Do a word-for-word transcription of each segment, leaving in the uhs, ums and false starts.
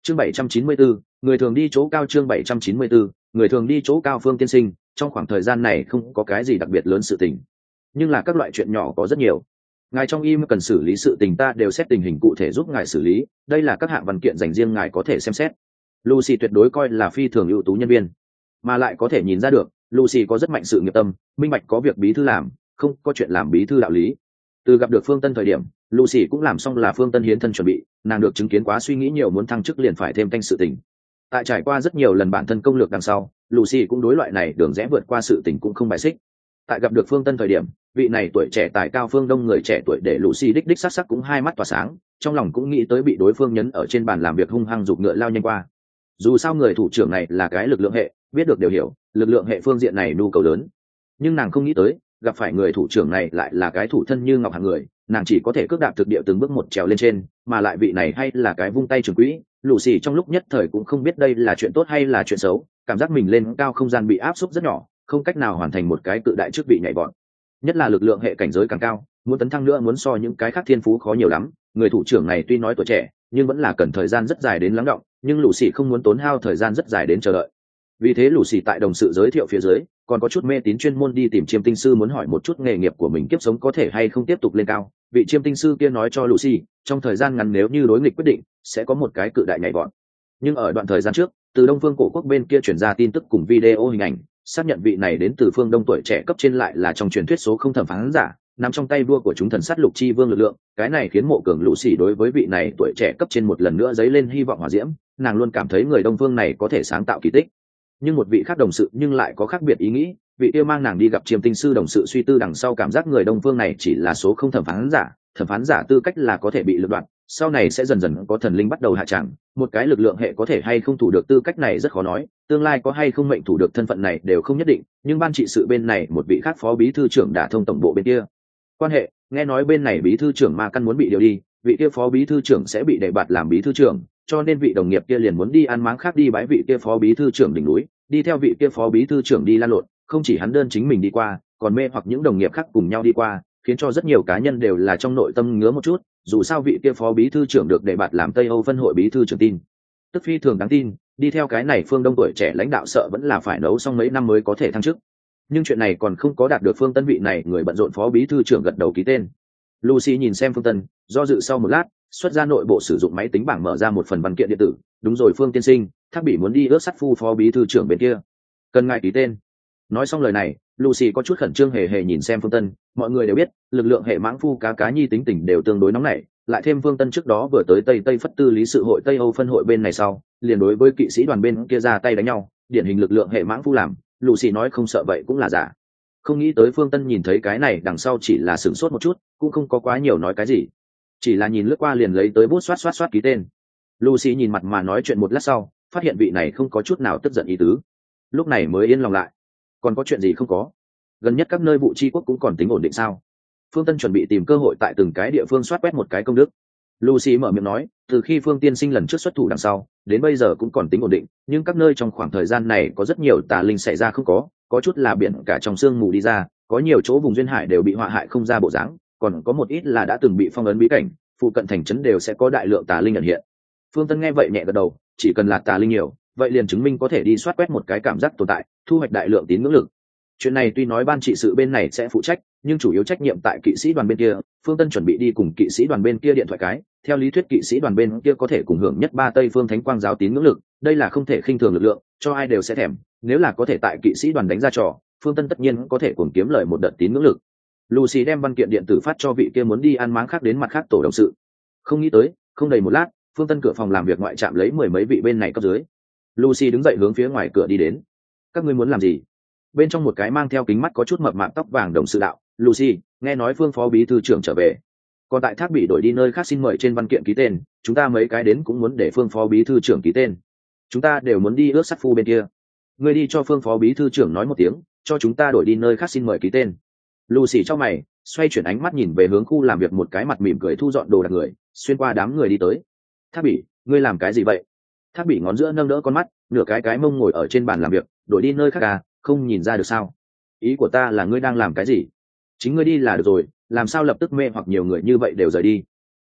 chương bảy trăm chín mươi bốn, người thường đi chỗ cao. Chương bảy trăm chín mươi bốn, người thường đi chỗ cao. Phương tiên sinh, trong khoảng thời gian này không có cái gì đặc biệt lớn sự tình, nhưng là các loại chuyện nhỏ có rất nhiều. Ngài trong email cần xử lý sự tình ta đều xét tình hình cụ thể giúp ngài xử lý, đây là các hạng văn kiện dành riêng ngài có thể xem xét. Lucy tuyệt đối coi là phi thường ưu tú nhân viên, mà lại có thể nhìn ra được Lucy có rất mạnh sự nghiệp tâm, minh bạch có việc bí thư làm, không có chuyện làm bí thư đạo lý. Từ gặp được Phương Tân thời điểm, Lucy cũng làm xong là Phương Tân hiến thân chuẩn bị, nàng được chứng kiến quá suy nghĩ nhiều muốn thăng chức liền phải thêm canh sự tình. Tại trải qua rất nhiều lần bản thân công lược đằng sau, Lucy cũng đối loại này đường rẽ vượt qua sự tình cũng không bài xích. Tại gặp được Phương Tân thời điểm, vị này tuổi trẻ tài cao phương đông người trẻ tuổi để Lucy đích đích sắc sắc cũng hai mắt tỏa sáng, trong lòng cũng nghĩ tới bị đối phương nhấn ở trên bàn làm việc hung hăng giục ngựa lao nhanh qua. Dù sao người thủ trưởng này là cái lực lượng hệ, biết được đều hiểu, lực lượng hệ phương diện này nhu cầu lớn. Nhưng nàng không nghĩ tới, gặp phải người thủ trưởng này lại là cái thủ thân như ngọc hạng người, nàng chỉ có thể cước đạp thực địa từng bước một trèo lên trên, mà lại vị này hay là cái vung tay trưởng quỹ. Lucy trong lúc nhất thời cũng không biết đây là chuyện tốt hay là chuyện xấu, cảm giác mình lên cao không gian bị áp suất rất nhỏ, không cách nào hoàn thành một cái cự đại chức vị nhảy vọt. Nhất là lực lượng hệ cảnh giới càng cao, muốn tấn thăng nữa muốn so những cái khác thiên phú khó nhiều lắm. Người thủ trưởng này tuy nói tuổi trẻ, nhưng vẫn là cần thời gian rất dài đến lắng đọng, nhưng Lucy không muốn tốn hao thời gian rất dài đến chờ đợi. Vì thế Lucy tại đồng sự giới thiệu phía dưới, còn có chút mê tín chuyên môn đi tìm chiêm tinh sư muốn hỏi một chút nghề nghiệp của mình kiếp sống có thể hay không tiếp tục lên cao. Vị chiêm tinh sư kia nói cho Lucy, trong thời gian ngắn nếu như đối nghịch quyết định, sẽ có một cái cự đại nhảy vọt. Nhưng ở đoạn thời gian trước, từ Đông Phương cổ quốc bên kia truyền ra tin tức cùng video hình ảnh, xác nhận vị này đến từ phương Đông tuổi trẻ cấp trên lại là trong truyền thuyết số không thẩm phán giả, nằm trong tay vua của chúng thần sát lục chi vương lực lượng. Cái này khiến Mộ Cường Lucy đối với vị này tuổi trẻ cấp trên một lần nữa dấy lên hy vọng hỏa diễm, nàng luôn cảm thấy người Đông Phương này có thể sáng tạo kỳ tích. Nhưng một vị khác đồng sự nhưng lại có khác biệt ý nghĩ, vị kia mang nàng đi gặp chiêm tinh sư đồng sự suy tư đằng sau cảm giác người Đông Phương này chỉ là số không thẩm phán giả, thẩm phán giả tư cách là có thể bị lựa đoạn, sau này sẽ dần dần có thần linh bắt đầu hạ tràng, một cái lực lượng hệ có thể hay không thủ được tư cách này rất khó nói, tương lai có hay không mệnh thủ được thân phận này đều không nhất định. Nhưng ban trị sự bên này một vị khác phó bí thư trưởng đả thông tổng bộ bên kia quan hệ, nghe nói bên này bí thư trưởng Ma Căn muốn bị điều đi, vị kia phó bí thư trưởng sẽ bị đề bạt làm bí thư trưởng, cho nên vị đồng nghiệp kia liền muốn đi ăn máng khác đi bái vị kia phó bí thư trưởng đỉnh núi, đi theo vị kia phó bí thư trưởng đi lan lộn, không chỉ hắn đơn chính mình đi qua, còn mê hoặc những đồng nghiệp khác cùng nhau đi qua, khiến cho rất nhiều cá nhân đều là trong nội tâm ngứa một chút. Dù sao vị kia phó bí thư trưởng được đề bạt làm Tây Âu phân hội bí thư trưởng tin tức phi thường đáng tin, đi theo cái này phương Đông tuổi trẻ lãnh đạo sợ vẫn là phải nấu xong mấy năm mới có thể thăng chức. Nhưng chuyện này còn không có đạt được Phương Tân vị này người bận rộn phó bí thư trưởng gật đầu ký tên. Lucy nhìn xem Phương Tân, do dự sau một lát, xuất ra nội bộ sử dụng máy tính bảng mở ra một phần văn kiện điện tử. Đúng rồi Phương tiên sinh, Thác Bỉ muốn đi ước sắt phu phó bí thư trưởng bên kia, cần ngài ký tên. Nói xong lời này, Lucy có chút khẩn trương hề hề nhìn xem Phương Tân. Mọi người đều biết, lực lượng hệ mãng phu cá cá nhi tính tình đều tương đối nóng nảy, lại thêm Phương Tân trước đó vừa tới Tây Tây Phất Tư lý sự hội Tây Âu phân hội bên này sau, liền đối với kỵ sĩ đoàn bên kia ra tay đánh nhau, điển hình lực lượng hệ mãng phu làm. Lucy nói không sợ vậy cũng là giả. Không nghĩ tới Phương Tân nhìn thấy cái này đằng sau chỉ là sửng sốt một chút, cũng không có quá nhiều nói cái gì, chỉ là nhìn lướt qua liền lấy tới bút xoát xoát xoát ký tên. Lucy nhìn mặt mà nói chuyện một lát sau, phát hiện vị này không có chút nào tức giận ý tứ, lúc này mới yên lòng lại. Còn có chuyện gì không có? Gần nhất các nơi vụ chi quốc cũng còn tính ổn định sao? Phương Tân chuẩn bị tìm cơ hội tại từng cái địa phương soát quét một cái công đức. Lucy mở miệng nói, từ khi Phương tiên sinh lần trước xuất thủ đằng sau, đến bây giờ cũng còn tính ổn định, nhưng các nơi trong khoảng thời gian này có rất nhiều tà linh xảy ra không có, có chút là biển cả trong sương mù đi ra, có nhiều chỗ vùng duyên hải đều bị họa hại không ra bộ dáng, còn có một ít là đã từng bị phong ấn bí cảnh, phụ cận thành trấn đều sẽ có đại lượng tà linh ẩn hiện. Phương Tân nghe vậy nhẹ gật đầu, chỉ cần là tà linh nhiều, vậy liền chứng minh có thể đi soát quét một cái cảm giác tồn tại, thu hoạch đại lượng tín ngưỡng lực. Chuyện này tuy nói ban trị sự bên này sẽ phụ trách, nhưng chủ yếu trách nhiệm tại kỵ sĩ đoàn bên kia. Phương Tân chuẩn bị đi cùng kỵ sĩ đoàn bên kia điện thoại cái, theo lý thuyết kỵ sĩ đoàn bên kia có thể cùng hưởng nhất ba Tây Phương Thánh Quang giáo tín ngưỡng lực, đây là không thể khinh thường lực lượng, cho ai đều sẽ thèm. Nếu là có thể tại kỵ sĩ đoàn đánh ra trò, Phương Tân tất nhiên có thể cùng kiếm lời một đợt tín ngưỡng lực. Lucy đem văn kiện điện tử phát cho vị kia muốn đi ăn máng khác đến mặt khác tổ đồng sự. Không nghĩ tới, không đầy một lát, Phương Tân cửa phòng làm việc ngoại trạm lấy mười mấy vị bên này cấp dưới. Lucy đứng dậy hướng phía ngoài cửa đi đến. Các ngươi muốn làm gì? Bên trong một cái mang theo kính mắt có chút mập mạp tóc vàng đồng sự đạo. Lucy, nghe nói Phương phó bí thư trưởng trở về, còn tại Thác Bỉ đổi đi nơi khác xin mời trên văn kiện ký tên, chúng ta mấy cái đến cũng muốn để Phương phó bí thư trưởng ký tên. Chúng ta đều muốn đi ước sắt phu bên kia. Ngươi đi cho Phương phó bí thư trưởng nói một tiếng, cho chúng ta đổi đi nơi khác xin mời ký tên. Lucy trong mày, xoay chuyển ánh mắt nhìn về hướng khu làm việc một cái mặt mỉm cười thu dọn đồ đạc người, xuyên qua đám người đi tới. Thác Bỉ, ngươi làm cái gì vậy? Thác Bỉ ngón giữa nâng đỡ con mắt, nửa cái cái mông ngồi ở trên bàn làm việc, đổi đi nơi khác à, không nhìn ra được sao? Ý của ta là ngươi đang làm cái gì? Chính ngươi đi là được rồi, làm sao lập tức mê hoặc nhiều người như vậy đều rời đi?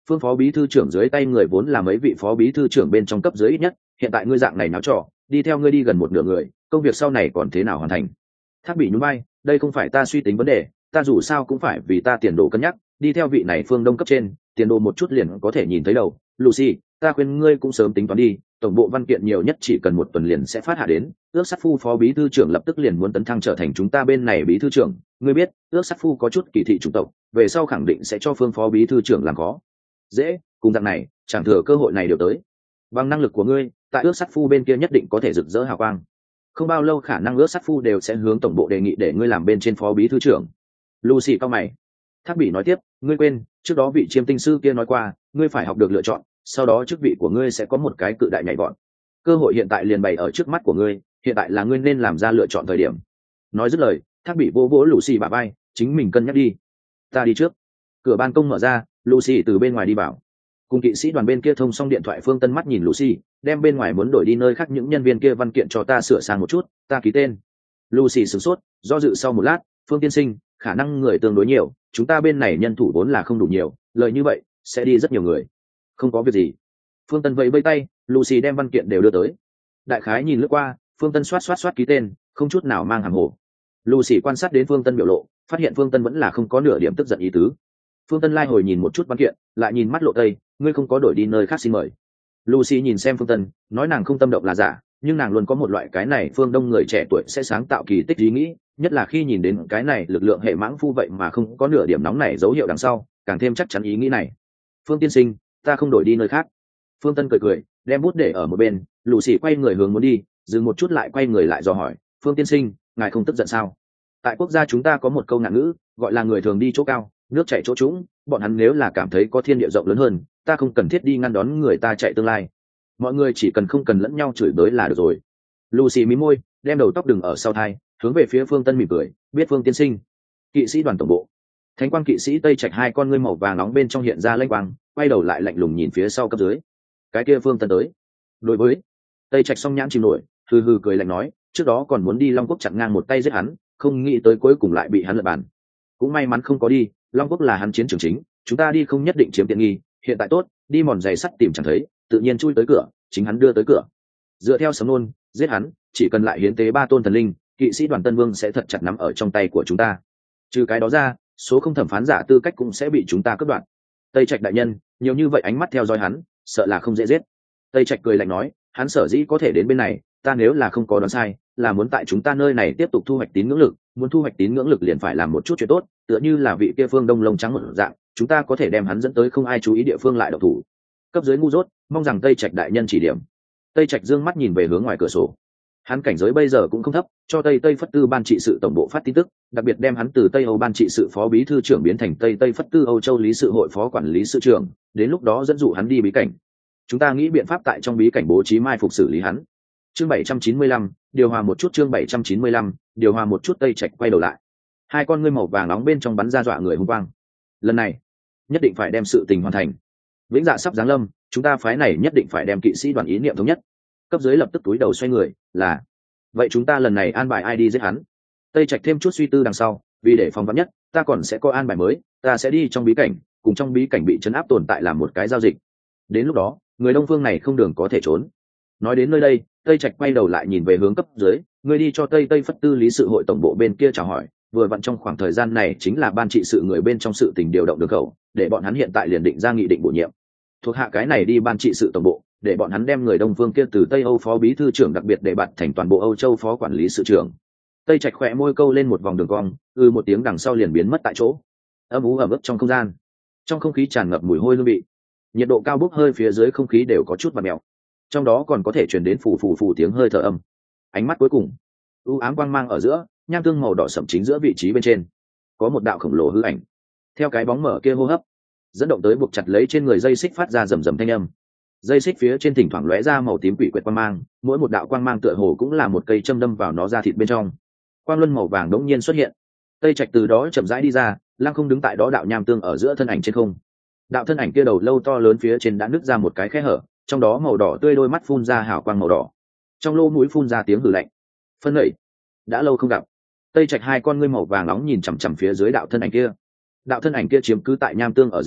phương phó bí thư trưởng dưới tay người vốn là mấy vị phó bí thư trưởng bên trong cấp dưới ít nhất, hiện tại ngươi dạng này náo trò, đi theo ngươi đi gần một nửa người, công việc sau này còn thế nào hoàn thành? Thác Bỉ nhún vai, đây không phải ta suy tính vấn đề, ta dù sao cũng phải vì ta tiền đồ cân nhắc, đi theo vị này phương đông cấp trên, tiền đồ một chút liền có thể nhìn thấy đầu. Lucy, ta khuyên ngươi cũng sớm tính toán đi, tổng bộ văn kiện nhiều nhất chỉ cần một tuần liền sẽ phát hạ đến, ước sát phu phó bí thư trưởng lập tức liền muốn tấn thăng trở thành chúng ta bên này bí thư trưởng, ngươi biết, ước sát phu có chút kỳ thị chủng tộc, về sau khẳng định sẽ cho phương phó bí thư trưởng làm khó. Dễ, cùng dạng này, chẳng thừa cơ hội này đều tới. Bằng năng lực của ngươi, tại ước sát phu bên kia nhất định có thể rực rỡ hào quang. Không bao lâu khả năng ước sát phu đều sẽ hướng tổng bộ đề nghị để ngươi làm bên trên phó bí thư trưởng. Lucy cao mày. Thác Bỉ nói tiếp, ngươi quên, trước đó vị chiêm tinh sư kia nói qua, ngươi phải học được lựa chọn, sau đó chức vị của ngươi sẽ có một cái cự đại nhảy vọt. Cơ hội hiện tại liền bày ở trước mắt của ngươi, hiện tại là ngươi nên làm ra lựa chọn thời điểm. Nói dứt lời, Thác Bỉ vỗ vỗ Lucy bả vai, chính mình cân nhắc đi. Ta đi trước. Cửa ban công mở ra, Lucy từ bên ngoài đi vào. Cùng kỵ sĩ đoàn bên kia thông xong điện thoại, Phương Tân mắt nhìn Lucy, đem bên ngoài muốn đổi đi nơi khác những nhân viên kia văn kiện cho ta sửa sang một chút, ta ký tên. Lucy sửng sốt, do dự sau một lát, Phương tiên sinh, khả năng người tương đối nhiều, chúng ta bên này nhân thủ vốn là không đủ nhiều, lời như vậy sẽ đi rất nhiều người. Không có việc gì. Phương Tân vẫy vẫy tay, Lucy đem văn kiện đều đưa tới. Đại khái nhìn lướt qua, Phương Tân xoát xoát xoát ký tên, không chút nào mang hàm hồ. Lucy quan sát đến Phương Tân biểu lộ, phát hiện Phương Tân vẫn là không có nửa điểm tức giận ý tứ. Phương Tân lai hồi nhìn một chút văn kiện, lại nhìn mắt Lộ Tây, ngươi không có đổi đi nơi khác xin mời. Lucy nhìn xem Phương Tân, nói nàng không tâm động là giả, nhưng nàng luôn có một loại cái này phương đông người trẻ tuổi sẽ sáng tạo kỳ tích ý nghĩ, nhất là khi nhìn đến cái này lực lượng hệ mãng phu vậy mà không có nửa điểm nóng này dấu hiệu đằng sau, càng thêm chắc chắn ý nghĩ này. Phương tiên sinh, ta không đổi đi nơi khác. Phương Tân cười cười, đem bút để ở một bên. Lucy quay người hướng muốn đi, dừng một chút lại quay người lại dò hỏi, Phương tiên sinh, ngài không tức giận sao? Tại quốc gia chúng ta có một câu ngạn ngữ, gọi là người thường đi chỗ cao, nước chảy chỗ trũng, bọn hắn nếu là cảm thấy có thiên địa rộng lớn hơn, ta không cần thiết đi ngăn đón người ta chạy tương lai. Mọi người chỉ cần không cần lẫn nhau chửi bới là được rồi. Lucy mí môi, đem đầu tóc đừng ở sau thai, hướng về phía Phương Tân mỉm cười, biết Phương tiên sinh. Kỵ sĩ đoàn tổng bộ. Thánh quang kỵ sĩ Tây Trạch hai con ngươi màu vàng nóng bên trong hiện ra lanh quang, quay đầu lại lạnh lùng nhìn phía sau cấp dưới. Cái kia Phương Tân tới. Đối với Tây Trạch song nhãn chìm nổi, hừ hừ cười lạnh nói, trước đó còn muốn đi Long Quốc chặn ngang một tay giết hắn, không nghĩ tới cuối cùng lại bị hắn lật bàn. Cũng may mắn không có đi, Long Quốc là hắn chiến trường chính, chúng ta đi không nhất định chiếm tiện nghi, hiện tại tốt, đi mòn giày sắt tìm chẳng thấy, tự nhiên chui tới cửa, chính hắn đưa tới cửa. Dựa theo sấm nôn, giết hắn, chỉ cần lại hiến tế ba tôn thần linh, kỵ sĩ đoàn Tân Vương sẽ thật chặt nắm ở trong tay của chúng ta. Trừ cái đó ra, số không thẩm phán giả tư cách cũng sẽ bị chúng ta cướp đoạt. Tây Trạch đại nhân, nhiều như vậy ánh mắt theo dõi hắn, sợ là không dễ giết. Tây Trạch cười lạnh nói, hắn sở dĩ có thể đến bên này, ta nếu là không có đoán sai, là muốn tại chúng ta nơi này tiếp tục thu hoạch tín ngưỡng lực, muốn thu hoạch tín ngưỡng lực liền phải làm một chút chuyện tốt, tựa như là vị kia Phương Đông lông trắng một dạng, chúng ta có thể đem hắn dẫn tới không ai chú ý địa phương lại độc thủ. Cấp dưới ngu dốt, mong rằng Tây Trạch đại nhân chỉ điểm. Tây Trạch dương mắt nhìn về hướng ngoài cửa sổ. Hắn cảnh giới bây giờ cũng không thấp, cho Tây Tây Phất Tư ban trị sự tổng bộ phát tin tức, đặc biệt đem hắn từ Tây Âu ban trị sự phó bí thư trưởng biến thành Tây Tây Phất Tư Âu Châu lý sự hội phó quản lý sự trưởng, đến lúc đó dẫn dụ hắn đi bí cảnh. Chúng ta nghĩ biện pháp tại trong bí cảnh bố trí mai phục xử lý hắn. Chương bảy trăm chín mươi lăm, điều hòa một chút chương bảy trăm chín mươi lăm, điều hòa một chút. Tây Trạch quay đầu lại. Hai con ngươi màu vàng nóng bên trong bắn ra dọa người hung quang. Lần này, nhất định phải đem sự tình hoàn thành. Vĩnh Dạ sắp giáng lâm, chúng ta phái này nhất định phải đem kỵ sĩ đoàn ý niệm thống nhất. Cấp dưới lập tức túi đầu xoay người, là vậy chúng ta lần này an bài ai đi giết hắn? Tây Trạch thêm chút suy tư đằng sau, vì để phòng vắn nhất, ta còn sẽ có an bài mới, ta sẽ đi trong bí cảnh, cùng trong bí cảnh bị trấn áp tồn tại làm một cái giao dịch. Đến lúc đó, người Đông Phương này không đường có thể trốn. Nói đến nơi đây, Tây Trạch quay đầu lại nhìn về hướng cấp dưới, người đi cho Tây Tây Phất Tư lý sự hội tổng bộ bên kia chào hỏi, vừa vặn trong khoảng thời gian này chính là ban trị sự người bên trong sự tình điều động đường khẩu, để bọn hắn hiện tại liền định ra nghị định bổ nhiệm. Thuộc hạ cái này đi ban trị sự tổng bộ, để bọn hắn đem người Đông Phương kia từ Tây Âu phó bí thư trưởng đặc biệt để bạt thành toàn bộ Âu Châu phó quản lý sự trưởng. Tây Trạch khẽ môi câu lên một vòng đường cong, ư một tiếng đằng sau liền biến mất tại chỗ. Âm u ẩm ướt trong không gian, trong không khí tràn ngập mùi hôi hương vị, nhiệt độ cao bốc hơi phía dưới không khí đều có chút vặn mèo, trong đó còn có thể truyền đến phù phù phù tiếng hơi thở âm. Ánh mắt cuối cùng, u ám quang mang ở giữa, nham tương màu đỏ sẫm chính giữa vị trí bên trên, có một đạo khổng lồ hư ảnh. Theo cái bóng mở kia hô hấp, dẫn động tới buộc chặt lấy trên người dây xích phát ra rầm rầm thanh âm. Dây xích phía trên thỉnh thoảng lóe ra màu tím quỷ quyệt quang mang, mỗi một đạo quang mang tựa hồ cũng là một cây châm đâm vào nó ra thịt bên trong. Quang luân màu vàng đống nhiên xuất hiện. Tây Trạch từ đó chậm rãi đi ra, lăng không đứng tại đó đạo nham tương ở giữa thân ảnh trên không. Đạo thân ảnh kia đầu lâu to lớn phía trên đã nứt ra một cái khe hở, trong đó màu đỏ tươi đôi mắt phun ra hào quang màu đỏ. Trong lỗ mũi phun ra tiếng hừ lạnh. Phân nẩy, đã lâu không gặp. Tây Trạch hai con ngươi màu vàng nóng nhìn chằm chằm phía dưới đạo thân ảnh kia. Đạo thân ảnh kia chiếm cứ tại nham tương ở giữa,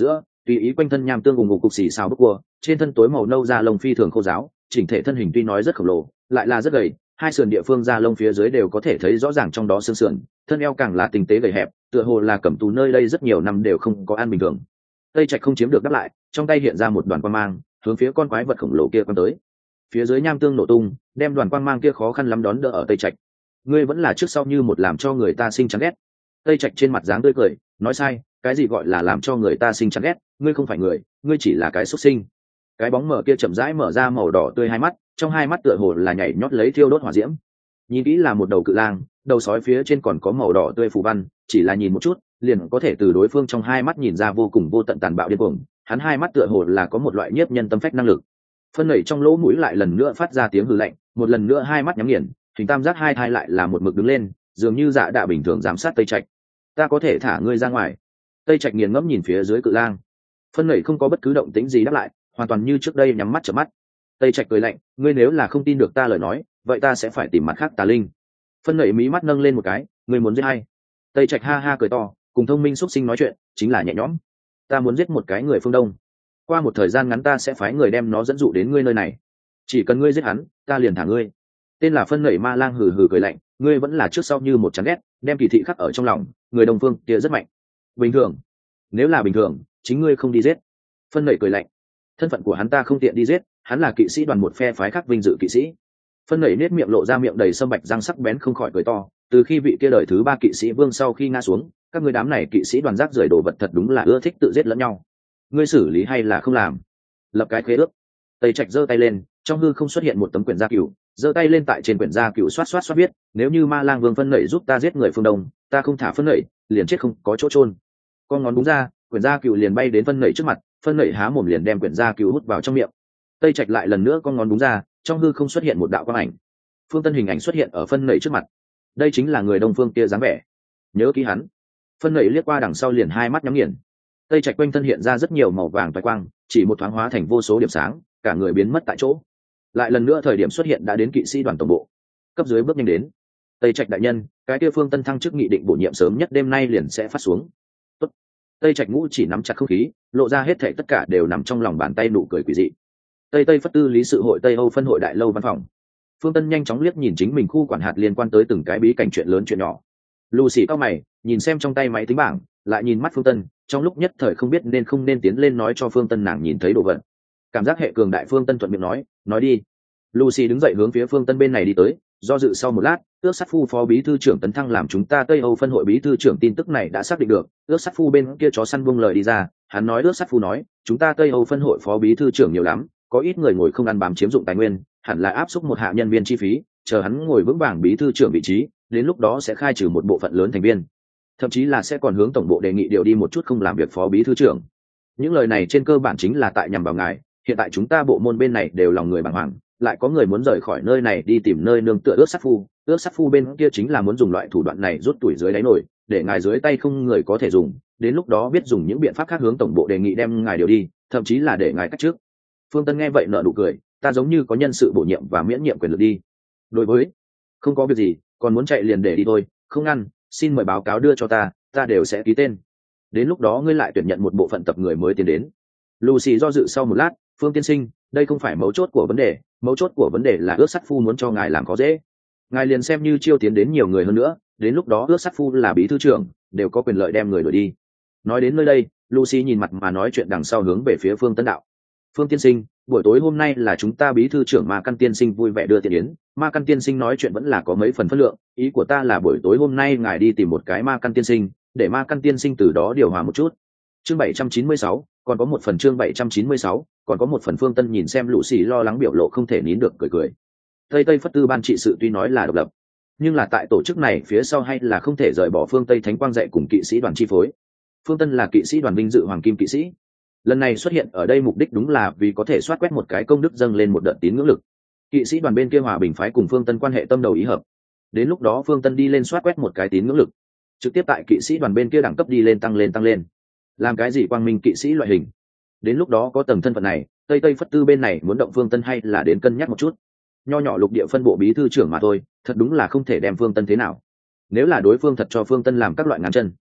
tùy ý quanh thân nham tương ùng ục cục xì xào bức cua, trên thân tối màu nâu da lông phi thường khô ráo, chỉnh thể thân hình tuy nói rất khổng lồ, lại là rất gầy, hai sườn địa phương da lông phía dưới đều có thể thấy rõ ràng trong đó xương sườn, thân eo càng là tinh tế gầy hẹp, tựa hồ là cẩm tù nơi đây rất nhiều năm đều không có ăn bình thường. Tây Trạch không chiếm được đáp lại, trong tay hiện ra một đoàn quang mang, hướng phía con quái vật khổng lồ kia quăng tới. Phía dưới nham tương nổ tung, đem đoàn quang mang kia khó khăn lắm đón đỡ ở Tây Trạch. Ngươi vẫn là trước sau như một làm cho người ta sinh chán ghét. Tây Trạch trên mặt dáng tươi cười, nói sai, cái gì gọi là làm cho người ta sinh chán ghét, ngươi không phải người, ngươi chỉ là cái xuất sinh. Cái bóng mờ kia chậm rãi mở ra màu đỏ tươi hai mắt, trong hai mắt tựa hồ là nhảy nhót lấy thiêu đốt hỏa diễm. Nhìn kỹ là một đầu cự lang, đầu sói phía trên còn có màu đỏ tươi phù văn, chỉ là nhìn một chút, liền có thể từ đối phương trong hai mắt nhìn ra vô cùng vô tận tàn bạo điên cuồng. Hắn hai mắt tựa hồ là có một loại nhiếp nhân tâm phách năng lực. Phân nảy trong lỗ mũi lại lần nữa phát ra tiếng hừ lạnh, một lần nữa hai mắt nhắm nghiền, hình tam giác hai thai lại là một mực đứng lên, dường như dạ đạ bình thường giám sát Tây Trạch. Ta có thể thả ngươi ra ngoài. Tây Trạch nghiền ngẫm nhìn phía dưới cự lang. Phân nảy không có bất cứ động tĩnh gì đáp lại, hoàn toàn như trước đây nhắm mắt chớp mắt. Tây Trạch cười lạnh, ngươi nếu là không tin được ta lời nói, vậy ta sẽ phải tìm mặt khác tà linh. Phân nảy mí mắt nâng lên một cái, ngươi muốn giết hay? Tây Trạch ha ha cười to, cùng thông minh xuất sinh nói chuyện, chính là nhẹ nhõm. Ta muốn giết một cái người phương Đông. Qua một thời gian ngắn ta sẽ phái người đem nó dẫn dụ đến ngươi nơi này. Chỉ cần ngươi giết hắn, ta liền thả ngươi. Tên là Phân nảy ma lang hừ hừ cười lạnh, ngươi vẫn là trước sau như một chán ghét, đem kỳ thị khắc ở trong lòng, người Đông phương kia rất mạnh. Bình thường. Nếu là bình thường, chính ngươi không đi giết. Phân nảy cười lạnh, thân phận của hắn ta không tiện đi giết, hắn là kỵ sĩ đoàn một phe phái khác vinh dự kỵ sĩ. Phân nảy nết miệng lộ ra miệng đầy sâm bạch răng sắc bén không khỏi cười to, từ khi vị kia đời thứ ba kỵ sĩ vương sau khi ngã xuống, các ngươi đám này kỵ sĩ đoàn rác rưởi đồ vật thật đúng là ưa thích tự giết lẫn nhau. Ngươi xử lý hay là không làm? Lập cái khế ước. Tây Trạch giơ tay lên, trong hư không xuất hiện một tấm quyển gia cửu, giơ tay lên tại trên quyển gia cửu xoát xoát xoát viết, nếu như Ma Lang Vương Phân nảy giúp ta giết người phương Đông, ta không thả Phân nảy, liền chết không có chỗ chôn. Con ngón búng ra, quyển gia cửu liền bay đến Phân nảy trước mặt, Phân nảy há mồm liền đem quyển gia cửu hút vào trong miệng. Tây Trạch lại lần nữa con ngón búng ra, trong hư không xuất hiện một đạo quang ảnh. Phương Tân hình ảnh xuất hiện ở Phân nảy trước mặt. Đây chính là người Đông phương kia dáng vẻ. Nhớ kỹ hắn. Phân nảy liếc qua đằng sau liền hai mắt nhắm nghiền. Tây Trạch quanh thân hiện ra rất nhiều màu vàng toái quang, chỉ một thoáng hóa thành vô số điểm sáng, cả người biến mất tại chỗ. Lại lần nữa thời điểm xuất hiện đã đến kỵ sĩ đoàn tổng bộ. Cấp dưới bước nhanh đến. Tây Trạch đại nhân, cái kia Phương Tân thăng chức nghị định bổ nhiệm sớm nhất đêm nay liền sẽ phát xuống. Tốt. Tây Trạch ngũ chỉ nắm chặt không khí, lộ ra hết thảy tất cả đều nằm trong lòng bàn tay nụ cười quỷ dị. Tây Tây Phất Tư lý sự hội Tây Âu phân hội đại lâu văn phòng. Phương Tân nhanh chóng liếc nhìn chính mình khu quản hạt liên quan tới từng cái bí cảnh chuyện lớn chuyện nhỏ. Lucy cao mày, nhìn xem trong tay máy tính bảng, lại nhìn mắt Phương Tân, trong lúc nhất thời không biết nên không nên tiến lên nói cho Phương Tân nàng nhìn thấy đồ vật. Cảm giác hệ cường đại Phương Tân thuận miệng nói, nói đi. Lucy đứng dậy hướng phía Phương Tân bên này đi tới, do dự sau một lát, ước sát phu phó bí thư trưởng tấn thăng làm chúng ta Tây Âu phân hội bí thư trưởng tin tức này đã xác định được, ước sát phu bên kia chó săn buông lời đi ra, hắn nói ước sát phu nói, chúng ta Tây Âu phân hội phó bí thư trưởng nhiều lắm, có ít người ngồi không ăn bám chiếm dụng tài nguyên, hẳn là áp xúc một hạ nhân viên chi phí, chờ hắn ngồi vững vàng bí thư trưởng vị trí, đến lúc đó sẽ khai trừ một bộ phận lớn thành viên, thậm chí là sẽ còn hướng tổng bộ đề nghị điều đi một chút không làm việc phó bí thư trưởng. Những lời này trên cơ bản chính là tại nhằm vào ngài, hiện tại chúng ta bộ môn bên này đều lòng người bàng hoàng, lại có người muốn rời khỏi nơi này đi tìm nơi nương tựa ước sát phu, ước sát phu bên kia chính là muốn dùng loại thủ đoạn này rút tuổi dưới đáy nổi, để ngài dưới tay không người có thể dùng, đến lúc đó biết dùng những biện pháp khác hướng tổng bộ đề nghị đem ngài điều đi, thậm chí là để ngài cách trước. Phương Tân nghe vậy nở nụ cười, ta giống như có nhân sự bổ nhiệm và miễn nhiệm quyền lực đi. Đối với không có việc gì, còn muốn chạy liền để đi thôi, không ngăn, xin mời báo cáo đưa cho ta, ta đều sẽ ký tên. Đến lúc đó ngươi lại tuyển nhận một bộ phận tập người mới tiến đến. Lucy do dự sau một lát, Phương tiên sinh, đây không phải mấu chốt của vấn đề, mấu chốt của vấn đề là ước sát phu muốn cho ngài làm khó dễ. Ngài liền xem như chiêu tiến đến nhiều người hơn nữa, đến lúc đó ước sát phu là bí thư trưởng, đều có quyền lợi đem người đuổi đi. Nói đến nơi đây, Lucy nhìn mặt mà nói chuyện đằng sau hướng về phía Phương Tân đạo. Phương tiên sinh, buổi tối hôm nay là chúng ta bí thư trưởng Ma Căn tiên sinh vui vẻ đưa tiền yến, Ma Căn tiên sinh nói chuyện vẫn là có mấy phần phân lượng, ý của ta là buổi tối hôm nay ngài đi tìm một cái Ma Căn tiên sinh, để Ma Căn tiên sinh từ đó điều hòa một chút. Chương bảy trăm chín mươi sáu, còn có một phần chương bảy trăm chín mươi sáu, còn có một phần. Phương Tân nhìn xem Lucy lo lắng biểu lộ không thể nín được cười cười. Tây Tây Phất Tư ban trị sự tuy nói là độc lập, nhưng là tại tổ chức này phía sau hay là không thể rời bỏ Phương Tây Thánh Quang dạy cùng kỵ sĩ đoàn chi phối. Phương Tân là kỵ sĩ đoàn vinh dự hoàng kim kỵ sĩ. Lần này xuất hiện ở đây mục đích đúng là vì có thể soát quét một cái công đức dâng lên một đợt tín ngưỡng lực. Kỵ sĩ đoàn bên kia hòa bình phái cùng Phương Tân quan hệ tâm đầu ý hợp. Đến lúc đó Phương Tân đi lên soát quét một cái tín ngưỡng lực, trực tiếp tại kỵ sĩ đoàn bên kia đẳng cấp đi lên tăng lên tăng lên. Làm cái gì quang minh kỵ sĩ loại hình. Đến lúc đó có tầng thân phận này, Tây Tây Phất Tư bên này muốn động Phương Tân hay là đến cân nhắc một chút. Nho nhỏ lục địa phân bộ bí thư trưởng mà thôi, thật đúng là không thể đem Phương Tân thế nào. Nếu là đối phương thật cho Phương Tân làm các loại ngáng chân,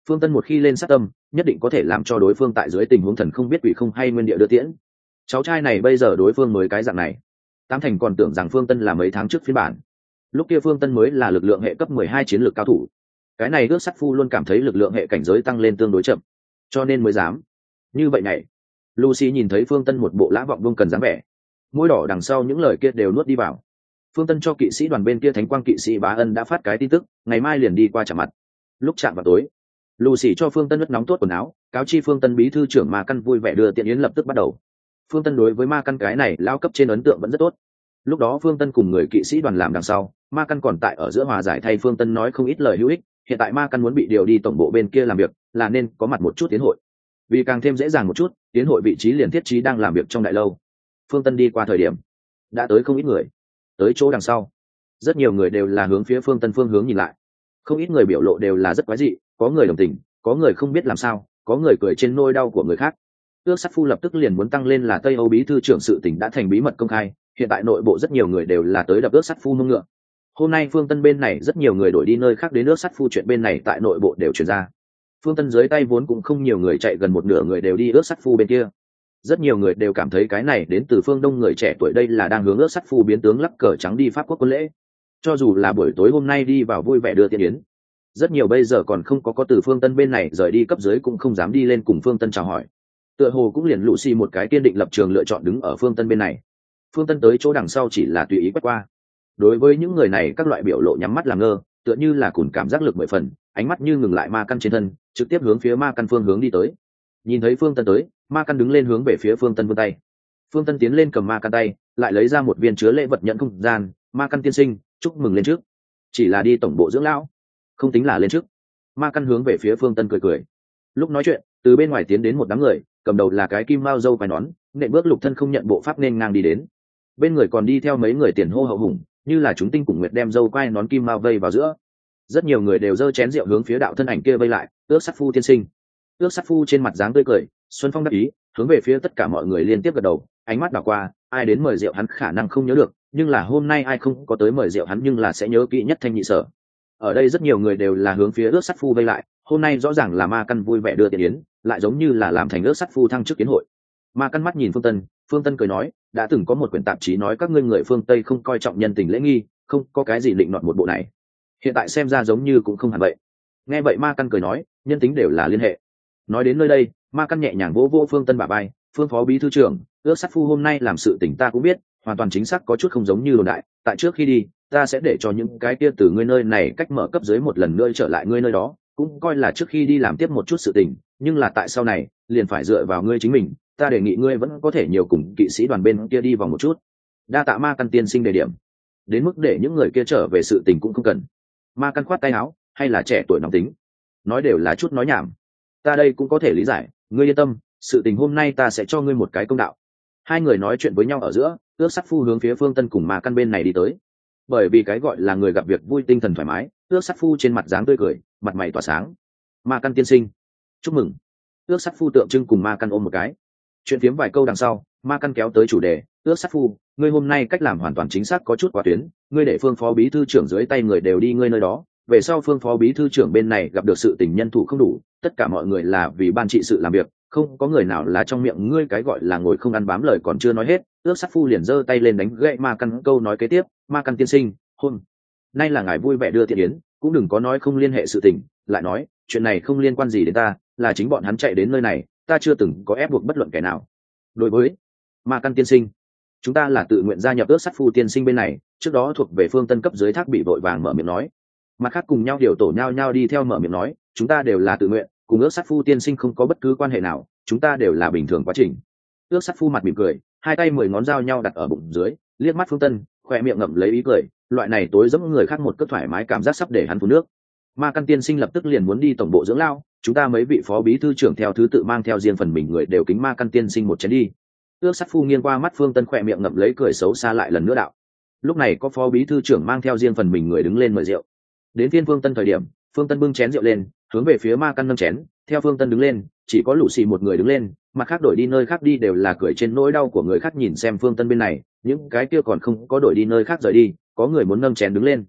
Phương Tân một khi lên sát tâm, nhất định có thể làm cho đối phương tại dưới tình huống thần không biết quỷ không hay nguyên địa đưa tiễn. Cháu trai này bây giờ đối phương mới cái dạng này, Tám Thành còn tưởng rằng Phương Tân là mấy tháng trước phiên bản. Lúc kia Phương Tân mới là lực lượng hệ cấp mười hai chiến lược cao thủ. Cái này ước sắt phu luôn cảm thấy lực lượng hệ cảnh giới tăng lên tương đối chậm, cho nên mới dám như vậy này. Lucy nhìn thấy Phương Tân một bộ lã vọng bông cần dáng vẻ, môi đỏ đằng sau những lời kia đều nuốt đi vào. Phương Tân cho kỵ sĩ đoàn bên kia thánh quang kỵ sĩ Bá Ân đã phát cái tin tức, ngày mai liền đi qua chạm mặt. Lúc chạm vào tối, Lucy cho Phương Tân nước nóng tốt quần áo, cáo chi Phương Tân bí thư trưởng Ma Căn vui vẻ đưa tiện yến lập tức bắt đầu. Phương Tân đối với Ma Căn cái này lao cấp trên ấn tượng vẫn rất tốt. Lúc đó Phương Tân cùng người kỵ sĩ đoàn làm đằng sau, Ma Căn còn tại ở giữa hòa giải thay Phương Tân nói không ít lời hữu ích. Hiện tại Ma Căn muốn bị điều đi tổng bộ bên kia làm việc, là nên có mặt một chút tiến hội. Vì càng thêm dễ dàng một chút, tiến hội vị trí liền thiết trí đang làm việc trong đại lâu. Phương Tân đi qua thời điểm, đã tới không ít người. Tới chỗ đằng sau, rất nhiều người đều là hướng phía Phương Tân phương hướng nhìn lại. Không ít người biểu lộ đều là rất quái dị, có người đồng tình, có người không biết làm sao, có người cười trên nỗi đau của người khác. Ước Sắt Phu lập tức liền muốn tăng lên là Tây Âu bí thư trưởng, sự tình đã thành bí mật công khai, hiện tại nội bộ rất nhiều người đều là tới đập Ước Sắt Phu mông ngựa. Hôm nay Phương Tân bên này rất nhiều người đổi đi nơi khác đến Ước Sắt Phu, chuyện bên này tại nội bộ đều truyền ra. Phương Tân dưới tay vốn cũng không nhiều người, chạy gần một nửa người đều đi Ước Sắt Phu bên kia. Rất nhiều người đều cảm thấy cái này đến từ phương Đông người trẻ tuổi đây là đang hướng Ước Sắt Phu biến tướng lắc cờ trắng đi Pháp quốc quân lễ. Cho dù là buổi tối hôm nay đi vào vui vẻ đưa tiễn yến, rất nhiều bây giờ còn không có có từ Phương Tân bên này rời đi cấp dưới cũng không dám đi lên cùng Phương Tân chào hỏi. Tựa hồ cũng liền Lucy một cái kiên định lập trường lựa chọn đứng ở Phương Tân bên này. Phương Tân tới chỗ đằng sau chỉ là tùy ý quét qua. Đối với những người này các loại biểu lộ nhắm mắt làm ngơ, tựa như là cùn cảm giác lực mười phần, ánh mắt như ngừng lại Ma Căn trên thân, trực tiếp hướng phía Ma Căn phương hướng đi tới. Nhìn thấy Phương Tân tới, Ma Căn đứng lên hướng về phía Phương Tân vươn tay. Phương Tân tiến lên cầm Ma Căn tay, lại lấy ra một viên chứa lễ vật nhận không gian. Ma Căn tiên sinh, chúc mừng lên trước. Chỉ là đi tổng bộ dưỡng lão, không tính là lên trước. Ma Căn hướng về phía Phương Tân cười cười. Lúc nói chuyện, từ bên ngoài tiến đến một đám người, cầm đầu là cái kim mao dâu quai nón, nện bước lục thân không nhận bộ pháp nên ngang đi đến. Bên người còn đi theo mấy người tiền hô hậu hùng, như là chúng tinh cùng nguyệt đem dâu quai nón kim mao vây vào giữa. Rất nhiều người đều giơ chén rượu hướng phía đạo thân ảnh kia vây lại. Ước Sắt Phu tiên sinh. Ước Sắt Phu trên mặt dáng tươi cười, xuân phong đắc ý, hướng về phía tất cả mọi người liên tiếp gật đầu, ánh mắt đảo qua, ai đến mời rượu hắn khả năng không nhớ được, nhưng là hôm nay ai không có tới mời rượu hắn nhưng là sẽ nhớ kỹ nhất thanh nhị sở. Ở đây rất nhiều người đều là hướng phía Ước Sắt Phu vây lại, hôm nay rõ ràng là Ma Căn vui vẻ đưa tiễn yến, lại giống như là làm thành Ước Sắt Phu thăng chức kiến hội. Ma Căn mắt nhìn Phương Tân, Phương Tân cười nói, đã từng có một quyển tạp chí nói các ngươi người phương Tây không coi trọng nhân tình lễ nghi, không có cái gì định nọt một bộ này. Hiện tại xem ra giống như cũng không hẳn vậy. Nghe vậy Ma Căn cười nói, nhân tính đều là liên hệ. Nói đến nơi đây, Ma Căn nhẹ nhàng vỗ vỗ Phương Tân bả vai, Phương phó bí thư trưởng, Ước Sắt Phu hôm nay làm sự tình ta cũng biết, hoàn toàn chính xác có chút không giống như đồn đại, tại trước khi đi, ta sẽ để cho những cái kia từ ngươi nơi này cách mở cấp dưới một lần nữa trở lại ngươi nơi đó, cũng coi là trước khi đi làm tiếp một chút sự tình, nhưng là tại sau này, liền phải dựa vào ngươi chính mình, ta đề nghị ngươi vẫn có thể nhiều cùng kỵ sĩ đoàn bên kia đi vòng một chút. Đa tạ Ma Căn tiên sinh đề điểm. Đến mức để những người kia trở về sự tình cũng không cần. Ma Căn khoát tay áo, hay là trẻ tuổi nóng tính, nói đều là chút nói nhảm. Ta đây cũng có thể lý giải, ngươi yên tâm, sự tình hôm nay ta sẽ cho ngươi một cái công đạo. Hai người nói chuyện với nhau ở giữa, Ước Sắt Phu hướng phía Phương Tân cùng Ma Căn bên này đi tới. Bởi vì cái gọi là người gặp việc vui, tinh thần thoải mái, Ước Sắt Phu trên mặt dáng tươi cười, mặt mày tỏa sáng. Ma Căn tiên sinh, chúc mừng. Ước Sắt Phu tượng trưng cùng Ma Căn ôm một cái. Chuyện phiếm vài câu đằng sau, Ma Căn kéo tới chủ đề, Ước Sắt Phu, ngươi hôm nay cách làm hoàn toàn chính xác có chút quá tuyến, ngươi để Phương phó bí thư trưởng dưới tay người đều đi ngươi nơi đó, về sau Phương phó bí thư trưởng bên này gặp được sự tình nhân thủ không đủ, tất cả mọi người là vì ban trị sự làm việc, không có người nào là trong miệng ngươi cái gọi là ngồi không ăn bám lời còn chưa nói hết. Ước Sắt Phu liền giơ tay lên đánh gậy Ma Căn câu nói kế tiếp, Ma Căn tiên sinh, hôm nay là ngài vui vẻ đưa tiễn yến, cũng đừng có nói không liên hệ sự tình, lại nói chuyện này không liên quan gì đến ta, là chính bọn hắn chạy đến nơi này, ta chưa từng có ép buộc bất luận kẻ nào. Đối với Ma Căn tiên sinh, chúng ta là tự nguyện gia nhập Ước Sắt Phu tiên sinh bên này, trước đó thuộc về Phương Tân cấp dưới Thác bị vội vàng mở miệng nói. Mặt khác cùng nhau điều tổ nhau nhau đi theo mở miệng nói, chúng ta đều là tự nguyện, cùng Ước Sắt Phu tiên sinh không có bất cứ quan hệ nào, chúng ta đều là bình thường quá trình. Ước Sắt Phu mặt mỉm cười, hai tay mười ngón dao nhau đặt ở bụng dưới, liếc mắt Phương Tân, khoe miệng ngậm lấy ý cười, loại này tối giống người khác một cất thoải mái cảm giác sắp để hắn phun nước. Ma Căn tiên sinh lập tức liền muốn đi tổng bộ dưỡng lao, chúng ta mấy vị phó bí thư trưởng theo thứ tự mang theo riêng phần mình người đều kính Ma Căn tiên sinh một chén đi. Ước Sắt Phu nghiêng qua mắt Phương Tân, khoe miệng ngậm lấy cười xấu xa lại lần nữa đạo. Lúc này có phó bí thư trưởng mang theo riêng phần mình người đứng lên mời rượu. Đến phiên Phương Tân thời điểm, Phương Tân bưng chén rượu lên, hướng về phía Ma Căn nâng chén, theo Phương Tân đứng lên, chỉ có Lũ Xì một người đứng lên, mặt khác đổi đi nơi khác đi đều là cười trên nỗi đau của người khác. Nhìn xem Phương Tân bên này, những cái kia còn không có đổi đi nơi khác rời đi, có người muốn nâng chén đứng lên.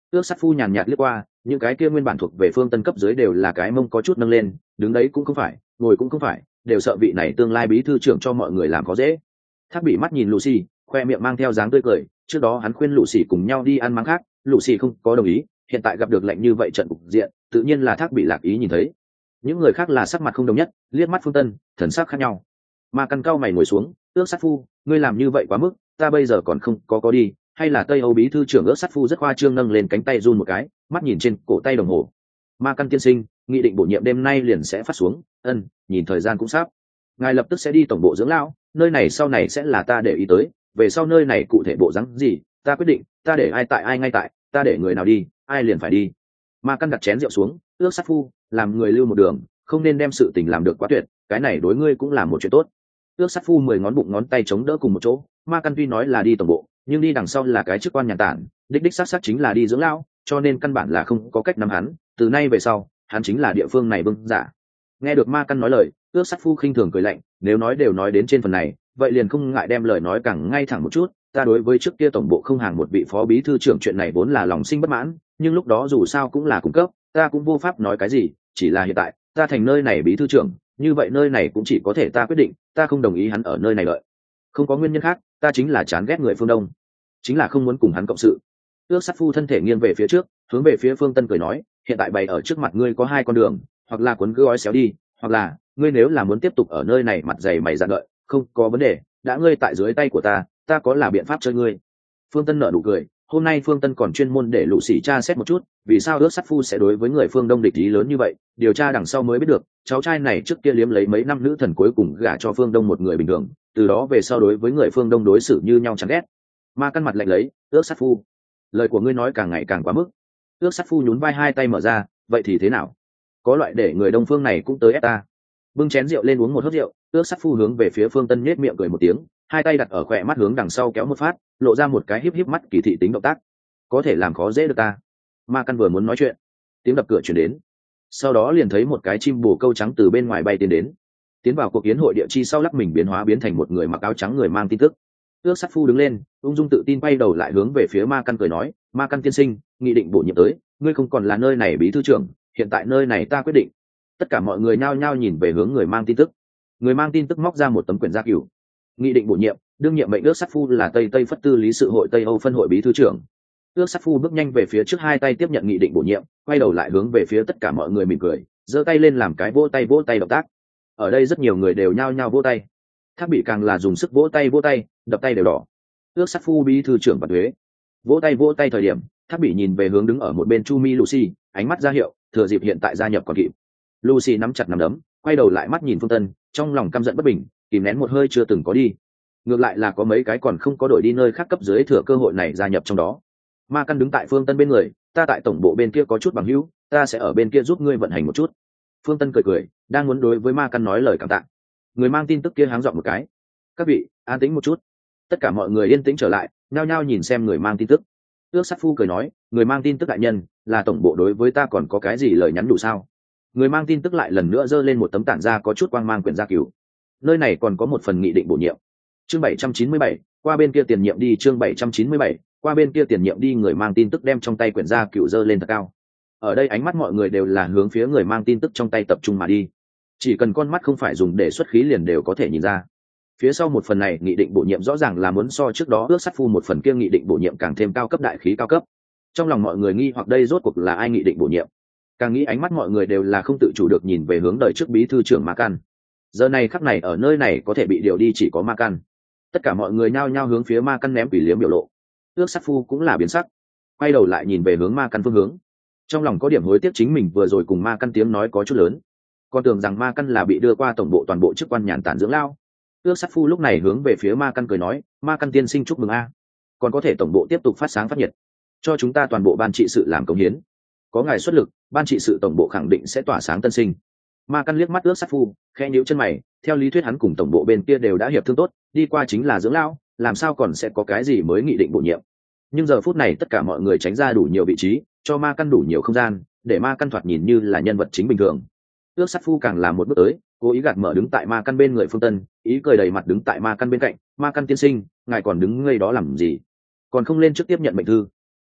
Ước sát phu nhàn nhạt liếc qua, những cái kia nguyên bản thuộc về Phương Tân cấp dưới đều là cái mông có chút nâng lên, đứng đấy cũng không phải, ngồi cũng không phải, đều sợ vị này tương lai bí thư trưởng cho mọi người làm khó dễ. Thác Bị mắt nhìn Lucy, khoe miệng mang theo dáng tươi cười, trước đó hắn khuyên Lucy cùng nhau đi ăn máng khác, Lucy không có đồng ý, hiện tại gặp được lệnh như vậy trận cục diện, tự nhiên là Thác Bị lạc ý nhìn thấy. Những người khác là sắc mặt không đồng nhất, liếc mắt Phương Tân, thần sắc khác nhau. Ma Căn cao mày ngồi xuống, Ước sát phu, ngươi làm như vậy quá mức, ta bây giờ còn không có có đi, hay là Tây Âu bí thư trưởng Ước sát phu rất khoa trương nâng lên cánh tay run một cái, mắt nhìn trên cổ tay đồng hồ. Ma Căn tiên sinh, nghị định bổ nhiệm đêm nay liền sẽ phát xuống, ân, nhìn thời gian cũng sắp. Ngài lập tức sẽ đi tổng bộ dưỡng lão, nơi này sau này sẽ là ta để ý tới, về sau nơi này cụ thể bộ dáng gì, ta quyết định, ta để ai tại ai ngay tại, ta để người nào đi, ai liền phải đi. Ma Căn đặt chén rượu xuống, Ước sát phu, làm người lưu một đường, không nên đem sự tình làm được quá tuyệt, cái này đối ngươi cũng là một chuyện tốt. Ước sát phu mười ngón bụng ngón tay chống đỡ cùng một chỗ, Ma Căn tuy nói là đi tổng bộ, nhưng đi đằng sau là cái chức quan nhà tản, đích đích xác xác chính là đi dưỡng lão, cho nên căn bản là không có cách nắm hắn, từ nay về sau, hắn chính là địa phương này vương giả. Nghe được Ma Căn nói lời, Ước sát phu khinh thường cười lạnh, nếu nói đều nói đến trên phần này, vậy liền không ngại đem lời nói càng ngay thẳng một chút, ta đối với trước kia tổng bộ không hàng một vị phó bí thư trưởng chuyện này vốn là lòng sinh bất mãn, nhưng lúc đó dù sao cũng là cung cấp, ta cũng vô pháp nói cái gì, chỉ là hiện tại, ta thành nơi này bí thư trưởng, như vậy nơi này cũng chỉ có thể ta quyết định, ta không đồng ý hắn ở nơi này đợi. Không có nguyên nhân khác, ta chính là chán ghét người phương Đông, chính là không muốn cùng hắn cộng sự. Ước sát phu thân thể nghiêng về phía trước, hướng về phía Phương Tân cười nói, hiện tại bày ở trước mặt ngươi có hai con đường, hoặc là cuốn gói xéo đi, hoặc là ngươi nếu là muốn tiếp tục ở nơi này mặt dày mày dạn đợi, không có vấn đề, đã ngươi tại dưới tay của ta, ta có là biện pháp chơi ngươi. Phương Tân nở nụ cười, hôm nay Phương Tân còn chuyên môn để Lũ Sĩ tra xét một chút, vì sao Ước sát phu sẽ đối với người phương Đông địch ý lớn như vậy, điều tra đằng sau mới biết được, cháu trai này trước kia liếm lấy mấy năm nữ thần cuối cùng gả cho phương Đông một người bình thường, từ đó về sau đối với người phương Đông đối xử như nhau chẳng ghét. Ma Căn mặt lạnh lấy, Ước sát phu, lời của ngươi nói càng ngày càng quá mức. Ước sát phu nhún vai hai tay mở ra, vậy thì thế nào? Có loại để người Đông phương này cũng tới ép ta. Bưng chén rượu lên uống một hớp rượu, Ước sát phu hướng về phía Phương Tân nhếch miệng cười một tiếng, hai tay đặt ở khỏe mắt hướng đằng sau kéo một phát, lộ ra một cái híp híp mắt kỳ thị tính động tác. Có thể làm khó dễ được ta. Ma Căn vừa muốn nói chuyện, tiếng đập cửa truyền đến, sau đó liền thấy một cái chim bồ câu trắng từ bên ngoài bay tiến đến, tiến vào cuộc kiến hội địa chi sau lắc mình biến hóa biến thành một người mặc áo trắng người mang tin tức. Ước sát phu đứng lên, ung dung tự tin quay đầu lại hướng về phía Ma Căn cười nói, Ma Căn tiên sinh, nghị định bổ nhiệm tới, ngươi không còn là nơi này bí thư trưởng, hiện tại nơi này ta quyết định. Tất cả mọi người nhao nhao nhìn về hướng người mang tin tức. Người mang tin tức móc ra một tấm quyển gia cửu. Nghị định bổ nhiệm, đương nhiệm mệnh Ước sát phu là Tây Tây Phất Tư lý sự hội Tây Âu phân hội bí thư trưởng. Ước sát phu bước nhanh về phía trước, hai tay tiếp nhận nghị định bổ nhiệm, quay đầu lại hướng về phía tất cả mọi người mỉm cười, giơ tay lên làm cái vỗ tay vỗ tay động tác. Ở đây rất nhiều người đều nhao nhao vỗ tay. Thác Bị càng là dùng sức vỗ tay vỗ tay, đập tay đều đỏ. Ước sát phu bí thư trưởng và thuế. Vỗ tay vỗ tay thời điểm, Thác Bị nhìn về hướng đứng ở một bên Chu Mi Lucy, ánh mắt ra hiệu, thừa dịp hiện tại gia nhập còn kịp. Lucy nắm chặt nắm đấm, quay đầu lại mắt nhìn Phương Tân, trong lòng căm giận bất bình, kìm nén một hơi chưa từng có đi. Ngược lại là có mấy cái còn không có đổi đi nơi khác cấp dưới thừa cơ hội này gia nhập trong đó. Ma Căn đứng tại Phương Tân bên người, ta tại tổng bộ bên kia có chút bằng hữu, ta sẽ ở bên kia giúp ngươi vận hành một chút. Phương Tân cười cười, đang muốn đối với Ma Căn nói lời cảm tạ. Người mang tin tức kia háng giọng một cái, các vị an tĩnh một chút. Tất cả mọi người yên tĩnh trở lại, nhao nhao nhìn xem người mang tin tức. Ước sát phu cười nói, người mang tin tức đại nhân, là tổng bộ đối với ta còn có cái gì lời nhắn đủ sao? Người mang tin tức lại lần nữa giơ lên một tấm tản ra có chút quang mang quyển gia cửu. Nơi này còn có một phần nghị định bổ nhiệm. Chương bảy trăm chín mươi bảy, qua bên kia tiền nhiệm đi. Chương bảy trăm chín mươi bảy, qua bên kia tiền nhiệm đi. Người mang tin tức đem trong tay quyển gia cửu giơ lên thật cao. Ở đây ánh mắt mọi người đều là hướng phía người mang tin tức trong tay tập trung mà đi. Chỉ cần con mắt không phải dùng để xuất khí liền đều có thể nhìn ra. Phía sau một phần này nghị định bổ nhiệm rõ ràng là muốn so trước đó Ước sát phu một phần kia nghị định bổ nhiệm càng thêm cao cấp đại khí cao cấp. Trong lòng mọi người nghi hoặc đây rốt cuộc là ai nghị định bổ nhiệm. Càng nghĩ ánh mắt mọi người đều là không tự chủ được nhìn về hướng đời trước bí thư trưởng Ma Căn. Giờ này khắc này ở nơi này có thể bị điều đi chỉ có Ma Căn. Tất cả mọi người nhao nhao hướng phía Ma Căn ném quỷ liếm biểu lộ. Ước sát phu cũng là biến sắc, quay đầu lại nhìn về hướng Ma Căn phương hướng. Trong lòng có điểm hối tiếc chính mình vừa rồi cùng Ma Căn tiếng nói có chút lớn, còn tưởng rằng Ma Căn là bị đưa qua tổng bộ toàn bộ chức quan nhàn tản dưỡng lao. Ước sát phu lúc này hướng về phía Ma Căn cười nói, Ma Căn tiên sinh chúc mừng a, còn có thể tổng bộ tiếp tục phát sáng phát nhiệt, cho chúng ta toàn bộ ban trị sự làm công hiến. Có ngài xuất lực, ban trị sự tổng bộ khẳng định sẽ tỏa sáng tân sinh. Ma Căn liếc mắt Ước sát phu, khẽ nhíu chân mày, theo lý thuyết hắn cùng tổng bộ bên kia đều đã hiệp thương tốt, đi qua chính là dưỡng lao, làm sao còn sẽ có cái gì mới nghị định bổ nhiệm. Nhưng giờ phút này tất cả mọi người tránh ra đủ nhiều vị trí, cho Ma Căn đủ nhiều không gian, để Ma Căn thoạt nhìn như là nhân vật chính bình thường. Ước sát phu càng làm một bước tới, cố ý gạt mở đứng tại Ma Căn bên người Phương Tân, ý cười đầy mặt đứng tại Ma Căn bên cạnh, Ma Căn tiên sinh, ngài còn đứng ngây đó làm gì, còn không lên trước tiếp nhận mệnh thư.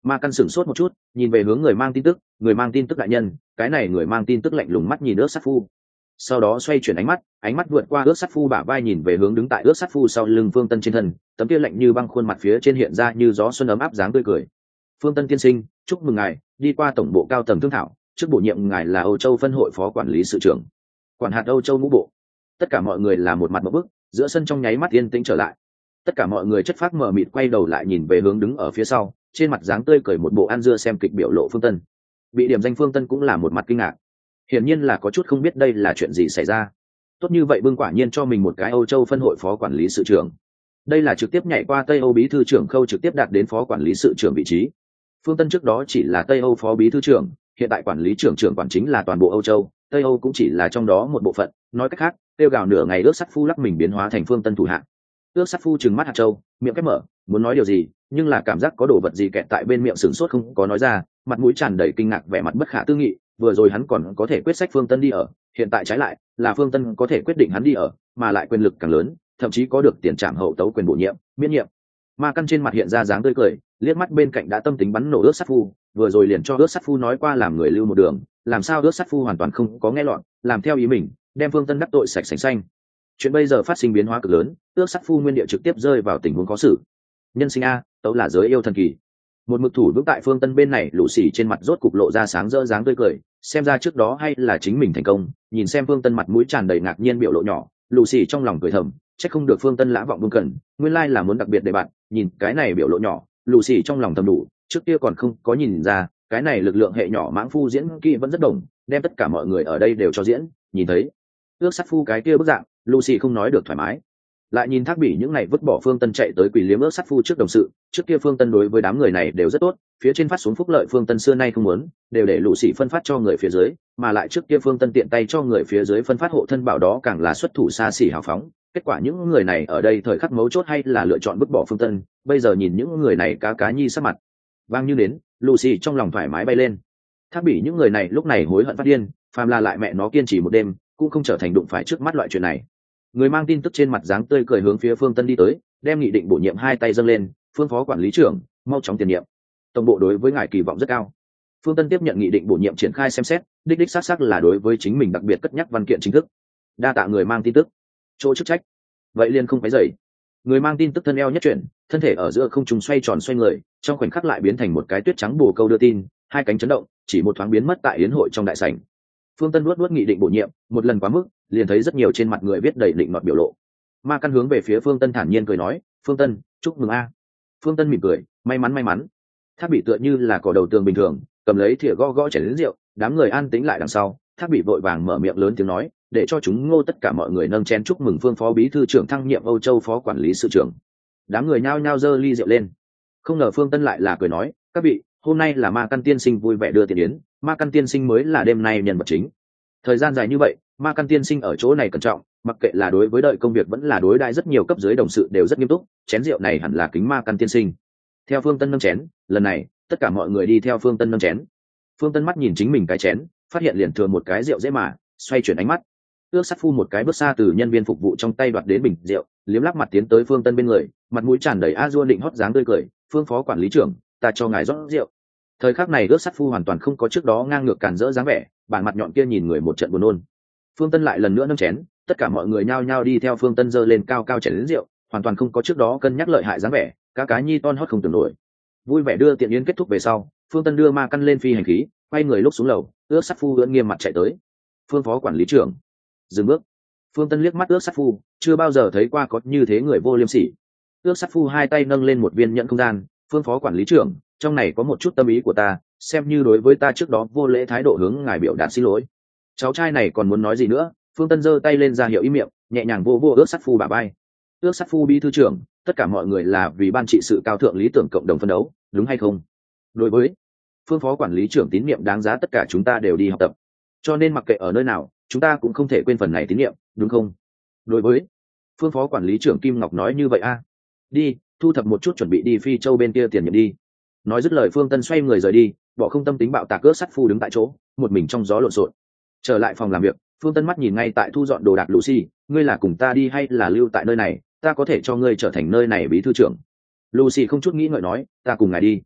Ma căn sửng sốt một chút, nhìn về hướng người mang tin tức, người mang tin tức đại nhân, cái này người mang tin tức lạnh lùng mắt nhìn ước sát phu, sau đó xoay chuyển ánh mắt, ánh mắt vượt qua ước sát phu bả vai nhìn về hướng đứng tại ước sát phu sau lưng Phương Tân trên thân, tấm kia lạnh như băng khuôn mặt phía trên hiện ra như gió xuân ấm áp dáng tươi cười. Phương Tân tiên sinh, chúc mừng ngài đi qua tổng bộ cao tầng thương thảo, trước bổ nhiệm ngài là Âu Châu phân hội phó quản lý sự trưởng, quản hạt Âu Châu ngũ bộ. Tất cả mọi người là một mặt một bức, giữa sân trong nháy mắt yên tĩnh trở lại. Tất cả mọi người chất phác mờ mịt quay đầu lại nhìn về hướng đứng ở phía sau, trên mặt dáng tươi cười một bộ ăn dưa xem kịch biểu lộ Phương Tân. Bị điểm danh Phương Tân cũng là một mặt kinh ngạc, hiển nhiên là có chút không biết đây là chuyện gì xảy ra. Tốt như vậy bưng quả nhiên cho mình một cái Âu Châu phân hội phó quản lý sự trưởng, đây là trực tiếp nhảy qua Tây Âu bí thư trưởng khâu trực tiếp đạt đến phó quản lý sự trưởng vị trí. Phương Tân trước đó chỉ là Tây Âu phó bí thư trưởng, hiện tại quản lý trưởng trưởng quản chính là toàn bộ Âu Châu, Tây Âu cũng chỉ là trong đó một bộ phận. Nói cách khác, tiêu gào nửa ngày ước sắt phu lắc mình biến hóa thành Phương Tân thủ hạ. Ước sắt phu trừng mắt hạt châu, miệng khép mở, muốn nói điều gì, nhưng là cảm giác có đồ vật gì kẹt tại bên miệng sửng sốt không có nói ra, mặt mũi tràn đầy kinh ngạc vẻ mặt bất khả tư nghị. Vừa rồi hắn còn có thể quyết sách Phương Tân đi ở, hiện tại trái lại là Phương Tân có thể quyết định hắn đi ở, mà lại quyền lực càng lớn, thậm chí có được tiền trảm hậu tấu quyền bổ nhiệm, miễn nhiệm. Ma căn trên mặt hiện ra dáng tươi cười, liếc mắt bên cạnh đã tâm tính bắn nổ ước sắt phu, vừa rồi liền cho ước sắt phu nói qua làm người lưu một đường, làm sao ước sắt phu hoàn toàn không có nghe lọt, làm theo ý mình, đem Phương Tân đắc tội sạch sành xanh. Chuyện bây giờ phát sinh biến hóa cực lớn, ước sắt phu nguyên địa trực tiếp rơi vào tình huống khó xử. Nhân sinh a, tấu là giới yêu thần kỳ. Một mực thủ vững tại Phương Tân bên này, lũ xì trên mặt rốt cục lộ ra sáng rỡ dáng tươi cười, xem ra trước đó hay là chính mình thành công. Nhìn xem Phương Tân mặt mũi tràn đầy ngạc nhiên biểu lộ nhỏ, lũ xì trong lòng cười thầm, chắc không được Phương Tân lã vọng buông cần, nguyên lai là muốn đặc biệt để bạn. Nhìn cái này biểu lộ nhỏ, lũ xì trong lòng thầm đủ, trước kia còn không có nhìn ra, cái này lực lượng hệ nhỏ mãng phu diễn kỹ vẫn rất đồng, đem tất cả mọi người ở đây đều cho diễn. Nhìn thấy ước sắt phu cái kia bức dạng, Lucy không nói được thoải mái. Lại nhìn Thác Bỉ những này vứt bỏ Phương Tân chạy tới quỳ liếm ước sắt phu trước đồng sự, trước kia Phương Tân đối với đám người này đều rất tốt, phía trên phát xuống phúc lợi Phương Tân xưa nay không muốn, đều để Lucy phân phát cho người phía dưới, mà lại trước kia Phương Tân tiện tay cho người phía dưới phân phát hộ thân bảo đó càng là xuất thủ xa xỉ hào phóng. Kết quả những người này ở đây thời khắc mấu chốt hay là lựa chọn vứt bỏ Phương Tân, bây giờ nhìn những người này cá cá nhi sắc mặt vang như đến, Lucy trong lòng thoải mái bay lên. Thác Bỉ những người này lúc này hối hận phát điên, phàm là lại mẹ nó kiên trì một đêm, cũng không trở thành đụng phải trước mắt loại chuyện này. Người mang tin tức trên mặt dáng tươi cười hướng phía Phương Tân đi tới, đem nghị định bổ nhiệm hai tay dâng lên, Phương phó quản lý trưởng, mau chóng tiền nhiệm. Tổng bộ đối với ngài kỳ vọng rất cao. Phương Tân tiếp nhận nghị định bổ nhiệm triển khai xem xét, đích đích xác xác là đối với chính mình đặc biệt cất nhắc văn kiện chính thức. Đa tạ người mang tin tức. Chỗ chức trách. Vậy liền không phải dậy. Người mang tin tức thân eo nhất chuyển, thân thể ở giữa không trung xoay tròn xoay người, trong khoảnh khắc lại biến thành một cái tuyết trắng bồ câu đưa tin, hai cánh chấn động, chỉ một thoáng biến mất tại yến hội trong đại sảnh. Phương Tân nuốt nuốt nghị định bổ nhiệm, một lần quá mức, liền thấy rất nhiều trên mặt người viết đầy định nọt biểu lộ. Ma căn hướng về phía Phương Tân thản nhiên cười nói, "Phương Tân, chúc mừng a." Phương Tân mỉm cười, "May mắn may mắn." Thác Bị tựa như là cỏ đầu tường bình thường, cầm lấy thìa gõ gõ chén lớn rượu, đám người an tĩnh lại đằng sau, Thác Bị vội vàng mở miệng lớn tiếng nói, để cho chúng ngô tất cả mọi người nâng chén chúc mừng Phương phó bí thư trưởng thăng nhiệm Âu Châu phó quản lý sự trưởng. Đám người nhao nhao giơ ly rượu lên. Không ngờ Phương Tân lại là cười nói, "Các vị, hôm nay là Ma căn tiên sinh vui vẻ đưa tiền yến, Ma căn tiên sinh mới là đêm nay nhân vật chính." Thời gian dài như vậy, Ma căn tiên sinh ở chỗ này cẩn trọng, mặc kệ là đối với đợi công việc vẫn là đối đãi rất nhiều cấp dưới đồng sự đều rất nghiêm túc, chén rượu này hẳn là kính Ma căn tiên sinh. Theo Phương Tân nâng chén, lần này tất cả mọi người đi theo Phương Tân nâng chén. Phương Tân mắt nhìn chính mình cái chén, phát hiện liền thừa một cái rượu dễ mà, xoay chuyển ánh mắt. Ước sắt phu một cái bước xa từ nhân viên phục vụ trong tay đoạt đến bình rượu, liếm lắp mặt tiến tới Phương Tân bên người, mặt mũi tràn đầy a dua định hót dáng tươi cười, "Phương phó quản lý trưởng, ta cho ngài rót rượu." Thời khắc này ước sắt phu hoàn toàn không có trước đó ngang ngược cản rỡ dáng vẻ, bản mặt nhọn kia nhìn người một trận buồn nôn. Phương Tân lại lần nữa nâng chén, tất cả mọi người nhao nhao đi theo Phương Tân giơ lên cao cao chén lớn rượu, hoàn toàn không có trước đó cân nhắc lợi hại dáng vẻ, cá cá nhi ton hót không tưởng nổi. Vui vẻ đưa tiện yến kết thúc về sau, Phương Tân đưa Ma căn lên phi hành khí, quay người lúc xuống lầu, ước sắt phu ưỡn nghiêm mặt chạy tới. "Phương phó quản lý trưởng." Dừng bước. Phương Tân liếc mắt ước sắt phu, chưa bao giờ thấy qua có như thế người vô liêm sỉ. Ước sắt phu hai tay nâng lên một viên nhẫn không gian, "Phương phó quản lý trưởng, trong này có một chút tâm ý của ta, xem như đối với ta trước đó vô lễ thái độ hướng ngài biểu đạt xin lỗi." Cháu trai này còn muốn nói gì nữa, Phương Tân giơ tay lên ra hiệu ý miệng, nhẹ nhàng vô vô ước sắt phu bả vai. "Ước sắt phu bí thư trưởng, tất cả mọi người là vì ban trị sự cao thượng lý tưởng cộng đồng phân đấu, đúng hay không? Đối với Phương phó quản lý trưởng tín nhiệm đáng giá tất cả chúng ta đều đi học tập, cho nên mặc kệ ở nơi nào, chúng ta cũng không thể quên phần này tín nhiệm, đúng không?" Đối với Phương phó quản lý trưởng Kim Ngọc nói như vậy a. "Đi, thu thập một chút chuẩn bị đi Phi Châu bên kia tiền nhiệm đi." Nói dứt lời Phương Tân xoay người rời đi, bỏ không tâm tính bạo tạc ước sắt phu đứng tại chỗ, một mình trong gió lộn xộn. Trở lại phòng làm việc, Phương Tân mắt nhìn ngay tại thu dọn đồ đạc Lucy, "Ngươi là cùng ta đi hay là lưu tại nơi này, ta có thể cho ngươi trở thành nơi này bí thư trưởng." Lucy không chút nghĩ ngợi nói, "Ta cùng ngài đi."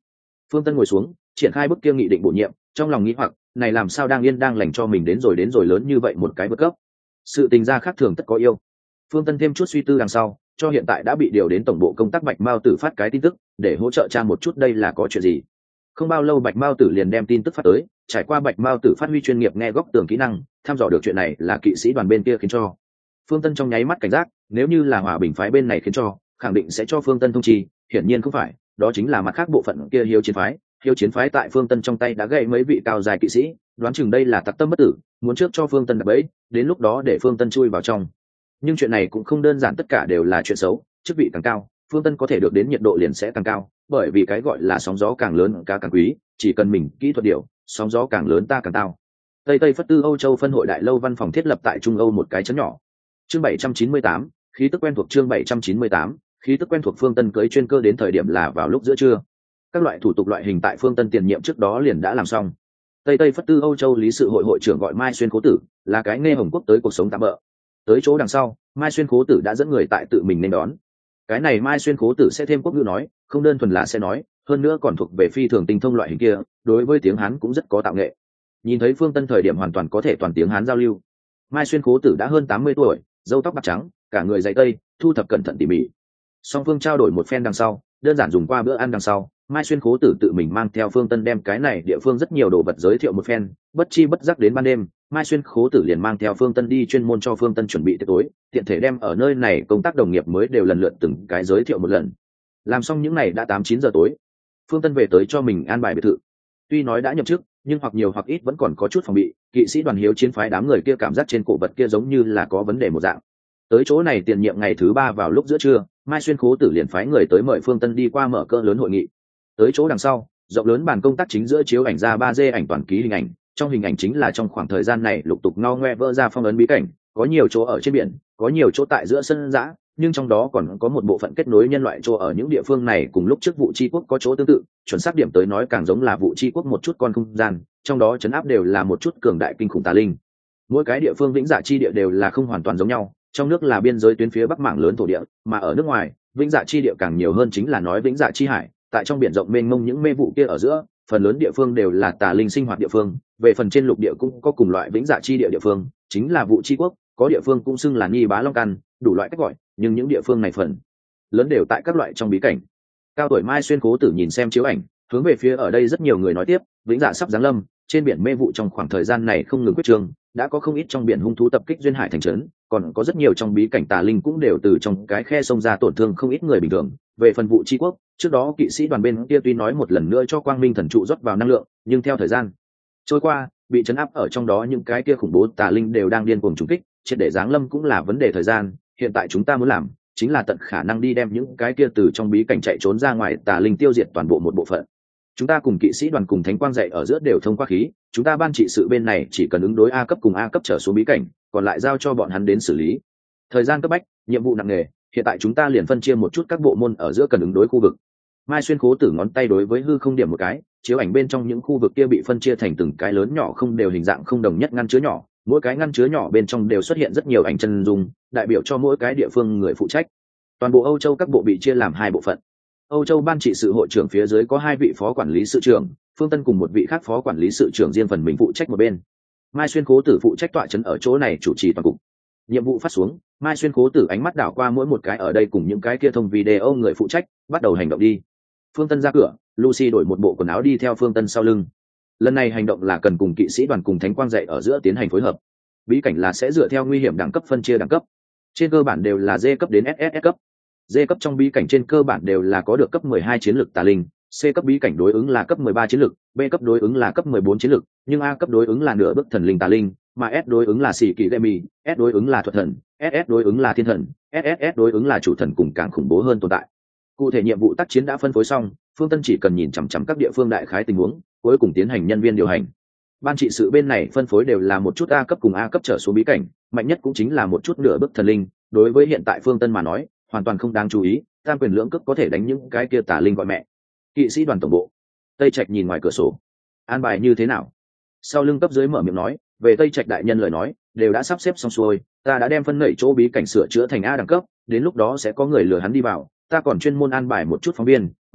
Phương Tân ngồi xuống triển khai bức kia nghị định bổ nhiệm, trong lòng nghĩ hoặc này làm sao đang yên đang lành cho mình đến rồi đến rồi lớn như vậy một cái vượt cấp. Sự tình gia khác thường tất có yêu. Phương Tân thêm chút suy tư đằng sau, cho hiện tại đã bị điều đến tổng bộ công tác Bạch Mao Tử phát cái tin tức để hỗ trợ cha một chút đây là có chuyện gì. Không bao lâu Bạch Mao Tử liền đem tin tức phát tới, trải qua Bạch Mao Tử phát huy chuyên nghiệp nghe góc tường kỹ năng, thăm dò được chuyện này là kỵ sĩ đoàn bên kia khiến cho. Phương Tân trong nháy mắt cảnh giác, nếu như là Hòa Bình phái bên này khiến cho, khẳng định sẽ cho Phương Tân thông chi, hiển nhiên không phải, đó chính là mặt khác bộ phận kia Hiếu Chiến phái. Hiếu Chiến phái tại Phương Tân trong tay đã gãy mấy vị cao dài kỵ sĩ, đoán chừng đây là tặc tâm bất tử, muốn trước cho Phương Tân đập bẫy, đến lúc đó để Phương Tân chui vào trong. Nhưng chuyện này cũng không đơn giản, tất cả đều là chuyện xấu, chức vị càng cao, Phương Tân có thể được đến nhiệt độ liền sẽ càng cao, bởi vì cái gọi là sóng gió càng lớn cá càng quý, chỉ cần mình kỹ thuật điều, sóng gió càng lớn ta càng tao. Tây Tây Phất Tư Âu Châu phân hội đại lâu văn phòng thiết lập tại Trung Âu một cái trấn nhỏ. Chương bảy trăm chín mươi tám, khí tức quen thuộc chương bảy trăm chín mươi tám, khí tức quen thuộc Phương Tân cưới chuyên cơ đến thời điểm là vào lúc giữa trưa. Các loại thủ tục loại hình tại Phương Tân tiền nhiệm trước đó liền đã làm xong. Tây Tây Phất Tư Âu Châu lý sự hội hội trưởng gọi Mai Xuyên Cố Tử, là cái nghe Hồng Quốc tới cuộc sống tạm bợ. Tới chỗ đằng sau, Mai Xuyên Cố Tử đã dẫn người tại tự mình nên đón. Cái này Mai Xuyên Cố Tử sẽ thêm quốc ngữ nói, không đơn thuần là sẽ nói, hơn nữa còn thuộc về phi thường tinh thông loại hình kia, đối với tiếng Hán cũng rất có tạo nghệ. Nhìn thấy Phương Tân thời điểm hoàn toàn có thể toàn tiếng Hán giao lưu. Mai Xuyên Cố Tử đã hơn tám mươi tuổi, râu tóc bạc trắng, cả người dày tây, thu thập cẩn thận tỉ mỉ. Song phương trao đổi một phen đằng sau, đơn giản dùng qua bữa ăn đằng sau, Mai Xuyên Cố Tử tự mình mang theo Phương Tân đem cái này địa phương rất nhiều đồ vật giới thiệu một phen, bất chi bất giác đến ban đêm, Mai Xuyên Cố Tử liền mang theo Phương Tân đi chuyên môn cho Phương Tân chuẩn bị tiệc tối, tiện thể đem ở nơi này công tác đồng nghiệp mới đều lần lượt từng cái giới thiệu một lần. Làm xong những này đã tám chín giờ tối, Phương Tân về tới cho mình an bài biệt thự. Tuy nói đã nhậm chức, nhưng hoặc nhiều hoặc ít vẫn còn có chút phòng bị, kỵ sĩ đoàn Hiếu Chiến phái đám người kia cảm giác trên cổ vật kia giống như là có vấn đề một dạng. Tới chỗ này tiền nhiệm ngày thứ ba vào lúc giữa trưa, Mai Xuyên Cố Tử liền phái người tới mời Phương Tân đi qua mở cỡ lớn hội nghị. Tới chỗ đằng sau, rộng lớn bàn công tác chính giữa chiếu ảnh ra ba D ảnh toàn ký hình ảnh, trong hình ảnh chính là trong khoảng thời gian này lục tục ngao ngoe vỡ ra phong ấn bí cảnh, có nhiều chỗ ở trên biển, có nhiều chỗ tại giữa sân dã, nhưng trong đó còn có một bộ phận kết nối nhân loại chỗ ở những địa phương này cùng lúc trước vụ chi quốc có chỗ tương tự, chuẩn xác điểm tới nói càng giống là vụ chi quốc một chút con không gian, trong đó chấn áp đều là một chút cường đại kinh khủng tà linh. Mỗi cái địa phương vĩnh dạ chi địa đều là không hoàn toàn giống nhau, trong nước là biên giới tuyến phía bắc mảng lớn thổ địa, mà ở nước ngoài, vĩnh dạ chi địa càng nhiều hơn chính là nói vĩnh dạ chi hải, tại trong biển rộng mênh mông những mê vụ kia ở giữa, phần lớn địa phương đều là tà linh sinh hoạt địa phương, về phần trên lục địa cũng có cùng loại vĩnh dạ chi địa địa phương, chính là vụ chi quốc, có địa phương cũng xưng là nghi bá long căn, đủ loại cách gọi, nhưng những địa phương này phần lớn đều tại các loại trong bí cảnh. Cao tuổi Mai Xuyên Cố Tử nhìn xem chiếu ảnh, hướng về phía ở đây rất nhiều người nói tiếp, vĩnh dạ sắp giáng lâm, trên biển mê vụ trong khoảng thời gian này không ngừng quyết trường, đã có không ít trong biển hung thú tập kích duyên hải thành trấn, còn có rất nhiều trong bí cảnh tà linh cũng đều từ trong cái khe sông ra tổn thương không ít người bình thường. Về phần vụ chi quốc, trước đó kỵ sĩ đoàn bên kia tuy nói một lần nữa cho quang minh thần trụ rót vào năng lượng, nhưng theo thời gian trôi qua, bị chấn áp ở trong đó những cái kia khủng bố tà linh đều đang điên cuồng trúng kích, triệt để giáng lâm cũng là vấn đề thời gian. Hiện tại chúng ta muốn làm chính là tận khả năng đi đem những cái kia từ trong bí cảnh chạy trốn ra ngoài tà linh tiêu diệt toàn bộ một bộ phận. Chúng ta cùng kỵ sĩ đoàn cùng thánh quang dạy ở giữa đều thông qua khí, chúng ta ban trị sự bên này chỉ cần ứng đối A cấp cùng A cấp trở xuống bí cảnh, còn lại giao cho bọn hắn đến xử lý. Thời gian cấp bách, nhiệm vụ nặng nề, hiện tại chúng ta liền phân chia một chút các bộ môn ở giữa cần ứng đối khu vực. Mai Xuyên Cố Tử ngón tay đối với hư không điểm một cái, chiếu ảnh bên trong những khu vực kia bị phân chia thành từng cái lớn nhỏ không đều hình dạng không đồng nhất ngăn chứa nhỏ, mỗi cái ngăn chứa nhỏ bên trong đều xuất hiện rất nhiều ảnh chân dung, đại biểu cho mỗi cái địa phương người phụ trách. Toàn bộ Âu Châu các bộ bị chia làm hai bộ phận. Âu Châu ban trị sự hội trưởng phía dưới có hai vị phó quản lý sự trưởng, Phương Tân cùng một vị khác phó quản lý sự trưởng riêng phần mình phụ trách một bên. Mai Xuyên Cố Tử phụ trách tọa trấn ở chỗ này chủ trì toàn cục. Nhiệm vụ phát xuống, Mai Xuyên Cố Tử ánh mắt đảo qua mỗi một cái ở đây cùng những cái kia thông video người phụ trách, bắt đầu hành động đi. Phương Tân ra cửa, Lucy đổi một bộ quần áo đi theo Phương Tân sau lưng. Lần này hành động là cần cùng kỵ sĩ đoàn cùng thánh quang dạy ở giữa tiến hành phối hợp. Bí cảnh là sẽ dựa theo nguy hiểm đẳng cấp phân chia đẳng cấp. Trên cơ bản đều là D cấp đến S S S cấp. D cấp trong bí cảnh trên cơ bản đều là có được cấp mười hai chiến lực tà linh, C cấp bí cảnh đối ứng là cấp mười ba chiến lực, B cấp đối ứng là cấp mười bốn chiến lực, nhưng A cấp đối ứng là nửa bước thần linh tà linh, mà S đối ứng là sĩ kỳ lệ mì, S đối ứng là thuật thần, ét ét đối ứng là thiên thần, ét ét ét đối ứng là chủ thần cùng càng khủng bố hơn tồn tại. Cụ thể nhiệm vụ tác chiến đã phân phối xong, Phương Tân chỉ cần nhìn chằm chằm các địa phương đại khái tình huống, cuối cùng tiến hành nhân viên điều hành. Ban trị sự bên này phân phối đều là một chút A cấp cùng A cấp trở xuống bí cảnh, mạnh nhất cũng chính là một chút nửa bước thần linh, đối với hiện tại Phương Tân mà nói, hoàn toàn không đáng chú ý, tam quyền lưỡng cước có thể đánh những cái kia tà linh gọi mẹ. Kỵ sĩ đoàn tổng bộ, Tây Trạch nhìn ngoài cửa sổ, an bài như thế nào? Sau lưng cấp dưới mở miệng nói, về Tây Trạch đại nhân lời nói, đều đã sắp xếp xong xuôi, ta đã đem phân nảy chỗ bí cảnh sửa chữa thành A đẳng cấp, đến lúc đó sẽ có người lừa hắn đi vào, ta còn chuyên môn an bài một chút phóng viên,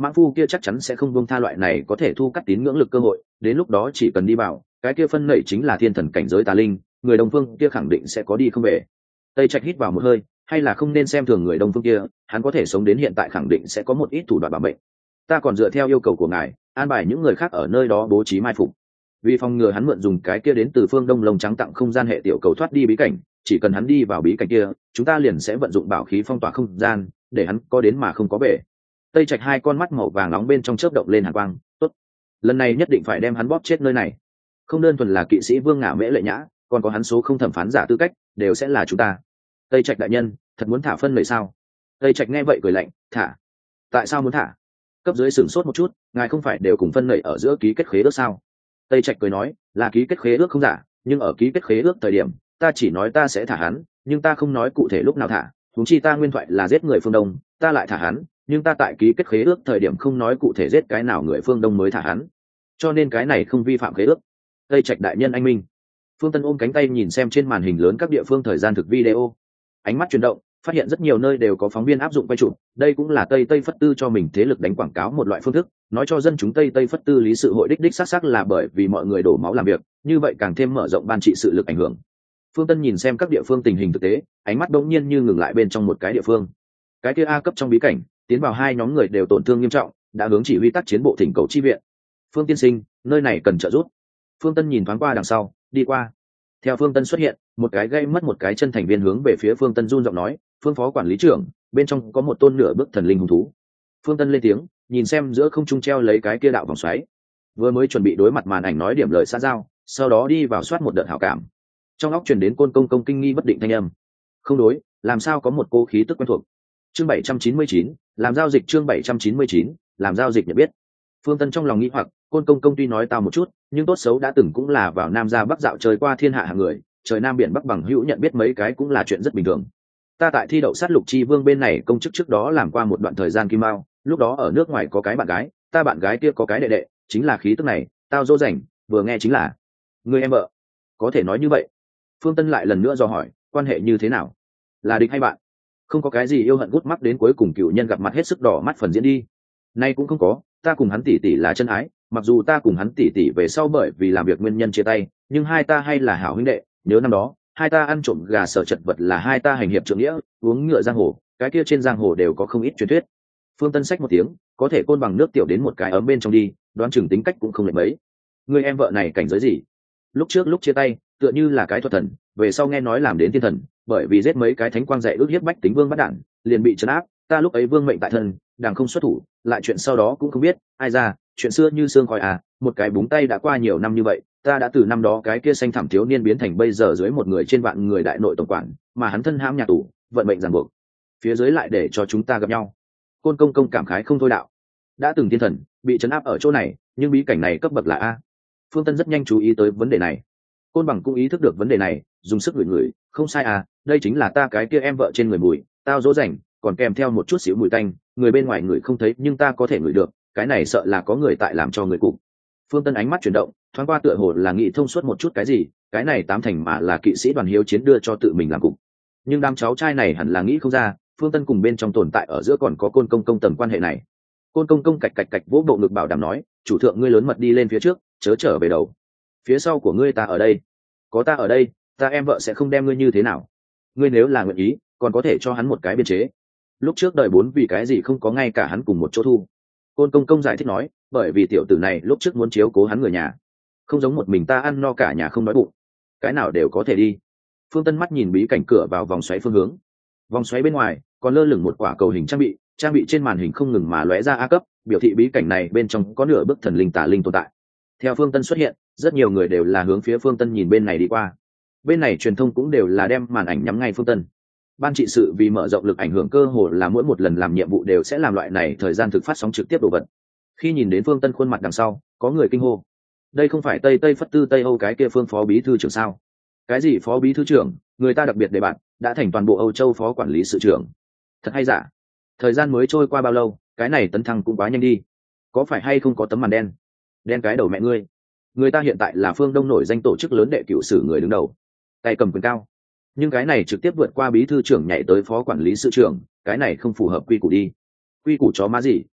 mãng phu kia chắc chắn sẽ không buông tha loại này có thể thu cắt tín ngưỡng lực cơ hội, đến lúc đó chỉ cần đi vào cái kia phân nẩy chính là thiên thần cảnh giới tà linh, người đông phương kia khẳng định sẽ có đi không về. Tây Trạch hít vào một hơi, hay là không nên xem thường người đông phương kia, hắn có thể sống đến hiện tại khẳng định sẽ có một ít thủ đoạn bảo mệnh. Ta còn dựa theo yêu cầu của ngài an bài những người khác ở nơi đó bố trí mai phục, vì phòng ngừa hắn mượn dùng cái kia đến từ phương đông lông trắng tặng không gian hệ tiểu cầu thoát đi bí cảnh, chỉ cần hắn đi vào bí cảnh kia chúng ta liền sẽ vận dụng bảo khí phong tỏa không gian để hắn có đến mà không có về. Tây Trạch hai con mắt màu vàng nóng bên trong chớp động lên hàn quang. Tốt, lần này nhất định phải đem hắn bóp chết nơi này. Không đơn thuần là kỵ sĩ Vương Ngả Mễ Lệ Nhã, còn có hắn số không thẩm phán giả tư cách đều sẽ là chúng ta. Tây Trạch đại nhân, thật muốn thả phân lời sao? Tây Trạch nghe vậy cười lạnh, thả? Tại sao muốn thả? Cấp dưới sửng sốt một chút, ngài không phải đều cùng phân nảy ở giữa ký kết khế ước sao? Tây Trạch cười nói, là ký kết khế ước không giả, nhưng ở ký kết khế ước thời điểm ta chỉ nói ta sẽ thả hắn, nhưng ta không nói cụ thể lúc nào thả. Huống chi ta nguyên thoại là giết người phương Đông, ta lại thả hắn, nhưng ta tại ký kết khế ước thời điểm không nói cụ thể giết cái nào người phương Đông mới thả hắn, cho nên cái này không vi phạm khế ước. Tây Trạch đại nhân anh minh. Phương Tân ôm cánh tay nhìn xem trên màn hình lớn các địa phương thời gian thực video, ánh mắt chuyển động, phát hiện rất nhiều nơi đều có phóng viên áp dụng quay chụp, đây cũng là Tây Tây Phất Tư cho mình thế lực đánh quảng cáo một loại phương thức, nói cho dân chúng Tây Tây Phất Tư lý sự hội đích đích xác xác là bởi vì mọi người đổ máu làm việc, như vậy càng thêm mở rộng ban trị sự lực ảnh hưởng. Phương Tân nhìn xem các địa phương tình hình thực tế, ánh mắt đột nhiên như ngừng lại bên trong một cái địa phương. Cái kia A cấp trong bí cảnh, tiến vào hai nhóm người đều tổn thương nghiêm trọng, đã hướng chỉ huy tác chiến bộ thỉnh cầu chi viện. Phương tiên sinh, nơi này cần trợ giúp. Phương Tân nhìn thoáng qua đằng sau, đi qua. Theo Phương Tân xuất hiện, một cái gây mất một cái chân thành viên hướng về phía Phương Tân run giọng nói, phương phó quản lý trưởng, bên trong có một tôn nửa bước thần linh hung thú. Phương Tân lên tiếng, nhìn xem giữa không trung treo lấy cái kia đạo vòng xoáy, vừa mới chuẩn bị đối mặt màn ảnh nói điểm lời xã giao, sau đó đi vào soát một đợt hảo cảm. Trong óc truyền đến côn công công kinh nghi bất định thanh âm. Không đối, làm sao có một cô khí tức quen thuộc. Chương bảy trăm chín mươi chín, làm giao dịch. Chương bảy trăm chín mươi chín, làm giao dịch nhận biết. Phương Tân trong lòng nghĩ hoặc, côn công công tuy nói tao một chút, nhưng tốt xấu đã từng cũng là vào nam ra bắc dạo chơi qua thiên hạ hạng người, trời nam biển bắc bằng hữu nhận biết mấy cái cũng là chuyện rất bình thường. Ta tại thi đậu sát lục chi vương bên này công chức trước đó làm qua một đoạn thời gian kim mao, lúc đó ở nước ngoài có cái bạn gái, ta bạn gái kia có cái đệ đệ, chính là khí tức này, tao dỗ dành, vừa nghe chính là người em vợ. Có thể nói như vậy. Phương Tân lại lần nữa dò hỏi, quan hệ như thế nào? Là địch hay bạn? Không có cái gì yêu hận gút mắc đến cuối cùng cựu nhân gặp mặt hết sức đỏ mắt phần diễn đi. Nay cũng không có, ta cùng hắn tỷ tỷ là chân ái, mặc dù ta cùng hắn tỷ tỷ về sau bởi vì làm việc nguyên nhân chia tay, nhưng hai ta hay là hảo huynh đệ. Nhớ năm đó hai ta ăn trộm gà sở chật vật là hai ta hành hiệp trượng nghĩa, uống ngựa giang hồ, cái kia trên giang hồ đều có không ít truyền thuyết. Phương Tân xách một tiếng, có thể côn bằng nước tiểu đến một cái ấm bên trong đi, đoán chừng tính cách cũng không lệch mấy. Người em vợ này cảnh giới gì? Lúc trước lúc chia tay tựa như là cái thuật thần, về sau nghe nói làm đến thiên thần, bởi vì giết mấy cái thánh quang dạy ước hiếp bách tính vương bắt đản, liền bị trấn áp. Ta lúc ấy vương mệnh tại thân, đàng không xuất thủ, lại chuyện sau đó cũng không biết. Ai ra, chuyện xưa như xương khói à, một cái búng tay đã qua nhiều năm như vậy, ta đã từ năm đó cái kia xanh thẳm thiếu niên biến thành bây giờ dưới một người trên vạn người đại nội tổng quản, mà hắn thân hãm nhà tù, vận mệnh ràng buộc, phía dưới lại để cho chúng ta gặp nhau. Côn công công cảm khái không thôi đạo, đã từng thiên thần bị trấn áp ở chỗ này, nhưng bí cảnh này cấp bậc là A. Phương Tân rất nhanh chú ý tới vấn đề này. Côn bằng cũng ý thức được vấn đề này, dùng sức ngửi ngửi, không sai à, đây chính là ta cái kia em vợ trên người mùi, tao dỗ dành, còn kèm theo một chút xíu mùi tanh, người bên ngoài ngửi không thấy nhưng ta có thể ngửi được, cái này sợ là có người tại làm cho người cục. Phương Tân ánh mắt chuyển động, thoáng qua tựa hồ là nghĩ thông suốt một chút cái gì, cái này tám thành mà là kỵ sĩ đoàn hiếu chiến đưa cho tự mình làm cục. Nhưng đám cháu trai này hẳn là nghĩ không ra, Phương Tân cùng bên trong tồn tại ở giữa còn có côn công công tầng quan hệ này. Côn công công cạch cạch cạch vỗ bộ ngực bảo đảm nói, chủ thượng ngươi lớn mật đi lên phía trước, chớ trở về đầu. Phía sau của ngươi ta ở đây, có ta ở đây, ta em vợ sẽ không đem ngươi như thế nào. Ngươi nếu là nguyện ý, còn có thể cho hắn một cái biên chế. Lúc trước đời bốn vì cái gì không có ngay cả hắn cùng một chỗ thu. Côn công công giải thích nói, bởi vì tiểu tử này lúc trước muốn chiếu cố hắn người nhà, không giống một mình ta ăn no cả nhà không đói bụng, cái nào đều có thể đi. Phương Tân mắt nhìn bí cảnh cửa vào vòng xoáy phương hướng, vòng xoáy bên ngoài còn lơ lửng một quả cầu hình trang bị, trang bị trên màn hình không ngừng mà lóe ra A cấp, biểu thị bí cảnh này bên trong có nửa bức thần linh tà linh tồn tại. Theo Phương Tân xuất hiện, rất nhiều người đều là hướng phía Phương Tân nhìn bên này đi qua. Bên này truyền thông cũng đều là đem màn ảnh nhắm ngay Phương Tân. Ban trị sự vì mở rộng lực ảnh hưởng cơ hồ là mỗi một lần làm nhiệm vụ đều sẽ làm loại này thời gian thực phát sóng trực tiếp đồ vật. Khi nhìn đến Phương Tân khuôn mặt đằng sau, có người kinh hô, đây không phải Tây Tây Phất Tư Tây Âu cái kia Phương phó bí thư trưởng sao? Cái gì phó bí thư trưởng, người ta đặc biệt đề bạn, đã thành toàn bộ Âu Châu phó quản lý sự trưởng. Thật hay giả? Thời gian mới trôi qua bao lâu, cái này tấn thăng cũng quá nhanh đi. Có phải hay không có tấm màn đen? Đen cái đầu mẹ ngươi. Người ta hiện tại là phương Đông nổi danh tổ chức lớn đệ cựu sử người đứng đầu, tay cầm quyền cao. Nhưng cái này trực tiếp vượt qua bí thư trưởng nhảy tới phó quản lý sự trưởng, cái này không phù hợp quy củ đi. Quy củ chó má gì,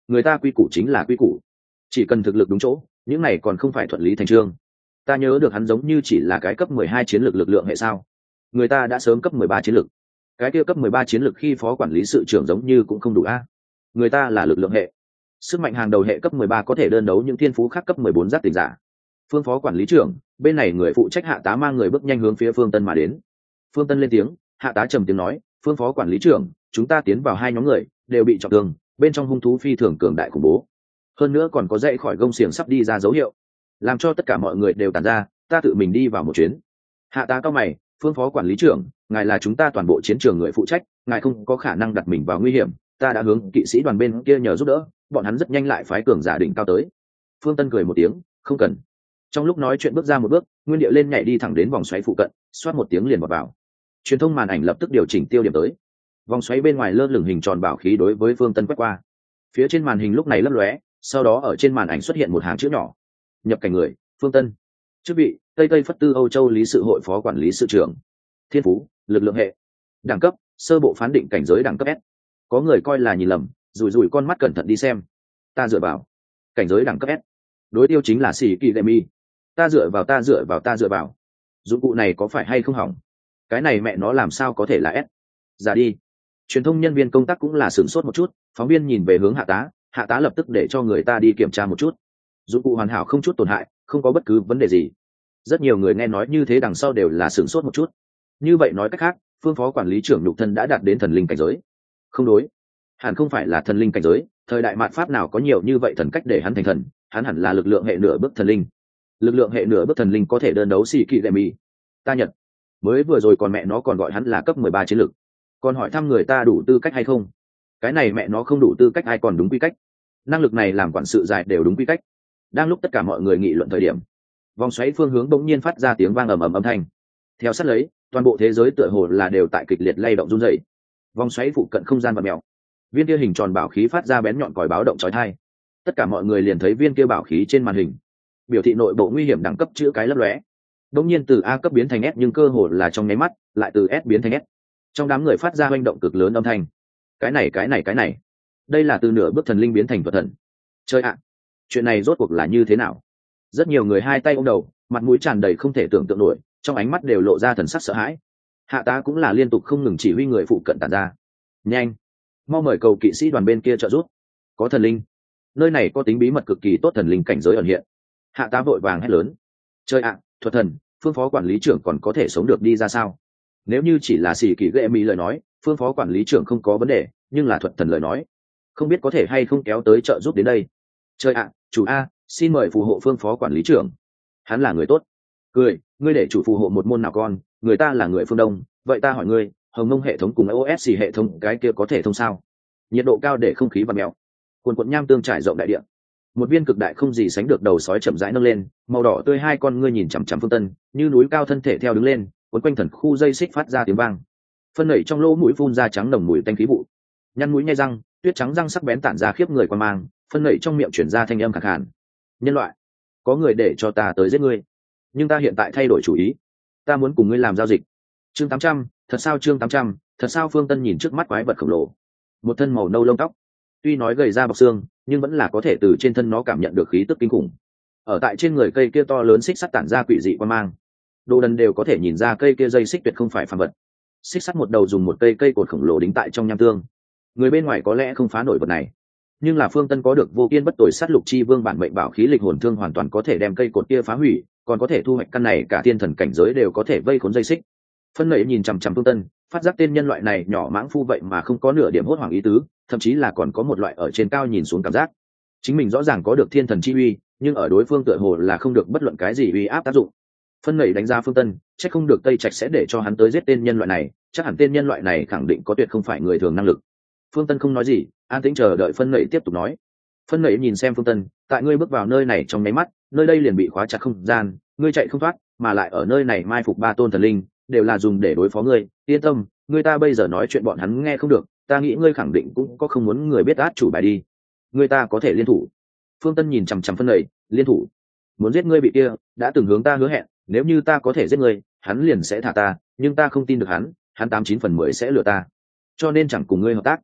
người ta quy củ chính là quy củ, chỉ cần thực lực đúng chỗ, những này còn không phải thuận lý thành trương. Ta nhớ được hắn giống như chỉ là cái cấp mười hai chiến lược lực lượng hệ sao, người ta đã sớm cấp mười ba chiến lược. Cái kia cấp mười ba chiến lược khi phó quản lý sự trưởng giống như cũng không đủ a. Người ta là lực lượng hệ, sức mạnh hàng đầu hệ cấp mười ba có thể đơn đấu những thiên phú khác cấp mười bốn giác tỉnh giả. Phương phó quản lý trưởng, bên này người phụ trách hạ tá mang người bước nhanh hướng phía Phương Tân mà đến. Phương Tân lên tiếng, hạ tá trầm tiếng nói, phương phó quản lý trưởng, chúng ta tiến vào hai nhóm người đều bị trọng thương, bên trong hung thú phi thường cường đại khủng bố, hơn nữa còn có dậy khỏi gông xiềng sắp đi ra dấu hiệu, làm cho tất cả mọi người đều tàn ra, ta tự mình đi vào một chuyến. Hạ tá cao mày, phương phó quản lý trưởng, ngài là chúng ta toàn bộ chiến trường người phụ trách, ngài không có khả năng đặt mình vào nguy hiểm, ta đã hướng kỵ sĩ đoàn bên kia nhờ giúp đỡ, bọn hắn rất nhanh lại phái cường giả đỉnh cao tới. Phương Tân cười một tiếng, không cần. Trong lúc nói chuyện bước ra một bước, nguyên địa lên nhảy đi thẳng đến vòng xoáy phụ cận, xoát một tiếng liền vào vào. Truyền thông màn ảnh lập tức điều chỉnh tiêu điểm tới. Vòng xoáy bên ngoài lơ lửng hình tròn bảo khí đối với Phương Tân quét qua. Phía trên màn hình lúc này lấp lóe, sau đó ở trên màn ảnh xuất hiện một hàng chữ nhỏ. Nhập cảnh người, Phương Tân. Chức vị, Tây Tây Phất Tư Âu Châu lý sự hội phó quản lý sự trưởng. Thiên phú, lực lượng hệ. Đẳng cấp, sơ bộ phán định cảnh giới đẳng cấp S. Có người coi là nhìn lầm, rủi rủi con mắt cẩn thận đi xem. Ta dựa vào. Cảnh giới đẳng cấp S. Đối tiêu chính là Sĩ Kỳ Lệ Mi. Ta dựa vào ta dựa vào ta dựa vào. Dụng cụ này có phải hay không hỏng? Cái này mẹ nó làm sao có thể là S? Ra đi. Truyền thông nhân viên công tác cũng là sửng sốt một chút, phóng viên nhìn về hướng hạ tá, hạ tá lập tức để cho người ta đi kiểm tra một chút. Dụng cụ hoàn hảo không chút tổn hại, không có bất cứ vấn đề gì. Rất nhiều người nghe nói như thế đằng sau đều là sửng sốt một chút. Như vậy nói cách khác, phương phó quản lý trưởng nhục thân đã đạt đến thần linh cảnh giới. Không đối, hẳn không phải là thần linh cảnh giới, thời đại mạt pháp nào có nhiều như vậy thần cách để hắn thành thần, hắn hẳn là lực lượng hệ nửa bước thần linh. Lực lượng hệ nửa bước thần linh có thể đơn đấu Sĩ Kỳ Lệ Mi. Ta nhận. Mới vừa rồi còn mẹ nó còn gọi hắn là cấp mười ba chiến lực, còn hỏi thăm người ta đủ tư cách hay không. Cái này mẹ nó không đủ tư cách ai còn đúng quy cách. Năng lực này làm quản sự dài đều đúng quy cách. Đang lúc tất cả mọi người nghị luận thời điểm, vòng xoáy phương hướng bỗng nhiên phát ra tiếng vang ầm ầm âm thanh. Theo sát lấy, toàn bộ thế giới tựa hồ là đều tại kịch liệt lay động run rẩy. Vòng xoáy phụ cận không gian và mèo, viên kia hình tròn bảo khí phát ra bén nhọn còi báo động chói tai. Tất cả mọi người liền thấy viên kia bảo khí trên màn hình, biểu thị nội bộ nguy hiểm đẳng cấp chữ cái lấp lóe. Đống nhiên từ A cấp biến thành S, nhưng cơ hồ là trong nháy mắt, lại từ S biến thành S. Trong đám người phát ra hoành động cực lớn âm thanh. Cái này cái này cái này, đây là từ nửa bước thần linh biến thành vật thần. Chơi ạ, chuyện này rốt cuộc là như thế nào? Rất nhiều người hai tay ôm đầu, mặt mũi tràn đầy không thể tưởng tượng nổi, trong ánh mắt đều lộ ra thần sắc sợ hãi. Hạ tá cũng là liên tục không ngừng chỉ huy người phụ cận tản ra. Nhanh, mau mời cầu kỵ sĩ đoàn bên kia trợ giúp. Có thần linh, nơi này có tính bí mật cực kỳ tốt, thần linh cảnh giới ẩn hiện. Hạ tá vội vàng hét lớn. Chơi ạ, thuật thần, phương phó quản lý trưởng còn có thể sống được đi ra sao? Nếu như chỉ là Sĩ Kỳ Lệ Mi lời nói, phương phó quản lý trưởng không có vấn đề, nhưng là thuật thần lời nói, không biết có thể hay không kéo tới trợ giúp đến đây. Chơi ạ, chủ a, xin mời phù hộ phương phó quản lý trưởng, hắn là người tốt. Cười, ngươi để chủ phù hộ một môn nào con, người ta là người phương Đông, vậy ta hỏi ngươi, hồng mông hệ thống cùng o ét xê hệ thống cái kia có thể thông sao? Nhiệt độ cao để không khí bật mèo, quần quận nham tương trải rộng đại địa. Một viên cực đại không gì sánh được đầu sói chậm rãi nâng lên, màu đỏ tươi hai con ngươi nhìn chằm chằm Phương Tân, như núi cao thân thể theo đứng lên, cuốn quanh thần khu dây xích phát ra tiếng vang. Phân nảy trong lỗ mũi phun ra trắng nồng mùi tanh khí vụ, nhăn mũi nhai răng, tuyết trắng răng sắc bén tản ra khiếp người quan mang, phân nảy trong miệng chuyển ra thanh âm khàn khàn. Nhân loại, có người để cho ta tới giết ngươi, nhưng ta hiện tại thay đổi chủ ý, ta muốn cùng ngươi làm giao dịch. Chương tám trăm, thật sao chương tám trăm, thật sao Phương Tân nhìn trước mắt quái vật khổng lồ, một thân màu nâu lông tóc, tuy nói gầy da bọc xương, nhưng vẫn là có thể từ trên thân nó cảm nhận được khí tức kinh khủng. Ở tại trên người cây kia to lớn xích sắt tản ra quỷ dị quan mang, đồ đần đều có thể nhìn ra cây kia dây xích tuyệt không phải phàm vật. Xích sắt một đầu dùng một cây cây cột khổng lồ đính tại trong nham tương, người bên ngoài có lẽ không phá nổi vật này, nhưng là Phương Tân có được vô kiên bất tồi sát lục chi vương bản mệnh bảo khí lịch hồn thương, hoàn toàn có thể đem cây cột kia phá hủy, còn có thể thu hoạch căn này cả thiên thần cảnh giới đều có thể vây khốn dây xích. Phân nảy nhìn chằm chằm Phương Tân, phát giác tên nhân loại này nhỏ mãng phu vậy mà không có nửa điểm hốt hoảng ý tứ, thậm chí là còn có một loại ở trên cao nhìn xuống cảm giác. Chính mình rõ ràng có được thiên thần chi uy, nhưng ở đối phương tựa hồ là không được bất luận cái gì uy áp tác dụng. Phân nảy đánh giá Phương Tân, chắc không được Tây Trạch sẽ để cho hắn tới giết tên nhân loại này, chắc hẳn tên nhân loại này khẳng định có tuyệt không phải người thường năng lực. Phương Tân không nói gì, an tĩnh chờ đợi Phân nảy tiếp tục nói. Phân nảy nhìn xem Phương Tân, tại ngươi bước vào nơi này trong nháy mắt, nơi đây liền bị khóa chặt không gian, ngươi chạy không thoát, mà lại ở nơi này mai phục ba tôn thần linh, đều là dùng để đối phó ngươi. Yên tâm, ngươi ta bây giờ nói chuyện bọn hắn nghe không được, ta nghĩ ngươi khẳng định cũng có không muốn người biết át chủ bài đi. Ngươi ta có thể liên thủ. Phương Tân nhìn chằm chằm Phân nảy, liên thủ? Muốn giết ngươi bị kia, đã từng hướng ta hứa hẹn, nếu như ta có thể giết ngươi, hắn liền sẽ thả ta, nhưng ta không tin được hắn, hắn tám chín phần mười sẽ lừa ta, cho nên chẳng cùng ngươi hợp tác.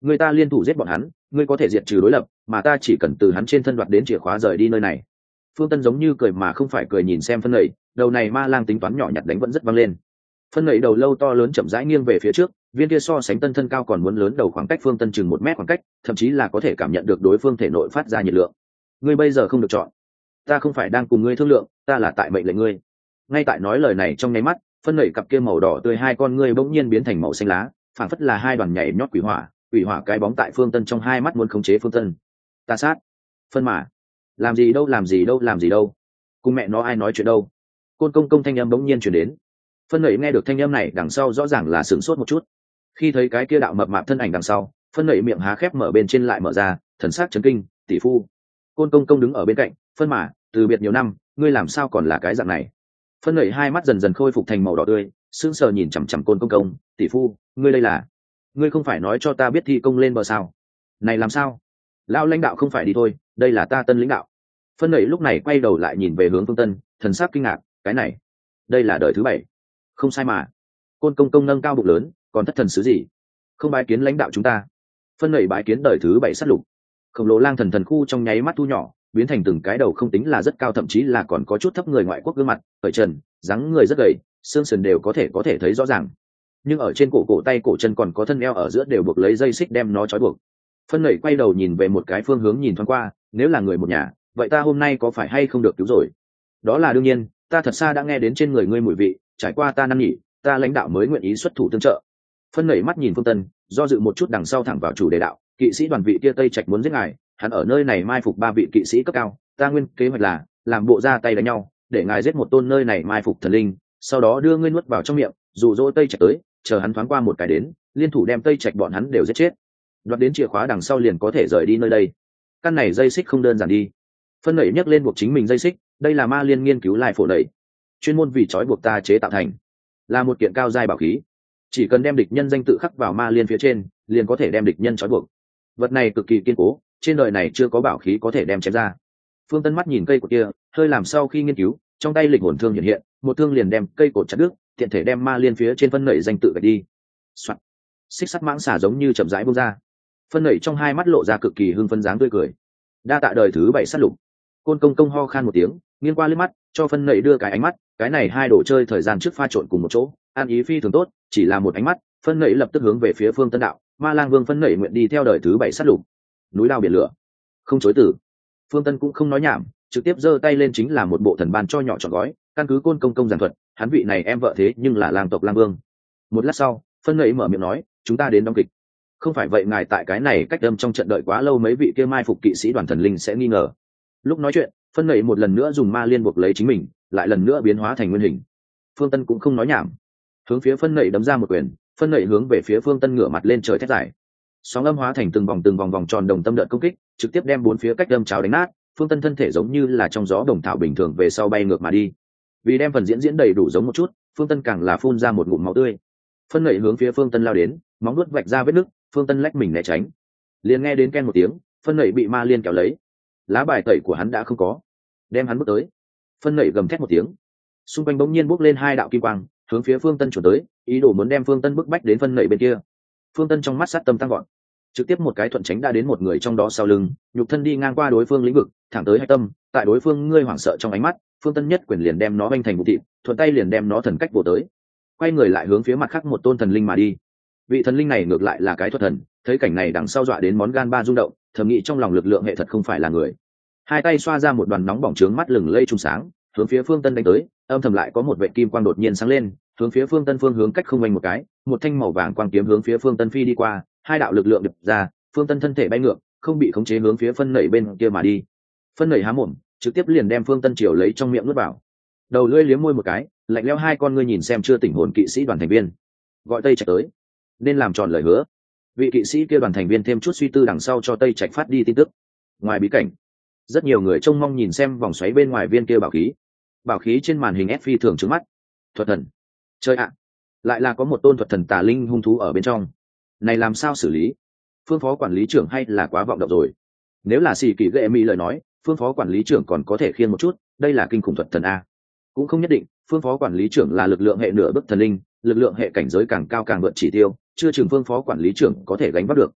người ta liên thủ giết bọn hắn, ngươi có thể diệt trừ đối lập, mà ta chỉ cần từ hắn trên thân đoạt đến chìa khóa rời đi nơi này. Phương Tân giống như cười mà không phải cười nhìn xem Phân Nảy, đầu này ma lang tính toán nhỏ nhặt đánh vẫn rất vang lên. Phân Nảy đầu lâu to lớn chậm rãi nghiêng về phía trước, viên kia so sánh Tân thân cao còn muốn lớn đầu khoảng cách Phương Tân chừng một mét khoảng cách, thậm chí là có thể cảm nhận được đối phương thể nội phát ra nhiệt lượng. Ngươi bây giờ không được chọn, ta không phải đang cùng ngươi thương lượng, ta là tại mệnh lệnh ngươi. Ngay tại nói lời này trong nháy mắt, Phân Nảy cặp kia màu đỏ tươi hai con ngươi bỗng nhiên biến thành màu xanh lá, phảng phất là hai đoàn nhảy nhót quỷ hỏa, quỷ hỏa cái bóng tại Phương Tân trong hai mắt muốn khống chế Phương Tân. Ta sát, Phân mà, làm gì đâu làm gì đâu làm gì đâu, cùng mẹ nó ai nói chuyện đâu. Côn công công thanh âm bỗng nhiên chuyển đến. Phân Nảy nghe được thanh âm này đằng sau rõ ràng là sửng sốt một chút, khi thấy cái kia đạo mập mạp thân ảnh đằng sau, Phân Nảy miệng há khép mở bên trên lại mở ra, thần sắc chấn kinh. Tỷ phu. Côn công công đứng ở bên cạnh. Phân mà, từ biệt nhiều năm, ngươi làm sao còn là cái dạng này? Phân Nảy hai mắt dần dần khôi phục thành màu đỏ tươi, sững sờ nhìn chằm chằm Côn công công. Tỷ phu, ngươi đây là, ngươi không phải nói cho ta biết thi công lên bờ sao? Này làm sao? Lão lãnh đạo không phải đi thôi, đây là ta tân lãnh đạo. Phân Nảy lúc này quay đầu lại nhìn về hướng Phương Tân, thần sắc kinh ngạc. Cái này, đây là đời thứ bảy. Không sai mà. Côn công công nâng cao bụng lớn, còn thất thần sứ gì? Không bái kiến lãnh đạo chúng ta. Phân Nảy bái kiến đời thứ bảy sát lục. Khổng lồ lang thần thần khu trong nháy mắt thu nhỏ, biến thành từng cái đầu không tính là rất cao, thậm chí là còn có chút thấp người ngoại quốc gương mặt, khởi trần, dáng người rất gầy, xương sườn đều có thể có thể thấy rõ ràng. Nhưng ở trên cổ cổ tay cổ chân còn có thân eo ở giữa đều buộc lấy dây xích đem nó trói buộc. Phân Nảy quay đầu nhìn về một cái phương hướng nhìn thoáng qua, nếu là người một nhà, vậy ta hôm nay có phải hay không được cứu rồi? Đó là đương nhiên, ta thật xa đã nghe đến trên người ngươi mùi vị, trải qua ta năn nỉ, ta lãnh đạo mới nguyện ý xuất thủ tương trợ. Phân Nảy mắt nhìn Phương Tân, do dự một chút đằng sau thẳng vào chủ đề đạo, kỵ sĩ đoàn vị kia Tây Trạch muốn giết ngài, hắn ở nơi này mai phục ba vị kỵ sĩ cấp cao, ta nguyên kế hoạch là làm bộ ra tay đánh nhau, để ngài giết một tôn nơi này mai phục thần linh, sau đó đưa ngươi nuốt vào trong miệng, dụ dỗ Tây Trạch tới, chờ hắn thoáng qua một cái đến, liên thủ đem Tây Trạch bọn hắn đều giết chết. Đoạt đến chìa khóa đằng sau liền có thể rời đi nơi đây. Căn này dây xích không đơn giản đi. Phân Nảy nhấc lên buộc chính mình dây xích, đây là ma liên nghiên cứu lại phổ đẩy, chuyên môn vì trói buộc ta chế tạo thành, là một kiện cao giai bảo khí, chỉ cần đem địch nhân danh tự khắc vào ma liên phía trên, liền có thể đem địch nhân trói buộc. Vật này cực kỳ kiên cố, trên đời này chưa có bảo khí có thể đem chém ra. Phương Tân mắt nhìn cây cột kia, hơi làm sau khi nghiên cứu, trong tay lịch hồn thương hiện hiện, một thương liền đem cây cột chặt đứt, tiện thể đem ma liên phía trên Phân Nảy danh tự gạch đi. Soạn. Xích sắt mãng xả giống như chậm rãi buông ra. Phân Nảy trong hai mắt lộ ra cực kỳ hưng phấn dáng tươi cười. Đa tạ đời thứ bảy sát lục. Côn công công ho khan một tiếng, nghiêng qua liếc mắt, cho Phân Nảy đưa cái ánh mắt, cái này hai đồ chơi thời gian trước pha trộn cùng một chỗ, an ý phi thường tốt, chỉ là một ánh mắt, Phân Nảy lập tức hướng về phía Phương Tân đạo, Ma Lang Vương Phân Nảy nguyện đi theo đời thứ bảy sát lục. Núi lao biển lửa, không chối từ. Phương Tân cũng không nói nhảm, trực tiếp giơ tay lên chính là một bộ thần ban cho nhỏ trọn gói, căn cứ Côn công công giảng thuật, hắn vị này em vợ thế nhưng là lang tộc Lang Vương. Một lát sau, Phân Nảy mở miệng nói, chúng ta đến đóng kịch. Không phải vậy ngài tại cái này cách đâm trong trận đợi quá lâu, mấy vị kia mai phục kỵ sĩ đoàn thần linh sẽ nghi ngờ. Lúc nói chuyện, Phân Nảy một lần nữa dùng ma liên buộc lấy chính mình, lại lần nữa biến hóa thành nguyên hình. Phương Tân cũng không nói nhảm, hướng phía Phân Nảy đấm ra một quyền. Phân Nảy hướng về phía Phương Tân ngửa mặt lên trời thét dài, sóng âm hóa thành từng vòng từng vòng vòng tròn đồng tâm đợt công kích, trực tiếp đem bốn phía cách đâm cháo đánh nát. Phương Tân thân thể giống như là trong gió đồng thảo bình thường về sau bay ngược mà đi. Vì đem phần diễn diễn đầy đủ giống một chút, Phương Tân càng là phun ra một ngụm máu tươi. Phân Nảy hướng phía Phương Tân lao đến, móng nuốt vạch ra vết nứt, Phương Tân lách mình né tránh. Liền nghe đến ken một tiếng, Phân Nảy bị ma liên kéo lấy, lá bài tẩy của hắn đã không có, đem hắn bước tới. Phân Nảy gầm thét một tiếng, xung quanh bỗng nhiên bốc lên hai đạo kim quang, hướng phía Phương Tân chuyển tới, ý đồ muốn đem Phương Tân bức bách đến Phân Nảy bên kia. Phương Tân trong mắt sát tâm tăng gọn, trực tiếp một cái thuận tránh đã đến một người trong đó sau lưng, nhục thân đi ngang qua đối phương lĩnh vực, thẳng tới hạch tâm. Tại đối phương ngươi hoảng sợ trong ánh mắt, Phương Tân nhất quyền liền đem nó vanh thành một thịt, thuận tay liền đem nó thần cách bổ tới, quay người lại hướng phía mặt khác một tôn thần linh mà đi. Vị thần linh này ngược lại là cái thuật thần, thấy cảnh này đằng sau dọa đến món gan ba rung động, thầm nghĩ trong lòng lực lượng hệ thật không phải là người. Hai tay xoa ra một đoàn nóng bỏng trướng mắt lừng lây trung sáng, hướng phía Phương Tân đánh tới. Âm thầm lại có một vệ kim quang đột nhiên sáng lên, hướng phía Phương Tân phương hướng cách không quanh một cái, một thanh màu vàng quang kiếm hướng phía Phương Tân phi đi qua. Hai đạo lực lượng đập ra, Phương Tân thân thể bay ngược, không bị khống chế hướng phía Phân Nảy bên kia mà đi. Phân Nảy há mồm, trực tiếp liền đem Phương Tân triều lấy trong miệng nuốt vào. Đầu lưỡi liếm môi một cái, lạnh lẽo hai con ngươi nhìn xem chưa tỉnh hồn kỵ sĩ đoàn thành viên, gọi Tây Trạch tới, nên làm tròn lời hứa. Vị kỵ sĩ kia đoàn thành viên thêm chút suy tư đằng sau cho Tây Trạch phát đi tin tức. Ngoài bí cảnh, rất nhiều người trông mong nhìn xem vòng xoáy bên ngoài viên kia bảo khí. Bảo khí trên màn hình ép phi thường trước mắt. Thuật thần, chơi ạ, lại là có một tôn thuật thần tà linh hung thú ở bên trong. Này làm sao xử lý? Phương phó quản lý trưởng hay là quá vọng động rồi? Nếu là xì kỳ ghệ mỹ lời nói, phương phó quản lý trưởng còn có thể khiêng một chút, đây là kinh khủng thuật thần a. Cũng không nhất định, phương phó quản lý trưởng là lực lượng hệ nửa bước thần linh, lực lượng hệ cảnh giới càng cao càng vượt chỉ tiêu, chưa chừng phương phó quản lý trưởng có thể gánh vác được.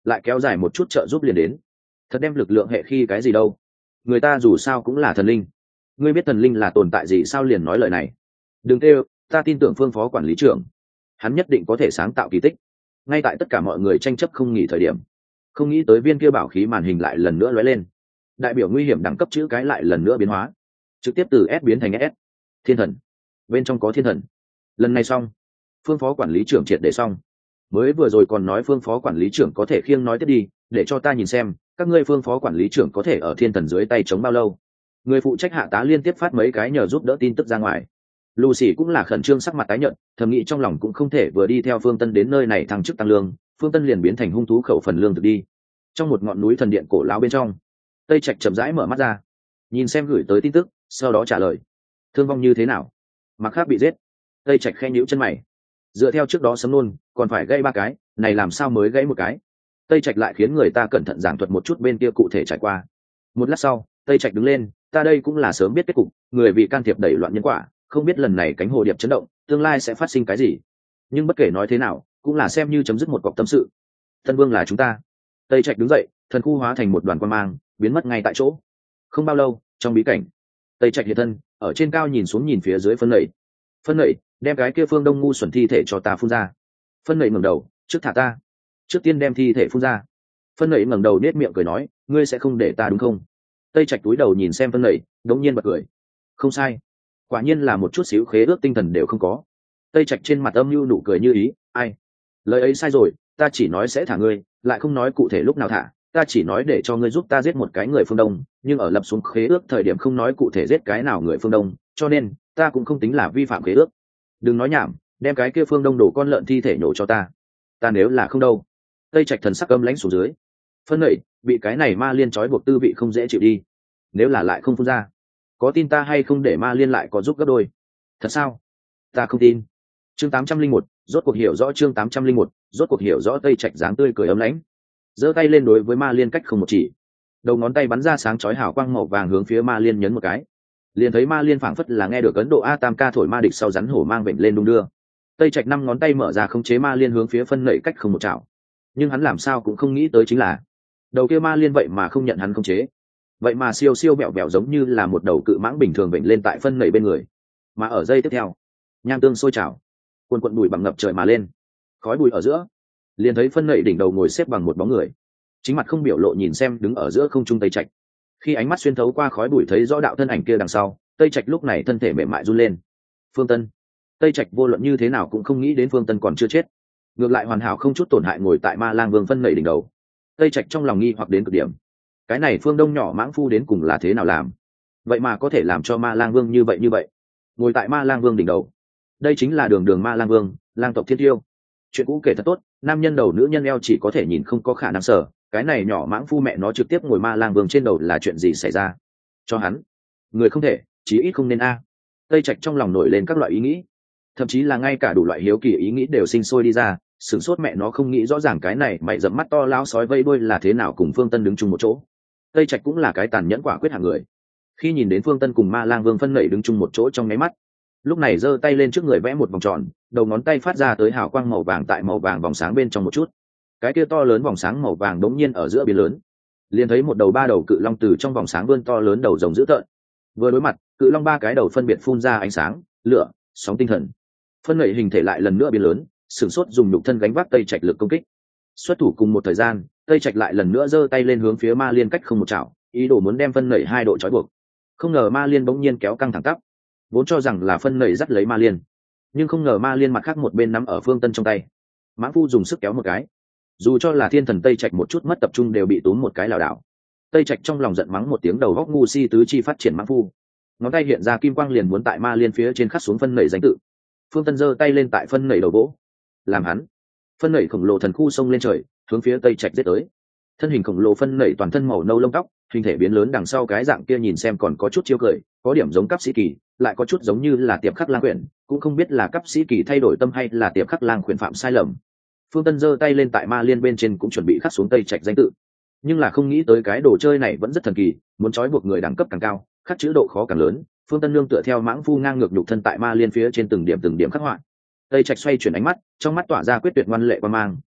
lại kéo dài một chút trợ giúp liền đến. Thật đem lực lượng hệ khi cái gì đâu, người ta dù sao cũng là thần linh. Ngươi biết thần linh là tồn tại gì sao liền nói lời này. Đừng kêu, ta tin tưởng phương phó quản lý trưởng, hắn nhất định có thể sáng tạo kỳ tích. Ngay tại tất cả mọi người tranh chấp không nghỉ thời điểm, không nghĩ tới viên kia bảo khí màn hình lại lần nữa lóe lên, đại biểu nguy hiểm đẳng cấp chữ cái lại lần nữa biến hóa, trực tiếp từ S biến thành S. Thiên thần, bên trong có thiên thần. Lần này xong, phương phó quản lý trưởng triệt để xong. Mới vừa rồi còn nói phương phó quản lý trưởng có thể khiêng nói tiếp đi, để cho ta nhìn xem các ngươi phương phó quản lý trưởng có thể ở thiên thần dưới tay chống bao lâu. Người phụ trách hạ tá liên tiếp phát mấy cái nhờ giúp đỡ tin tức ra ngoài. Lucy cũng là khẩn trương sắc mặt tái nhợt, thầm nghĩ trong lòng cũng không thể vừa đi theo Phương Tân đến nơi này thăng chức tăng lương, Phương Tân liền biến thành hung thú khẩu phần lương thực đi. Trong một ngọn núi thần điện cổ lão bên trong, Tây Trạch chậm rãi mở mắt ra, nhìn xem gửi tới tin tức, sau đó trả lời: thương vong như thế nào? Mặc Khác bị giết. Tây Trạch khe nhíu chân mày, dựa theo trước đó sấm nôn còn phải gãy ba cái, này làm sao mới gãy một cái? Tây Trạch lại khiến người ta cẩn thận giảng thuật một chút bên kia cụ thể trải qua. Một lát sau, Tây Trạch đứng lên: ta đây cũng là sớm biết kết cục, người vì can thiệp đẩy loạn nhân quả, không biết lần này cánh hồ điệp chấn động tương lai sẽ phát sinh cái gì. Nhưng bất kể nói thế nào cũng là xem như chấm dứt một cọc tâm sự. Thân vương là chúng ta. Tây Trạch đứng dậy, thần khu hóa thành một đoàn quang mang biến mất ngay tại chỗ. Không bao lâu, trong bí cảnh, Tây Trạch hiện thân ở trên cao nhìn xuống nhìn phía dưới Phân Nẩy. Phân Nẩy, đem cái kia phương đông ngu xuẩn thi thể cho ta phun ra. Phân Nẩy ngẩng đầu: trước thả ta, trước tiên đem thi thể phun ra. Phân Nẩy ngẩng đầu nết miệng cười nói: ngươi sẽ không để ta đúng không? Tây Trạch túi đầu nhìn xem Phân Nẩy, đống nhiên bật cười: không sai, quả nhiên là một chút xíu khế ước tinh thần đều không có. Tây Trạch trên mặt âm nhu nụ cười như ý: ai, lời ấy sai rồi, ta chỉ nói sẽ thả ngươi, lại không nói cụ thể lúc nào thả, ta chỉ nói để cho ngươi giúp ta giết một cái người phương đông, nhưng ở lập xuống khế ước thời điểm không nói cụ thể giết cái nào người phương đông, cho nên ta cũng không tính là vi phạm khế ước. Đừng nói nhảm, đem cái kia phương đông đổ con lợn thi thể nhổ cho ta. Ta nếu là không đâu. Tây Trạch thần sắc âm lãnh xuống dưới. Phân Nẩy, bị cái này ma liên trói buộc tư vị không dễ chịu đi. Nếu là lại không phun ra, có tin ta hay không để ma liên lại có giúp gấp đôi? Thật sao? Ta không tin. Chương tám trăm linh một, rốt cuộc hiểu rõ. Chương tám trăm linh một, rốt cuộc hiểu rõ. Tây Trạch dáng tươi cười ấm lãnh, giơ tay lên đối với ma liên cách không một chỉ, đầu ngón tay bắn ra sáng chói hào quang màu vàng hướng phía ma liên nhấn một cái, liền thấy ma liên phảng phất là nghe được ấn độ a tam ca thổi ma địch sau rắn hổ mang vểnh lên đung đưa. Tây Trạch năm ngón tay mở ra khống chế ma liên hướng phía Phân Nẩy cách không một chảo, nhưng hắn làm sao cũng không nghĩ tới chính là đầu kia ma liên vậy mà không nhận hắn khống chế, vậy mà siêu siêu bẹo bẹo giống như là một đầu cự mãng bình thường vểnh lên tại Phân Nẩy bên người. Mà ở giây tiếp theo, nham tương sôi trào, cuồn cuộn bụi bằng ngập trời mà lên, khói bụi ở giữa, liền thấy Phân Nẩy đỉnh đầu ngồi xếp bằng một bóng người, chính mặt không biểu lộ nhìn xem đứng ở giữa không trung Tây Trạch. Khi ánh mắt xuyên thấu qua khói bụi thấy rõ đạo thân ảnh kia đằng sau, Tây Trạch lúc này thân thể mềm mại run lên. Phương Tân. Tây Trạch vô luận như thế nào cũng không nghĩ đến Phương Tân còn chưa chết, ngược lại hoàn hảo không chút tổn hại ngồi tại Ma Lang Vương Phân Nẩy đỉnh đầu. Tây Trạch trong lòng nghi hoặc đến cực điểm, cái này Phương Đông nhỏ mãng phu đến cùng là thế nào làm, vậy mà có thể làm cho Ma Lang Vương như vậy như vậy ngồi tại Ma Lang Vương đỉnh đầu. Đây chính là đường đường Ma Lang Vương, lang tộc thiên tiêu. Chuyện cũ kể thật tốt, nam nhân đầu nữ nhân eo chỉ có thể nhìn không có khả năng sở, cái này nhỏ mãng phu mẹ nó trực tiếp ngồi Ma Lang Vương trên đầu là chuyện gì xảy ra? Cho hắn người không thể, chí ít không nên a. Tây Trạch trong lòng nổi lên các loại ý nghĩ, thậm chí là ngay cả đủ loại hiếu kỳ ý nghĩ đều sinh sôi đi ra. Sửng sốt mẹ nó không nghĩ rõ ràng cái này mày dẫm mắt to lao sói vây đuôi là thế nào cùng Phương Tân đứng chung một chỗ. Tây Trạch cũng là cái tàn nhẫn quả quyết hạng người, khi nhìn đến Phương Tân cùng Ma Lang Vương Phân Nẩy đứng chung một chỗ trong nháy mắt, lúc này giơ tay lên trước người vẽ một vòng tròn, đầu ngón tay phát ra tới hào quang màu vàng tại màu vàng vòng sáng bên trong một chút, cái kia to lớn vòng sáng màu vàng đống nhiên ở giữa biển lớn, liền thấy một đầu ba đầu cự long từ trong vòng sáng vươn to lớn đầu rồng dữ tợn, vừa đối mặt cự long ba cái đầu phân biệt phun ra ánh sáng, lửa, sóng tinh thần. Phân Nẩy hình thể lại lần nữa biến lớn, sửng sốt dùng nhục thân gánh vác Tây Trạch lực công kích. Xuất thủ cùng một thời gian, Tây Trạch lại lần nữa giơ tay lên hướng phía Ma Liên cách không một chảo, ý đồ muốn đem Phân Nẩy hai độ trói buộc. Không ngờ Ma Liên bỗng nhiên kéo căng thẳng tắp, vốn cho rằng là Phân Nẩy dắt lấy Ma Liên, nhưng không ngờ Ma Liên mặt khác một bên nắm ở Phương Tân trong tay. Mãng phu dùng sức kéo một cái, dù cho là thiên thần Tây Trạch một chút mất tập trung đều bị túm một cái lảo đảo. Tây Trạch trong lòng giận mắng một tiếng đầu góc ngu si tứ chi phát triển mãng phu, ngón tay hiện ra kim quang liền muốn tại Ma Liên phía trên khắc xuống Phân Nẩy danh tự. Phương Tân giơ tay lên tại Phân Nẩy đầu gỗ, làm hắn. Phân Nẩy khổng lồ thần khu xông lên trời, hướng phía Tây Trạch giết tới. Thân hình khổng lồ Phân Nẩy toàn thân màu nâu lông tóc, hình thể biến lớn đằng sau cái dạng kia nhìn xem còn có chút chiêu cười, có điểm giống cấp sĩ kỳ, lại có chút giống như là Tiệp Khắc Lang Quyển, cũng không biết là cấp sĩ kỳ thay đổi tâm hay là Tiệp Khắc Lang Quyển phạm sai lầm. Phương Tân giơ tay lên tại Ma Liên bên trên cũng chuẩn bị khắc xuống Tây Trạch danh tự, nhưng là không nghĩ tới cái đồ chơi này vẫn rất thần kỳ, muốn trói buộc người đẳng cấp càng cao, khắc chữ độ khó càng lớn. Phương Tân nương tựa theo mãng phu ngang ngược nhục thân tại Ma Liên phía trên từng điểm từng điểm khắc họa. Tây Trạch xoay chuyển ánh mắt, trong mắt tỏa ra quyết tuyệt ngoan lệ quan mang,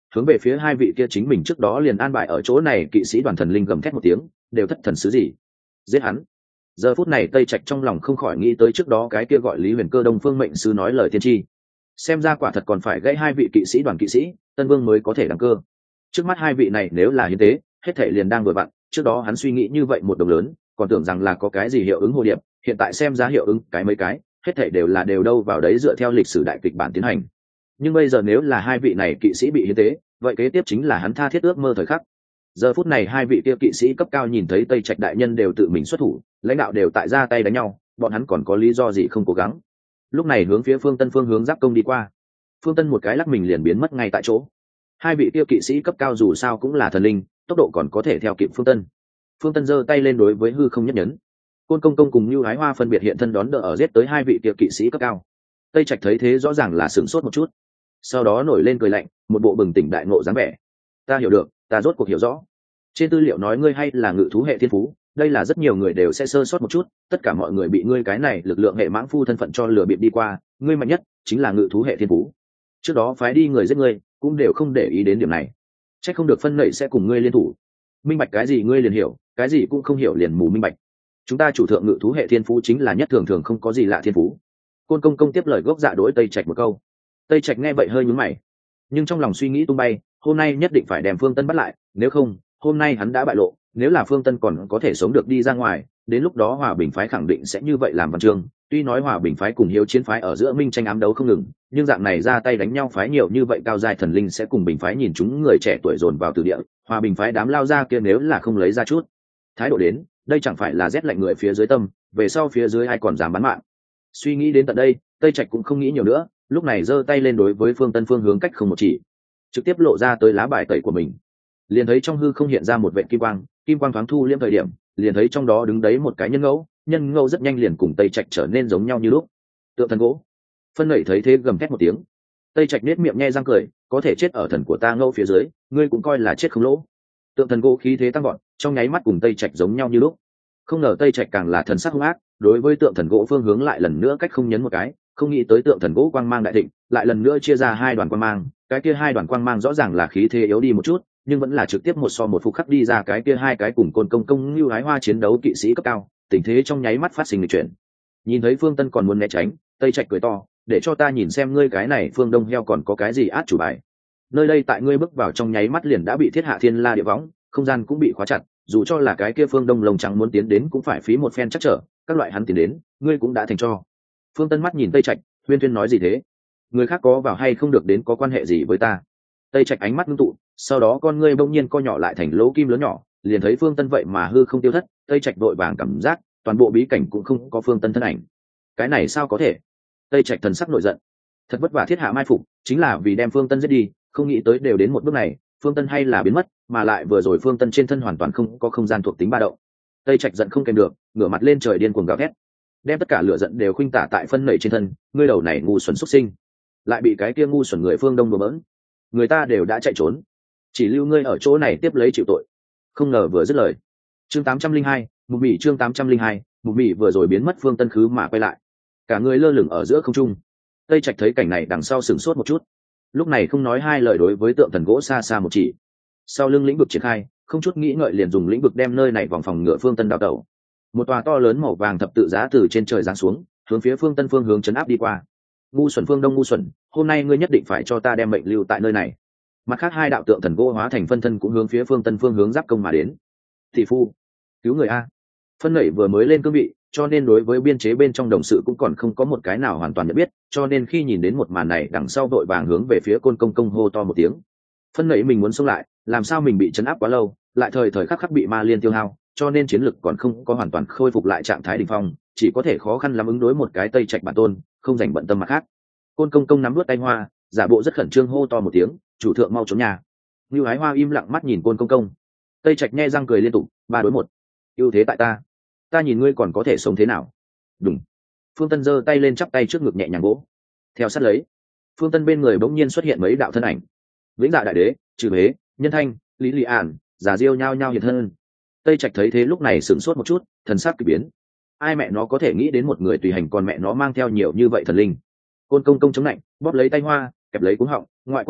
hướng về phía hai vị kia chính mình trước đó liền an bài ở chỗ này kỵ sĩ đoàn thần linh gầm thét một tiếng, đều thất thần sứ gì, giết hắn. Giờ phút này Tây Trạch trong lòng không khỏi nghĩ tới trước đó cái kia gọi Lý Huyền Cơ Đông Phương mệnh sư nói lời tiên tri, xem ra quả thật còn phải gãy hai vị kỵ sĩ đoàn kỵ sĩ Tân Vương mới có thể đăng cơ. Trước mắt hai vị này nếu là hiến tế, hết thể liền đang vừa vặn. Trước đó hắn suy nghĩ như vậy một đồng lớn, còn tưởng rằng là có cái gì hiệu ứng hồ điệp, hiện tại xem ra hiệu ứng cái mấy cái, hết thể đều là đều đâu vào đấy dựa theo lịch sử đại kịch bản tiến hành. Nhưng bây giờ nếu là hai vị này kỵ sĩ bị hiến tế, vậy kế tiếp chính là hắn tha thiết ước mơ thời khắc. Giờ phút này hai vị kia kỵ sĩ cấp cao nhìn thấy Tây Trạch đại nhân đều tự mình xuất thủ, lãnh đạo đều tại ra tay đánh nhau, bọn hắn còn có lý do gì không cố gắng. Lúc này hướng phía Phương Tân phương hướng giáp công đi qua. Phương Tân một cái lắc mình liền biến mất ngay tại chỗ. Hai vị kia kỵ sĩ cấp cao dù sao cũng là thần linh, tốc độ còn có thể theo kịp Phương Tân. Phương Tân giơ tay lên đối với hư không nhất nhấn, Côn Công Công cùng Nưu Ái Hoa phân biệt hiện thân đón đỡ ở giết tới hai vị kia kỵ sĩ cấp cao. Tây Trạch thấy thế rõ ràng là sửng sốt một chút, sau đó nổi lên cười lạnh, một bộ bừng tỉnh đại ngộ dáng vẻ. Ta hiểu được, ta rốt cuộc hiểu rõ. Trên tư liệu nói ngươi hay là ngự thú hệ thiên phú, đây là rất nhiều người đều sẽ sơ sót một chút, tất cả mọi người bị ngươi cái này lực lượng hệ mãng phu thân phận cho lừa bịp đi qua, ngươi mạnh nhất chính là ngự thú hệ thiên phú. Trước đó phái đi người giết ngươi, cũng đều không để ý đến điểm này. Chắc không được phân nảy sẽ cùng ngươi liên thủ. Minh bạch cái gì ngươi liền hiểu, cái gì cũng không hiểu liền mù minh bạch. Chúng ta chủ thượng ngự thú hệ thiên phú chính là nhất thường thường không có gì lạ thiên phú. Côn Công Công tiếp lời gốc dạ đối Tây Trạch một câu. Tây Trạch nghe vậy hơi nhướng mày, nhưng trong lòng suy nghĩ tung bay, hôm nay nhất định phải đem Phương Tân bắt lại, nếu không, hôm nay hắn đã bại lộ, nếu là Phương Tân còn có thể sống được đi ra ngoài, đến lúc đó Hòa Bình phái khẳng định sẽ như vậy làm văn chương. Tuy nói Hòa Bình phái cùng Hiếu Chiến phái ở giữa minh tranh ám đấu không ngừng, nhưng dạng này ra tay đánh nhau phái nhiều như vậy cao giai thần linh sẽ cùng Bình phái nhìn chúng người trẻ tuổi dồn vào từ địa, Hòa Bình phái đám lao ra kia nếu là không lấy ra chút thái độ đến, đây chẳng phải là rét lạnh người phía dưới tâm, về sau phía dưới ai còn dám bán mạng. Suy nghĩ đến tận đây, Tây Trạch cũng không nghĩ nhiều nữa, lúc này giơ tay lên đối với Phương Tân phương hướng cách không một chỉ, trực tiếp lộ ra tới lá bài tẩy của mình. Liền thấy trong hư không hiện ra một vệt kim quang, kim quang thoáng thu liễm thời điểm, liền thấy trong đó đứng đấy một cái nhân ngẫu, nhân ngẫu rất nhanh liền cùng Tây Trạch trở nên giống nhau như lúc. Tượng thần gỗ. Phân Nảy thấy thế gầm thét một tiếng. Tây Trạch nết miệng nhe răng cười, có thể chết ở thần của ta ngẫu phía dưới, ngươi cũng coi là chết không lỗ. Tượng thần gỗ khí thế tăng vọt, trong nháy mắt cùng Tây Trạch giống nhau như lúc. Không ngờ Tây Trạch càng là thần sắc hung ác, đối với tượng thần gỗ phương hướng lại lần nữa cách không nhấn một cái, không nghĩ tới tượng thần gỗ quang mang đại thịnh, lại lần nữa chia ra hai đoàn quang mang, cái kia hai đoàn quang mang rõ ràng là khí thế yếu đi một chút, nhưng vẫn là trực tiếp một so một phục khắc đi ra cái kia hai cái cùng Côn Công Công Nưu Ái Hoa chiến đấu kỵ sĩ cấp cao, tình thế trong nháy mắt phát sinh lịch chuyển. Nhìn thấy Phương Tân còn muốn né tránh, Tây Trạch cười to, để cho ta nhìn xem ngươi cái này Phương Đông heo còn có cái gì át chủ bài. Nơi đây tại ngươi bước vào trong nháy mắt liền đã bị thiết hạ thiên la địa võng, không gian cũng bị khóa chặt, dù cho là cái kia Phương Đông lồng trắng muốn tiến đến cũng phải phí một phen chắc trở, các loại hắn tiến đến, ngươi cũng đã thành cho. Phương Tân mắt nhìn Tây Trạch, huyên thuyên nói gì thế? Người khác có vào hay không được đến có quan hệ gì với ta? Tây Trạch ánh mắt ngưng tụ, sau đó con ngươi bỗng nhiên co nhỏ lại thành lỗ kim lớn nhỏ, liền thấy Phương Tân vậy mà hư không tiêu thất. Tây Trạch đội vàng cảm giác toàn bộ bí cảnh cũng không có Phương Tân thân ảnh. Cái này sao có thể? Tây Trạch thần sắc nổi giận, thật vất vả thiết hạ mai phục, chính là vì đem Phương Tân giết đi, không nghĩ tới đều đến một bước này, Phương Tân hay là biến mất, mà lại vừa rồi Phương Tân trên thân hoàn toàn không có không gian thuộc tính ba động. Tây Trạch giận không kèm được, ngửa mặt lên trời điên cuồng gào thét, đem tất cả lửa giận đều khuynh tả tại Phân Nảy trên thân. Ngươi đầu này ngu xuẩn xuất sinh, lại bị cái kia ngu xuẩn người Phương Đông đùa bỡn, người ta đều đã chạy trốn, chỉ lưu ngươi ở chỗ này tiếp lấy chịu tội. Không ngờ vừa dứt lời, chương tám trăm linh hai, Mục Mị chương tám trăm linh hai, Mục Mị vừa rồi biến mất Phương Tân khứ mà quay lại, cả người lơ lửng ở giữa không trung. Tây Trạch thấy cảnh này đằng sau sửng sốt một chút, lúc này không nói hai lời đối với tượng thần gỗ xa xa một chỉ, sau lưng lĩnh vực triển khai, không chút nghĩ ngợi liền dùng lĩnh vực đem nơi này vòng phòng ngựa Phương Tân đào tẩu. Một tòa to lớn màu vàng thập tự giá từ trên trời giáng xuống, hướng phía Phương Tân phương hướng chấn áp đi qua. Ngu xuẩn Phương Đông ngu xuẩn, hôm nay ngươi nhất định phải cho ta đem mệnh lưu tại nơi này. Mặt khác hai đạo tượng thần gỗ hóa thành phân thân cũng hướng phía Phương Tân phương hướng giáp công mà đến. Thị phu, cứu người a! Phân Nảy vừa mới lên cương vị, cho nên đối với biên chế bên trong đồng sự cũng còn không có một cái nào hoàn toàn nhận biết, cho nên khi nhìn đến một màn này đằng sau vội vàng hướng về phía Côn Công Công hô to một tiếng. Phân Nảy mình muốn xông lại, làm sao mình bị chấn áp quá lâu, lại thời thời khắc khắc bị ma liên tiêu hao, cho nên chiến lực còn không có hoàn toàn khôi phục lại trạng thái đỉnh phong, chỉ có thể khó khăn lắm ứng đối một cái Tây Trạch bản tôn, không dành bận tâm mặt khác. Côn Công Công nắm vớt tay hoa, giả bộ rất khẩn trương hô to một tiếng, chủ thượng mau trốn nhà. Nưu Ái Hoa im lặng mắt nhìn Côn Công Công. Tây Trạch nghe răng cười liên tục, ba đối một, ưu thế tại ta, ta nhìn ngươi còn có thể sống thế nào. Đúng. Phương Tân giơ tay lên chắp tay trước ngực nhẹ nhàng gỗ. Theo sát lấy, Phương Tân bên người bỗng nhiên xuất hiện mấy đạo thân ảnh. Vĩnh Dạ Đại Đế, Trừ Hế, Nhân Thanh, Lý Lị Ản, Giả Diêu nhao nhao hiện thân. Tây Trạch thấy thế lúc này sửng sốt một chút, thần sắc kỳ biến. Ai mẹ nó có thể nghĩ đến một người tùy hành còn mẹ nó mang theo nhiều như vậy thần linh. Côn Công Công chống lạnh, bóp lấy tay hoa, kẹp lấy cuống họng, ngoại quốc lão,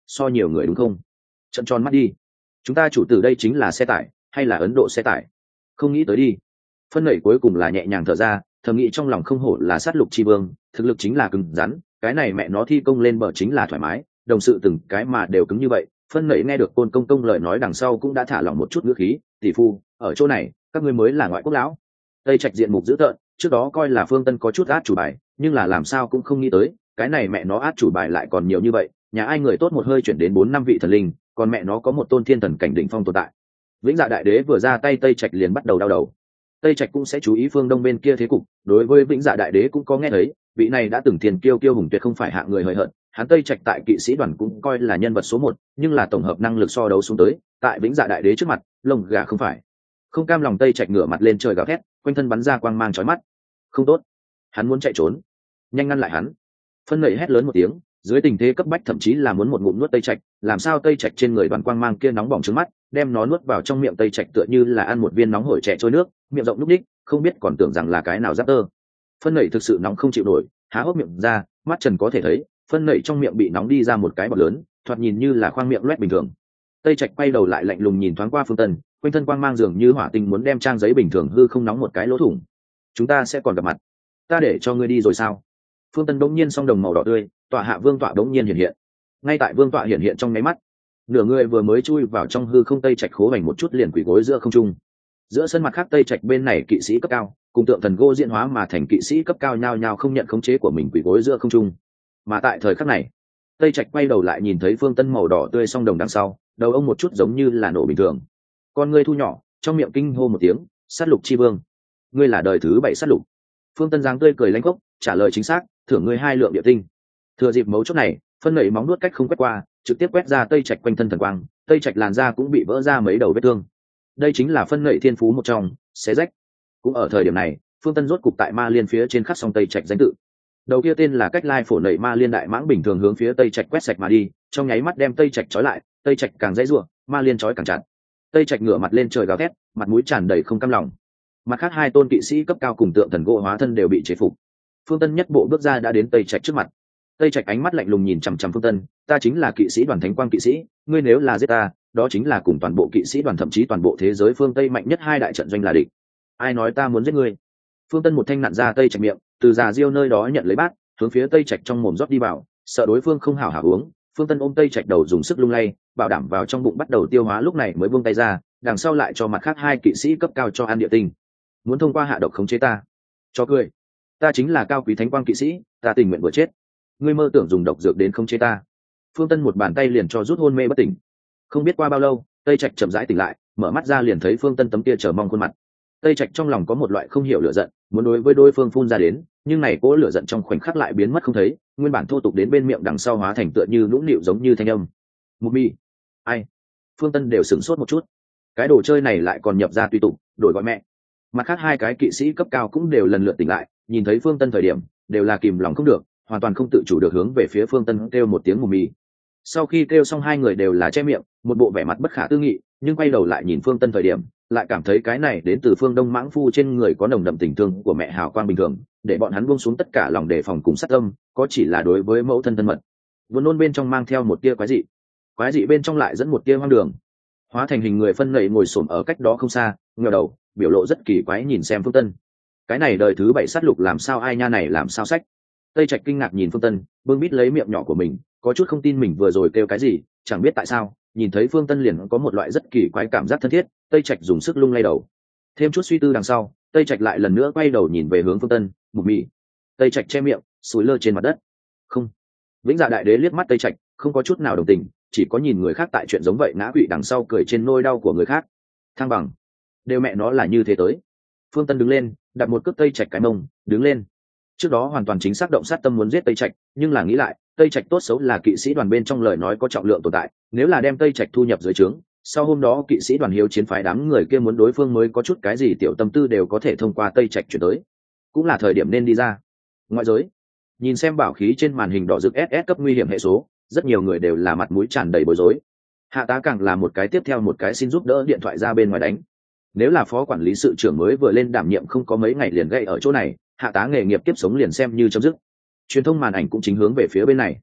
so nhiều người đúng không? Trận tròn mắt đi, chúng ta chủ tử đây chính là xe tải hay là Ấn Độ xe tải? Không nghĩ tới đi. Phân nẩy cuối cùng là nhẹ nhàng thở ra, thầm nghĩ trong lòng không hổ là sát lục chi vương, thực lực chính là cứng rắn, cái này mẹ nó thi công lên bờ chính là thoải mái, đồng sự từng cái mà đều cứng như vậy. Phân nẩy nghe được Côn Công Công lời nói đằng sau cũng đã thả lỏng một chút ngữ khí, tỷ phu, ở chỗ này, các ngươi mới là ngoại quốc lão. Tây Trạch diện mục dữ tợn, trước đó coi là Phương Tân có chút át chủ bài, nhưng là làm sao cũng không nghĩ tới, cái này mẹ nó át chủ bài lại còn nhiều như vậy, nhà ai người tốt một hơi chuyển đến bốn năm vị thần linh, còn mẹ nó có một tôn thiên thần cảnh đỉnh phong tồn tại. Vĩnh Dạ Đại Đế vừa ra tay, Tây Trạch liền bắt đầu đau đầu. Tây Trạch cũng sẽ chú ý phương đông bên kia thế cục, đối với Vĩnh Dạ Đại Đế cũng có nghe thấy, vị này đã từng tiền kiêu kiêu hùng tuyệt không phải hạng người hời hợt, hắn Tây Trạch tại kỵ sĩ đoàn cũng coi là nhân vật số một, nhưng là tổng hợp năng lực so đấu xuống tới, tại Vĩnh Dạ Đại Đế trước mặt, lông gà không phải. Không cam lòng Tây Trạch ngửa mặt lên trời gào thét, quanh thân bắn ra quang mang chói mắt. Không tốt, hắn muốn chạy trốn, nhanh ngăn lại hắn. Phân Nẩy hét lớn một tiếng, dưới tình thế cấp bách thậm chí là muốn một ngụm nuốt Tây Trạch, làm sao Tây Trạch trên người đoàn quang mang kia nóng bỏng trứng mắt, đem nó nuốt vào trong miệng Tây Trạch tựa như là ăn một viên nóng hổi trẻ trôi nước, miệng rộng lúc đích, không biết còn tưởng rằng là cái nào giáp tơ. Phân Nẩy thực sự nóng không chịu nổi, há hốc miệng ra, mắt trần có thể thấy, Phân Nẩy trong miệng bị nóng đi ra một cái bọt lớn, thoạt nhìn như là khoang miệng loét bình thường. Tây Trạch quay đầu lại lạnh lùng nhìn thoáng qua Phương Tân, quanh thân quang mang dường như hỏa tinh muốn đem trang giấy bình thường hư không nóng một cái lỗ thủng. Chúng ta sẽ còn gặp mặt, ta để cho ngươi đi rồi sao? Phương Tân đống nhiên song đồng màu đỏ tươi, tọa hạ vương tọa đống nhiên hiện hiện. Ngay tại vương tọa hiện hiện trong nháy mắt, nửa người vừa mới chui vào trong hư không, Tây Trạch khố hành một chút liền quỳ gối giữa không trung. Giữa sân mặt khác Tây Trạch bên này kỵ sĩ cấp cao cùng tượng thần gỗ diễn hóa mà thành kỵ sĩ cấp cao nhao nhao không nhận khống chế của mình quỳ gối giữa không trung. Mà tại thời khắc này, Tây Trạch quay đầu lại nhìn thấy Phương Tân màu đỏ tươi song đồng đằng sau, đầu ông một chút giống như là nổ bình thường. Con ngươi thu nhỏ, trong miệng kinh hô một tiếng, sát lục chi vương, ngươi là đời thứ bảy sát lục. Phương Tân giáng tươi cười lãnh gốc, trả lời chính xác, thưởng ngươi hai lượng địa tinh. Thừa dịp mấu chốt này, Phân Nẩy móng nuốt cách không quét qua, trực tiếp quét ra Tây Trạch quanh thân thần quang, Tây Trạch làn da cũng bị vỡ ra mấy đầu vết thương. Đây chính là Phân Nẩy thiên phú một trong, xé rách. Cũng ở thời điểm này, Phương Tân rốt cục tại ma liên phía trên khắc xong Tây Trạch danh tự. Đầu kia tên là cách lai phổ nẩy ma liên đại mãng bình thường hướng phía Tây Trạch quét sạch mà đi, trong nháy mắt đem Tây Trạch trói lại, Tây Trạch càng dãy rủa, ma liên trói càng chặt. Tây Trạch ngửa mặt lên trời gào thét, mặt mũi tràn đầy không cam lòng. Mặt khác hai tôn kỵ sĩ cấp cao cùng tượng thần gỗ hóa thân đều bị chế phục. Phương Tân nhất bộ bước ra đã đến Tây Trạch trước mặt. Tây Trạch ánh mắt lạnh lùng nhìn chằm chằm Phương Tân, ta chính là kỵ sĩ đoàn Thánh Quang kỵ sĩ, ngươi nếu là giết ta, đó chính là cùng toàn bộ kỵ sĩ đoàn thậm chí toàn bộ thế giới phương Tây mạnh nhất hai đại trận doanh là địch. Ai nói ta muốn giết ngươi? Phương Tân một thanh nặn ra Tây Trạch miệng, từ già diêu nơi đó nhận lấy bát, hướng phía Tây Trạch trong mồm rót đi vào, sợ đối phương không hảo hảo uống. Phương Tân ôm Tây Trạch đầu dùng sức lung lay, bảo đảm vào trong bụng bắt đầu tiêu hóa, lúc này mới buông tay ra, đằng sau lại cho mặt khác hai kỵ sĩ cấp cao cho ăn địa tinh. Muốn thông qua hạ độc khống chế ta? Cho cười. Ta chính là cao quý Thánh Quang kỵ sĩ, ta tình nguyện vừa chết. Ngươi mơ tưởng dùng độc dược đến khống chế ta? Phương Tân một bàn tay liền cho rút hôn mê bất tỉnh. Không biết qua bao lâu, Tây Trạch chậm rãi tỉnh lại, mở mắt ra liền thấy Phương Tân tấm kia chờ mong khuôn mặt. Tây Trạch trong lòng có một loại không hiểu lửa giận, muốn đối với đối phương phun ra đến, nhưng này cỗ lửa giận trong khoảnh khắc lại biến mất không thấy, nguyên bản thô tục đến bên miệng đằng sau hóa thành tựa như nũng nịu giống như thanh âm. Mục mi, ai? Phương Tân đều sửng sốt một chút, cái đồ chơi này lại còn nhập ra tùy tục, đổi gọi mẹ. Mặt khác hai cái kỵ sĩ cấp cao cũng đều lần lượt tỉnh lại, nhìn thấy Phương Tân thời điểm, đều là kìm lòng không được, hoàn toàn không tự chủ được hướng về phía Phương Tân kêu một tiếng mù mì. Sau khi kêu xong, hai người đều là che miệng, một bộ vẻ mặt bất khả tư nghị, nhưng quay đầu lại nhìn Phương Tân thời điểm, lại cảm thấy cái này đến từ Phương Đông mãng phu trên người có nồng đậm tình thương của mẹ hào quang bình thường, để bọn hắn buông xuống tất cả lòng đề phòng cùng sát tâm, có chỉ là đối với mẫu thân thân mật. Buồn nôn bên trong mang theo một tia quái dị, quái dị bên trong lại dẫn một tia hoang đường. Hóa thành hình người Phân Nẩy ngồi xổm ở cách đó không xa, ngẩng đầu, biểu lộ rất kỳ quái nhìn xem Phương Tân. Cái này đời thứ bảy sát lục làm sao ai nha này làm sao sách? Tây Trạch kinh ngạc nhìn Phương Tân, bưng bít lấy miệng nhỏ của mình, có chút không tin mình vừa rồi kêu cái gì, chẳng biết tại sao, nhìn thấy Phương Tân liền có một loại rất kỳ quái cảm giác thân thiết. Tây Trạch dùng sức lung lay đầu, thêm chút suy tư đằng sau, Tây Trạch lại lần nữa quay đầu nhìn về hướng Phương Tân, mục mị. Tây Trạch che miệng, sủi lơ trên mặt đất. Không. Vĩnh Dạ Đại Đế liếc mắt Tây Trạch, không có chút nào đồng tình, chỉ có nhìn người khác tại chuyện giống vậy ngã quỵ đằng sau cười trên nỗi đau của người khác. Thăng bằng, đều mẹ nó là như thế tới. Phương Tân đứng lên, đặt một cước Tây Trạch cái mông, đứng lên. Trước đó hoàn toàn chính xác động sát tâm muốn giết Tây Trạch, nhưng là nghĩ lại, Tây Trạch tốt xấu là kỵ sĩ đoàn bên trong lời nói có trọng lượng tồn tại, nếu là đem Tây Trạch thu nhập dưới trướng, sau hôm đó kỵ sĩ đoàn hiếu chiến phái đám người kia muốn đối phương mới có chút cái gì tiểu tâm tư đều có thể thông qua Tây Trạch chuyển tới, cũng là thời điểm nên đi ra. Ngoại giới, nhìn xem bảo khí trên màn hình đỏ rực ét ét cấp nguy hiểm hệ số, rất nhiều người đều là mặt mũi tràn đầy bối rối. Hạ tá càng là một cái tiếp theo một cái xin giúp đỡ điện thoại ra bên ngoài đánh. Nếu là phó quản lý sự trưởng mới vừa lên đảm nhiệm không có mấy ngày liền gây ở chỗ này, hạ tá nghề nghiệp tiếp sống liền xem như chấm dứt. Truyền thông màn ảnh cũng chính hướng về phía bên này.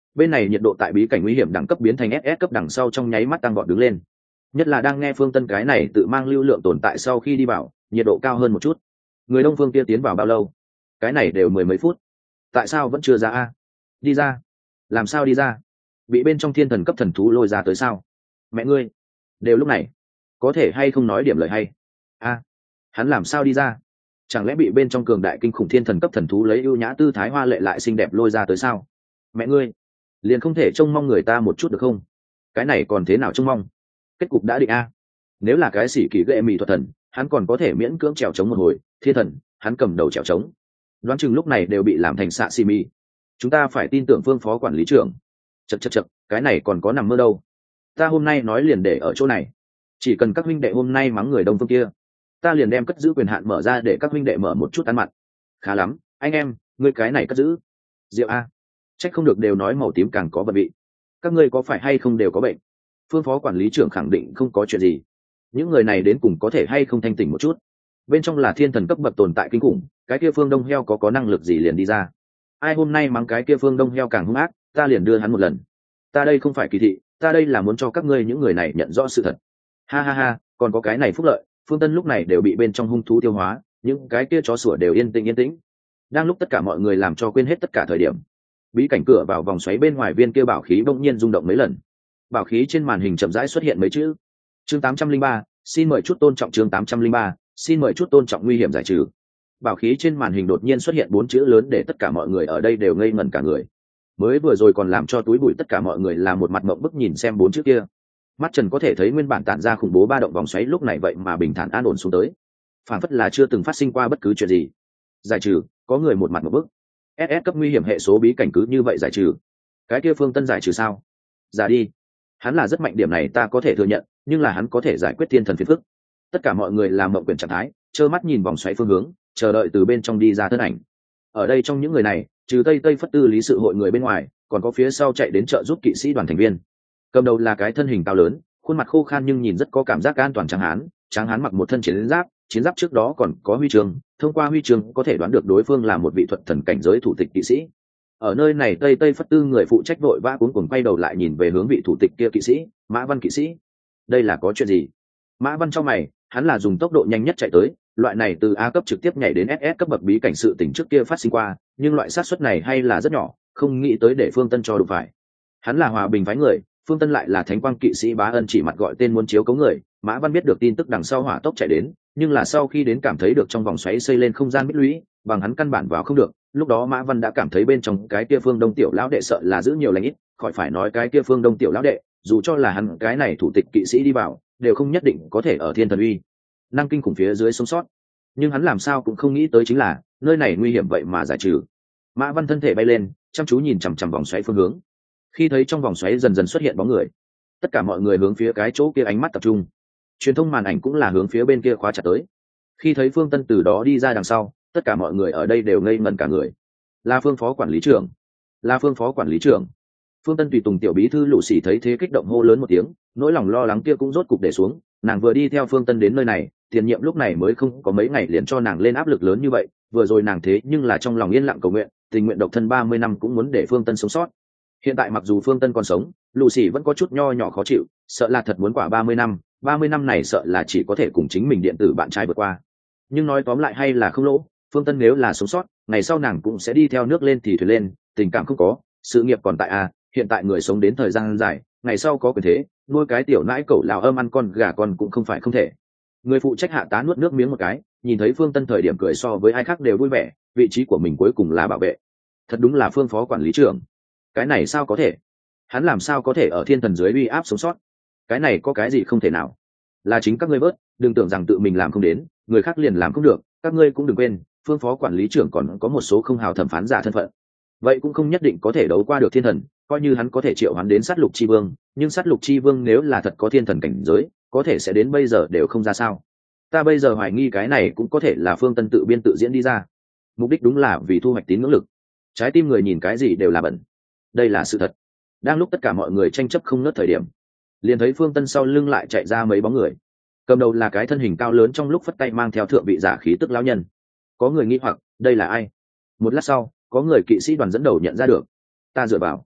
bên này nhiệt độ tại bí cảnh nguy hiểm đẳng cấp biến thành ss cấp đằng sau trong nháy mắt tăng vọt đứng lên, nhất là đang nghe Phương Tân cái này tự mang lưu lượng tồn tại sau khi đi vào, nhiệt độ cao hơn một chút. Người đông phương kia tiến vào bao lâu? Cái này đều mười mấy phút, tại sao vẫn chưa ra a? Đi ra? Làm sao đi ra? Bị bên trong thiên thần cấp thần thú lôi ra tới sao? Mẹ ngươi, đều lúc này có thể hay không nói điểm lời hay a? Hắn làm sao đi ra? Chẳng lẽ bị bên trong cường đại kinh khủng thiên thần cấp thần thú lấy ưu nhã tư thái hoa lệ lại xinh đẹp lôi ra tới sao? Mẹ ngươi, liền không thể trông mong người ta một chút được không? Cái này còn thế nào trông mong? Kết cục đã định a. Nếu là cái sĩ kỳ ghệ mì thuật thần, hắn còn có thể miễn cưỡng trèo trống một hồi, thiên thần hắn cầm đầu trèo trống, đoán chừng lúc này đều bị làm thành xạ xì mì. Chúng ta phải tin tưởng phương phó quản lý trưởng. Chật chật chật, cái này còn có nằm mơ đâu. Ta hôm nay nói liền để ở chỗ này, chỉ cần các huynh đệ hôm nay mắng người đông phương kia, ta liền đem cất giữ quyền hạn mở ra để các huynh đệ mở một chút ăn mặn. Khá lắm anh em, ngươi cái này cất giữ rượu a. Trách không được đều nói màu tím càng có vận vị. Các ngươi có phải hay không đều có bệnh? Phương phó quản lý trưởng khẳng định không có chuyện gì. Những người này đến cùng có thể hay không thanh tỉnh một chút? Bên trong là thiên thần cấp bậc tồn tại kinh khủng, cái kia phương đông heo có có năng lực gì liền đi ra? Ai hôm nay mắng cái kia phương đông heo càng hung ác, ta liền đưa hắn một lần. Ta đây không phải kỳ thị, ta đây là muốn cho các ngươi những người này nhận rõ sự thật. Ha ha ha, còn có cái này phúc lợi, Phương Tân lúc này đều bị bên trong hung thú tiêu hóa, những cái kia chó sủa đều yên tĩnh yên tĩnh. Đang lúc tất cả mọi người làm cho quên hết tất cả thời điểm, bí cảnh cửa vào vòng xoáy bên ngoài viên kia bảo khí bỗng nhiên rung động mấy lần. Bảo khí trên màn hình chậm rãi xuất hiện mấy chữ. Chương tám trăm linh ba, xin mời chút tôn trọng. Chương tám trăm linh ba, xin mời chút tôn trọng, nguy hiểm giải trừ. Bảo khí trên màn hình đột nhiên xuất hiện bốn chữ lớn để tất cả mọi người ở đây đều ngây ngẩn cả người. Mới vừa rồi còn làm cho túi bụi tất cả mọi người là một mặt mộng bức nhìn xem bốn chữ kia. Mắt Trần có thể thấy nguyên bản tản ra khủng bố ba động vòng xoáy lúc này vậy mà bình thản an ổn xuống tới, phản phất là chưa từng phát sinh qua bất cứ chuyện gì. Giải trừ, có người một mặt mộng bức. ét ét cấp nguy hiểm hệ số bí cảnh cứ như vậy giải trừ. Cái kia Phương Tân giải trừ sao? Giả đi. Hắn là rất mạnh, điểm này ta có thể thừa nhận, nhưng là hắn có thể giải quyết thiên thần phiền phức. Tất cả mọi người làm mộng quyển trạng thái, trơ mắt nhìn vòng xoáy phương hướng, chờ đợi từ bên trong đi ra thân ảnh. Ở đây trong những người này, trừ tây tây phất tư lý sự hội người bên ngoài, còn có phía sau chạy đến trợ giúp kỵ sĩ đoàn thành viên. Cầm đầu là cái thân hình cao lớn, khuôn mặt khô khan nhưng nhìn rất có cảm giác an toàn tráng hán. Tráng hán mặc một thân chiến giáp, chiến giáp trước đó còn có huy chương, thông qua huy chương có thể đoán được đối phương là một vị thuật thần cảnh giới thủ tịch kỵ sĩ. Ở nơi này tây tây phất tư người phụ trách vội vã cuống cuồng quay đầu lại nhìn về hướng vị thủ tịch kia kỵ sĩ, Mã Văn kỵ sĩ. Đây là có chuyện gì? Mã Văn trong mày, hắn là dùng tốc độ nhanh nhất chạy tới, loại này từ A cấp trực tiếp nhảy đến ét ét cấp bậc bí cảnh sự tình trước kia phát sinh qua, nhưng loại xác suất này hay là rất nhỏ, không nghĩ tới để Phương Tân cho đụng phải. Hắn là hòa bình phái người, Phương Tân lại là thánh quang kỵ sĩ Bá Ân chỉ mặt gọi tên muốn chiếu cấu người. Mã Văn biết được tin tức đằng sau hỏa tốc chạy đến, nhưng là sau khi đến cảm thấy được trong vòng xoáy xây lên không gian bích lũy, bằng hắn căn bản vào không được. Lúc đó Mã Văn đã cảm thấy bên trong cái kia Phương Đông tiểu lão đệ sợ là giữ nhiều lành ít, khỏi phải nói cái kia Phương Đông tiểu lão đệ, dù cho là hắn cái này thủ tịch kỵ sĩ đi vào, đều không nhất định có thể ở thiên thần uy năng kinh khủng phía dưới sống sót. Nhưng hắn làm sao cũng không nghĩ tới chính là nơi này nguy hiểm vậy mà giải trừ. Mã Văn thân thể bay lên, chăm chú nhìn chằm chằm vòng xoáy phương hướng. Khi thấy trong vòng xoáy dần dần xuất hiện bóng người, tất cả mọi người hướng phía cái chỗ kia ánh mắt tập trung. Truyền thông màn ảnh cũng là hướng phía bên kia khóa chặt tới. Khi thấy Phương Tân từ đó đi ra đằng sau, tất cả mọi người ở đây đều ngây ngẩn cả người. Là Phương phó quản lý trưởng, là Phương phó quản lý trưởng. Phương Tân tùy tùng tiểu bí thư Lũ Xỉ thấy thế kích động hô lớn một tiếng, nỗi lòng lo lắng kia cũng rốt cục để xuống. Nàng vừa đi theo Phương Tân đến nơi này, tiền nhiệm lúc này mới không có mấy ngày liền cho nàng lên áp lực lớn như vậy. Vừa rồi nàng thế nhưng là trong lòng yên lặng cầu nguyện, tình nguyện độc thân ba mươi năm cũng muốn để Phương Tân sống sót. Hiện tại mặc dù Phương Tân còn sống, Lũ Xỉ vẫn có chút nho nhỏ khó chịu, sợ là thật muốn quả ba mươi năm, ba mươi năm này sợ là chỉ có thể cùng chính mình điện tử bạn trai vượt qua. Nhưng nói tóm lại hay là không lỗ, Phương Tân nếu là sống sót, ngày sau nàng cũng sẽ đi theo nước lên thì thuyền lên, tình cảm không có, sự nghiệp còn tại à, hiện tại người sống đến thời gian dài, ngày sau có quyền thế, nuôi cái tiểu nãi cẩu lào âm ăn con gà con cũng không phải không thể. Người phụ trách hạ tá nuốt nước miếng một cái, nhìn thấy Phương Tân thời điểm cười so với ai khác đều vui vẻ, vị trí của mình cuối cùng là bảo vệ. Thật đúng là Phương phó quản lý trưởng. Cái này sao có thể? Hắn làm sao có thể ở thiên thần dưới uy áp sống sót? Cái này có cái gì không thể nào? Là chính các ngươi bớt, đừng tưởng rằng tự mình làm không đến, người khác liền làm không được. Các ngươi cũng đừng quên, Phương phó quản lý trưởng còn có một số không hào thẩm phán giả thân phận. Vậy cũng không nhất định có thể đấu qua được thiên thần, coi như hắn có thể triệu hắn đến sát lục chi vương, nhưng sát lục chi vương nếu là thật có thiên thần cảnh giới, có thể sẽ đến bây giờ đều không ra sao. Ta bây giờ hoài nghi cái này cũng có thể là Phương Tân tự biên tự diễn đi ra, mục đích đúng là vì thu hoạch tín ngưỡng lực. Trái tim người nhìn cái gì đều là bẩn, đây là sự thật. Đang lúc tất cả mọi người tranh chấp không nớt thời điểm, liền thấy Phương Tân sau lưng lại chạy ra mấy bóng người. Cầm đầu là cái thân hình cao lớn trong lúc phất tay mang theo thượng vị giả khí tức lão nhân. Có người nghi hoặc đây là ai. Một lát sau, có người kỵ sĩ đoàn dẫn đầu nhận ra được. Ta dựa vào,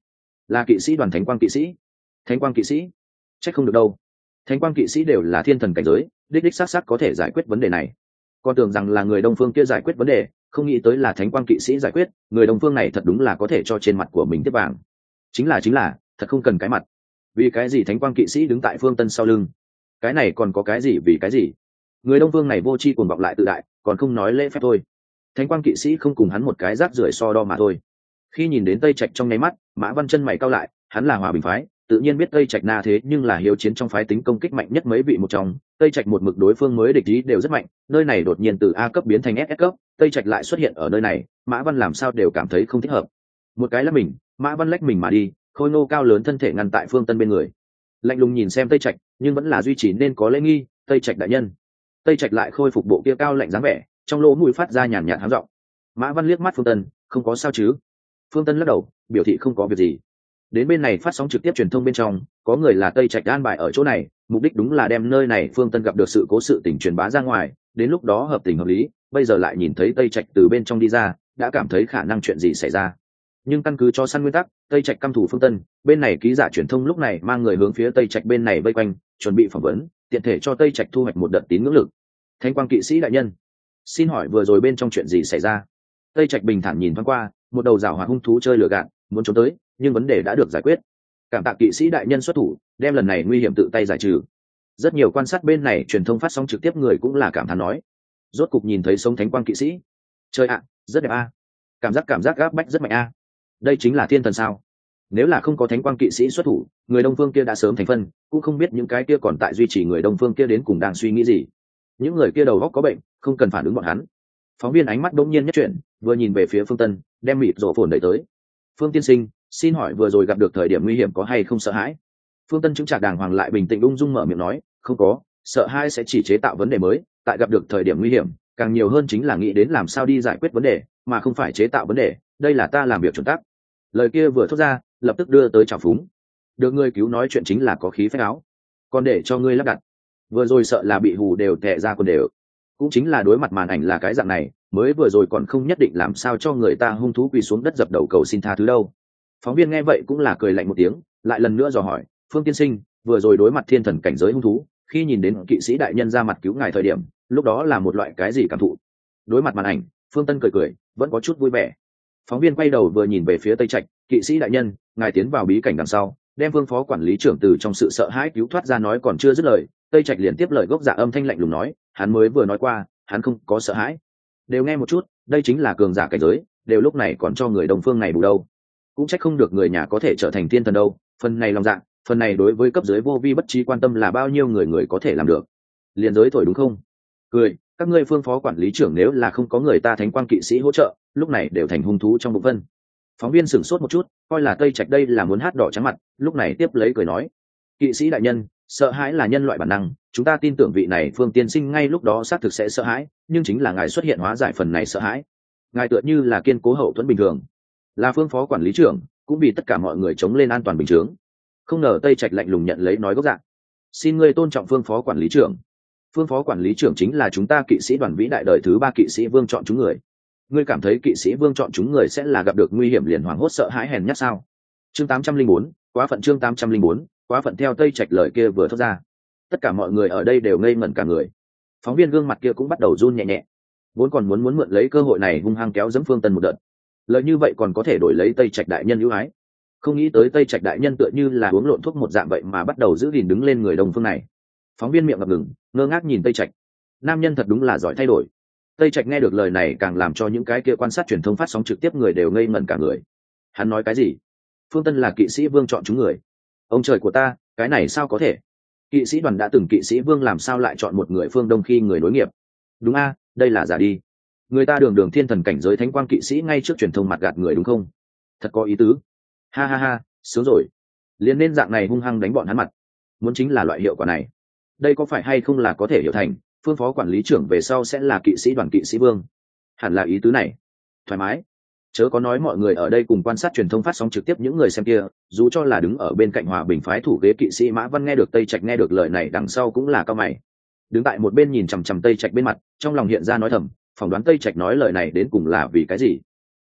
là kỵ sĩ đoàn thánh quang kỵ sĩ. Thánh quang kỵ sĩ chắc không được đâu, thánh quang kỵ sĩ đều là thiên thần cảnh giới, đích đích xác xác có thể giải quyết vấn đề này. Con tưởng rằng là người đông phương kia giải quyết vấn đề, không nghĩ tới là thánh quang kỵ sĩ giải quyết. Người đông phương này thật đúng là có thể cho trên mặt của mình tiếp vàng. Chính là chính là thật không cần cái mặt. Vì cái gì thánh quang kỵ sĩ đứng tại Phương Tân sau lưng? Cái này còn có cái gì vì cái gì? Người đông phương này vô tri cuồng vọng lại tự đại, còn không nói lễ phép thôi. Thánh quang kỵ sĩ không cùng hắn một cái rác rưởi so đo mà thôi. Khi nhìn đến Tây Trạch trong nháy mắt, Mã Văn chân mày cau lại, hắn là Hòa Bình phái, tự nhiên biết Tây Trạch na thế nhưng là hiếu chiến trong phái tính công kích mạnh nhất mấy vị một trong. Tây Trạch một mực đối phương mới địch ý đều rất mạnh, nơi này đột nhiên từ A cấp biến thành ét ét cấp, Tây Trạch lại xuất hiện ở nơi này, Mã Văn làm sao đều cảm thấy không thích hợp. Một cái là mình, Mã Văn lách mình mà đi, khôi ngô cao lớn thân thể ngăn tại Phương Tân bên người, lạnh lùng nhìn xem Tây Trạch, nhưng vẫn là duy trì nên có lễ nghi. Tây Trạch đại nhân. Tây Trạch lại khôi phục bộ kia cao lạnh dáng vẻ, trong lỗ mũi phát ra nhàn nhạt háng giọng. Mã Văn liếc mắt Phương Tân, không có sao chứ? Phương Tân lắc đầu, biểu thị không có việc gì. Đến bên này phát sóng trực tiếp truyền thông bên trong, có người là Tây Trạch an bài ở chỗ này, mục đích đúng là đem nơi này Phương Tân gặp được sự cố sự tình truyền bá ra ngoài, đến lúc đó hợp tình hợp lý. Bây giờ lại nhìn thấy Tây Trạch từ bên trong đi ra, đã cảm thấy khả năng chuyện gì xảy ra. Nhưng căn cứ cho săn nguyên tắc, Tây Trạch căm thù Phương Tân, bên này ký giả truyền thông lúc này mang người hướng phía Tây Trạch bên này vây quanh, chuẩn bị phỏng vấn, tiện thể cho Tây Trạch thu hoạch một đợt tín ngưỡng lực. Thánh quang kỵ sĩ đại nhân, xin hỏi vừa rồi bên trong chuyện gì xảy ra? Tây Trạch bình thản nhìn thoáng qua, một đầu rào hoạt hung thú chơi lừa gạt, muốn trốn tới, nhưng vấn đề đã được giải quyết. Cảm tạ kỵ sĩ đại nhân xuất thủ, đem lần này nguy hiểm tự tay giải trừ. Rất nhiều quan sát bên này truyền thông phát sóng trực tiếp người cũng là cảm thán nói, rốt cục nhìn thấy sống thánh quang kỵ sĩ. Chơi ạ, rất đẹp a. Cảm giác cảm giác gáp bách rất mạnh a. Đây chính là thiên thần sao? Nếu là không có thánh quang kỵ sĩ xuất thủ, người đông phương kia đã sớm thành phân, cũng không biết những cái kia còn tại duy trì người đông phương kia đến cùng đang suy nghĩ gì. Những người kia đầu óc có bệnh, không cần phản ứng bọn hắn. Phóng viên ánh mắt đột nhiên nhất chuyển, vừa nhìn về phía Phương Tân, đem mịt rổ phồn đẩy tới. Phương tiên sinh, xin hỏi vừa rồi gặp được thời điểm nguy hiểm có hay không sợ hãi? Phương Tân chứng trạc đàng hoàng lại bình tĩnh ung dung mở miệng nói, không có, sợ hãi sẽ chỉ chế tạo vấn đề mới, tại gặp được thời điểm nguy hiểm, càng nhiều hơn chính là nghĩ đến làm sao đi giải quyết vấn đề, mà không phải chế tạo vấn đề, đây là ta làm việc chuẩn tắc. Lời kia vừa thốt ra, lập tức đưa tới trào phúng. Được ngươi cứu nói chuyện chính là có khí phách áo, còn để cho ngươi lắp đặt. Vừa rồi sợ là bị hù đều tè ra quần đều. Cũng chính là đối mặt màn ảnh là cái dạng này, mới vừa rồi còn không nhất định làm sao cho người ta hung thú quỳ xuống đất dập đầu cầu xin tha thứ đâu. Phóng viên nghe vậy cũng là cười lạnh một tiếng, lại lần nữa dò hỏi, Phương tiên sinh, vừa rồi đối mặt thiên thần cảnh giới hung thú, khi nhìn đến kỵ sĩ đại nhân ra mặt cứu ngài thời điểm, lúc đó là một loại cái gì cảm thụ? Đối mặt màn ảnh, Phương Tân cười cười, vẫn có chút vui vẻ. Phóng viên quay đầu vừa nhìn về phía Tây Trạch, kỵ sĩ đại nhân, ngài tiến vào bí cảnh đằng sau, đem Vương phó quản lý trưởng từ trong sự sợ hãi cứu thoát ra nói còn chưa dứt lời, Tây Trạch liền tiếp lời gốc dạ âm thanh lạnh lùng nói, hắn mới vừa nói qua, hắn không có sợ hãi. Đều nghe một chút, đây chính là cường giả cảnh giới, đều lúc này còn cho người đồng phương này bù đâu. Cũng trách không được người nhà có thể trở thành thiên thần đâu, phần này lòng dạ, phần này đối với cấp dưới vô vi bất trí quan tâm là bao nhiêu người người có thể làm được. Liền giới thổi đúng không? Cười, các ngươi phương phó quản lý trưởng nếu là không có người ta thánh quang kỵ sĩ hỗ trợ, lúc này đều thành hung thú trong bụng vân. Phóng viên sửng sốt một chút, coi là Tây Trạch đây là muốn hát đỏ trắng mặt, lúc này tiếp lấy cười nói, kỵ sĩ đại nhân, sợ hãi là nhân loại bản năng, chúng ta tin tưởng vị này Phương tiên sinh ngay lúc đó xác thực sẽ sợ hãi, nhưng chính là ngài xuất hiện hóa giải phần này sợ hãi. Ngài tựa như là kiên cố hậu thuẫn bình thường, là phương phó quản lý trưởng, cũng vì tất cả mọi người chống lên an toàn bình chướng. Không ngờ Tây Trạch lạnh lùng nhận lấy nói gốc dạng, xin ngươi tôn trọng phương phó quản lý trưởng. Phương phó quản lý trưởng chính là chúng ta kỵ sĩ đoàn vĩ đại đời thứ ba kỵ sĩ Vương chọn chúng người. Ngươi cảm thấy kỵ sĩ Vương chọn chúng người sẽ là gặp được nguy hiểm liền hoảng hốt sợ hãi hèn nhát sao? Chương tám trăm linh bốn, quá phận chương tám trăm linh bốn, quá phận theo Tây Trạch lời kia vừa thốt ra, tất cả mọi người ở đây đều ngây ngẩn cả người. Phóng viên gương mặt kia cũng bắt đầu run nhẹ nhẹ, vốn còn muốn muốn mượn lấy cơ hội này hung hăng kéo dẫm Phương Tân một đợt. Lợi như vậy còn có thể đổi lấy Tây Trạch đại nhân ưu ái, không nghĩ tới Tây Trạch đại nhân tựa như là uống lộn thuốc một dạng vậy mà bắt đầu giữ gìn đứng lên người đồng phương này. Phóng viên miệng ngập ngừng, ngơ ngác nhìn Tây Trạch. Nam nhân thật đúng là giỏi thay đổi. Tây Trạch nghe được lời này càng làm cho những cái kia quan sát truyền thông phát sóng trực tiếp người đều ngây ngẩn cả người. Hắn nói cái gì? Phương Tân là kỵ sĩ Vương chọn chúng người? Ông trời của ta, cái này sao có thể? Kỵ sĩ đoàn đã từng kỵ sĩ Vương làm sao lại chọn một người phương Đông khi người nối nghiệp? Đúng a, đây là giả đi. Người ta đường đường thiên thần cảnh giới thánh quang kỵ sĩ ngay trước truyền thông mặt gạt người đúng không? Thật có ý tứ. Ha ha ha, sướng rồi. Liên nên dạng này hung hăng đánh bọn hắn mặt. Muốn chính là loại hiệu quả này. Đây có phải hay không là có thể hiểu thành phương phó quản lý trưởng về sau sẽ là kỵ sĩ đoàn kỵ sĩ Vương? Hẳn là ý tứ này. Thoải mái. Chớ có nói mọi người ở đây cùng quan sát truyền thông phát sóng trực tiếp những người xem kia, dù cho là đứng ở bên cạnh Hòa Bình phái thủ ghế kỵ sĩ Mã Văn nghe được Tây Trạch nghe được lời này đằng sau cũng là cao mày. Đứng tại một bên nhìn chằm chằm Tây Trạch bên mặt, trong lòng hiện ra nói thầm, phỏng đoán Tây Trạch nói lời này đến cùng là vì cái gì.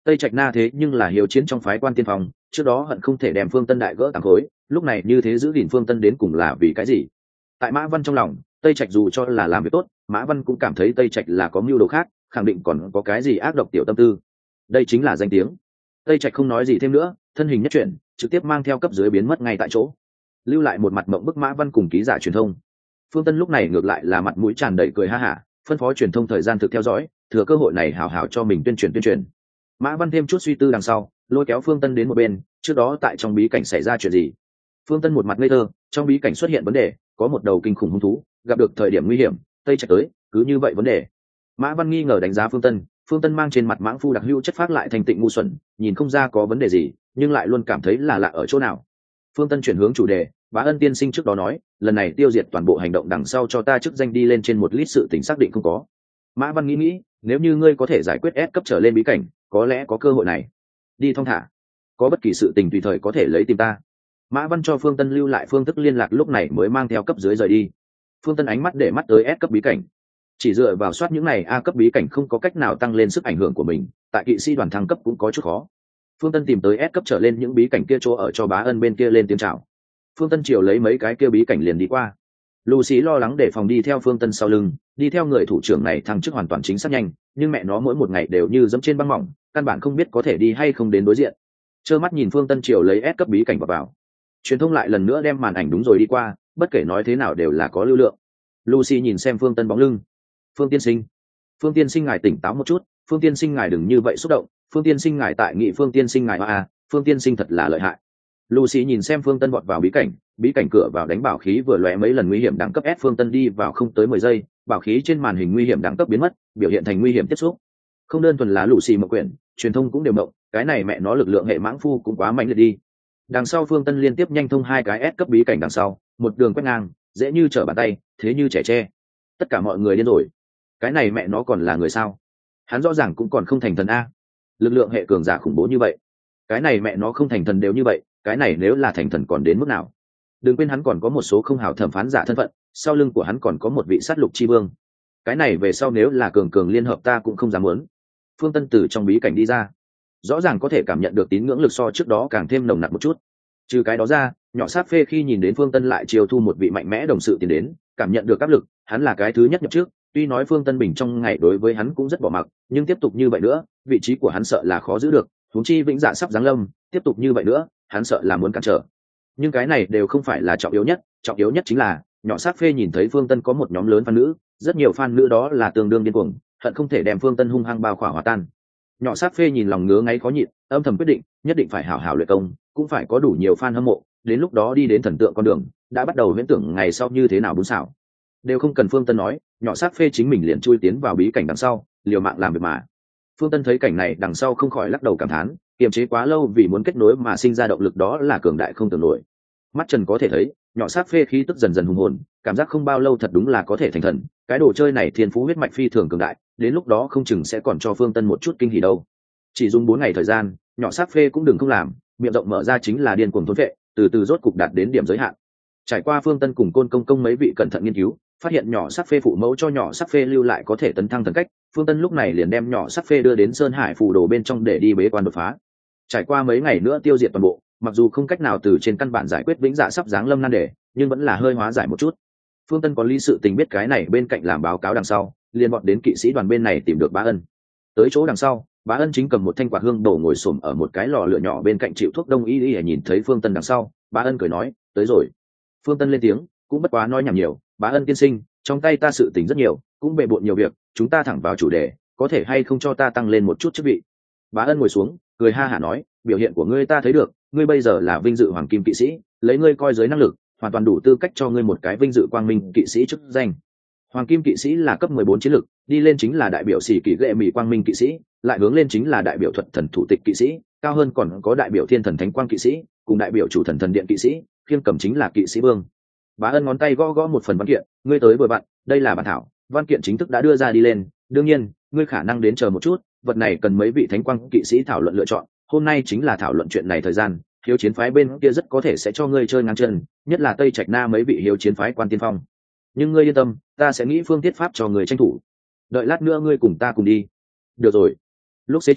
Tây Trạch Na thế nhưng là hiếu chiến trong phái quan tiên phong, trước đó hận không thể đem Phương Tân đại gỡ tám khối, lúc này như thế giữ gìn Phương Tân đến cùng là vì cái gì? Tại Mã Văn trong lòng, Tây Trạch dù cho là làm việc tốt, Mã Văn cũng cảm thấy Tây Trạch là có mưu đồ khác, khẳng định còn có cái gì ác độc tiểu tâm tư. Đây chính là danh tiếng. Tây Trạch không nói gì thêm nữa, thân hình nhất chuyển, trực tiếp mang theo cấp dưới biến mất ngay tại chỗ, lưu lại một mặt mộng bức Mã Văn cùng ký giả truyền thông. Phương Tân lúc này ngược lại là mặt mũi tràn đầy cười ha hả, phân phó truyền thông thời gian thực theo dõi, thừa cơ hội này hào hào cho mình tuyên truyền tuyên truyền. Mã Văn thêm chút suy tư đằng sau, lôi kéo Phương Tân đến một bên, trước đó tại trong bí cảnh xảy ra chuyện gì? Phương Tân một mặt ngây thơ, trong bí cảnh xuất hiện vấn đề, có một đầu kinh khủng hung thú, gặp được thời điểm nguy hiểm, Tây Trạch tới, cứ như vậy vấn đề. Mã Văn nghi ngờ đánh giá Phương Tân, Phương Tân mang trên mặt mãng phu đặc hữu chất phác lại thành tịnh ngu xuẩn, nhìn không ra có vấn đề gì, nhưng lại luôn cảm thấy là lạ ở chỗ nào. Phương Tân chuyển hướng chủ đề, Bá Ân tiên sinh trước đó nói, lần này tiêu diệt toàn bộ hành động đằng sau cho ta chức danh đi lên trên một lít sự tình xác định không có. Mã Văn nghĩ nghĩ, nếu như ngươi có thể giải quyết S cấp trở lên bí cảnh, có lẽ có cơ hội này. Đi thong thả, có bất kỳ sự tình tùy thời có thể lấy tìm ta. Mã Văn cho Phương Tân lưu lại phương thức liên lạc, lúc này mới mang theo cấp dưới rời đi. Phương Tân ánh mắt để mắt tới S cấp bí cảnh, chỉ dựa vào soát những này A cấp bí cảnh không có cách nào tăng lên sức ảnh hưởng của mình, tại kỵ sĩ đoàn thăng cấp cũng có chút khó. Phương Tân tìm tới S cấp trở lên những bí cảnh kia chỗ ở cho Bá Ân bên kia lên tiếng chào. Phương Tân chiều lấy mấy cái kia bí cảnh liền đi qua. Lucy lo lắng để phòng đi theo Phương Tân sau lưng, đi theo người thủ trưởng này thăng chức hoàn toàn chính xác nhanh, nhưng mẹ nó mỗi một ngày đều như dẫm trên băng mỏng, căn bản không biết có thể đi hay không đến đối diện. Trơ mắt nhìn Phương Tân chiều lấy S cấp bí cảnh vào vào. Truyền thông lại lần nữa đem màn ảnh đúng rồi đi qua, bất kể nói thế nào đều là có lưu lượng. Lucy nhìn xem Phương Tân bóng lưng. Phương tiên sinh, Phương tiên sinh ngài tỉnh táo một chút, Phương tiên sinh ngài đừng như vậy xúc động, Phương tiên sinh ngài tại nghị Phương tiên sinh ngài à, Phương tiên sinh thật là lợi hại. Lucy nhìn xem Phương Tân vọt vào bí cảnh, bí cảnh cửa vào đánh bảo khí vừa lóe mấy lần nguy hiểm đẳng cấp S, Phương Tân đi vào không tới mười giây, bảo khí trên màn hình nguy hiểm đẳng cấp biến mất, biểu hiện thành nguy hiểm tiếp xúc. Không đơn thuần là Lucy một quyển, truyền thông cũng đều động, cái này mẹ nó lực lượng hệ mãng phu cũng quá mạnh liệt đi. Đằng sau Phương Tân liên tiếp nhanh thông hai cái S cấp bí cảnh đằng sau, một đường quét ngang, dễ như trở bàn tay, thế như trẻ tre. Tất cả mọi người điên rồi. Cái này mẹ nó còn là người sao? Hắn rõ ràng cũng còn không thành thần a. Lực lượng hệ cường giả khủng bố như vậy, cái này mẹ nó không thành thần đều như vậy, cái này nếu là thành thần còn đến mức nào? Đừng quên hắn còn có một số không hảo thẩm phán giả thân phận, sau lưng của hắn còn có một vị sát lục chi vương. Cái này về sau nếu là cường cường liên hợp ta cũng không dám muốn. Phương Tân từ trong bí cảnh đi ra, rõ ràng có thể cảm nhận được tín ngưỡng lực so trước đó càng thêm nồng nặc một chút. Trừ cái đó ra, nhỏ sát phê khi nhìn đến Phương Tân lại chiêu thu một vị mạnh mẽ đồng sự tiến đến, cảm nhận được áp lực, hắn là cái thứ nhất nhập trước. Tuy nói Phương Tân Bình trong ngày đối với hắn cũng rất bỏ mặc, nhưng tiếp tục như vậy nữa, vị trí của hắn sợ là khó giữ được. Huống chi vĩnh dạ sắp giáng lâm, tiếp tục như vậy nữa, hắn sợ là muốn cản trở. Nhưng cái này đều không phải là trọng yếu nhất, trọng yếu nhất chính là nhỏ sát phê nhìn thấy Phương Tân có một nhóm lớn fan nữ, rất nhiều fan nữ đó là tương đương điên cuồng, hận không thể đem Phương Tân hung hăng bao khỏa hòa tan. Nhỏ sát phê nhìn lòng ngứa ngáy khó nhịn, âm thầm quyết định, nhất định phải hảo hảo luyện công, cũng phải có đủ nhiều fan hâm mộ, đến lúc đó đi đến thần tượng con đường, đã bắt đầu huyễn tưởng ngày sau như thế nào bún xảo. Đều không cần Phương Tân nói, nhỏ sát phê chính mình liền chui tiến vào bí cảnh đằng sau, liều mạng làm việc mà. Phương Tân thấy cảnh này đằng sau không khỏi lắc đầu cảm thán, kiềm chế quá lâu vì muốn kết nối mà sinh ra động lực đó là cường đại không tưởng nổi. Mắt Trần có thể thấy, nhỏ sát phê khí tức dần dần hùng hồn, cảm giác không bao lâu thật đúng là có thể thành thần. Cái đồ chơi này thiên phú huyết mạch phi thường cường đại, đến lúc đó không chừng sẽ còn cho Phương Tân một chút kinh hỉ đâu. Chỉ dùng bốn ngày thời gian, nhỏ sát phê cũng đừng không làm, miệng rộng mở ra chính là điên cuồng thôn vệ, từ từ rốt cục đạt đến điểm giới hạn. Trải qua Phương Tân cùng Côn Công Công mấy vị cẩn thận nghiên cứu, phát hiện nhỏ sát phê phụ mẫu cho nhỏ sát phê lưu lại có thể tấn thăng thần cách. Phương Tân lúc này liền đem nhỏ sát phê đưa đến Sơn Hải phù đồ bên trong để đi bế quan đột phá. Trải qua mấy ngày nữa tiêu diệt toàn bộ, mặc dù không cách nào từ trên căn bản giải quyết vĩnh dạ sắp giáng lâm nan đề, nhưng vẫn là hơi hóa giải một chút. Phương Tân có lý sự tình biết cái này bên cạnh làm báo cáo đằng sau, liền bọn đến kỵ sĩ đoàn bên này tìm được Bá Ân. Tới chỗ đằng sau, Bá Ân chính cầm một thanh quạt hương đổ ngồi xổm ở một cái lò lửa nhỏ bên cạnh chịu thuốc đông y y, nhìn thấy Phương Tân đằng sau, Bá Ân cười nói, tới rồi. Phương Tân lên tiếng, cũng bất quá nói nhảm nhiều, Bá Ân tiên sinh, trong tay ta sự tình rất nhiều, cũng bề bộn nhiều việc, chúng ta thẳng vào chủ đề, có thể hay không cho ta tăng lên một chút chức vị? Bá Ân ngồi xuống, cười ha hả nói, biểu hiện của ngươi ta thấy được, ngươi bây giờ là vinh dự hoàng kim kỵ sĩ, lấy ngươi coi giới năng lực, hoàn toàn đủ tư cách cho ngươi một cái vinh dự quang minh kỵ sĩ chức danh. Hoàng kim kỵ sĩ là cấp mười bốn chiến lực, đi lên chính là đại biểu sĩ kỷ ghệ mỹ quang minh kỵ sĩ, lại hướng lên chính là đại biểu thuật thần thủ tịch kỵ sĩ, cao hơn còn có đại biểu thiên thần thánh quang kỵ sĩ, cùng đại biểu chủ thần thần điện kỵ sĩ, khiêm cầm chính là kỵ sĩ vương. Bá Ân ngón tay gõ gõ một phần văn kiện, ngươi tới vừa bạn, đây là bản thảo, văn kiện chính thức đã đưa ra đi lên, đương nhiên, ngươi khả năng đến chờ một chút, vật này cần mấy vị thánh quang kỵ sĩ thảo luận lựa chọn, hôm nay chính là thảo luận chuyện này thời gian, hiếu chiến phái bên kia rất có thể sẽ cho ngươi chơi ngang chân, nhất là Tây Trạch Na mấy vị hiếu chiến phái quan tiên phong. Nhưng ngươi yên tâm, ta sẽ nghĩ phương thiết pháp cho người tranh thủ. Đợi lát nữa ngươi cùng ta cùng đi. Được rồi. Lúc xế chiều,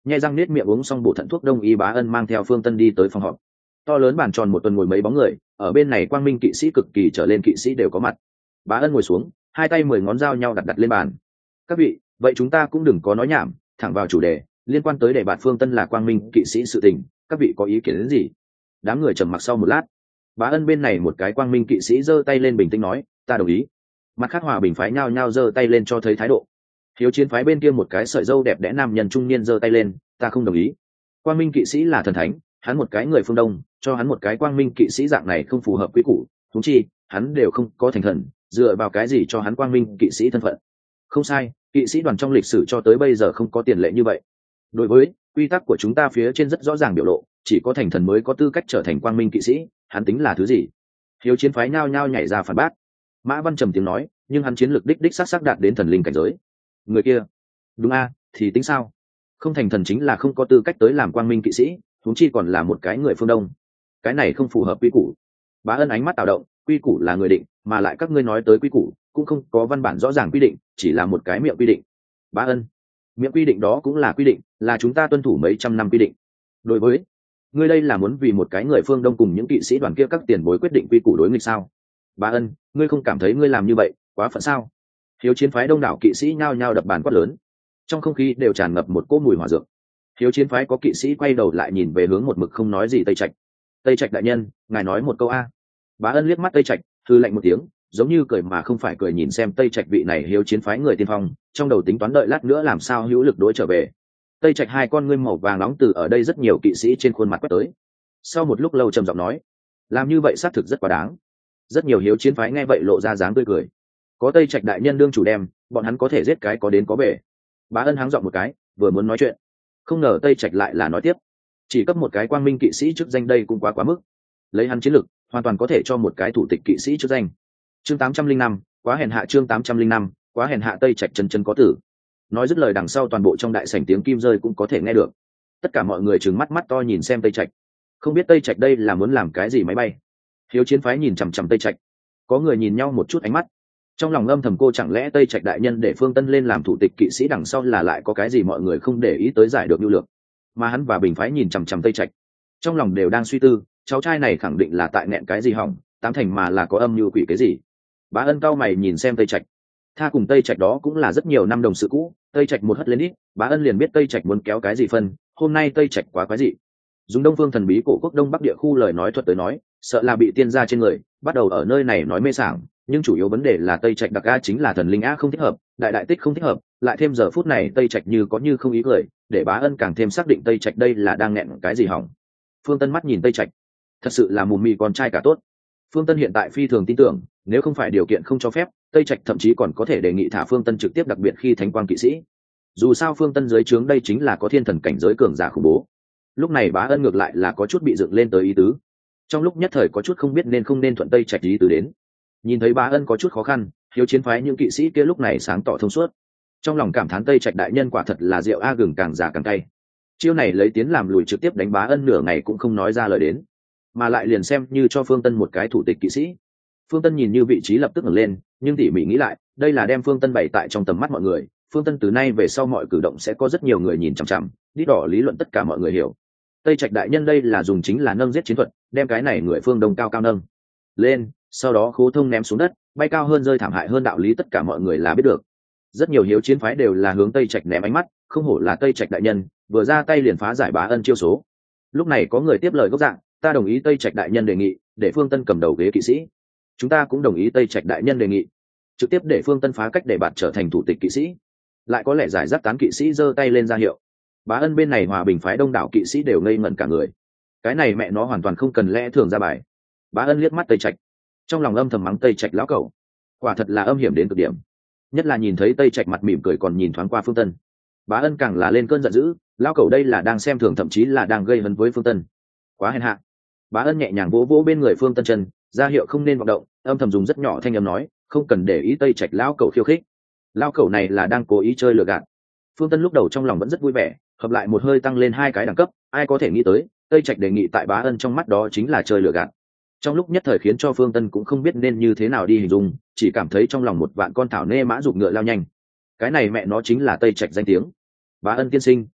nhai răng nết miệng uống xong bổ thận thuốc đông y, Bá Ân mang theo Phương Tân đi tới phòng họp. To lớn bàn tròn một tuần ngồi mấy bóng người, ở bên này quang minh kỵ sĩ cực kỳ trở lên kỵ sĩ đều có mặt. Bá Ân ngồi xuống, hai tay mười ngón dao nhau đặt đặt lên bàn. Các vị, vậy chúng ta cũng đừng có nói nhảm, thẳng vào chủ đề, liên quan tới đề bạt Phương Tân là quang minh kỵ sĩ sự tình, các vị có ý kiến đến gì? Đám người trầm mặc sau một lát. Bá Ân bên này một cái quang minh kỵ sĩ giơ tay lên bình tĩnh nói, ta đồng ý. Mặt khác hòa bình phái nhao nhao giơ tay lên cho thấy thái độ. Hiếu chiến phái bên kia một cái sợi dâu đẹp đẽ nam nhân trung niên giơ tay lên, ta không đồng ý. Quang minh kỵ sĩ là thần thánh, hắn một cái người phương đông, cho hắn một cái quang minh kỵ sĩ dạng này không phù hợp quy củ, huống chi hắn đều không có thành thần, dựa vào cái gì cho hắn quang minh kỵ sĩ thân phận? Không sai, kỵ sĩ đoàn trong lịch sử cho tới bây giờ không có tiền lệ như vậy. Đối với quy tắc của chúng ta phía trên rất rõ ràng biểu lộ, chỉ có thành thần mới có tư cách trở thành quang minh kỵ sĩ, hắn tính là thứ gì? Hiếu chiến phái nhao nhao nhảy ra phản bác. Mã Văn trầm tiếng nói, nhưng hắn chiến lược đích đích sát sắc đạt đến thần linh cảnh giới. Người kia, đúng a, thì tính sao? Không thành thần chính là không có tư cách tới làm quang minh kỵ sĩ, huống chi còn là một cái người phương đông. Cái này không phù hợp quy củ. Bá Ân ánh mắt tạo động, quy củ là người định, mà lại các ngươi nói tới quy củ cũng không có văn bản rõ ràng quy định, chỉ là một cái miệng quy định. Bá Ân, miệng quy định đó cũng là quy định, là chúng ta tuân thủ mấy trăm năm quy định. Đối với ngươi đây là muốn vì một cái người phương đông cùng những kỵ sĩ đoàn kia các tiền bối quyết định quy củ đối nghịch sao? Bá Ân, ngươi không cảm thấy ngươi làm như vậy quá phận sao? Hiếu chiến phái đông đảo kỵ sĩ nhao nhao đập bàn quát lớn, trong không khí đều tràn ngập một cỗ mùi hỏa dược. Hiếu chiến phái có kỵ sĩ quay đầu lại nhìn về hướng một mực không nói gì Tây Trạch. Tây Trạch đại nhân, ngài nói một câu a. Bá Ân liếc mắt Tây Trạch, hư lạnh một tiếng, giống như cười mà không phải cười nhìn xem Tây Trạch vị này hiếu chiến phái người tiên phong, trong đầu tính toán đợi lát nữa làm sao hữu lực đối trở về. Tây Trạch hai con ngươi màu vàng nóng từ ở đây rất nhiều kỵ sĩ trên khuôn mặt quét tới. Sau một lúc lâu trầm giọng nói, làm như vậy xác thực rất quá đáng. Rất nhiều hiếu chiến phái nghe vậy lộ ra dáng tươi cười. Có Tây Trạch đại nhân đương chủ đem, bọn hắn có thể giết cái có đến có về. Bá Ân háng giọng một cái, vừa muốn nói chuyện, không ngờ Tây Trạch lại là nói tiếp, chỉ cấp một cái quang minh kỵ sĩ chức danh đây cũng quá quá mức. Lấy hắn chiến lực, hoàn toàn có thể cho một cái thủ tịch kỵ sĩ chức danh. Chương tám trăm linh năm, quá hèn hạ. Chương tám trăm linh năm, quá hèn hạ. Tây Trạch chân chân có tử. Nói dứt lời đằng sau toàn bộ trong đại sảnh tiếng kim rơi cũng có thể nghe được. Tất cả mọi người trừng mắt mắt to nhìn xem Tây Trạch, không biết Tây Trạch đây là muốn làm cái gì máy bay. Hiếu chiến phái nhìn chằm chằm Tây Trạch, có người nhìn nhau một chút ánh mắt, trong lòng âm thầm cô chẳng lẽ Tây Trạch đại nhân để Phương Tân lên làm thủ tịch kỵ sĩ đằng sau là lại có cái gì mọi người không để ý tới giải được nhu lược, mà hắn và Bình phái nhìn chằm chằm Tây Trạch, trong lòng đều đang suy tư, cháu trai này khẳng định là tại nghẹn cái gì hỏng, tám thành mà là có âm mưu quỷ cái gì. Bá Ân cao mày nhìn xem Tây Trạch, tha cùng Tây Trạch đó cũng là rất nhiều năm đồng sự cũ, Tây Trạch một hất lên ít, Bá Ân liền biết Tây Trạch muốn kéo cái gì phân, hôm nay Tây Trạch quá quái dị. Dùng Đông Phương thần bí cổ quốc Đông Bắc địa khu lời nói thuật tới nói, sợ là bị tiên gia trên người, bắt đầu ở nơi này nói mê sảng, nhưng chủ yếu vấn đề là Tây Trạch đặc a chính là thần linh a không thích hợp, đại đại tích không thích hợp, lại thêm giờ phút này Tây Trạch như có như không ý cười, để Bá Ân càng thêm xác định Tây Trạch đây là đang nghẹn cái gì hỏng. Phương Tân mắt nhìn Tây Trạch, thật sự là mùm mì con trai cả tốt. Phương Tân hiện tại phi thường tin tưởng, nếu không phải điều kiện không cho phép, Tây Trạch thậm chí còn có thể đề nghị thả Phương Tân trực tiếp, đặc biệt khi thánh quang kỵ sĩ. Dù sao Phương Tân dưới trướng đây chính là có thiên thần cảnh giới cường giả khủng bố. Lúc này Bá Ân ngược lại là có chút bị dựng lên tới ý tứ, trong lúc nhất thời có chút không biết nên không nên thuận Tây Trạch ý tứ đến. Nhìn thấy Bá Ân có chút khó khăn, hiếu chiến phái những kỵ sĩ kia lúc này sáng tỏ thông suốt, trong lòng cảm thán Tây Trạch đại nhân quả thật là rượu a gừng càng già càng cay. Chiêu này lấy tiến làm lùi trực tiếp đánh Bá Ân nửa ngày cũng không nói ra lời đến, mà lại liền xem như cho Phương Tân một cái thủ tịch kỵ sĩ. Phương Tân nhìn như vị trí lập tức ngẩng lên, nhưng tỉ mỉ nghĩ lại, đây là đem Phương Tân bày tại trong tầm mắt mọi người. Phương Tân từ nay về sau mọi cử động sẽ có rất nhiều người nhìn chằm chằm, đít đỏ lý luận tất cả mọi người hiểu. Tây Trạch đại nhân đây là dùng chính là nâng giết chiến thuật, đem cái này người phương đông cao cao nâng lên, sau đó khố thông ném xuống đất, bay cao hơn rơi thảm hại hơn, đạo lý tất cả mọi người là biết được. Rất nhiều hiếu chiến phái đều là hướng Tây Trạch ném ánh mắt, không hổ là Tây Trạch đại nhân, vừa ra tay liền phá giải Bá Ân chiêu số. Lúc này có người tiếp lời gốc dạng, ta đồng ý Tây Trạch đại nhân đề nghị, để Phương Tân cầm đầu ghế kỵ sĩ. Chúng ta cũng đồng ý Tây Trạch đại nhân đề nghị, trực tiếp để Phương Tân phá cách để bạt trở thành thủ tịch kỵ sĩ. Lại có lẽ giải rác tán kỵ sĩ giơ tay lên ra hiệu. Bá Ân bên này hòa bình phái đông đảo kỵ sĩ đều ngây ngẩn cả người, cái này mẹ nó hoàn toàn không cần lẽ thường ra bài. Bá Ân liếc mắt Tây Trạch, trong lòng âm thầm mắng Tây Trạch lão cẩu, quả thật là âm hiểm đến cực điểm, nhất là nhìn thấy Tây Trạch mặt mỉm cười còn nhìn thoáng qua Phương Tân. Bá Ân càng là lên cơn giận dữ, lão cẩu đây là đang xem thường, thậm chí là đang gây hấn với Phương Tân, quá hèn hạ. Bá Ân nhẹ nhàng vỗ vỗ bên người Phương Tân chân, ra hiệu không nên vọng động, âm thầm dùng rất nhỏ thanh âm nói, không cần để ý Tây Trạch lão cẩu khiêu khích, lão cẩu này là đang cố ý chơi lừa gạt. Phương Tân lúc đầu trong lòng vẫn rất vui vẻ, hợp lại một hơi tăng lên hai cái đẳng cấp, ai có thể nghĩ tới Tây Trạch đề nghị tại Bá Ân trong mắt đó chính là chơi lừa gạt. Trong lúc nhất thời khiến cho Phương Tân cũng không biết nên như thế nào đi hình dung, chỉ cảm thấy trong lòng một vạn con thảo nê mã giục ngựa lao nhanh. Cái này mẹ nó chính là Tây Trạch danh tiếng. Bá Ân tiên sinh,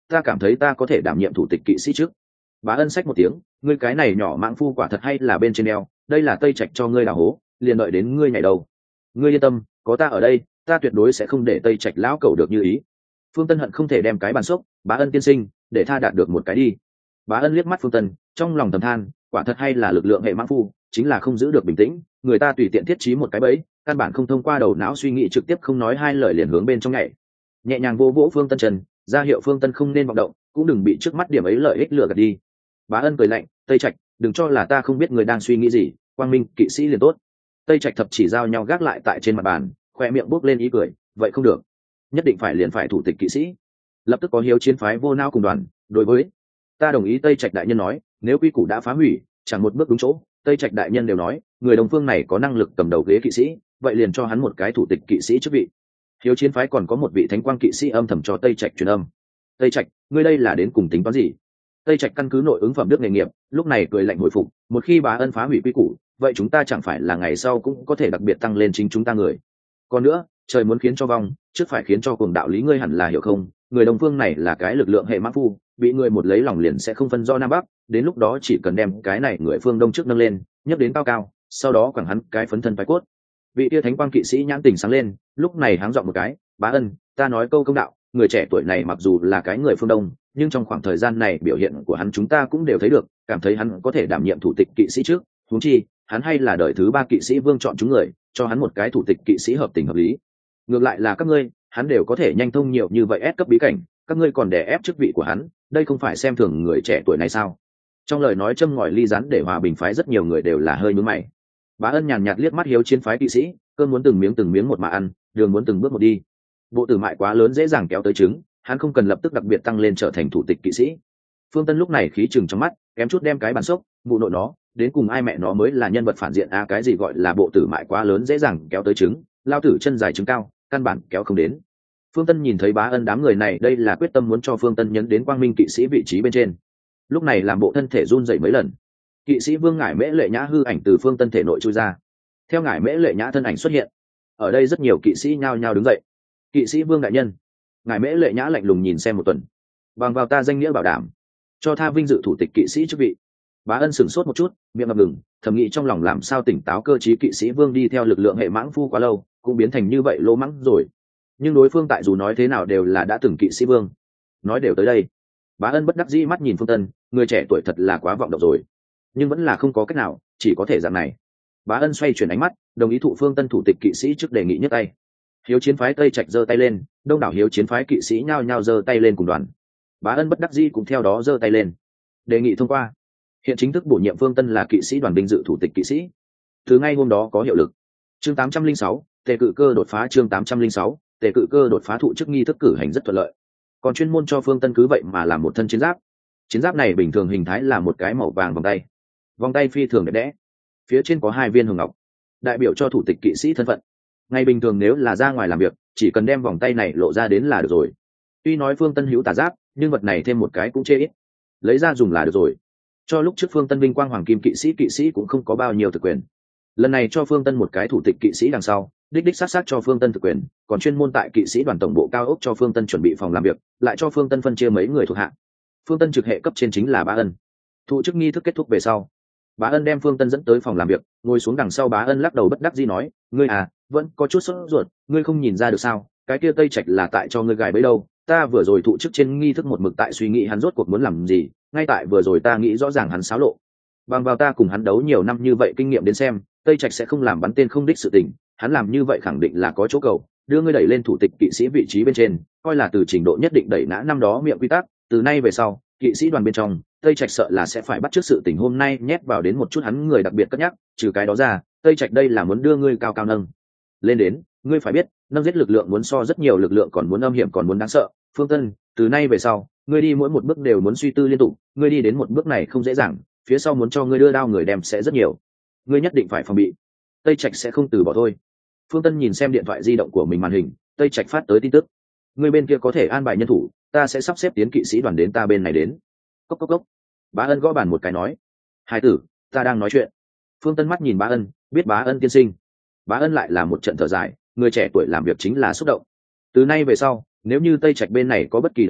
ta cảm thấy ta có thể đảm nhiệm thủ tịch kỵ sĩ trước. Bá Ân xách một tiếng, ngươi cái này nhỏ mãng phu quả thật hay là bên trên đeo, đây là Tây Trạch cho ngươi đào hố, liền đợi đến ngươi nhảy đầu. Ngươi yên tâm, có ta ở đây, ta tuyệt đối sẽ không để Tây Trạch lão cẩu được như ý. Phương Tân hận không thể đem cái bàn sốc, Bá Ân tiên sinh, để tha đạt được một cái đi. Bá Ân liếc mắt Phương Tân, trong lòng thầm than, quả thật hay là lực lượng hệ mãng phu, chính là không giữ được bình tĩnh, người ta tùy tiện thiết trí một cái bẫy, căn bản không thông qua đầu não suy nghĩ, trực tiếp không nói hai lời liền hướng bên trong nhảy. Nhẹ nhàng vô vỗ Phương Tân trần, ra hiệu Phương Tân không nên vọng động, cũng đừng bị trước mắt điểm ấy lợi ích lừa gạt đi. Bá Ân cười lạnh, Tây Trạch, đừng cho là ta không biết người đang suy nghĩ gì, quang minh kỵ sĩ liền tốt. Tây Trạch thập chỉ giao nhau gác lại tại trên mặt bàn, khoe miệng bốc lên ý cười, vậy không được, nhất định phải liền phải thủ tịch kỵ sĩ. Lập tức có hiếu chiến phái vô nao cùng đoàn, đối với ta đồng ý. Tây Trạch đại nhân nói, nếu quy củ đã phá hủy, chẳng một bước đúng chỗ. Tây Trạch đại nhân đều nói, người đồng phương này có năng lực cầm đầu ghế kỵ sĩ, vậy liền cho hắn một cái thủ tịch kỵ sĩ chức vị. Hiếu chiến phái còn có một vị thánh quang kỵ sĩ âm thầm cho Tây Trạch truyền âm. Tây Trạch, ngươi đây là đến cùng tính toán gì? Tây Trạch căn cứ nội ứng phẩm đức nghề nghiệp, lúc này cười lạnh hồi phục, một khi Bá Ân phá hủy quy củ, vậy chúng ta chẳng phải là ngày sau cũng có thể đặc biệt tăng lên chính chúng ta người. Còn nữa, trời muốn khiến cho vong, trước phải khiến cho cuồng đạo lý, ngươi hẳn là hiểu không? Người đồng phương này là cái lực lượng hệ mã phu, bị người một lấy lòng liền sẽ không phân do nam bắc, đến lúc đó chỉ cần đem cái này người phương đông trước nâng lên, nhấc đến cao cao, sau đó quẳng hắn cái phấn thân phái cốt. Vị tia thánh quang kỵ sĩ nhãn tình sáng lên, lúc này háng giọng một cái, Bá Ân, ta nói câu công đạo, người trẻ tuổi này mặc dù là cái người phương đông, nhưng trong khoảng thời gian này biểu hiện của hắn chúng ta cũng đều thấy được, cảm thấy hắn có thể đảm nhiệm thủ tịch kỵ sĩ trước. Huống chi, hắn hay là đời thứ ba kỵ sĩ vương chọn chúng người, cho hắn một cái thủ tịch kỵ sĩ hợp tình hợp lý. Ngược lại là các ngươi, hắn đều có thể nhanh thông nhiều như vậy ép cấp bí cảnh, các ngươi còn đè ép chức vị của hắn, đây không phải xem thường người trẻ tuổi này sao? Trong lời nói châm ngòi ly rắn để hòa bình phái rất nhiều người đều là hơi nhướng mày. Bá Ân nhàn nhạt liếc mắt hiếu chiến phái kỵ sĩ, cơn muốn từng miếng từng miếng một mà ăn, đường muốn từng bước một đi. Bộ tử mại quá lớn dễ dàng kéo tới trứng, hắn không cần lập tức đặc biệt tăng lên trở thành thủ tịch kỵ sĩ. Phương Tân lúc này khí chừng trong mắt, kém chút đem cái bàn sốc, vụ nội nó, đến cùng ai mẹ nó mới là nhân vật phản diện a? À, cái gì gọi là bộ tử mại quá lớn dễ dàng kéo tới trứng, lao tử chân dài trứng cao, căn bản kéo không đến. Phương Tân nhìn thấy Bá Ân đám người này, đây là quyết tâm muốn cho Phương Tân nhấn đến quang minh kỵ sĩ vị trí bên trên. Lúc này làm bộ thân thể run rẩy mấy lần. Kỵ sĩ Vương Ngải Mễ Lệ Nhã hư ảnh từ Phương Tân thể nội chui ra. Theo Ngải Mễ Lệ Nhã thân ảnh xuất hiện, ở đây rất nhiều kỵ sĩ nhao nhao đứng dậy. Kỵ sĩ Vương đại nhân. Ngải Mễ Lệ Nhã lạnh lùng nhìn xem một tuần. Bằng vào ta danh nghĩa bảo đảm, cho tha vinh dự thủ tịch kỵ sĩ chức vị. Bá Ân sửng sốt một chút, miệng ngập ngừng, thầm nghĩ trong lòng làm sao tỉnh táo cơ trí kỵ sĩ Vương đi theo lực lượng hệ mãng phu quá lâu, cũng biến thành như vậy lỗ mãng rồi. Nhưng đối phương tại dù nói thế nào đều là đã từng kỵ sĩ Vương. Nói đều tới đây. Bá Ân bất đắc dĩ mắt nhìn Phương Tân, người trẻ tuổi thật là quá vọng động rồi. Nhưng vẫn là không có cách nào, chỉ có thể dạng này. Bá Ân xoay chuyển ánh mắt, đồng ý thụ Phương Tân thủ tịch kỵ sĩ trước đề nghị nhấc tay. Hiếu chiến phái Tây Trạch giơ tay lên, đông đảo hiếu chiến phái kỵ sĩ nhao nhao giơ tay lên cùng đoàn. Bá Ân bất đắc dĩ cũng theo đó giơ tay lên. Đề nghị thông qua. Hiện chính thức bổ nhiệm Phương Tân là kỵ sĩ đoàn vinh dự thủ tịch kỵ sĩ. Từ ngay hôm đó có hiệu lực. Chương tám trăm linh sáu, tề cự cơ đột phá. Chương tám trăm linh sáu, tề cự cơ đột phá thụ chức nghi thức cử hành rất thuận lợi. Còn chuyên môn cho Phương Tân cứ vậy mà làm một thân chiến giáp. Chiến giáp này bình thường hình thái là một cái màu vàng vòng tay. Vòng tay phi thường đẹp đẽ. Phía trên có hai viên hồng ngọc, đại biểu cho thủ tịch kỵ sĩ thân phận. Ngày bình thường nếu là ra ngoài làm việc, chỉ cần đem vòng tay này lộ ra đến là được rồi. Tuy nói Phương Tân hữu tà giáp, nhưng vật này thêm một cái cũng chê ít, lấy ra dùng là được rồi. Cho lúc trước Phương Tân vinh quang hoàng kim kỵ sĩ kỵ sĩ cũng không có bao nhiêu thực quyền. Lần này cho Phương Tân một cái thủ tịch kỵ sĩ đằng sau, đích đích sát sát cho Phương Tân thực quyền, còn chuyên môn tại kỵ sĩ đoàn tổng bộ cao ốc cho Phương Tân chuẩn bị phòng làm việc, lại cho Phương Tân phân chia mấy người thuộc hạ. Phương Tân trực hệ cấp trên chính là Bá Ân. Thụ chức nghi thức kết thúc về sau, Bá Ân đem Phương Tân dẫn tới phòng làm việc, ngồi xuống đằng sau Bá Ân lắc đầu bất đắc dĩ nói, ngươi à, vẫn có chút sốt ruột, ngươi không nhìn ra được sao? Cái kia Tây Trạch là tại cho ngươi gài bẫy đâu? Ta vừa rồi thụ chức trên nghi thức một mực tại suy nghĩ hắn rốt cuộc muốn làm gì, ngay tại vừa rồi ta nghĩ rõ ràng hắn xáo lộ. Bằng vào ta cùng hắn đấu nhiều năm như vậy kinh nghiệm đến xem, Tây Trạch sẽ không làm bắn tên không đích sự tình, hắn làm như vậy khẳng định là có chỗ cầu, đưa ngươi đẩy lên thủ tịch kỵ sĩ vị trí bên trên, coi là từ trình độ nhất định đẩy ngã năm đó miệng quy tắc, từ nay về sau, kỵ sĩ đoàn bên trong, Tây Trạch sợ là sẽ phải bắt trước sự tình hôm nay nhét vào đến một chút hắn người đặc biệt cất nhắc, trừ cái đó ra, Tây Trạch đây là muốn đưa ngươi cao cao nâng lên đến, ngươi phải biết, nâng giết lực lượng muốn so rất nhiều lực lượng còn muốn âm hiểm còn muốn đáng sợ. Phương Tân, từ nay về sau, ngươi đi mỗi một bước đều muốn suy tư liên tục, ngươi đi đến một bước này không dễ dàng, phía sau muốn cho ngươi đưa đao người đem sẽ rất nhiều, ngươi nhất định phải phòng bị. Tây Trạch sẽ không từ bỏ thôi. Phương Tân nhìn xem điện thoại di động của mình màn hình, Tây Trạch phát tới tin tức, ngươi bên kia có thể an bài nhân thủ, ta sẽ sắp xếp tiến kỵ sĩ đoàn đến ta bên này đến. Cốc cốc cốc. Bá Ân gõ bàn một cái nói, hai tử, ta đang nói chuyện. Phương Tân mắt nhìn Bá Ân, biết Bá Ân tiên sinh. Bá Ân lại là một trận thở dài, người trẻ tuổi làm việc chính là xúc động. Từ nay về sau, nếu như Tây Trạch bên này có bất kỳ động tĩnh,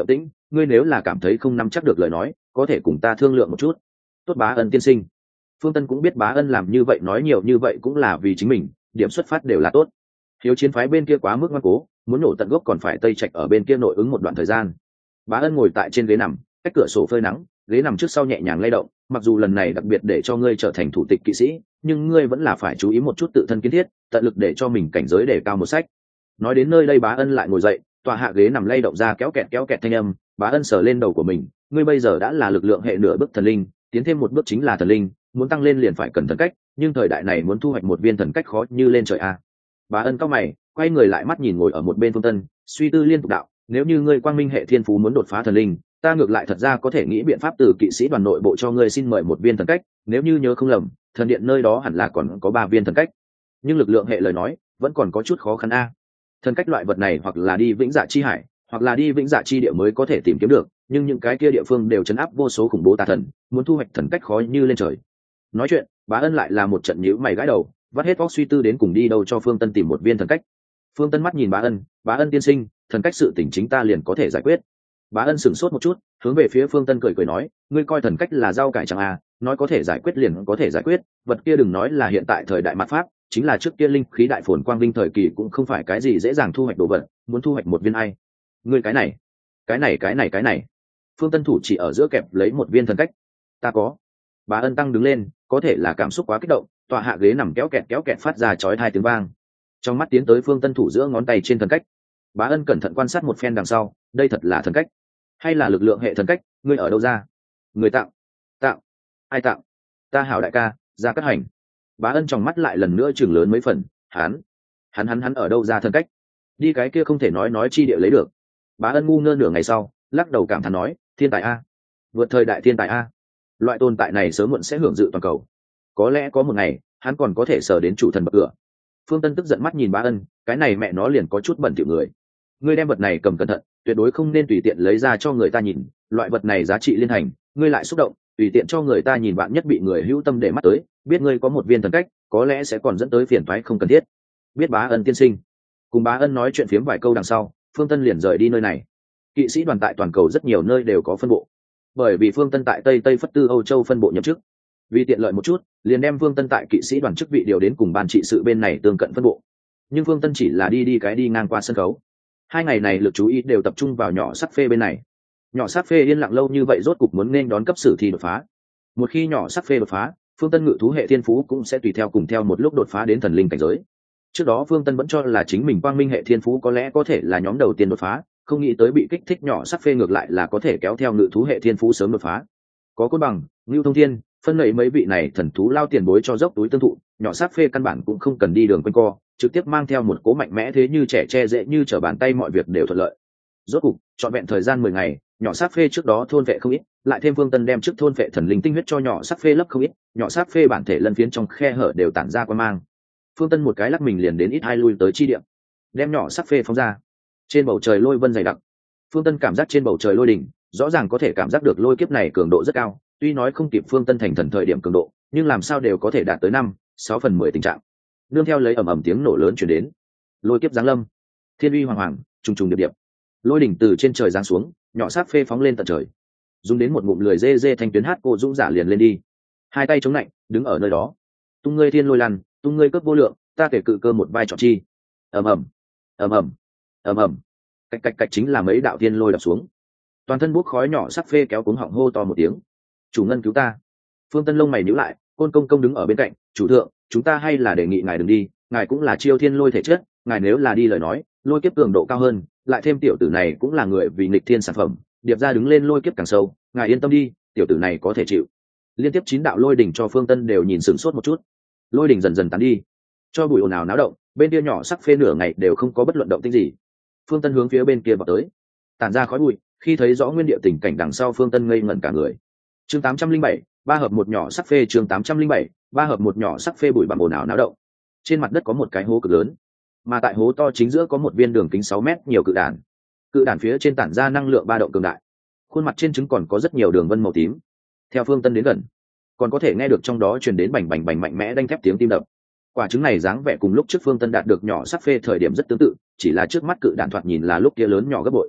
ngươi nếu là cảm thấy không nắm chắc được lời nói có thể cùng ta thương lượng một chút. Tốt Bá Ân tiên sinh. Phương Tân cũng biết Bá Ân làm như vậy nói nhiều như vậy cũng là vì chính mình, điểm xuất phát đều là tốt. Hiếu chiến phái bên kia quá mức ngoan cố, muốn nổ tận gốc còn phải tây trạch ở bên kia nội ứng một đoạn thời gian. Bá Ân ngồi tại trên ghế nằm, cách cửa sổ phơi nắng, ghế nằm trước sau nhẹ nhàng lay động, mặc dù lần này đặc biệt để cho ngươi trở thành thủ tịch kỵ sĩ, nhưng ngươi vẫn là phải chú ý một chút tự thân kiến thiết, tận lực để cho mình cảnh giới để cao một sách. Nói đến nơi đây Bá Ân lại ngồi dậy, tòa hạ ghế nằm lay động ra kéo kẹt kéo kẹt thanh âm. Bá Ân sờ lên đầu của mình, ngươi bây giờ đã là lực lượng hệ nửa bước thần linh, tiến thêm một bước chính là thần linh, muốn tăng lên liền phải cần thần cách, nhưng thời đại này muốn thu hoạch một viên thần cách khó như lên trời a. Bá Ân cao mày, quay người lại mắt nhìn ngồi ở một bên Phương Tân, suy tư liên tục đạo, nếu như ngươi quang minh hệ thiên phú muốn đột phá thần linh, ta ngược lại thật ra có thể nghĩ biện pháp từ kỵ sĩ đoàn nội bộ cho ngươi xin mời một viên thần cách, nếu như nhớ không lầm, thần điện nơi đó hẳn là còn có ba viên thần cách. Nhưng lực lượng hệ lời nói, vẫn còn có chút khó khăn a. Thần cách loại vật này hoặc là đi vĩnh dạ chi hải, hoặc là đi vĩnh dạ chi địa mới có thể tìm kiếm được, nhưng những cái kia địa phương đều chấn áp vô số khủng bố tà thần, muốn thu hoạch thần cách khó như lên trời. Nói chuyện, Bá Ân lại là một trận nhíu mày gãi đầu, vắt hết óc suy tư đến cùng đi đâu cho Phương Tân tìm một viên thần cách. Phương Tân mắt nhìn Bá Ân, Bá Ân tiên sinh, thần cách sự tình chính ta liền có thể giải quyết. Bá Ân sửng sốt một chút, hướng về phía Phương Tân cười cười nói, ngươi coi thần cách là rau cải chẳng à, nói có thể giải quyết liền có thể giải quyết, vật kia đừng nói là hiện tại thời đại mạt pháp, chính là trước kia linh khí đại phồn quang vinh thời kỳ cũng không phải cái gì dễ dàng thu hoạch đồ vật, muốn thu hoạch một viên ai. Ngươi cái này, cái này cái này cái này. Phương Tân thủ chỉ ở giữa kẹp lấy một viên thần cách. Ta có. Bá Ân tăng đứng lên, có thể là cảm xúc quá kích động, tọa hạ ghế nằm kéo kẹt kéo kẹt phát ra chói tai tiếng vang. Trong mắt tiến tới Phương Tân thủ giữa ngón tay trên thần cách. Bá Ân cẩn thận quan sát một phen đằng sau, đây thật là thần cách, hay là lực lượng hệ thần cách, ngươi ở đâu ra? Người tặng. Tặng? Ai tặng? Ta hảo đại ca, Gia Cát Hành. Bá Ân trong mắt lại lần nữa chừng lớn mấy phần, hắn, hắn hắn hắn ở đâu ra thần cách? Đi cái kia không thể nói nói chi địa lấy được. Bá Ân ngu ngơ nửa ngày sau, lắc đầu cảm thán nói, thiên tài a, vượt thời đại thiên tài a. Loại tồn tại này sớm muộn sẽ hưởng dự toàn cầu. Có lẽ có một ngày, hắn còn có thể sờ đến chủ thần bậc cửa. Phương Tân tức giận mắt nhìn Bá Ân, cái này mẹ nó liền có chút bẩn thỉu người. Ngươi đem vật này cầm cẩn thận, tuyệt đối không nên tùy tiện lấy ra cho người ta nhìn, loại vật này giá trị liên hành, ngươi lại xúc động, tùy tiện cho người ta nhìn bạn nhất bị người hữu tâm để mắt tới, biết ngươi có một viên thần cách, có lẽ sẽ còn dẫn tới phiền toái không cần thiết. Biết Bá Ân tiên sinh. Cùng Bá Ân nói chuyện phiếm vài câu đằng sau, Phương Tân liền rời đi nơi này. Kỵ sĩ đoàn tại toàn cầu rất nhiều nơi đều có phân bộ, bởi vì Phương Tân tại Tây Tây Phất Tư Âu Châu phân bộ nhậm chức, vì tiện lợi một chút, liền đem Phương Tân tại kỵ sĩ đoàn chức vị điều đến cùng ban trị sự bên này tương cận phân bộ. Nhưng Phương Tân chỉ là đi đi cái đi ngang qua sân khấu. Hai ngày này lực chú ý đều tập trung vào nhỏ sắc phê bên này. Nhỏ sắc phê yên lặng lâu như vậy rốt cục muốn nên đón cấp sử thi đột phá. Một khi nhỏ sắc phê đột phá, Phương Tân ngự thú hệ thiên phú cũng sẽ tùy theo cùng theo một lúc đột phá đến thần linh cảnh giới. Trước đó Phương Tân vẫn cho là chính mình quang minh hệ thiên phú có lẽ có thể là nhóm đầu tiên đột phá, không nghĩ tới bị kích thích nhỏ sắc phê ngược lại là có thể kéo theo ngự thú hệ thiên phú sớm đột phá. Có cốt bằng, Ngưu Thông Thiên, phân nảy mấy vị này thần thú lao tiền bối cho dốc túi tương thụ, nhỏ sắc phê căn bản cũng không cần đi đường quanh co, trực tiếp mang theo một cố mạnh mẽ thế như trẻ che dễ như trở bàn tay mọi việc đều thuận lợi. Rốt cục, trọn vẹn thời gian mười ngày, nhỏ sắc phê trước đó thôn vệ không ít, lại thêm Phương Tân đem trước thôn vệ thần linh tinh huyết cho nhỏ sắc phê lấp không ít, nhỏ sắc phê bản thể lân phiến trong khe hở đều tản ra quang mang. Phương Tân một cái lắc mình liền đến ít hai lui tới chi địa, đem nhỏ sắc phê phóng ra. Trên bầu trời lôi vân dày đặc, Phương Tân cảm giác trên bầu trời lôi đỉnh, rõ ràng có thể cảm giác được lôi kiếp này cường độ rất cao, tuy nói không kịp Phương Tân thành thần thời điểm cường độ, nhưng làm sao đều có thể đạt tới năm, sáu phần mười tình trạng. Nương theo lấy ầm ầm tiếng nổ lớn truyền đến, lôi kiếp giáng lâm, thiên uy hoàng hoàng, trùng trùng điệp điệp, lôi đỉnh từ trên trời giáng xuống, nhỏ sắc phê phóng lên tận trời, dùng đến một ngụm lười dê dê thanh tuyến hát cô dũng giả liền lên đi, hai tay chống lạnh, đứng ở nơi đó, tung ngươi thiên lôi lăn, tung ngươi cướp vô lượng, ta kể cự cơ một vai trò chi, ầm ầm, ầm ầm, ầm ầm, cạch cạch cạch chính là mấy đạo thiên lôi đập xuống, toàn thân bốc khói nhỏ sắc phê kéo cuống họng hô to một tiếng, chủ ngân cứu ta. Phương Tân lông mày nhíu lại, côn công công đứng ở bên cạnh, chủ thượng, chúng ta hay là đề nghị ngài đừng đi, ngài cũng là chiêu thiên lôi thể chất, ngài nếu là đi lời nói, lôi kiếp cường độ cao hơn, lại thêm tiểu tử này cũng là người vì nghịch thiên sản phẩm, điệp ra đứng lên lôi kiếp càng sâu, ngài yên tâm đi, tiểu tử này có thể chịu. Liên tiếp chín đạo lôi đỉnh cho Phương Tân đều nhìn sửng sốt một chút, lôi đỉnh dần dần tán đi, cho bụi ồn ào náo động, bên kia nhỏ sắc phê nửa ngày đều không có bất luận động tĩnh gì. Phương Tân hướng phía bên kia vào tới, tản ra khói bụi, khi thấy rõ nguyên địa tình cảnh đằng sau Phương Tân ngây ngẩn cả người. Chương tám trăm linh bảy, ba hợp một nhỏ sắc phê chương tám trăm linh bảy, ba hợp một nhỏ sắc phê bụi bặm ồn ào náo động. Trên mặt đất có một cái hố cực lớn, mà tại hố to chính giữa có một viên đường kính sáu mét nhiều cự đản. Cự đản phía trên tản ra năng lượng ba động cường đại. Khuôn mặt trên trứng còn có rất nhiều đường vân màu tím. Theo Phương Tân đến gần, còn có thể nghe được trong đó truyền đến bành bành bành mạnh mẽ đanh thép tiếng tim đập. Quả trứng này dáng vẻ cùng lúc trước Phương Tân đạt được nhỏ sắc phê thời điểm rất tương tự, chỉ là trước mắt cự đản thoạt nhìn là lúc kia lớn nhỏ gấp bội.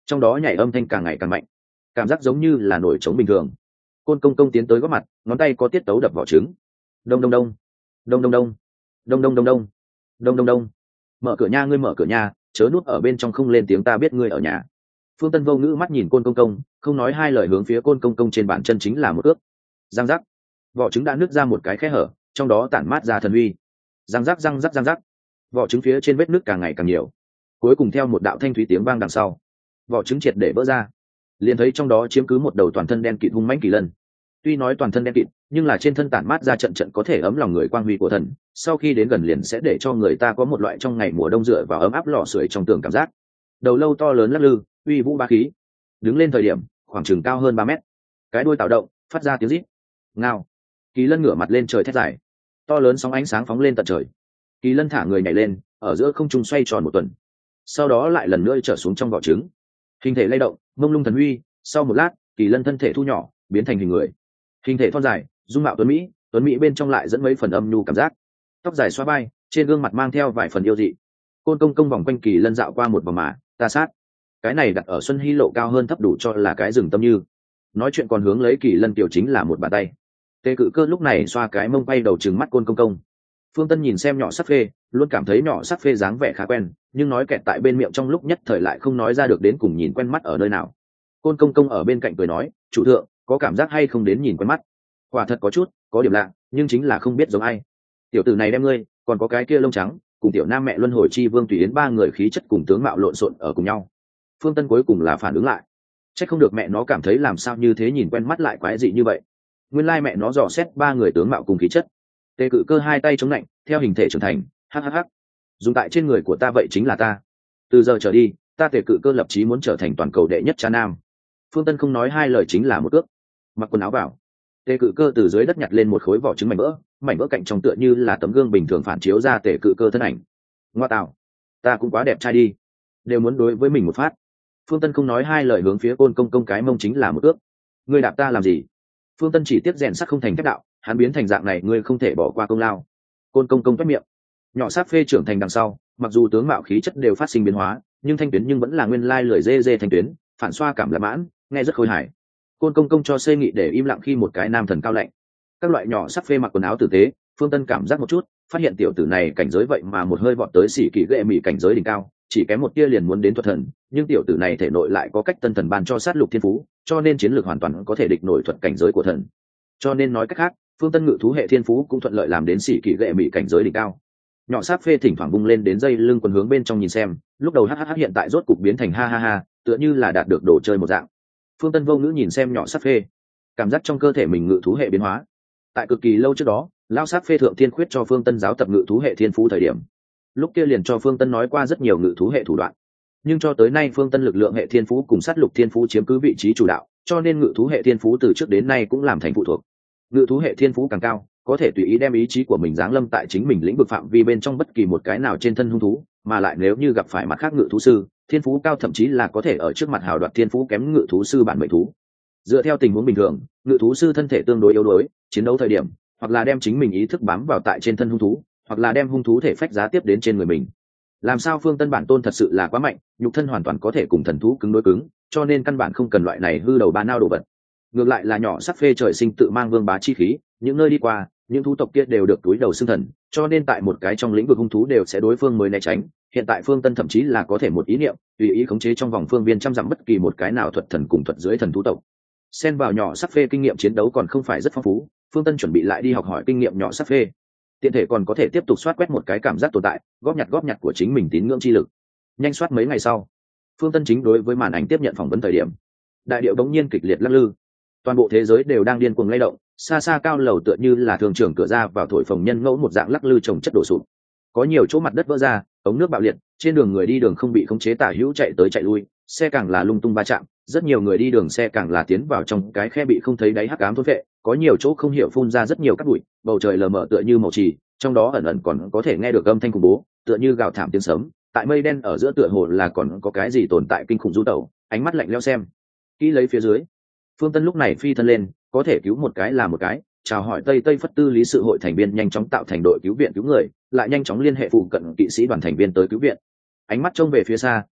trong đó nhảy âm thanh càng ngày càng mạnh, cảm giác giống như là nổi trống bình thường. Côn công công tiến tới góp mặt, ngón tay có tiết tấu đập vỏ trứng. Đông đông đông, đông đông đông, đông đông đông đông, đông đông đông. Mở cửa nha, ngươi mở cửa nha, chớ núp ở bên trong không lên tiếng, ta biết ngươi ở nhà. Phương Tân vô ngữ mắt nhìn Côn công công, không nói hai lời hướng phía Côn công công trên bàn chân chính là một ước. Răng rắc, vỏ trứng đã nứt ra một cái khe hở, trong đó tản mát ra thần uy. Răng rắc răng rắc răng rắc, vỏ trứng phía trên vết nứt càng ngày càng nhiều, cuối cùng theo một đạo thanh thúy tiếng vang đằng sau, vỏ trứng triệt để vỡ ra. Liền thấy trong đó chiếm cứ một đầu toàn thân đen kịt hung mãnh kỳ lân. Tuy nói toàn thân đen kịt, nhưng là trên thân tản mát ra trận trận có thể ấm lòng người quang huy của thần, sau khi đến gần liền sẽ để cho người ta có một loại trong ngày mùa đông dựa vào ấm áp lò sưởi trong tường cảm giác. Đầu lâu to lớn lắc lư, uy vũ bá khí. Đứng lên thời điểm, khoảng chừng cao hơn ba mét. Cái đuôi tạo động, phát ra tiếng rít. Ngao. Kỳ lân ngửa mặt lên trời thét dài. To lớn sóng ánh sáng phóng lên tận trời. Kỳ lân thả người nhảy lên, ở giữa không trung xoay tròn một tuần. Sau đó lại lần nữa trở xuống trong vỏ trứng. Hình thể lay động, mông lung thần huy, sau một lát, kỳ lân thân thể thu nhỏ, biến thành hình người. Hình thể thon dài, dung mạo tuấn mỹ, tuấn mỹ bên trong lại dẫn mấy phần âm nhu cảm giác. Tóc dài xóa vai, trên gương mặt mang theo vài phần yêu dị. Côn công công vòng quanh kỳ lân dạo qua một vòng mà, ta sát. Cái này đặt ở Xuân Hy lộ cao hơn thấp đủ cho là cái rừng tâm như. Nói chuyện còn hướng lấy kỳ lân tiểu chính là một bàn tay. Tề Cự Cơ lúc này xoa cái mông bay đầu trừng mắt Côn công công. Phương Tân nhìn xem nhỏ sắc phê, luôn cảm thấy nhỏ sắc phê dáng vẻ khá quen, nhưng nói kẹt tại bên miệng trong lúc nhất thời lại không nói ra được đến cùng nhìn quen mắt ở nơi nào. Côn công công ở bên cạnh cười nói, chủ thượng, có cảm giác hay không đến nhìn quen mắt? Quả thật có chút, có điểm lạ, nhưng chính là không biết giống ai. Tiểu tử này đem ngươi, còn có cái kia lông trắng, cùng tiểu nam mẹ luân hồi chi vương tùy yến ba người khí chất cùng tướng mạo lộn xộn ở cùng nhau. Phương Tân cuối cùng là phản ứng lại, chắc không được mẹ nó cảm thấy làm sao như thế nhìn quen mắt lại quái dị như vậy. Nguyên lai mẹ nó dò xét ba người tướng mạo cùng khí chất. Tề Cự Cơ hai tay chống lạnh, theo hình thể trưởng thành, hhh. Dùng tại trên người của ta vậy chính là ta. Từ giờ trở đi, ta Tề Cự Cơ lập chí muốn trở thành toàn cầu đệ nhất cha nam. Phương Tân không nói hai lời chính là một cước. Mặc quần áo vào. Tề Cự Cơ từ dưới đất nhặt lên một khối vỏ trứng mảnh vỡ, mảnh vỡ cạnh trong tựa như là tấm gương bình thường phản chiếu ra Tề Cự Cơ thân ảnh. Ngoa tạo, ta cũng quá đẹp trai đi, đều muốn đối với mình một phát. Phương Tân không nói hai lời hướng phía Côn công công cái mông chính là một cước. Ngươi đạp ta làm gì? Phương Tân chỉ tiếp rèn sắt không thành thép đạo, hắn biến thành dạng này ngươi không thể bỏ qua công lao. Côn công công toét miệng. Nhỏ sát phê trưởng thành đằng sau, mặc dù tướng mạo khí chất đều phát sinh biến hóa, nhưng thanh tuyến nhưng vẫn là nguyên lai lười dê dê thanh tuyến, phản xoa cảm là mãn, nghe rất khôi hài. Côn công công cho xê nghị để im lặng khi một cái nam thần cao lạnh. Các loại nhỏ sắc phê mặc quần áo tử tế, Phương Tân cảm giác một chút, phát hiện tiểu tử này cảnh giới vậy mà một hơi vọt tới xỉ kỳ ghệ mị cảnh giới đỉnh cao, chỉ kém một tia liền muốn đến thuật thần, nhưng tiểu tử này thể nội lại có cách tân thần ban cho sát lục thiên phú, cho nên chiến lược hoàn toàn có thể địch nổi thuật cảnh giới của thần. Cho nên nói cách khác, Phương Tân ngự thú hệ thiên phú cũng thuận lợi làm đến xỉ kỳ ghệ mị cảnh giới đỉnh cao. Nhỏ sát phê thỉnh thoảng bung lên đến dây lưng quần hướng bên trong nhìn xem, lúc đầu hhh hiện tại rốt cục biến thành ha ha ha, tựa như là đạt được đồ chơi một dạng. Phương Tân vô ngữ nhìn xem nhỏ sát phê, cảm giác trong cơ thể mình ngự thú hệ biến hóa. Tại cực kỳ lâu trước đó, lao sát phê thượng thiên khuyết cho Phương Tân giáo tập ngự thú hệ thiên phú thời điểm, lúc kia liền cho Phương Tân nói qua rất nhiều ngự thú hệ thủ đoạn, nhưng cho tới nay Phương Tân lực lượng hệ thiên phú cùng sát lục thiên phú chiếm cứ vị trí chủ đạo, cho nên ngự thú hệ thiên phú từ trước đến nay cũng làm thành phụ thuộc. Ngự thú hệ thiên phú càng cao, có thể tùy ý đem ý chí của mình giáng lâm tại chính mình lĩnh vực phạm vi bên trong bất kỳ một cái nào trên thân hung thú, mà lại nếu như gặp phải mặt khác ngự thú sư, thiên phú cao thậm chí là có thể ở trước mặt hào đoạt thiên phú kém ngự thú sư bản mệnh thú. Dựa theo tình huống bình thường, ngự thú sư thân thể tương đối yếu đuối, chiến đấu thời điểm, hoặc là đem chính mình ý thức bám vào tại trên thân hung thú, hoặc là đem hung thú thể phách giá tiếp đến trên người mình. Làm sao Phương Tân bản tôn thật sự là quá mạnh, nhục thân hoàn toàn có thể cùng thần thú cứng đối cứng, cho nên căn bản không cần loại này hư đầu ba nao đồ vật. Ngược lại là nhỏ sắc phê trời sinh tự mang vương bá chi khí, những nơi đi qua, những thú tộc kia đều được túi đầu xưng thần, cho nên tại một cái trong lĩnh vực hung thú đều sẽ đối phương mới né tránh. Hiện tại Phương Tân thậm chí là có thể một ý niệm, tùy ý khống chế trong vòng phương viên trăm dặm bất kỳ một cái nào thuật thần cùng thuật dưới thần thú tộc. Xen vào nhỏ sắc phê kinh nghiệm chiến đấu còn không phải rất phong phú, Phương Tân chuẩn bị lại đi học hỏi kinh nghiệm nhỏ sắc phê, tiện thể còn có thể tiếp tục soát quét một cái cảm giác tồn tại, góp nhặt góp nhặt của chính mình tín ngưỡng chi lực. Nhanh soát mấy ngày sau, Phương Tân chính đối với màn ảnh tiếp nhận phỏng vấn thời điểm, đại điệu đống nhiên kịch liệt lắc lư, toàn bộ thế giới đều đang điên cuồng lay động, xa xa cao lầu tựa như là thường trưởng cửa ra vào thổi phồng nhân ngẫu một dạng lắc lư trồng chất đổ sụp. Có nhiều chỗ mặt đất vỡ ra, ống nước bạo liệt, trên đường người đi đường không bị khống chế tả hữu chạy tới chạy lui, xe càng là lung tung va chạm, rất nhiều người đi đường xe càng là tiến vào trong cái khe bị không thấy đáy hắc ám thôn vệ, có nhiều chỗ không hiểu phun ra rất nhiều cát bụi, bầu trời lờ mờ tựa như màu trì, trong đó ẩn ẩn còn có thể nghe được âm thanh khủng bố, tựa như gào thảm tiếng sấm, tại mây đen ở giữa tựa hồ là còn có cái gì tồn tại kinh khủng du tẩu, ánh mắt lạnh lẽo xem. Kỹ lấy phía dưới, Phương Tân lúc này phi thân lên, có thể cứu một cái là một cái, chào hỏi Tây Tây Phất Tư lý sự hội thành viên nhanh chóng tạo thành đội cứu viện cứu người, lại nhanh chóng liên hệ phụ cận kỵ sĩ đoàn thành viên tới cứu viện. Ánh mắt trông về phía xa,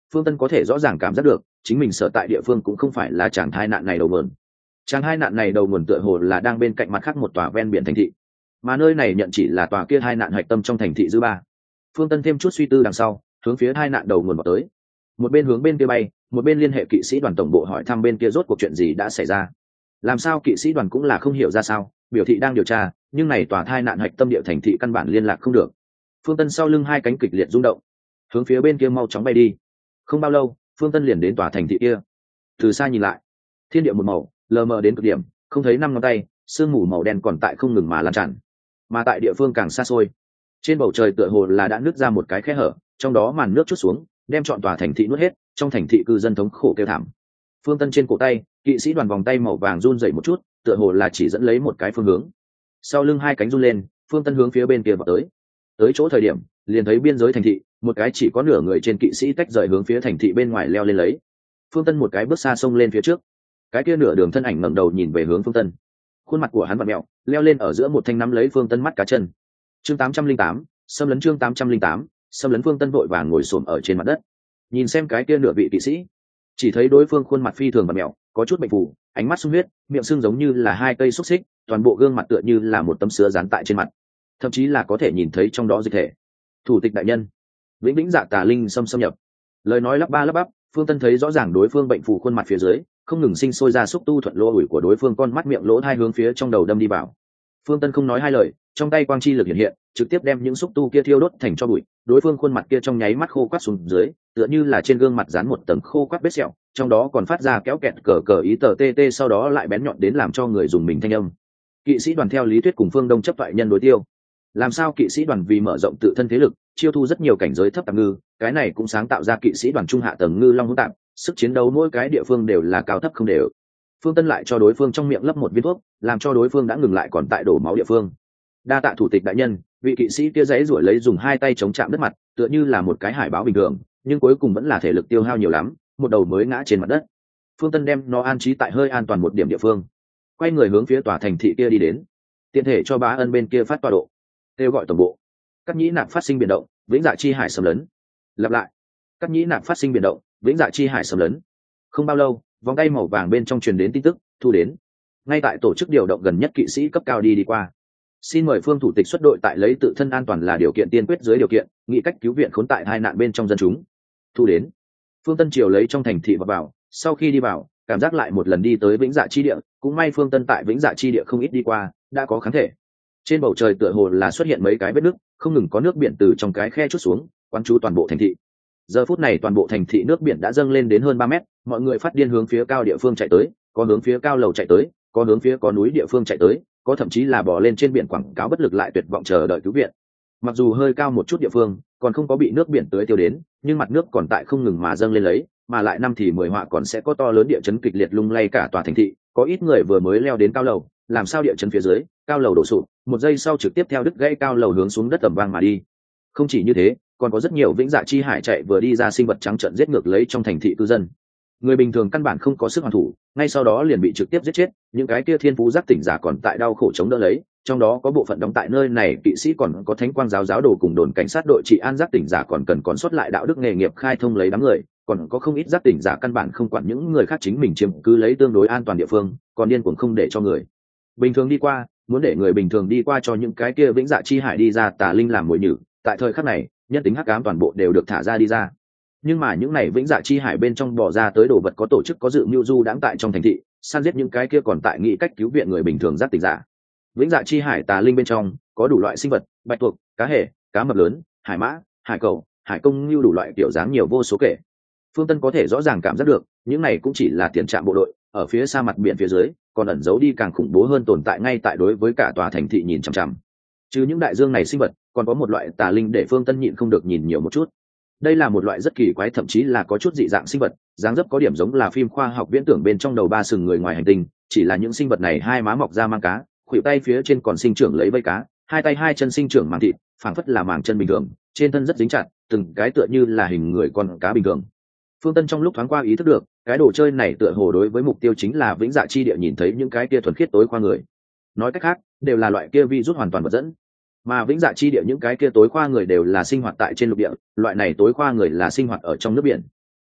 Phương Tân có thể rõ ràng cảm giác được chính mình sở tại địa phương cũng không phải là tràng hai nạn này đầu nguồn. Tràng hai nạn này đầu nguồn tựa hồ là đang bên cạnh mặt khác một tòa ven biển thành thị, mà nơi này nhận chỉ là tòa kia hai nạn hạch tâm trong thành thị dư ba. Phương Tân thêm chút suy tư đằng sau, hướng phía hai nạn đầu nguồn vào tới. Một bên hướng bên kia bay, một bên liên hệ kỵ sĩ đoàn tổng bộ hỏi thăm bên kia rốt cuộc chuyện gì đã xảy ra. Làm sao kỵ sĩ đoàn cũng là không hiểu ra sao, biểu thị đang điều tra, nhưng này tòa thai nạn hạch tâm địa thành thị căn bản liên lạc không được. Phương Tân sau lưng hai cánh kịch liệt rung động, hướng phía bên kia mau chóng bay đi. Không bao lâu, Phương Tân liền đến tòa thành thị kia. Từ xa nhìn lại, thiên địa một màu, lờ mờ đến cực điểm, không thấy năm ngón tay, sương mù màu đen còn tại không ngừng mà lan tràn. Mà tại địa phương càng xa xôi, trên bầu trời tựa hồ là đã nứt ra một cái khe hở, trong đó màn nước chút xuống, đem trọn tòa thành thị nuốt hết, trong thành thị cư dân thống khổ kêu thảm. Phương Tân trên cổ tay, kỵ sĩ đoàn vòng tay màu vàng run rẩy một chút, tựa hồ là chỉ dẫn lấy một cái phương hướng. Sau lưng hai cánh run lên, Phương Tân hướng phía bên kia vào tới. Tới chỗ thời điểm, liền thấy biên giới thành thị, một cái chỉ có nửa người trên kỵ sĩ tách rời hướng phía thành thị bên ngoài leo lên lấy. Phương Tân một cái bước xa xông lên phía trước. Cái kia nửa đường thân ảnh ngẩng đầu nhìn về hướng Phương Tân. Khuôn mặt của hắn vặn mèo, leo lên ở giữa một thanh nắm lấy Phương Tân mắt cá chân. Chương tám trăm linh tám, xâm lấn chương tám trăm linh tám, xâm lấn. Phương Tân vội vàng ngồi xổm ở trên mặt đất. Nhìn xem cái kia nửa vị kỵ sĩ, chỉ thấy đối phương khuôn mặt phi thường vặn mèo, có chút bệnh phù, ánh mắt sung huyết, miệng sưng giống như là hai cây xúc xích, toàn bộ gương mặt tựa như là một tấm sứa dán tại trên mặt, thậm chí là có thể nhìn thấy trong đó dịch thể. Thủ tịch đại nhân, vĩnh vĩnh dạ tà linh xâm xâm nhập. Lời nói lắp ba lắp bắp, Phương Tân thấy rõ ràng đối phương bệnh phù khuôn mặt phía dưới không ngừng sinh sôi ra xúc tu thuận lỗ ủi của đối phương, con mắt miệng lỗ hai hướng phía trong đầu đâm đi vào. Phương Tân không nói hai lời, trong tay quang chi lực hiện hiện, trực tiếp đem những xúc tu kia thiêu đốt thành cho bụi. Đối phương khuôn mặt kia trong nháy mắt khô quắt xuống dưới, tựa như là trên gương mặt dán một tầng khô quắt vết sẹo, trong đó còn phát ra kéo kẹt cờ cờ ý tờ tê tê, sau đó lại bén nhọn đến làm cho người dùng mình thanh âm. Kỵ sĩ đoàn theo lý thuyết cùng Phương Đông chấp thoại nhân đối tiêu. Làm sao kỵ sĩ đoàn vì mở rộng tự thân thế lực, chiêu thu rất nhiều cảnh giới thấp tạp ngư, cái này cũng sáng tạo ra kỵ sĩ đoàn trung hạ tầng ngư long hỗn tạp, sức chiến đấu mỗi cái địa phương đều là cao thấp không đều. Phương Tân lại cho đối phương trong miệng lấp một viên thuốc, làm cho đối phương đã ngừng lại còn tại đổ máu địa phương. Đa tạ thủ tịch đại nhân. Vị kỵ sĩ kia giãy giụa lấy dùng hai tay chống chạm đất mặt, tựa như là một cái hải báo bình thường, nhưng cuối cùng vẫn là thể lực tiêu hao nhiều lắm, một đầu mới ngã trên mặt đất. Phương Tân đem nó an trí tại hơi an toàn một điểm địa phương, quay người hướng phía tòa thành thị kia đi đến, tiện thể cho Bá Ân bên kia phát tọa độ, kêu gọi tổng bộ. Cắt nhĩ nạp phát sinh biến động, vĩnh dạ chi hải xâm lấn. Lặp lại, cắt nhĩ nạp phát sinh biến động, vĩnh dạ chi hải xâm lấn. Không bao lâu, vòng tay màu vàng bên trong truyền đến tin tức, thu đến. Ngay tại tổ chức điều động gần nhất kỵ sĩ cấp cao đi đi qua. Xin mời Phương thủ tịch xuất đội tại lấy tự thân an toàn là điều kiện tiên quyết dưới điều kiện, nghĩ cách cứu viện khốn tại hai nạn bên trong dân chúng. Thu đến. Phương Tân triều lấy trong thành thị vào vào, sau khi đi vào, cảm giác lại một lần đi tới vĩnh dạ chi địa, cũng may Phương Tân tại vĩnh dạ chi địa không ít đi qua, đã có kháng thể. Trên bầu trời tựa hồ là xuất hiện mấy cái vết nước, không ngừng có nước biển từ trong cái khe chút xuống, quán chú toàn bộ thành thị. Giờ phút này toàn bộ thành thị nước biển đã dâng lên đến hơn ba mét, mọi người phát điên hướng phía cao địa phương chạy tới, có hướng phía cao lầu chạy tới, có hướng phía có núi địa phương chạy tới, có thậm chí là bò lên trên biển quảng cáo bất lực lại tuyệt vọng chờ đợi cứu viện. Mặc dù hơi cao một chút địa phương còn không có bị nước biển tưới tiêu đến, nhưng mặt nước còn tại không ngừng mà dâng lên lấy, mà lại năm thì mười họa còn sẽ có to lớn địa chấn kịch liệt lung lay cả tòa thành thị. Có ít người vừa mới leo đến cao lầu, làm sao địa chấn phía dưới, cao lầu đổ sụp, một giây sau trực tiếp theo đứt gãy cao lầu hướng xuống đất tầm vang mà đi. Không chỉ như thế, còn có rất nhiều vĩnh dạ chi hải chạy vừa đi ra sinh vật trắng trợn giết ngược lấy trong thành thị cư dân. Người bình thường căn bản không có sức hoàn thủ, ngay sau đó liền bị trực tiếp giết chết. Những cái kia thiên phú giác tỉnh giả còn tại đau khổ chống đỡ lấy, trong đó có bộ phận đóng tại nơi này kỵ sĩ, còn có thánh quang giáo giáo đồ cùng đồn cảnh sát đội trị an giác tỉnh giả còn cần còn sót lại đạo đức nghề nghiệp khai thông lấy đám người, còn có không ít giác tỉnh giả căn bản không quản những người khác, chính mình chiếm cứ lấy tương đối an toàn địa phương, còn điên cuồng không để cho người bình thường đi qua, muốn để người bình thường đi qua cho những cái kia vĩnh dạ chi hải đi ra tà linh làm mồi nhử. Tại thời khắc này, nhân tính hắc ám toàn bộ đều được thả ra đi ra. Nhưng mà những này vĩnh dạ chi hải bên trong bỏ ra tới đồ vật có tổ chức có dự mưu du đãng tại trong thành thị, săn giết những cái kia còn tại nghĩ cách cứu viện người bình thường giác tỉnh giả. Vĩnh dạ chi hải tà linh bên trong có đủ loại sinh vật, bạch tuộc, cá hề, cá mập lớn, hải mã, hải cầu, hải công, như đủ loại kiểu dáng nhiều vô số kể. Phương Tân có thể rõ ràng cảm giác được, những này cũng chỉ là tiền trạm bộ đội, ở phía xa mặt biển phía dưới còn ẩn giấu đi càng khủng bố hơn tồn tại ngay tại đối với cả tòa thành thị nhìn chằm chằm. Chứ những đại dương này sinh vật, còn có một loại tà linh để Phương Tân nhịn không được nhìn nhiều một chút. Đây là một loại rất kỳ quái, thậm chí là có chút dị dạng sinh vật, dáng dấp có điểm giống là phim khoa học viễn tưởng bên trong đầu ba sừng người ngoài hành tinh, chỉ là những sinh vật này hai má mọc ra mang cá, khuỷu tay phía trên còn sinh trưởng lấy vây cá, hai tay hai chân sinh trưởng màng thịt, phảng phất là màng chân bình thường, trên thân rất dính chặt, từng cái tựa như là hình người con cá bình thường. Phương Tân trong lúc thoáng qua ý thức được, cái đồ chơi này tựa hồ đối với mục tiêu chính là vĩnh dạ chi địa nhìn thấy những cái kia thuần khiết tối khoa người. Nói cách khác, đều là loại kia virus hoàn toàn vật dẫn. Mà vĩnh dạ chi địa những cái kia tối khoa người đều là sinh hoạt tại trên lục địa, loại này tối khoa người là sinh hoạt ở trong nước biển.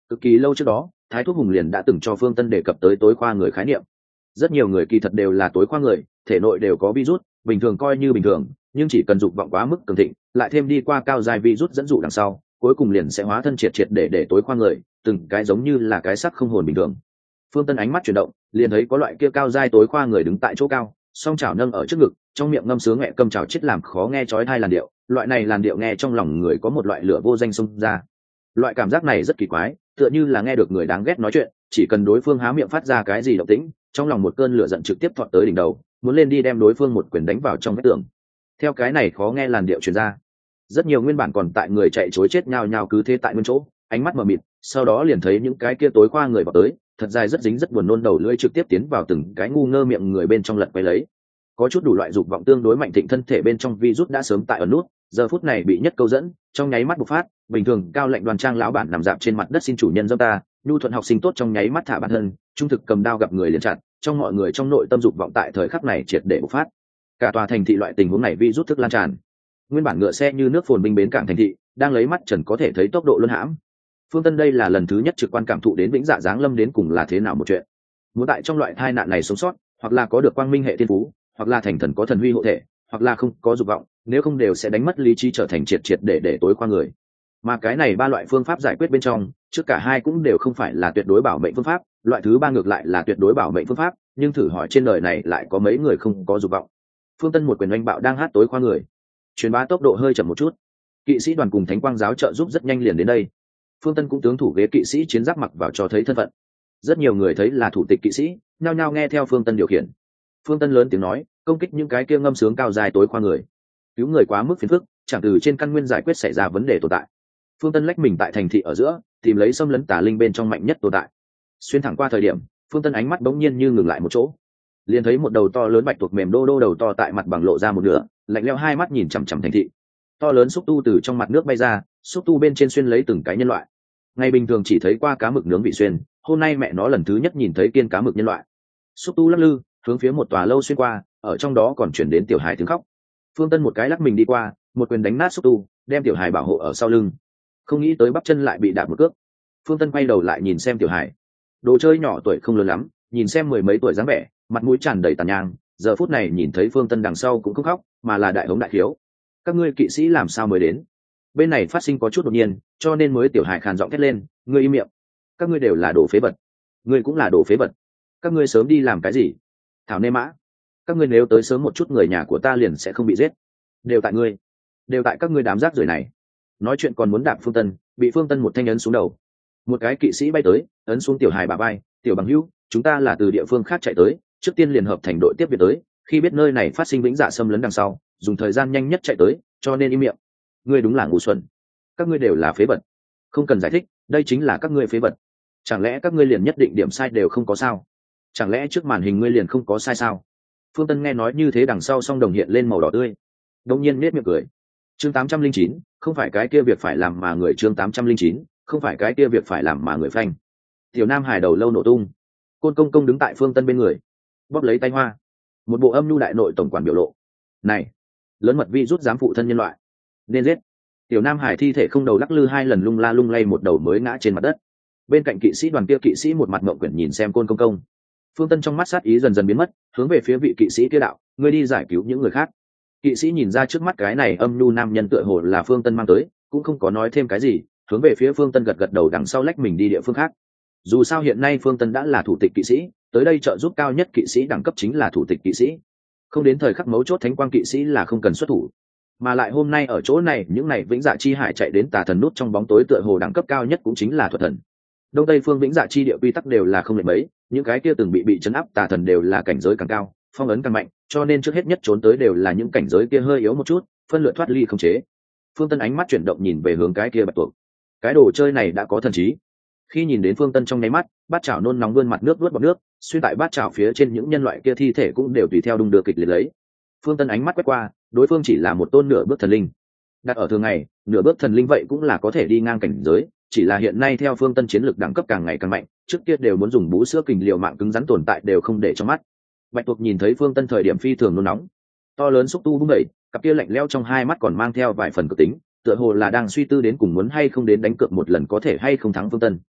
Cực kỳ lâu trước đó Thái Thuốc Hùng liền đã từng cho Phương Tân đề cập tới tối khoa người khái niệm. Rất nhiều người kỳ thật đều là tối khoa người, thể nội đều có virus, bình thường coi như bình thường, nhưng chỉ cần dục vọng quá mức cường thịnh, lại thêm đi qua cao giai virus dẫn dụ đằng sau, cuối cùng liền sẽ hóa thân triệt triệt để để tối khoa người, từng cái giống như là cái sắc không hồn bình thường. Phương Tân ánh mắt chuyển động, liền thấy có loại kia cao giai tối khoa người đứng tại chỗ cao, song chảo nâng ở trước ngực, trong miệng ngâm sướng mẹ câm chảo chết làm khó nghe chói tai làn điệu, loại này làn điệu nghe trong lòng người có một loại lửa vô danh xông ra. Loại cảm giác này rất kỳ quái, tựa như là nghe được người đáng ghét nói chuyện, chỉ cần đối phương há miệng phát ra cái gì động tĩnh, trong lòng một cơn lửa giận trực tiếp thọt tới đỉnh đầu, muốn lên đi đem đối phương một quyền đánh vào trong vách tường. Theo cái này khó nghe làn điệu truyền ra, rất nhiều nguyên bản còn tại người chạy chối chết nhao nhao cứ thế tại nguyên chỗ, ánh mắt mờ mịt, sau đó liền thấy những cái kia tối khoa người vào tới, thật dài rất dính rất buồn nôn đầu lưỡi trực tiếp tiến vào từng cái ngu ngơ miệng người bên trong lật quay lấy. Có chút đủ loại dục vọng tương đối mạnh thịnh thân thể bên trong virus đã sớm tại ở nút, giờ phút này bị nhất câu dẫn, trong nháy mắt bộc phát, bình thường cao lệnh đoàn trang lão bản nằm dạp trên mặt đất xin chủ nhân giúp ta, nhu thuận học sinh tốt trong nháy mắt thả bản thân, trung thực cầm đao gặp người liền chặt, trong mọi người trong nội tâm dục vọng tại thời khắc này triệt để bộc phát. Cả tòa thành thị loại tình huống này virus thức lan tràn. Nguyên bản ngựa xe như nước phồn binh bến cảng thành thị, đang lấy mắt trần có thể thấy tốc độ luân hãm. Phương Tân đây là lần thứ nhất trực quan cảm thụ đến vĩnh dạ giáng lâm đến cùng là thế nào một chuyện. Muốn tại trong loại tai nạn này sống sót, hoặc là có được quang minh hệ thiên phú, hoặc là thành thần có thần huy hộ thể, hoặc là không có dục vọng, nếu không đều sẽ đánh mất lý trí trở thành triệt triệt để để tối qua người. Mà cái này ba loại phương pháp giải quyết bên trong, trước cả hai cũng đều không phải là tuyệt đối bảo mệnh phương pháp, loại thứ ba ngược lại là tuyệt đối bảo mệnh phương pháp, nhưng thử hỏi trên đời này lại có mấy người không có dục vọng. Phương Tân một quyền oanh bạo đang hát tối qua người, truyền bá tốc độ hơi chậm một chút. Kỵ sĩ đoàn cùng Thánh Quang giáo trợ giúp rất nhanh liền đến đây. Phương Tân cũng tướng thủ ghế kỵ sĩ chiến giáp mặc vào cho thấy thân phận. Rất nhiều người thấy là thủ tịch kỵ sĩ, nhao nhao nghe theo Phương Tân điều khiển. Phương Tân lớn tiếng nói, công kích những cái kia ngâm sướng cao dài tối khoa người, cứu người quá mức phiền phức, chẳng từ trên căn nguyên giải quyết xảy ra vấn đề tồn tại. Phương Tân lách mình tại thành thị ở giữa, tìm lấy xâm lấn tà linh bên trong mạnh nhất tồn tại. Xuyên thẳng qua thời điểm, Phương Tân ánh mắt bỗng nhiên như ngừng lại một chỗ, liền thấy một đầu to lớn bạch tuộc mềm đô đô đầu to tại mặt bằng lộ ra một nửa, lạnh lẽo hai mắt nhìn chằm chằm thành thị. To lớn xúc tu từ trong mặt nước bay ra, xúc tu bên trên xuyên lấy từng cái nhân loại. Ngày bình thường chỉ thấy qua cá mực nướng bị xuyên, hôm nay mẹ nó lần thứ nhất nhìn thấy kiên cá mực nhân loại. Xúc tu lắc lư, hướng phía một tòa lâu xuyên qua, ở trong đó còn chuyển đến tiểu hài tiếng khóc. Phương Tân một cái lắc mình đi qua, một quyền đánh nát xúc tu, đem tiểu hài bảo hộ ở sau lưng. Không nghĩ tới bắp chân lại bị đạp một cước. Phương Tân quay đầu lại nhìn xem tiểu hài, đồ chơi nhỏ tuổi không lớn lắm, nhìn xem mười mấy tuổi dáng vẻ, mặt mũi tràn đầy tàn nhang, giờ phút này nhìn thấy Phương Tân đằng sau cũng không khóc, mà là đại hống đại khiếu. Các ngươi kỵ sĩ làm sao mới đến? Bên này phát sinh có chút đột nhiên, cho nên mới tiểu hài khàn giọng thét lên, ngươi im miệng, các ngươi đều là đồ phế vật, ngươi cũng là đồ phế vật, các ngươi sớm đi làm cái gì? Thảo nê mã, các ngươi nếu tới sớm một chút người nhà của ta liền sẽ không bị giết, đều tại ngươi, đều tại các ngươi đám rác rưởi này. Nói chuyện còn muốn đạp Phương Tân, bị Phương Tân một thanh ấn xuống đầu. Một cái kỵ sĩ bay tới, ấn xuống tiểu hài bà bay, tiểu bằng hữu, chúng ta là từ địa phương khác chạy tới, trước tiên liền hợp thành đội tiếp viện tới, khi biết nơi này phát sinh vĩnh dạ xâm lấn đằng sau, dùng thời gian nhanh nhất chạy tới, cho nên im miệng. Ngươi đúng là ngu xuẩn, các ngươi đều là phế vật, không cần giải thích, đây chính là các ngươi phế vật. Chẳng lẽ các ngươi liền nhất định điểm sai đều không có sao? Chẳng lẽ trước màn hình ngươi liền không có sai sao? Phương Tân nghe nói như thế đằng sau song đồng hiện lên màu đỏ tươi, đông nhiên nết miệng cười. Chương tám trăm linh chín, không phải cái kia việc phải làm mà người chương tám trăm linh chín, không phải cái kia việc phải làm mà người phanh. Tiểu Nam Hải đầu lâu nổ tung, Côn Công Công đứng tại Phương Tân bên người, bóp lấy tay hoa, một bộ âm nhu đại nội tổng quản biểu lộ. Này, lớn mật vi rút dám phụ thân nhân loại, nên giết. Tiểu Nam Hải thi thể không đầu lắc lư hai lần lung la lung lay một đầu mới ngã trên mặt đất. Bên cạnh kỵ sĩ đoàn kia kỵ sĩ một mặt ngậm quyển nhìn xem Côn Công Công. Phương Tân trong mắt sát ý dần dần biến mất, hướng về phía vị kỵ sĩ kia đạo, ngươi đi giải cứu những người khác. Kỵ sĩ nhìn ra trước mắt cái này âm nhu nam nhân tựa hồ là Phương Tân mang tới, cũng không có nói thêm cái gì, hướng về phía Phương Tân gật gật đầu đằng sau lách mình đi địa phương khác. Dù sao hiện nay Phương Tân đã là thủ tịch kỵ sĩ, tới đây trợ giúp cao nhất kỵ sĩ đẳng cấp chính là thủ tịch kỵ sĩ. Không đến thời khắc mấu chốt thánh quang kỵ sĩ là không cần xuất thủ. Mà lại hôm nay ở chỗ này những này vĩnh dạ chi hải chạy đến tà thần nút trong bóng tối tựa hồ đẳng cấp cao nhất cũng chính là thuật thần. Đông Tây phương vĩnh dạ chi địa quy tắc đều là không lệ mấy, những cái kia từng bị bị chấn áp tà thần đều là cảnh giới càng cao, phong ấn càng mạnh, cho nên trước hết nhất trốn tới đều là những cảnh giới kia hơi yếu một chút, phân lượt thoát ly không chế. Phương Tân ánh mắt chuyển động nhìn về hướng cái kia bạch tuộc. Cái đồ chơi này đã có thần trí. Khi nhìn đến Phương Tân trong nháy mắt, bát chảo nôn nóng vươn mặt nước nuốt bọt nước, xuyên tại bát chảo phía trên những nhân loại kia thi thể cũng đều tùy theo đung đưa kịch liệt lấy. Phương Tân ánh mắt quét qua, đối phương chỉ là một tôn nửa bước thần linh. Đặt ở thường ngày, nửa bước thần linh vậy cũng là có thể đi ngang cảnh giới, chỉ là hiện nay theo Phương Tân chiến lược đẳng cấp càng ngày càng mạnh, trước kia đều muốn dùng bú sữa kình liều mạng cứng rắn tồn tại đều không để trong mắt. Bạch tuộc nhìn thấy Phương Tân thời điểm phi thường nôn nóng, to lớn xúc tu bung đẩy, cặp kia lạnh lẽo trong hai mắt còn mang theo vài phần cực tính, tựa hồ là đang suy tư đến cùng muốn hay không đến đánh cược một lần có thể hay không thắng Phương Tân.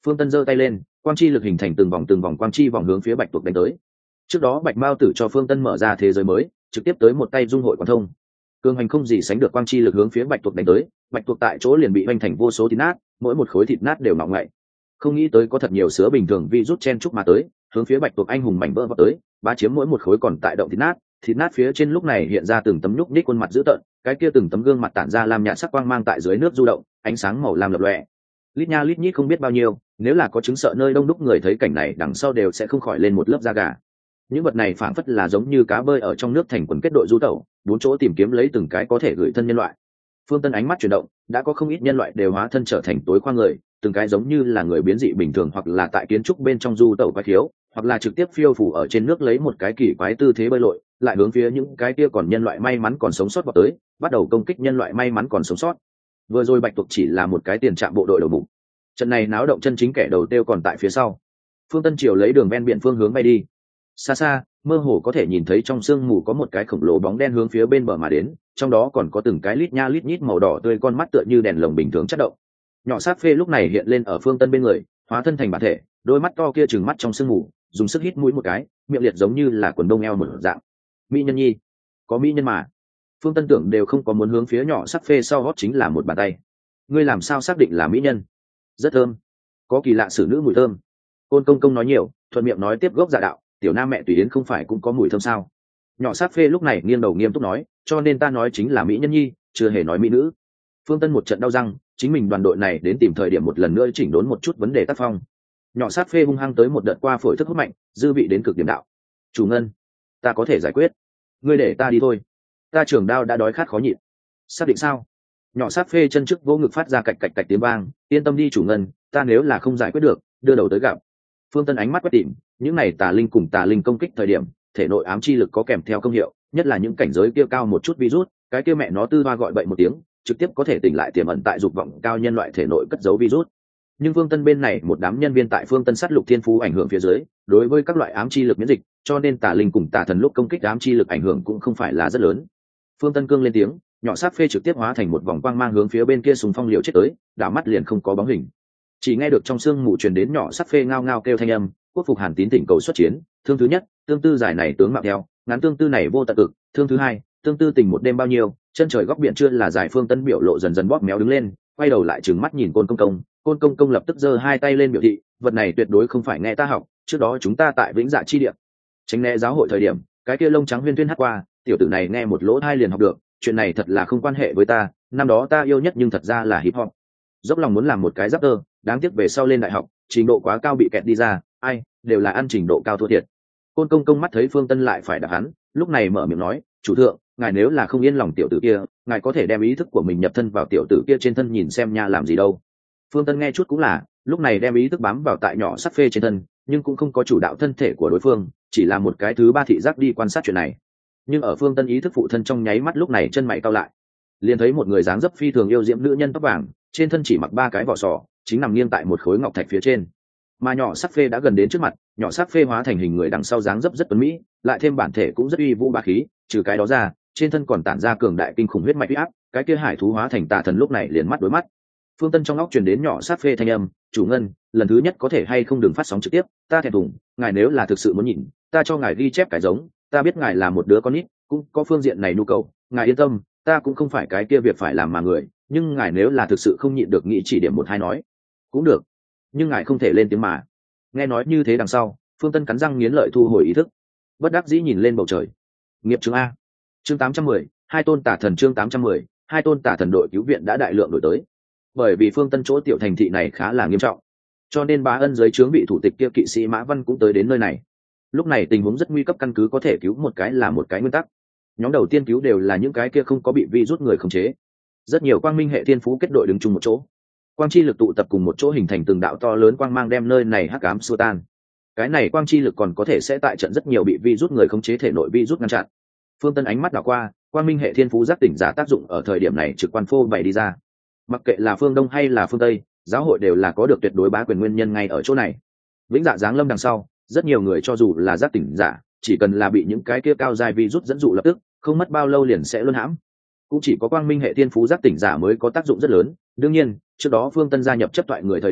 Phương Tân giơ tay lên, quang chi lực hình thành từng vòng từng vòng quang chi vòng hướng phía bạch tuộc đánh tới. Trước đó bạch mao tử cho Phương Tân mở ra thế giới mới, trực tiếp tới một tay dung hội quán thông. Cương hành không gì sánh được quang chi lực hướng phía bạch tuộc đánh tới, bạch tuộc tại chỗ liền bị hoành thành vô số thịt nát, mỗi một khối thịt nát đều ngọng ngậy. Không nghĩ tới có thật nhiều sứa bình thường vi rút chen chúc mà tới, hướng phía bạch tuộc anh hùng mảnh vỡ vào tới, bá chiếm mỗi một khối còn tại động thịt nát, thịt nát phía trên lúc này hiện ra từng tấm nhúc nhích khuôn mặt dữ tợn, cái kia từng tấm gương mặt tản ra lam nhạt sắc quang mang tại dưới nước du động, ánh sáng màu lam lập lòe. Lít nha lít nhít không biết bao nhiêu, nếu là có chứng sợ nơi đông đúc người thấy cảnh này đằng sau đều sẽ không khỏi lên một lớp da gà. Những vật này phảng phất là giống như cá bơi ở trong nước thành quần kết đội du tẩu, bốn chỗ tìm kiếm lấy từng cái có thể gửi thân nhân loại. Phương Tân ánh mắt chuyển động, đã có không ít nhân loại đều hóa thân trở thành tối khoa người, từng cái giống như là người biến dị bình thường, hoặc là tại kiến trúc bên trong du tẩu quái thiếu, hoặc là trực tiếp phiêu phù ở trên nước lấy một cái kỳ quái tư thế bơi lội, lại hướng phía những cái kia còn nhân loại may mắn còn sống sót vào tới, bắt đầu công kích nhân loại may mắn còn sống sót. Vừa rồi bạch tuộc chỉ là một cái tiền trạm bộ đội đầu bụng, trận này náo động chân chính kẻ đầu tiêu còn tại phía sau. Phương Tân Triều lấy đường ven biển phương hướng bay đi. Xa xa mơ hồ có thể nhìn thấy trong sương mù có một cái khổng lồ bóng đen hướng phía bên bờ mà đến, trong đó còn có từng cái lít nha lít nhít màu đỏ tươi con mắt tựa như đèn lồng bình thường chất động. Nhỏ sát phê lúc này hiện lên ở Phương Tân bên người, hóa thân thành bản thể, đôi mắt to kia trừng mắt trong sương mù, dùng sức hít mũi một cái, miệng liệt giống như là quần đông eo một dạng. Mỹ nhân nhi, có mỹ nhân mà. Phương Tân tưởng đều không có muốn hướng phía nhỏ sát phê sau hót chính là một bàn tay. Ngươi làm sao xác định là mỹ nhân? Rất thơm, có kỳ lạ xử nữ mùi thơm. Côn công công nói nhiều, thuận miệng nói tiếp gốc giả đạo, tiểu nam mẹ tùy yến không phải cũng có mùi thơm sao? Nhỏ sát phê lúc này nghiêng đầu nghiêm túc nói, cho nên ta nói chính là mỹ nhân nhi, chưa hề nói mỹ nữ. Phương Tân một trận đau răng, chính mình đoàn đội này đến tìm thời điểm một lần nữa chỉnh đốn một chút vấn đề tác phong. Nhỏ sát phê hung hăng tới một đợt qua phổi thức hút mạnh, dư vị đến cực điểm đạo. Chủ ngân, ta có thể giải quyết, ngươi để ta đi thôi, ta trường đao đã đói khát khó nhịn. Xác định sao? Nhỏ sát phê chân trước vô ngực phát ra cạch cạch cạch tiếng vang, yên tâm đi chủ ngân, ta nếu là không giải quyết được, đưa đầu tới gặp. Phương Tân ánh mắt quét tìm, những này tà linh cùng tà linh công kích thời điểm, thể nội ám chi lực có kèm theo công hiệu, nhất là những cảnh giới kia cao một chút virus, cái kia mẹ nó tư hoa gọi bậy một tiếng, trực tiếp có thể tỉnh lại tiềm ẩn tại dục vọng cao nhân loại thể nội cất giấu virus. Nhưng Phương Tân bên này một đám nhân viên tại Phương Tân sát lục thiên phú ảnh hưởng phía dưới, đối với các loại ám chi lực miễn dịch, cho nên tà linh cùng tà thần lúc công kích ám chi lực ảnh hưởng cũng không phải là rất lớn. Phương Tân cương lên tiếng, nhỏ sát phê trực tiếp hóa thành một vòng quang mang hướng phía bên kia sùng phong liều chết tới, đảo mắt liền không có bóng hình. Chỉ nghe được trong sương mù truyền đến nhỏ sát phê ngao ngao kêu thanh âm, quốc phục Hàn Tín thỉnh cầu xuất chiến, thương thứ nhất, tương tư giải này tướng mạo theo, ngắn tương tư này vô tận cực, thương thứ hai, tương tư tình một đêm bao nhiêu, chân trời góc biển chưa là giải. Phương Tân biểu lộ dần dần bóp méo đứng lên, quay đầu lại trừng mắt nhìn Côn công công, Côn công công lập tức giơ hai tay lên biểu thị, vật này tuyệt đối không phải nghe ta học, trước đó chúng ta tại Vĩnh Dạ chi địa, tránh né giáo hội thời điểm, cái kia lông trắng huyên thuyên hát qua, tiểu tử này nghe một lỗ hai liền học được, chuyện này thật là không quan hệ với ta, năm đó ta yêu nhất nhưng thật ra là hip hop, dốc lòng muốn làm một cái rapper, đáng tiếc về sau lên đại học trình độ quá cao bị kẹt đi ra, ai đều là ăn trình độ cao thua thiệt. Côn công công mắt thấy Phương Tân lại phải đạp hắn, lúc này mở miệng nói, chủ thượng, ngài nếu là không yên lòng tiểu tử kia, ngài có thể đem ý thức của mình nhập thân vào tiểu tử kia trên thân nhìn xem nha làm gì đâu. Phương Tân nghe chút cũng là, lúc này đem ý thức bám vào tại nhỏ sắc phê trên thân, nhưng cũng không có chủ đạo thân thể của đối phương, chỉ là một cái thứ ba thị giác đi quan sát chuyện này. Nhưng ở Phương Tân ý thức phụ thân trong nháy mắt lúc này chân mày cau lại, liền thấy một người dáng dấp phi thường yêu diễm nữ nhân tóc vàng, trên thân chỉ mặc ba cái vỏ sò, chính nằm nghiêng tại một khối ngọc thạch phía trên. Mà nhỏ sắc phê đã gần đến trước mặt, nhỏ sắc phê hóa thành hình người đằng sau dáng dấp rất tuấn mỹ, lại thêm bản thể cũng rất uy vũ bá khí, trừ cái đó ra, trên thân còn tản ra cường đại kinh khủng huyết mạch uy áp, cái kia hải thú hóa thành tà thần lúc này liền mắt đối mắt. Phương Tân trong óc truyền đến nhỏ sắc phê thanh âm, chủ ngân, lần thứ nhất có thể hay không đừng phát sóng trực tiếp, ta thẹn thùng, ngài nếu là thực sự muốn nhìn, ta cho ngài ghi chép cái giống, ta biết ngài là một đứa con nít, cũng có phương diện này nhu cầu, ngài yên tâm, ta cũng không phải cái kia việc phải làm mà người, nhưng ngài nếu là thực sự không nhịn được nghĩ chỉ điểm một hai nói cũng được, nhưng ngài không thể lên tiếng mà. Nghe nói như thế đằng sau, Phương Tân cắn răng nghiến lợi thu hồi ý thức, bất đắc dĩ nhìn lên bầu trời. Nghiệp chứng a, chương tám trăm mười, hai tôn tả thần. Chương tám trăm mười, hai tôn tả thần. Đội cứu viện đã đại lượng đổi tới, bởi vì Phương Tân chỗ tiểu thành thị này khá là nghiêm trọng, cho nên Bá Ân dưới trướng bị thủ tịch kia kỵ sĩ Mã Văn cũng tới đến nơi này. Lúc này tình huống rất nguy cấp, căn cứ có thể cứu một cái là một cái nguyên tắc. Nhóm đầu tiên cứu đều là những cái kia không có bị vi rút người khống chế. Rất nhiều quang minh hệ thiên phú kết đội đứng chung một chỗ, quang chi lực tụ tập cùng một chỗ hình thành từng đạo to lớn quang mang đem nơi này hắc ám xua tan. Cái này quang chi lực còn có thể sẽ tại trận rất nhiều bị vi rút người khống chế thể nội vi rút ngăn chặn. Phương Tân ánh mắt đảo qua, quang minh hệ thiên phú giác tỉnh giả tác dụng ở thời điểm này trực quan phô bày đi ra. Mặc kệ là phương Đông hay là phương Tây, giáo hội đều là có được tuyệt đối bá quyền nguyên nhân ngay ở chỗ này. Vĩnh Dạ giáng lâm đằng sau, rất nhiều người cho dù là giác tỉnh giả, chỉ cần là bị những cái kia cao giai vi rút dẫn dụ lập tức, không mất bao lâu liền sẽ luân hãm. Cũng chỉ có quang minh hệ thiên phú giác tỉnh giả mới có tác dụng rất lớn. Đương nhiên, trước đó Phương Tân gia nhập chấp thoại người thời điểm,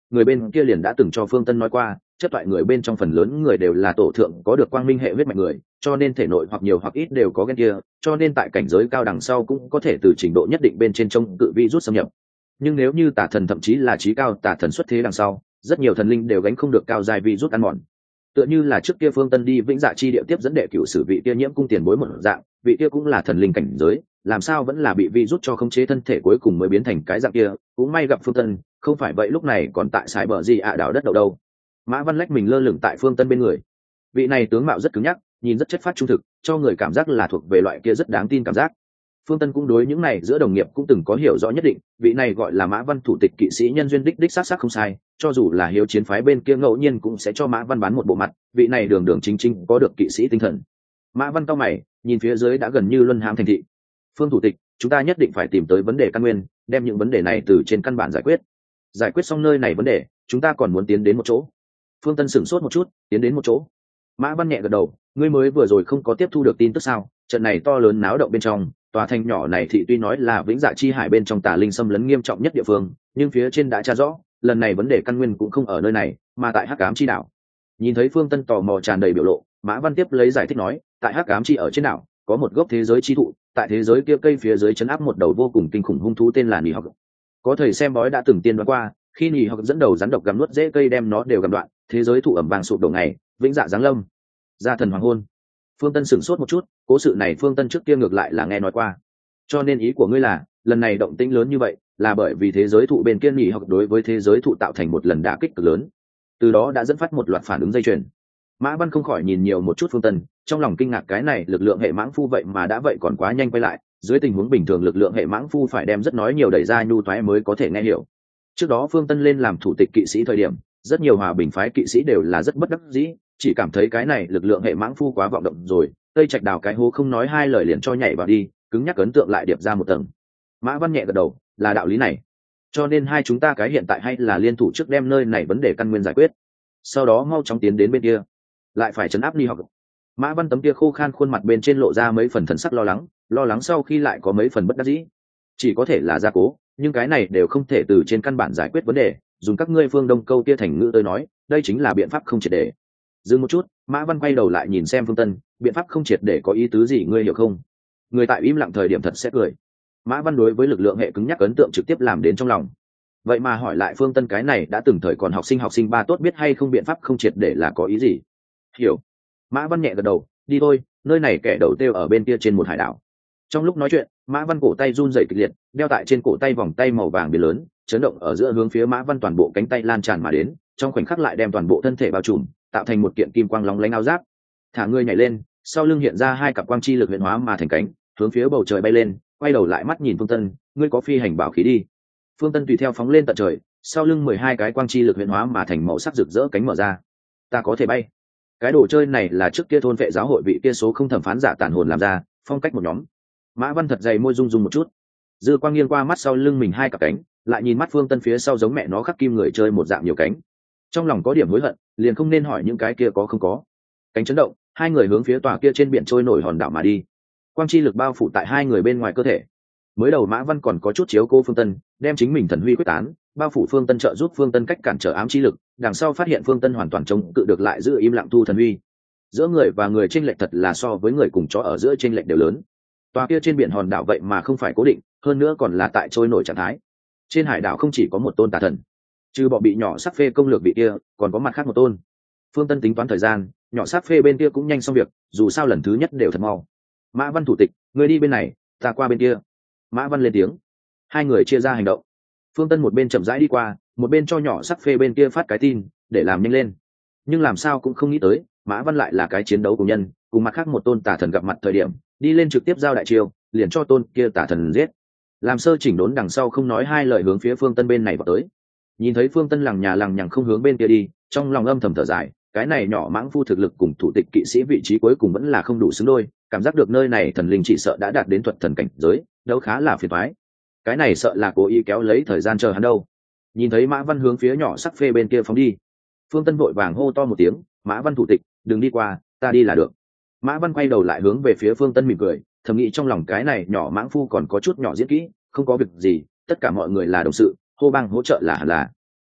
người bên kia liền đã từng cho Phương Tân nói qua, chất toại người bên trong phần lớn người đều là tổ thượng có được quang minh hệ huyết mạch người, cho nên thể nội hoặc nhiều hoặc ít đều có gen kia, cho nên tại cảnh giới cao đằng sau cũng có thể từ trình độ nhất định bên trên trong cự vi rút xâm nhập. Nhưng nếu như tà thần thậm chí là trí cao tà thần xuất thế đằng sau, rất nhiều thần linh đều gánh không được cao dài vi rút ăn mòn. Tựa như là trước kia Phương Tân đi Vĩnh Dạ chi địa tiếp dẫn đệ cửu sử vị kia nhiễm cung tiền bối một dạng, vị kia cũng là thần linh cảnh giới, làm sao vẫn là bị vi rút cho khống chế thân thể cuối cùng mới biến thành cái dạng kia, cũng may gặp Phương Tân, không phải vậy lúc này còn tại sải bờ gì ạ đảo đất đầu đâu. Mã Văn lách mình lơ lửng tại Phương Tân bên người. Vị này tướng mạo rất cứng nhắc, nhìn rất chất phát trung thực, cho người cảm giác là thuộc về loại kia rất đáng tin cảm giác. Phương Tân cũng đối những này giữa đồng nghiệp cũng từng có hiểu rõ nhất định, vị này gọi là Mã Văn thủ tịch kỵ sĩ nhân duyên đích đích xác xác không sai, cho dù là hiếu chiến phái bên kia ngẫu nhiên cũng sẽ cho Mã Văn bán một bộ mặt, vị này đường đường chính chính có được kỵ sĩ tinh thần. Mã Văn cau mày, nhìn phía dưới đã gần như luân hãm thành thị. Phương thủ tịch, chúng ta nhất định phải tìm tới vấn đề căn nguyên, đem những vấn đề này từ trên căn bản giải quyết. Giải quyết xong nơi này vấn đề, chúng ta còn muốn tiến đến một chỗ. Phương Tân sửng sốt một chút, tiến đến một chỗ. Mã Văn nhẹ gật đầu, ngươi mới vừa rồi không có tiếp thu được tin tức sao? Trận này to lớn náo động bên trong, tòa thành nhỏ này thị tuy nói là Vĩnh Dạ chi hải bên trong tà linh xâm lấn nghiêm trọng nhất địa phương, nhưng phía trên đã tra rõ, lần này vấn đề căn nguyên cũng không ở nơi này, mà tại Hắc Ám chi đảo. Nhìn thấy Phương Tân tò mò tràn đầy biểu lộ, Mã Văn tiếp lấy giải thích nói, tại Hắc Ám chi ở trên đảo, có một gốc thế giới chi thụ, tại thế giới kia cây phía dưới chấn áp một đầu vô cùng kinh khủng hung thú tên là Nỉ Học. Có thầy xem bói đã từng tiên đoán qua, khi Nỉ Học dẫn đầu rắn độc gặm nuốt rễ cây đem nó đều gặm đoạn, thế giới thụ ẩm vàng sụp đổ ngày, Vĩnh Dạ giáng lâm, gia thần hoàng hôn. Phương Tân sửng sốt một chút, cố sự này Phương Tân trước kia ngược lại là nghe nói qua. Cho nên ý của ngươi là, lần này động tĩnh lớn như vậy, là bởi vì thế giới thụ bên kia Nỉ Học đối với thế giới thụ tạo thành một lần đả kích cực lớn, từ đó đã dẫn phát một loạt phản ứng dây chuyền. Mã Văn không khỏi nhìn nhiều một chút Phương Tân, trong lòng kinh ngạc cái này lực lượng hệ mãng phu vậy mà đã vậy còn quá nhanh quay lại, dưới tình huống bình thường lực lượng hệ mãng phu phải đem rất nói nhiều đẩy ra nhu toái mới có thể nghe hiểu. Trước đó Phương Tân lên làm thủ tịch kỵ sĩ thời điểm, rất nhiều hòa bình phái kỵ sĩ đều là rất bất đắc dĩ, chỉ cảm thấy cái này lực lượng hệ mãng phu quá vọng động rồi, Tây Trạch đào cái hố không nói hai lời liền cho nhảy vào đi, cứng nhắc ấn tượng lại điệp ra một tầng. Mã Văn nhẹ gật đầu, là đạo lý này. Cho nên hai chúng ta cái hiện tại hay là liên thủ trước đem nơi này vấn đề căn nguyên giải quyết, sau đó mau chóng tiến đến bên kia, lại phải chấn áp Nỉ Học. Mã Văn tấm kia khô khan khuôn mặt bên trên lộ ra mấy phần thần sắc lo lắng, lo lắng sau khi lại có mấy phần bất đắc dĩ. Chỉ có thể là gia cố, nhưng cái này đều không thể từ trên căn bản giải quyết vấn đề, dùng các ngươi phương Đông câu kia thành ngữ tới nói, đây chính là biện pháp không triệt để. Dừng một chút, Mã Văn quay đầu lại nhìn xem Phương Tân, biện pháp không triệt để có ý tứ gì ngươi hiểu không? Người tại im lặng thời điểm thật sẽ cười. Mã Văn đối với lực lượng hệ cứng nhắc ấn tượng trực tiếp làm đến trong lòng. Vậy mà hỏi lại Phương Tân cái này đã từng thời còn học sinh học sinh ba tốt biết hay không biện pháp không triệt để là có ý gì? Hiểu. Mã Văn nhẹ gật đầu, đi thôi, nơi này kẻ đầu tiêu ở bên kia trên một hải đảo. Trong lúc nói chuyện, Mã Văn cổ tay run rẩy kịch liệt, đeo tại trên cổ tay vòng tay màu vàng biển lớn, chấn động ở giữa hướng phía Mã Văn toàn bộ cánh tay lan tràn mà đến, trong khoảnh khắc lại đem toàn bộ thân thể bao trùm, tạo thành một kiện kim quang lóng lánh áo giáp. Thả người nhảy lên, sau lưng hiện ra hai cặp quang chi lực huyền hóa mà thành cánh, hướng phía bầu trời bay lên, quay đầu lại mắt nhìn Phương Tân, ngươi có phi hành bảo khí đi. Phương Tân tùy theo phóng lên tận trời, sau lưng mười hai cái quang chi lực huyền hóa mà thành màu sắc rực rỡ cánh mở ra. Ta có thể bay. Cái đồ chơi này là trước kia thôn vệ giáo hội vị kia số không thẩm phán giả tản hồn làm ra, phong cách một nhóm. Mã Văn thật dày môi rung rung một chút, dư quang nghiêng qua mắt sau lưng mình hai cặp cánh, lại nhìn mắt Phương Tân phía sau giống mẹ nó khắc kim người chơi một dạng nhiều cánh. Trong lòng có điểm hối hận, liền không nên hỏi những cái kia có không có. Cánh chấn động, hai người hướng phía tòa kia trên biển trôi nổi hòn đảo mà đi. Quang chi lực bao phủ tại hai người bên ngoài cơ thể. Mới đầu Mã Văn còn có chút chiếu cố Phương Tân, đem chính mình thần huy quyết tán, bao phủ Phương Tân trợ giúp Phương Tân cách cản trở ám chi lực, đằng sau phát hiện Phương Tân hoàn toàn chống cự được lại giữ im lặng thu thần huy. Giữa người và người chênh lệch thật là so với người cùng chó ở giữa chênh lệch đều lớn. Tòa kia trên biển hòn đảo vậy mà không phải cố định, hơn nữa còn là tại trôi nổi trạng thái. Trên hải đảo không chỉ có một tôn tà thần, trừ bỏ bị nhỏ sắc phê công lược bị kia, còn có mặt khác một tôn. Phương Tân tính toán thời gian, nhỏ sắc phê bên kia cũng nhanh xong việc, dù sao lần thứ nhất đều thật mau. Mã Văn thủ tịch, người đi bên này, ta qua bên kia. Mã Văn lên tiếng. Hai người chia ra hành động. Phương Tân một bên chậm rãi đi qua, một bên cho nhỏ sắc phê bên kia phát cái tin, để làm nhanh lên. Nhưng làm sao cũng không nghĩ tới, Mã Văn lại là cái chiến đấu của nhân, cùng mặt khác một tôn tà thần gặp mặt thời điểm, đi lên trực tiếp giao đại chiêu, liền cho tôn kia tà thần giết. Làm sơ chỉnh đốn đằng sau không nói hai lời hướng phía Phương Tân bên này vào tới. Nhìn thấy Phương Tân lằng nhà lằng nhằng không hướng bên kia đi, trong lòng âm thầm thở dài, cái này nhỏ mãng phu thực lực cùng thủ tịch kỵ sĩ vị trí cuối cùng vẫn là không đủ xứng đôi, cảm giác được nơi này thần linh chỉ sợ đã đạt đến thuật thần cảnh giới, đấu khá là phiền toái. Cái này sợ là cố ý kéo lấy thời gian chờ hắn đâu. Nhìn thấy Mã Văn hướng phía nhỏ sắc phê bên kia phóng đi, Phương Tân vội vàng hô to một tiếng, Mã Văn thủ tịch, đừng đi qua, ta đi là được. Mã Văn quay đầu lại hướng về phía Phương Tân mỉm cười, thầm nghĩ trong lòng cái này nhỏ mãng phu còn có chút nhỏ diễn kỹ, không có việc gì, tất cả mọi người là đồng sự, hô bang hỗ trợ là hẳn là.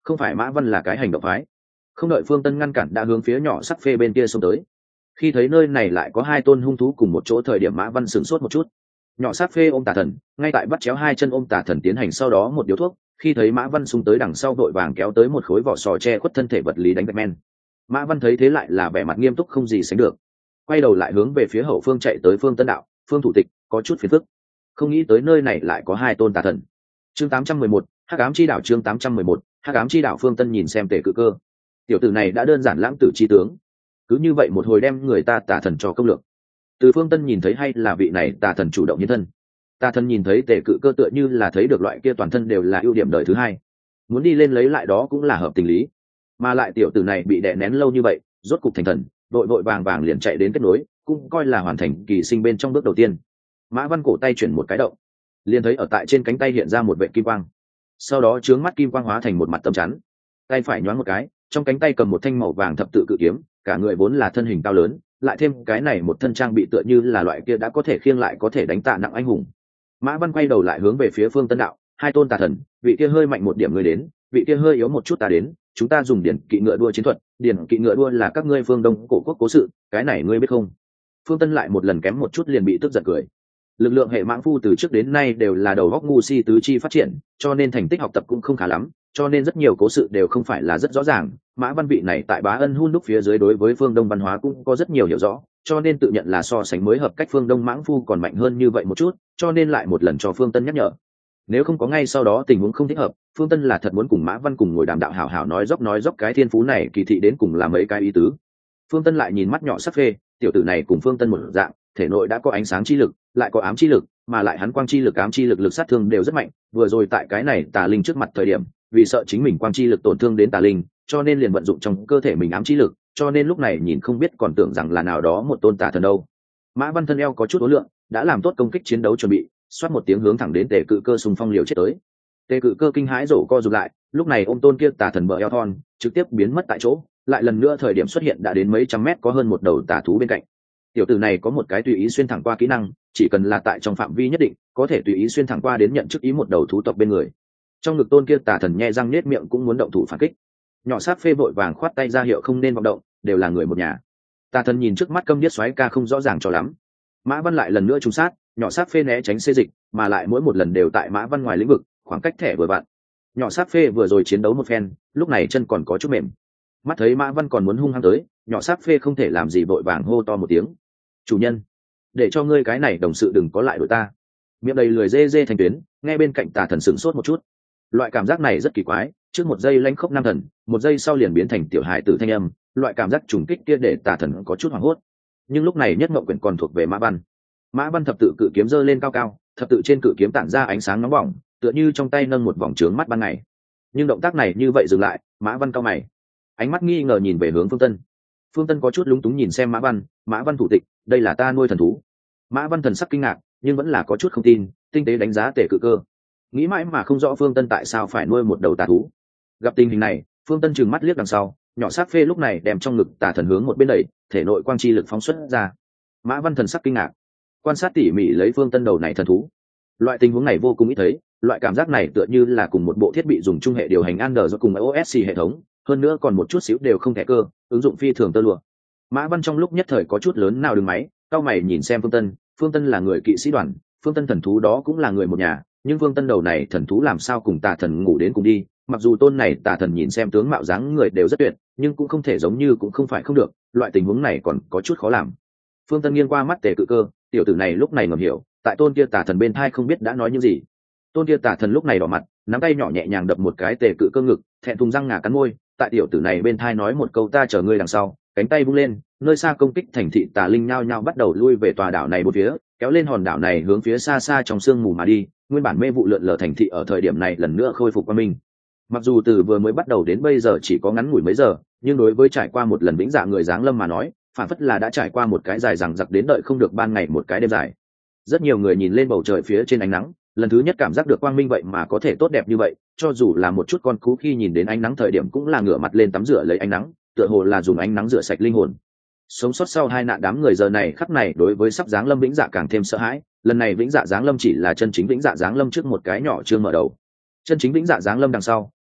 không phải Mã Văn là cái hành động phái. Không đợi Phương Tân ngăn cản đã hướng phía nhỏ sắc phê bên kia xông tới. Khi thấy nơi này lại có hai tôn hung thú cùng một chỗ thời điểm Mã Văn sửng sốt một chút. Nhỏ sắc phê ôm tà thần, ngay tại bắt chéo hai chân ôm tà thần tiến hành sau đó một điếu thuốc, khi thấy Mã Văn xung tới đằng sau vội vàng kéo tới một khối vỏ sò che khuất thân thể vật lý đánh Batman. Mã Văn thấy thế lại là vẻ mặt nghiêm túc không gì sánh được, quay đầu lại hướng về phía hậu phương chạy tới Phương Tân đạo, Phương thủ tịch, có chút phiền phức. Không nghĩ tới nơi này lại có hai tôn tà thần. Chương tám trăm mười một, Hắc ám chi đảo. Chương tám trăm mười một, Hắc ám chi đảo. Phương Tân nhìn xem Tề Cự Cơ, tiểu tử này đã đơn giản lãng tử chi tướng, cứ như vậy một hồi đem người ta tà thần cho công lượng. Từ Phương Tân nhìn thấy hay là vị này tà thần chủ động hiến thân. Tà thần nhìn thấy Tề Cự Cơ tựa như là thấy được loại kia toàn thân đều là ưu điểm đời thứ hai, muốn đi lên lấy lại đó cũng là hợp tình lý. Mà lại tiểu tử này bị đè nén lâu như vậy, rốt cục thành thần, đội vội vàng vàng liền chạy đến kết nối, cũng coi là hoàn thành kỳ sinh bên trong bước đầu tiên. Mã Văn cổ tay chuyển một cái động, liền thấy ở tại trên cánh tay hiện ra một vệt kim quang, sau đó trướng mắt kim quang hóa thành một mặt tấm chắn, tay phải nhoáng một cái, trong cánh tay cầm một thanh màu vàng thập tự cự kiếm, cả người vốn là thân hình cao lớn, lại thêm cái này một thân trang bị tựa như là loại kia đã có thể khiêng lại có thể đánh tạ nặng anh hùng. Mã Văn quay đầu lại hướng về phía Phương Tân đạo, hai tôn tà thần, vị kia hơi mạnh một điểm người đến, vị kia hơi yếu một chút ta đến, chúng ta dùng điển kỵ ngựa đua chiến thuật, điển kỵ ngựa đua là các ngươi phương Đông cổ quốc cố sự, cái này ngươi biết không? Phương Tân lại một lần kém một chút liền bị tức giận cười. Lực lượng hệ mãng phu từ trước đến nay đều là đầu góc ngu si tứ chi phát triển, cho nên thành tích học tập cũng không khá lắm, cho nên rất nhiều cố sự đều không phải là rất rõ ràng. Mã Văn vị này tại Bá Ân hun đúc phía dưới đối với phương Đông văn hóa cũng có rất nhiều hiểu rõ, cho nên tự nhận là so sánh mới hợp cách phương Đông mãng phu còn mạnh hơn như vậy một chút, cho nên lại một lần cho Phương Tân nhắc nhở. Nếu không có ngay sau đó tình huống không thích hợp, Phương Tân là thật muốn cùng Mã Văn cùng ngồi đàm đạo hảo hảo nói dốc nói dốc cái thiên phú này kỳ thị đến cùng là mấy cái ý tứ. Phương Tân lại nhìn mắt nhỏ sắc phê, tiểu tử này cùng Phương Tân một dạng, thể nội đã có ánh sáng chi lực, lại có ám chi lực, mà lại hắn quang chi lực, ám chi lực lực sát thương đều rất mạnh, vừa rồi tại cái này tà linh trước mặt thời điểm, vì sợ chính mình quang chi lực tổn thương đến tà linh, cho nên liền vận dụng trong cơ thể mình ám chi lực, cho nên lúc này nhìn không biết còn tưởng rằng là nào đó một tôn tà thần đâu. Mã Văn thân eo có chút ố lượng, đã làm tốt công kích chiến đấu chuẩn bị, xoát một tiếng hướng thẳng đến Tề Cự Cơ xung phong liều chết tới. Tề Cự Cơ kinh hãi rổ co rụt lại, lúc này ôm tôn kia tà thần bờ eo thon, trực tiếp biến mất tại chỗ, lại lần nữa thời điểm xuất hiện đã đến mấy trăm mét có hơn một đầu tà thú bên cạnh. Tiểu tử này có một cái tùy ý xuyên thẳng qua kỹ năng, chỉ cần là tại trong phạm vi nhất định, có thể tùy ý xuyên thẳng qua đến nhận chức ý một đầu thú tộc bên người. Trong ngực tôn kia tà thần nhe răng nết miệng cũng muốn động thủ phản kích. Nhỏ sát phê vội vàng khoát tay ra hiệu không nên vọng động, đều là người một nhà. Tà thần nhìn trước mắt câm điếc xoáy ca không rõ ràng cho lắm. Mã Văn lại lần nữa trúng sát, nhỏ sát phê né tránh xê dịch, mà lại mỗi một lần đều tại Mã Văn ngoài lĩnh vực, khoảng cách thẻ vừa vặn. Nhỏ sát phê vừa rồi chiến đấu một phen, lúc này chân còn có chút mềm. Mắt thấy Mã Văn còn muốn hung hăng tới, nhỏ sát phê không thể làm gì vội vàng hô to một tiếng. Chủ nhân, để cho ngươi cái này đồng sự đừng có lại đội ta. Miệng đầy lười dê dê thành tuyến, nghe bên cạnh tà thần sửng sốt một chút. Loại cảm giác này rất kỳ quái, trước một giây lanh khốc nam thần, một giây sau liền biến thành tiểu hài tử thanh âm, loại cảm giác trùng kích kia để tà thần có chút hoảng hốt. Nhưng lúc này nhất mộng quyển còn thuộc về Mã Văn. Mã Văn thập tự cự kiếm giơ lên cao cao, thập tự trên cự kiếm tản ra ánh sáng nóng bỏng, tựa như trong tay nâng một vòng trướng mắt ban ngày. Nhưng động tác này như vậy dừng lại, Mã Văn cau mày, ánh mắt nghi ngờ nhìn về hướng Phương Tân. Phương Tân có chút lúng túng nhìn xem Mã Văn, Mã Văn thủ tịch, đây là ta nuôi thần thú. Mã Văn thần sắc kinh ngạc, nhưng vẫn là có chút không tin, tinh tế đánh giá Tề Cự Cơ, nghĩ mãi mà không rõ Phương Tân tại sao phải nuôi một đầu tà thú. Gặp tình hình này, Phương Tân trừng mắt liếc đằng sau, nhỏ sát phê lúc này đem trong ngực tà thần hướng một bên đẩy, thể nội quang chi lực phóng xuất ra. Mã Văn thần sắc kinh ngạc, quan sát tỉ mỉ lấy Phương Tân đầu này thần thú. Loại tình huống này vô cùng ít thấy, loại cảm giác này tựa như là cùng một bộ thiết bị dùng chung hệ điều hành Android cùng i ô ét hệ thống, hơn nữa còn một chút xíu đều không thẻ cơ, ứng dụng phi thường tơ lụa. Mã Văn trong lúc nhất thời có chút lớn nào đừng máy, cao mày nhìn xem Phương Tân. Phương Tân là người kỵ sĩ đoàn, Phương Tân thần thú đó cũng là người một nhà, nhưng Phương Tân đầu này thần thú làm sao cùng tà thần ngủ đến cùng đi. Mặc dù tôn này tà thần nhìn xem tướng mạo dáng người đều rất tuyệt, nhưng cũng không thể giống như cũng không phải không được, loại tình huống này còn có chút khó làm. Phương Tân nghiêng qua mắt Tề Cự Cơ, tiểu tử này lúc này ngầm hiểu, tại tôn kia tà thần bên thai không biết đã nói những gì. Tôn kia tà thần lúc này đỏ mặt, nắm tay nhỏ nhẹ nhàng đập một cái Tề Cự Cơ ngực, thẹn thùng răng ngà cắn môi, tại tiểu tử này bên thai nói một câu ta chờ ngươi đằng sau, cánh tay vung lên, nơi xa công kích thành thị tà linh nhao nhao bắt đầu lui về tòa đảo này một phía, kéo lên hòn đảo này hướng phía xa xa trong sương mù mà đi. Nguyên bản mê vụ lượn lờ thành thị ở thời điểm này lần nữa khôi phục qua mình. Mặc dù từ vừa mới bắt đầu đến bây giờ chỉ có ngắn ngủi mấy giờ, nhưng đối với trải qua một lần vĩnh dạ người giáng lâm mà nói, phản phất là đã trải qua một cái dài dằng dặc đến đợi không được ban ngày một cái đêm dài. Rất nhiều người nhìn lên bầu trời phía trên ánh nắng, lần thứ nhất cảm giác được quang minh vậy mà có thể tốt đẹp như vậy, cho dù là một chút con cú khi nhìn đến ánh nắng thời điểm cũng là ngửa mặt lên tắm rửa lấy ánh nắng, tựa hồ là dùng ánh nắng rửa sạch linh hồn. Sống sót sau hai nạn đám người giờ này khắc này đối với sắp giáng lâm vĩnh dạ càng thêm sợ hãi, lần này vĩnh dạ giáng lâm chỉ là chân chính vĩnh dạ giáng lâm trước một cái nhỏ chưa mở đầu. Chân chính vĩnh dạ giáng lâm đằng sau,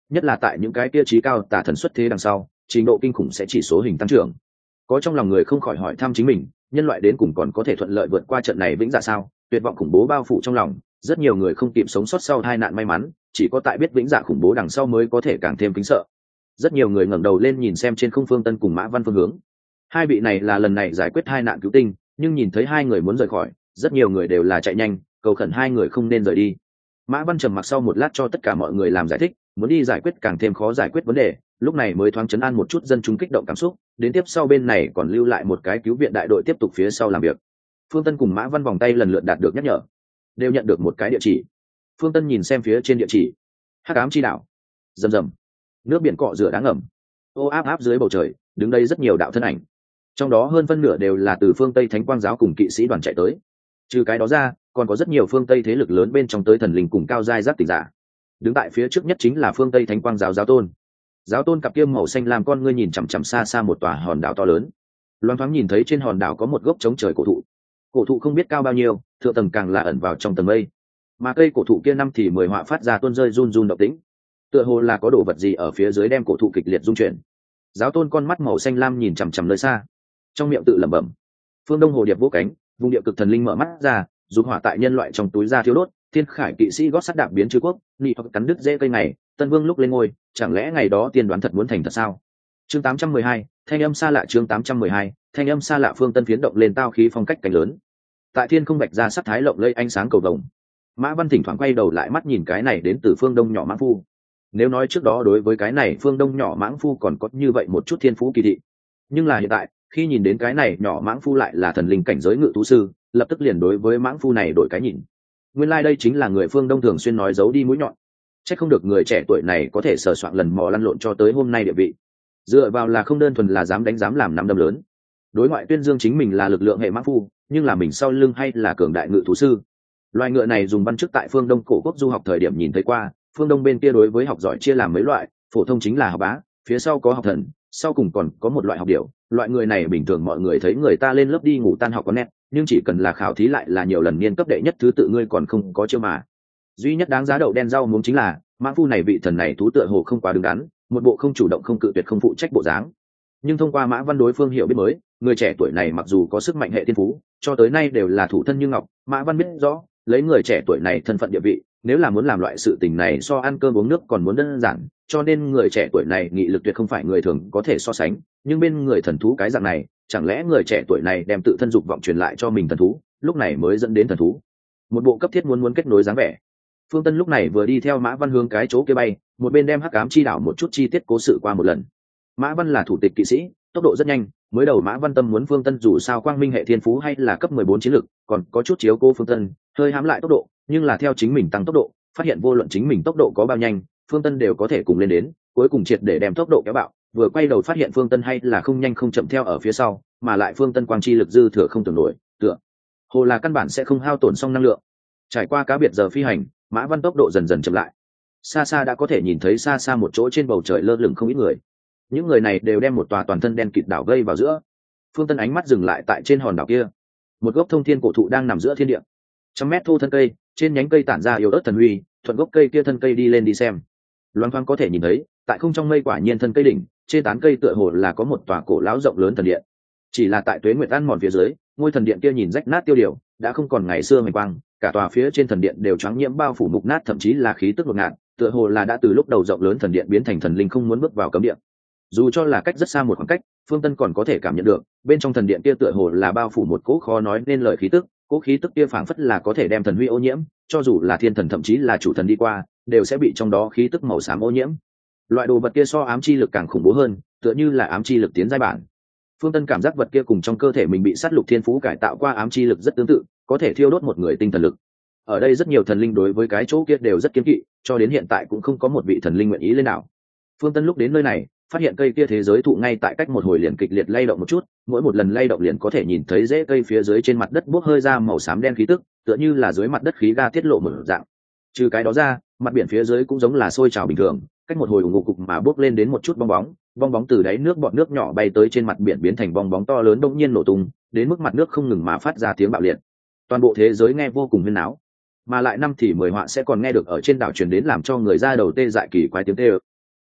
nhất là tại những cái kia trí cao tà thần xuất thế đằng sau, trình độ kinh khủng sẽ chỉ số hình tăng trưởng. Có trong lòng người không khỏi hỏi thăm chính mình, nhân loại đến cùng còn có thể thuận lợi vượt qua trận này vĩnh dạ sao? Tuyệt vọng khủng bố bao phủ trong lòng, rất nhiều người không kịp sống sót sau hai nạn may mắn, chỉ có tại biết vĩnh dạ khủng bố đằng sau mới có thể càng thêm kính sợ. Rất nhiều người ngẩng đầu lên nhìn xem trên không Phương Tân cùng Mã Văn phương hướng. Hai vị này là lần này giải quyết hai nạn cứu tinh, nhưng nhìn thấy hai người muốn rời khỏi, rất nhiều người đều là chạy nhanh, cầu khẩn hai người không nên rời đi. Mã Văn trầm mặc sau một lát cho tất cả mọi người làm giải thích, muốn đi giải quyết càng thêm khó giải quyết vấn đề, lúc này mới thoáng trấn an một chút dân chúng kích động cảm xúc, đến tiếp sau bên này còn lưu lại một cái cứu viện đại đội tiếp tục phía sau làm việc. Phương Tân cùng Mã Văn vòng tay lần lượt đạt được nhắc nhở, đều nhận được một cái địa chỉ. Phương Tân nhìn xem phía trên địa chỉ, hắc ám chi đảo. Rầm rầm, nước biển cọ rửa đá ngầm, ô áp áp dưới bầu trời đứng đây rất nhiều đạo thân ảnh, trong đó hơn phân nửa đều là từ phương Tây Thánh Quang giáo cùng kỵ sĩ đoàn chạy tới. Trừ cái đó ra, còn có rất nhiều phương Tây thế lực lớn bên trong tới thần linh cùng cao giai giác tỉnh giả. Đứng tại phía trước nhất chính là phương Tây Thánh Quang giáo giáo tôn. Giáo tôn cặp kiêm màu xanh làm con ngươi nhìn chằm chằm xa xa một tòa hòn đảo to lớn. Loan thoáng nhìn thấy trên hòn đảo có một gốc chống trời cổ thụ. Cổ thụ không biết cao bao nhiêu, thượng tầng càng là ẩn vào trong tầng mây. Mà cây cổ thụ kia năm thì mười họa phát ra tuôn rơi run run động tĩnh. Tựa hồ là có đồ vật gì ở phía dưới đem cổ thụ kịch liệt rung chuyển. Giáo tôn con mắt màu xanh lam nhìn chằm chằm nơi xa, trong miệng tự lẩm bẩm. Phương Đông hồ điệp vỗ cánh, vùng địa cực thần linh mở mắt ra, dùng hỏa tại nhân loại trong túi ra thiêu đốt. Thiên khải kỵ sĩ gót sắt đạp biến chư quốc, nị hoặc cắn đứt rễ cây này, Tân Vương lúc lên ngôi, chẳng lẽ ngày đó tiên đoán thật muốn thành thật sao? Chương tám trăm mười hai, thanh âm xa lạ. Chương tám trăm mười hai, thanh âm xa lạ. Phương Tân phiến động lên tao khí phong cách cảnh lớn. Tại thiên không bạch ra sắc thái lộng lẫy ánh sáng cầu vồng. Mã Văn thỉnh thoảng quay đầu lại mắt nhìn cái này đến từ phương Đông nhỏ mãng phu. Nếu nói trước đó đối với cái này phương Đông nhỏ mãng phu còn có như vậy một chút thiên phú kỳ thị, nhưng là hiện tại, khi nhìn đến cái này nhỏ mãng phu lại là thần linh cảnh giới ngự thú sư, lập tức liền đối với mãng phu này đổi cái nhìn. Nguyên lai like đây chính là người phương Đông thường xuyên nói giấu đi mũi nhọn. Chắc không được người trẻ tuổi này có thể sờ soạn lần mò lăn lộn cho tới hôm nay địa vị. Dựa vào là không đơn thuần là dám đánh dám làm nắm đấm lớn. Đối ngoại tuyên dương chính mình là lực lượng hệ mãng phu, nhưng là mình sau lưng hay là cường đại ngự thú sư. Loài ngựa này dùng văn chức tại phương Đông cổ quốc du học thời điểm nhìn thấy qua, phương Đông bên kia đối với học giỏi chia làm mấy loại, phổ thông chính là học bá, phía sau có học thần, sau cùng còn có một loại học điểu. Loại người này bình thường mọi người thấy người ta lên lớp đi ngủ tan học có nét, nhưng chỉ cần là khảo thí lại là nhiều lần niên cấp đệ nhất thứ tự ngươi còn không có chiêu mà. Duy nhất đáng giá đậu đen rau muống chính là mãng phu này vị thần này thú tựa hồ không quá đứng đắn, một bộ không chủ động không cự tuyệt không phụ trách bộ dáng. Nhưng thông qua Mã Văn đối phương hiểu biết mới, người trẻ tuổi này mặc dù có sức mạnh hệ thiên phú, cho tới nay đều là thủ thân như ngọc. Mã Văn biết rõ, lấy người trẻ tuổi này thân phận địa vị, nếu là muốn làm loại sự tình này so ăn cơm uống nước còn muốn đơn giản, cho nên người trẻ tuổi này nghị lực tuyệt không phải người thường có thể so sánh. Nhưng bên người thần thú cái dạng này, chẳng lẽ người trẻ tuổi này đem tự thân dục vọng truyền lại cho mình thần thú, lúc này mới dẫn đến thần thú một bộ cấp thiết muốn muốn kết nối dáng vẻ. Phương Tân lúc này vừa đi theo Mã Văn hướng cái chỗ kia bay, một bên đem hắc ám chi đảo một chút chi tiết cố sự qua một lần. Mã Văn là thủ tịch kỵ sĩ, tốc độ rất nhanh, mới đầu Mã Văn tâm muốn Phương Tân dù sao quang minh hệ thiên phú hay là cấp mười bốn chiến lực, còn có chút chiếu cố Phương Tân, hơi hãm lại tốc độ, nhưng là theo chính mình tăng tốc độ, phát hiện vô luận chính mình tốc độ có bao nhanh, Phương Tân đều có thể cùng lên đến, cuối cùng triệt để đem tốc độ kéo bạo, vừa quay đầu phát hiện Phương Tân hay là không nhanh không chậm theo ở phía sau, mà lại Phương Tân quang chi lực dư thừa không tưởng nổi, tựa hồ là căn bản sẽ không hao tổn xong năng lượng. Trải qua cá biệt giờ phi hành, Mã Văn tốc độ dần dần chậm lại. Xa xa đã có thể nhìn thấy xa xa một chỗ trên bầu trời lơ lửng không ít người. Những người này đều đem một tòa toàn thân đen kịt đảo vây vào giữa. Phương Tân ánh mắt dừng lại tại trên hòn đảo kia. Một gốc thông thiên cổ thụ đang nằm giữa thiên địa. Trăm mét thô thân cây, trên nhánh cây tản ra yếu ớt thần huy, thuận gốc cây kia thân cây đi lên đi xem. Loan thoáng có thể nhìn thấy, tại không trong mây quả nhiên thân cây đỉnh, trên tán cây tựa hồ là có một tòa cổ lão rộng lớn thần điện. Chỉ là tại tuế nguyệt ăn mòn phía dưới, ngôi thần điện kia nhìn rách nát tiêu điều, đã không còn ngày xưa hoành quang, cả tòa phía trên thần điện đều choáng nhiễm bao phủ mục nát, thậm chí là khí tức ngột ngạt, tựa hồ là đã từ lúc đầu rộng lớn thần điện biến thành thần linh không muốn bước vào cấm điện. Dù cho là cách rất xa một khoảng cách, Phương Tân còn có thể cảm nhận được, bên trong thần điện kia tựa hồ là bao phủ một cỗ khó nói nên lời khí tức, cỗ khí tức kia phảng phất là có thể đem thần huy ô nhiễm, cho dù là thiên thần thậm chí là chủ thần đi qua, đều sẽ bị trong đó khí tức màu xám ô nhiễm. Loại đồ vật kia so ám chi lực càng khủng bố hơn, tựa như là ám chi lực tiến giai bản. Phương Tân cảm giác vật kia cùng trong cơ thể mình bị sát lục thiên phú cải tạo qua ám chi lực rất tương tự, có thể thiêu đốt một người tinh thần lực. Ở đây rất nhiều thần linh đối với cái chỗ kia đều rất kiêng kỵ, cho đến hiện tại cũng không có một vị thần linh nguyện ý lên đảo. Phương Tân lúc đến nơi này, phát hiện cây kia thế giới thụ ngay tại cách một hồi liền kịch liệt lay động một chút, mỗi một lần lay động liền có thể nhìn thấy rễ cây phía dưới trên mặt đất bốc hơi ra màu xám đen khí tức, tựa như là dưới mặt đất khí ga tiết lộ một dạng. Trừ cái đó ra, mặt biển phía dưới cũng giống là sôi trào bình thường, cách một hồi ủng ngục cục mà bốc lên đến một chút bong bóng, bong bóng từ đáy nước bọt nước nhỏ bay tới trên mặt biển biến thành bong bóng to lớn đông nhiên nổ tung, đến mức mặt nước không ngừng mà phát ra tiếng bạo liệt. Toàn bộ thế giới nghe vô cùng huyên náo, mà lại năm thì mười họa sẽ còn nghe được ở trên đảo truyền đến làm cho người ra đầu tê dại kỳ quái tiếng tê ơ.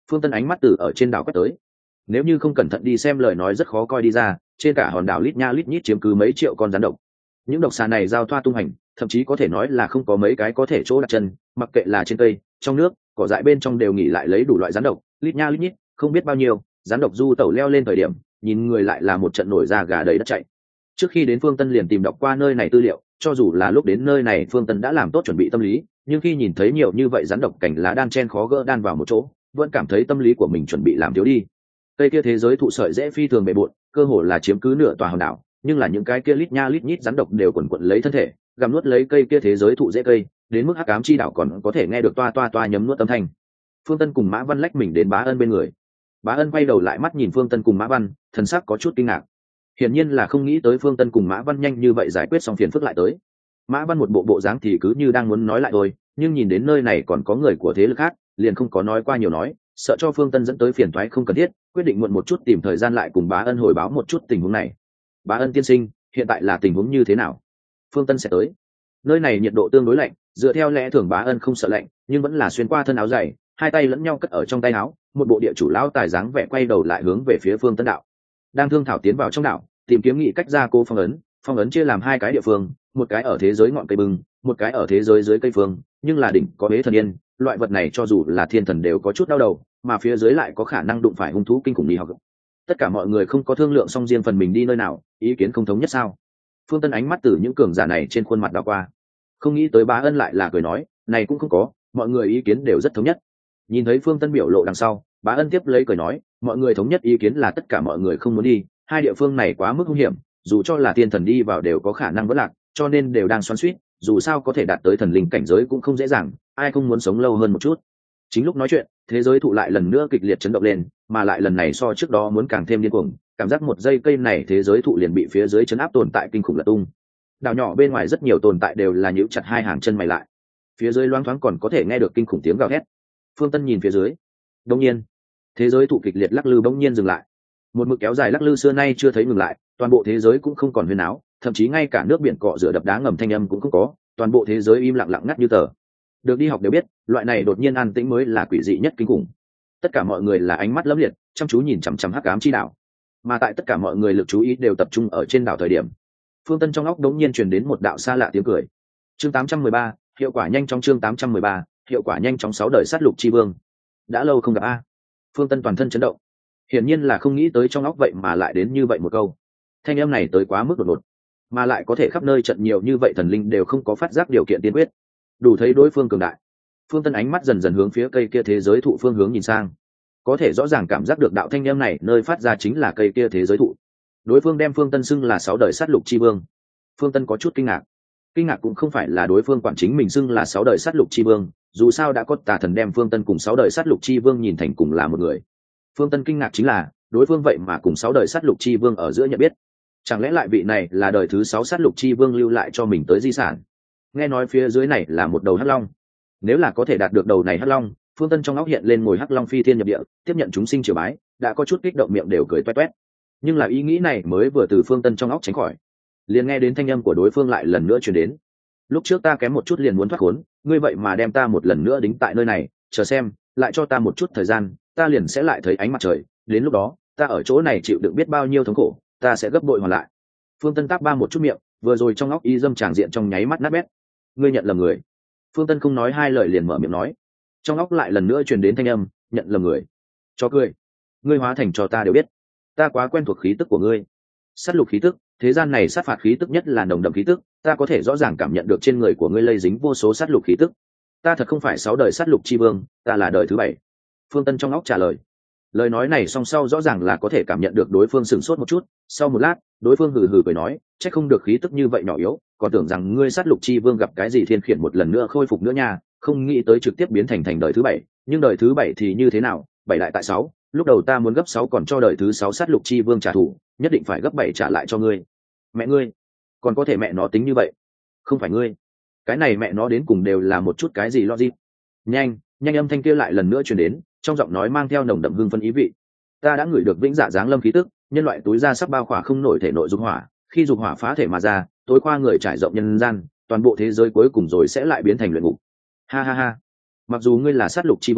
Phương Tân ánh mắt từ ở trên đảo quét tới, nếu như không cẩn thận đi xem lời nói rất khó coi đi ra, trên cả hòn đảo lít nha lít nhít chiếm cứ mấy triệu con rắn độc. Những độc xà này giao thoa tung hành, thậm chí có thể nói là không có mấy cái có thể chỗ đặt chân, mặc kệ là trên cây, trong nước, cỏ dại bên trong đều nghỉ lại lấy đủ loại rắn độc, lít nha lít nhít, không biết bao nhiêu, rắn độc du tẩu leo lên thời điểm, nhìn người lại là một trận nổi da gà đầy đất chạy. Trước khi đến Phương Tân liền tìm đọc qua nơi này tư liệu, cho dù là lúc đến nơi này Phương Tân đã làm tốt chuẩn bị tâm lý, nhưng khi nhìn thấy nhiều như vậy rắn độc cảnh lá đan chen khó gỡ đan vào một chỗ, vẫn cảm thấy tâm lý của mình chuẩn bị làm thiếu đi. Cây kia thế giới thụ sợi dễ phi thường bề bộn, cơ hồ là chiếm cứ nửa tòa hòn đảo, nhưng là những cái kia lít nha lít nhít rắn độc đều quần quật lấy thân thể, gặm nuốt lấy cây kia thế giới thụ dễ cây, đến mức hắc ám chi đảo còn có thể nghe được toa toa toa nhấm nuốt âm thanh. Phương Tân cùng Mã Văn lách mình đến Bá Ân bên người. Bá Ân quay đầu lại mắt nhìn Phương Tân cùng Mã Văn, thần sắc có chút kinh ngạc. Hiển nhiên là không nghĩ tới Phương Tân cùng Mã Văn nhanh như vậy giải quyết xong phiền phức lại tới. Mã Văn một bộ bộ dáng thì cứ như đang muốn nói lại thôi, nhưng nhìn đến nơi này còn có người của thế lực khác, liền không có nói qua nhiều nói, sợ cho Phương Tân dẫn tới phiền toái không cần thiết, quyết định muộn một chút tìm thời gian lại cùng Bá Ân hồi báo một chút tình huống này. Bá Ân tiên sinh, hiện tại là tình huống như thế nào? Phương Tân sẽ tới. Nơi này nhiệt độ tương đối lạnh, dựa theo lẽ thường Bá Ân không sợ lạnh, nhưng vẫn là xuyên qua thân áo dày, hai tay lẫn nhau cất ở trong tay áo, một bộ địa chủ lão tài dáng vẻ quay đầu lại hướng về phía Phương Tân đạo. Đang thương thảo tiến vào trong đảo, tìm kiếm nghị cách ra cố phong ấn, phong ấn chia làm hai cái địa phương, một cái ở thế giới ngọn cây bừng, một cái ở thế giới dưới cây phương, nhưng là đỉnh có bế thần yên, loại vật này cho dù là thiên thần đều có chút đau đầu, mà phía dưới lại có khả năng đụng phải hung thú kinh khủng đi học. Tất cả mọi người không có thương lượng xong riêng phần mình đi nơi nào, ý kiến không thống nhất sao? Phương Tân ánh mắt từ những cường giả này trên khuôn mặt đảo qua, không nghĩ tới Bá Ân lại là cười nói, này cũng không có, mọi người ý kiến đều rất thống nhất. Nhìn thấy Phương Tân biểu lộ đằng sau, Bá Ân tiếp lấy cười nói, mọi người thống nhất ý kiến là tất cả mọi người không muốn đi, hai địa phương này quá mức nguy hiểm, dù cho là thiên thần đi vào đều có khả năng vỡ lạc, cho nên đều đang xoắn xuýt, dù sao có thể đạt tới thần linh cảnh giới cũng không dễ dàng, ai không muốn sống lâu hơn một chút. Chính lúc nói chuyện, thế giới thụ lại lần nữa kịch liệt chấn động lên, mà lại lần này so trước đó muốn càng thêm điên cuồng, cảm giác một giây cây này thế giới thụ liền bị phía dưới chấn áp tồn tại kinh khủng lật tung. Đảo nhỏ bên ngoài rất nhiều tồn tại đều là nhíu chặt hai hàng chân mày lại. Phía dưới loáng thoáng còn có thể nghe được kinh khủng tiếng gào thét. Phương Tân nhìn phía dưới, đột nhiên, thế giới thụ kịch liệt lắc lư bỗng nhiên dừng lại. Một mực kéo dài lắc lư xưa nay chưa thấy ngừng lại, toàn bộ thế giới cũng không còn huyên áo, thậm chí ngay cả nước biển cọ rửa đập đá ngầm thanh âm cũng không có, toàn bộ thế giới im lặng lặng ngắt như tờ. Được đi học đều biết, loại này đột nhiên an tĩnh mới là quỷ dị nhất kinh khủng. Tất cả mọi người là ánh mắt lấp liệt, chăm chú nhìn chằm chằm hắc ám chi đảo. Mà tại tất cả mọi người lực chú ý đều tập trung ở trên đảo thời điểm, Phương Tân trong óc đống nhiên truyền đến một đạo xa lạ tiếng cười. Chương tám trăm mười ba, hiệu quả nhanh trong chương tám trăm mười ba, hiệu quả nhanh trong sáu đời sát lục chi vương. Đã lâu không gặp a. Phương Tân toàn thân chấn động. Hiển nhiên là không nghĩ tới trong óc vậy mà lại đến như vậy một câu. Thanh âm này tới quá mức đột ngột, mà lại có thể khắp nơi trận nhiều như vậy thần linh đều không có phát giác điều kiện tiên quyết, đủ thấy đối phương cường đại. Phương Tân ánh mắt dần dần hướng phía cây kia thế giới thụ phương hướng nhìn sang, có thể rõ ràng cảm giác được đạo thanh âm này nơi phát ra chính là cây kia thế giới thụ. Đối phương đem Phương Tân xưng là sáu đời sát lục chi vương. Phương Tân có chút kinh ngạc. Kinh ngạc cũng không phải là đối phương quản chính mình xưng là sáu đời sát lục chi vương, dù sao đã có tà thần đem Phương Tân cùng sáu đời sát lục chi vương nhìn thành cùng là một người. Phương Tân kinh ngạc chính là đối phương vậy mà cùng sáu đời sát lục chi vương ở giữa nhận biết. Chẳng lẽ lại vị này là đời thứ sáu sát lục chi vương lưu lại cho mình tới di sản? Nghe nói phía dưới này là một đầu hắc long. Nếu là có thể đạt được đầu này hắc long, Phương Tân trong óc hiện lên ngồi hắc long phi thiên nhập địa, tiếp nhận chúng sinh triều bái, đã có chút kích động miệng đều cười toét toét. Nhưng là ý nghĩ này mới vừa từ Phương Tân trong óc tránh khỏi, liền nghe đến thanh âm của đối phương lại lần nữa truyền đến. Lúc trước ta kém một chút liền muốn thoát khốn, ngươi vậy mà đem ta một lần nữa đính tại nơi này, chờ xem, lại cho ta một chút thời gian, ta liền sẽ lại thấy ánh mặt trời, đến lúc đó, ta ở chỗ này chịu đựng biết bao nhiêu thống khổ, ta sẽ gấp bội hoàn lại. Phương Tân táp ba một chút miệng, vừa rồi trong óc y dâm tràng diện trong nháy mắt nát bét. Ngươi nhận lầm người. Phương Tân không nói hai lời liền mở miệng nói. Trong óc lại lần nữa truyền đến thanh âm, nhận lầm người. Cho cười. Ngươi hóa thành cho ta đều biết. Ta quá quen thuộc khí tức của ngươi. Sát lục khí tức, thế gian này sát phạt khí tức nhất là nồng đậm khí tức, ta có thể rõ ràng cảm nhận được trên người của ngươi lây dính vô số sát lục khí tức. Ta thật không phải sáu đời sát lục chi vương, ta là đời thứ bảy. Phương Tân trong óc trả lời. Lời nói này song sau rõ ràng là có thể cảm nhận được đối phương sửng sốt một chút, sau một lát, đối phương hừ hừ cười nói, chắc không được khí tức như vậy nhỏ yếu, còn tưởng rằng ngươi sát lục chi vương gặp cái gì thiên khiển một lần nữa khôi phục nữa nha, không nghĩ tới trực tiếp biến thành thành đời thứ bảy, nhưng đời thứ bảy thì như thế nào, bảy lại tại sáu, lúc đầu ta muốn gấp sáu còn cho đời thứ sáu sát lục chi vương trả thù, nhất định phải gấp bảy trả lại cho ngươi. Mẹ ngươi, còn có thể mẹ nó tính như vậy? Không phải ngươi, cái này mẹ nó đến cùng đều là một chút cái gì logic. Nhanh, nhanh âm thanh kia lại lần nữa truyền đến, trong giọng nói mang theo nồng đậm hương phân ý vị. Ta đã ngửi được vĩnh dạ dáng lâm khí tức, nhân loại túi ra sắp bao khỏa không nổi thể nội dục hỏa, khi dục hỏa phá thể mà ra, tối qua người trải rộng nhân gian, toàn bộ thế giới cuối cùng rồi sẽ lại biến thành luyện ngục. Ha ha ha. Mặc dù ngươi là sát lục chi vương,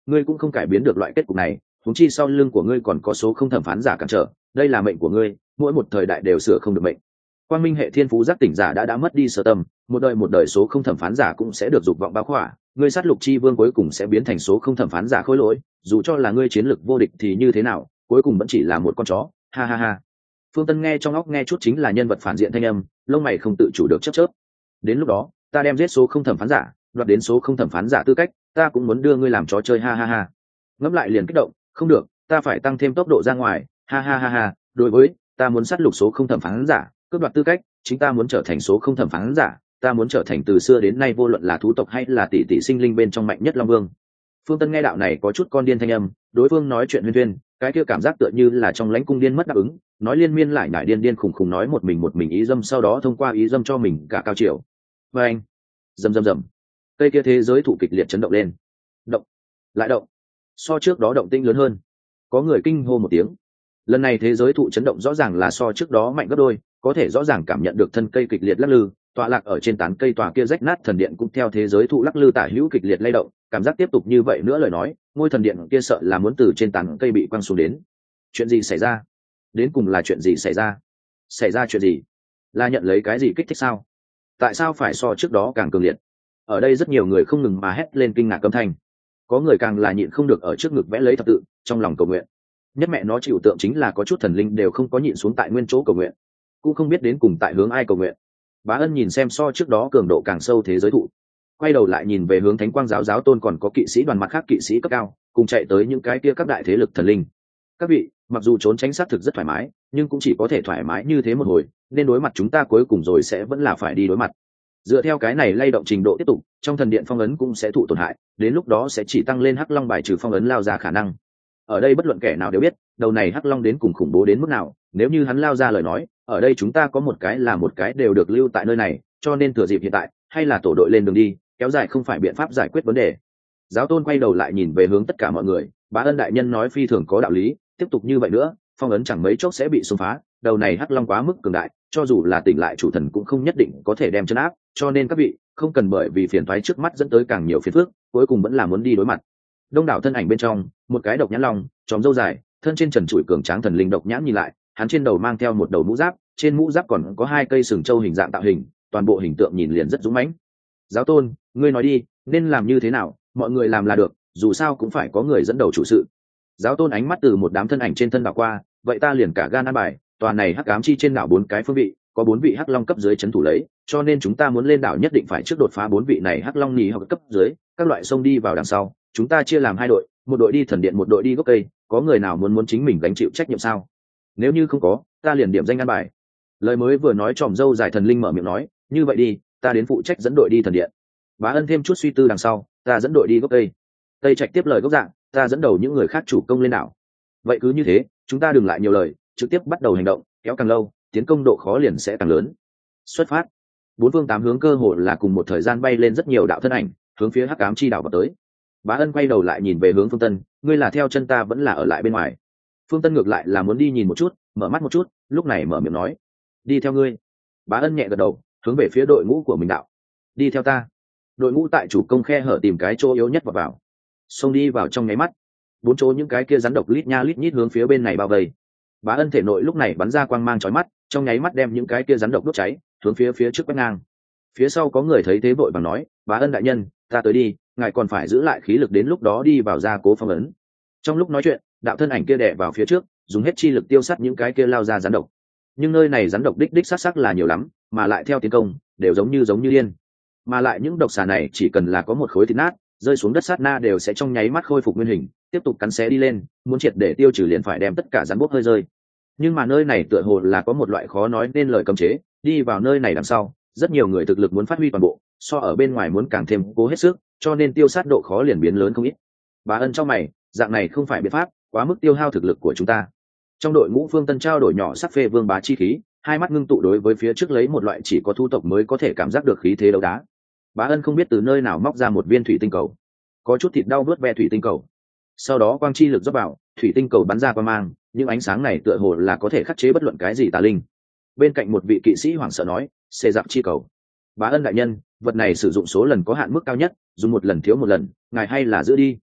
ngươi cũng không cải biến được loại kết cục này, huống chi sau lưng của ngươi còn có số không thẩm phán giả cản trở, đây là mệnh của ngươi, mỗi một thời đại đều sửa không được mệnh. Quang minh hệ thiên phú giác tỉnh giả đã đã mất đi sở tâm, một đời một đời số không thẩm phán giả cũng sẽ được dục vọng bao khỏa, ngươi sát lục chi vương cuối cùng sẽ biến thành số không thẩm phán giả khối lỗi, dù cho là ngươi chiến lực vô địch thì như thế nào, cuối cùng vẫn chỉ là một con chó, ha ha ha. Phương Tân nghe trong óc nghe chút chính là nhân vật phản diện thanh âm, lông mày không tự chủ được chớp chớp. Đến lúc đó, ta đem giết số không thẩm phán giả, đoạt đến số không thẩm phán giả tư cách, ta cũng muốn đưa ngươi làm chó chơi, ha ha ha. Ngẫm lại liền kích động, không được, ta phải tăng thêm tốc độ ra ngoài, ha ha ha ha. Đối với, ta muốn sát lục số không thẩm phán giả, cướp đoạt tư cách, chính ta muốn trở thành số không thẩm phán giả, ta muốn trở thành từ xưa đến nay vô luận là thú tộc hay là tỷ tỷ sinh linh bên trong mạnh nhất long vương. Phương Tân nghe đạo này có chút con điên thanh âm, đối phương nói chuyện huyên thuyên, cái kia cảm giác tựa như là trong lãnh cung điên mất đáp ứng, nói liên miên lại nhải điên điên khùng khùng nói một mình một mình ý dâm, sau đó thông qua ý dâm cho mình cả cao chiều. Và anh, dầm dầm dầm, cây kia thế giới thụ kịch liệt chấn động lên, động, lại động, so trước đó động tĩnh lớn hơn, có người kinh hô một tiếng. Lần này thế giới thụ chấn động rõ ràng là so trước đó mạnh gấp đôi, có thể rõ ràng cảm nhận được thân cây kịch liệt lắc lư, tọa lạc ở trên tán cây tòa kia rách nát thần điện cũng theo thế giới thụ lắc lư tả hữu kịch liệt lay động, cảm giác tiếp tục như vậy nữa lời nói, ngôi thần điện kia sợ là muốn từ trên tán cây bị quăng xuống đến. Chuyện gì xảy ra? Đến cùng là chuyện gì xảy ra? Xảy ra chuyện gì? Là nhận lấy cái gì kích thích sao? Tại sao phải so trước đó càng cường liệt? Ở đây rất nhiều người không ngừng mà hét lên kinh ngạc âm thanh. Có người càng là nhịn không được ở trước ngực vẽ lấy thập tự, trong lòng cầu nguyện. Nhất mẹ nó chịu tượng chính là có chút thần linh đều không có nhịn xuống tại nguyên chỗ cầu nguyện, cũng không biết đến cùng tại hướng ai cầu nguyện. Bá Ân nhìn xem so trước đó cường độ càng sâu thế giới thụ, quay đầu lại nhìn về hướng Thánh Quang giáo giáo tôn còn có kỵ sĩ đoàn mặt khác kỵ sĩ cấp cao, cùng chạy tới những cái kia các đại thế lực thần linh. Các vị, mặc dù trốn tránh sát thực rất thoải mái, nhưng cũng chỉ có thể thoải mái như thế một hồi, nên đối mặt chúng ta cuối cùng rồi sẽ vẫn là phải đi đối mặt. Dựa theo cái này lay động trình độ tiếp tục, trong thần điện phong ấn cũng sẽ thụ tổn hại, đến lúc đó sẽ chỉ tăng lên hắc long bài trừ phong ấn lao ra khả năng. Ở đây bất luận kẻ nào đều biết, đầu này hắc long đến cùng khủng bố đến mức nào, nếu như hắn lao ra lời nói, ở đây chúng ta có một cái là một cái đều được lưu tại nơi này, cho nên thừa dịp hiện tại, hay là tổ đội lên đường đi, kéo dài không phải biện pháp giải quyết vấn đề. Giáo tôn quay đầu lại nhìn về hướng tất cả mọi người, Bá Ân đại nhân nói phi thường có đạo lý, tiếp tục như vậy nữa, phong ấn chẳng mấy chốc sẽ bị xông phá, đầu này hắc long quá mức cường đại, cho dù là tỉnh lại chủ thần cũng không nhất định có thể đem chân áp, cho nên các vị không cần bởi vì phiền toái trước mắt dẫn tới càng nhiều phiền phức, cuối cùng vẫn là muốn đi đối mặt. Đông đảo thân ảnh bên trong, một cái độc nhãn long, chóm râu dài, thân trên trần trụi cường tráng thần linh độc nhãn nhìn lại, hắn trên đầu mang theo một đầu mũ giáp, trên mũ giáp còn có hai cây sừng trâu hình dạng tạo hình, toàn bộ hình tượng nhìn liền rất dũng mãnh. Giáo tôn, ngươi nói đi, nên làm như thế nào? Mọi người làm là được, dù sao cũng phải có người dẫn đầu chủ sự. Giáo tôn ánh mắt từ một đám thân ảnh trên thân đảo qua, vậy ta liền cả gan ăn bài, toàn này hắc ám chi trên đảo bốn cái phương vị, có bốn vị hắc long cấp dưới trấn thủ lấy, cho nên chúng ta muốn lên đảo nhất định phải trước đột phá bốn vị này hắc long nhì hoặc cấp dưới, các loại sông đi vào đằng sau, chúng ta chia làm hai đội, một đội đi thần điện, một đội đi gốc cây, có người nào muốn muốn chính mình gánh chịu trách nhiệm sao? Nếu như không có, ta liền điểm danh ăn bài. Lời mới vừa nói tròm dâu dài thần linh mở miệng nói, như vậy đi, ta đến phụ trách dẫn đội đi thần điện. Bá Ân thêm chút suy tư đằng sau, ta dẫn đội đi gốc cây. Tây Trạch tiếp lời gốc dạng, ta dẫn đầu những người khác chủ công lên đảo. Vậy cứ như thế, chúng ta đừng lại nhiều lời, trực tiếp bắt đầu hành động, kéo càng lâu, tiến công độ khó liền sẽ càng lớn. Xuất phát. Bốn phương tám hướng cơ hội là cùng một thời gian bay lên rất nhiều đạo thân ảnh, hướng phía hắc ám chi đảo vào tới. Bá Ân quay đầu lại nhìn về hướng Phương Tân, ngươi là theo chân ta vẫn là ở lại bên ngoài? Phương Tân ngược lại là muốn đi nhìn một chút, mở mắt một chút, lúc này mở miệng nói, đi theo ngươi. Bá Ân nhẹ gật đầu, hướng về phía đội ngũ của mình đạo, đi theo ta. Đội ngũ tại chủ công khe hở tìm cái chỗ yếu nhất vào vào, xông đi vào trong nháy mắt, bốn chỗ những cái kia rắn độc lít nha lít nhít hướng phía bên này bao vây. Bá Ân thể nội lúc này bắn ra quang mang chói mắt, trong nháy mắt đem những cái kia rắn độc đốt cháy, hướng phía phía trước quét ngang. Phía sau có người thấy thế vội vàng nói, Bá Ân đại nhân, ta tới đi, ngài còn phải giữ lại khí lực đến lúc đó đi vào gia cố phong ấn. Trong lúc nói chuyện, đạo thân ảnh kia đè vào phía trước, dùng hết chi lực tiêu sát những cái kia lao ra rắn độc. Nhưng nơi này rắn độc đích đích sát sắc là nhiều lắm, mà lại theo tiến công đều giống như giống như điên. Mà lại những độc xà này chỉ cần là có một khối thịt nát, rơi xuống đất sát na đều sẽ trong nháy mắt khôi phục nguyên hình, tiếp tục cắn xé đi lên, muốn triệt để tiêu trừ liền phải đem tất cả rắn bốc hơi rơi. Nhưng mà nơi này tựa hồ là có một loại khó nói nên lời cấm chế, đi vào nơi này đằng sau, rất nhiều người thực lực muốn phát huy toàn bộ, so ở bên ngoài muốn càng thêm cố hết sức, cho nên tiêu sát độ khó liền biến lớn không ít. Bá Ân trong mày, dạng này không phải biện pháp, quá mức tiêu hao thực lực của chúng ta. Trong đội ngũ Phương Tân trao đổi nhỏ sắc phê vương bá chi khí, hai mắt ngưng tụ đối với phía trước lấy một loại chỉ có thu tộc mới có thể cảm giác được khí thế đấu đá. Bá Ân không biết từ nơi nào móc ra một viên thủy tinh cầu, có chút thịt đau vớt ve thủy tinh cầu, sau đó quang chi lực dốc vào, thủy tinh cầu bắn ra qua mang, những ánh sáng này tựa hồ là có thể khắc chế bất luận cái gì tà linh. Bên cạnh một vị kỵ sĩ hoảng sợ nói, xê dạp chi cầu. Bá Ân đại nhân, vật này sử dụng số lần có hạn mức cao nhất, dùng một lần thiếu một lần, ngài hay là giữ đi.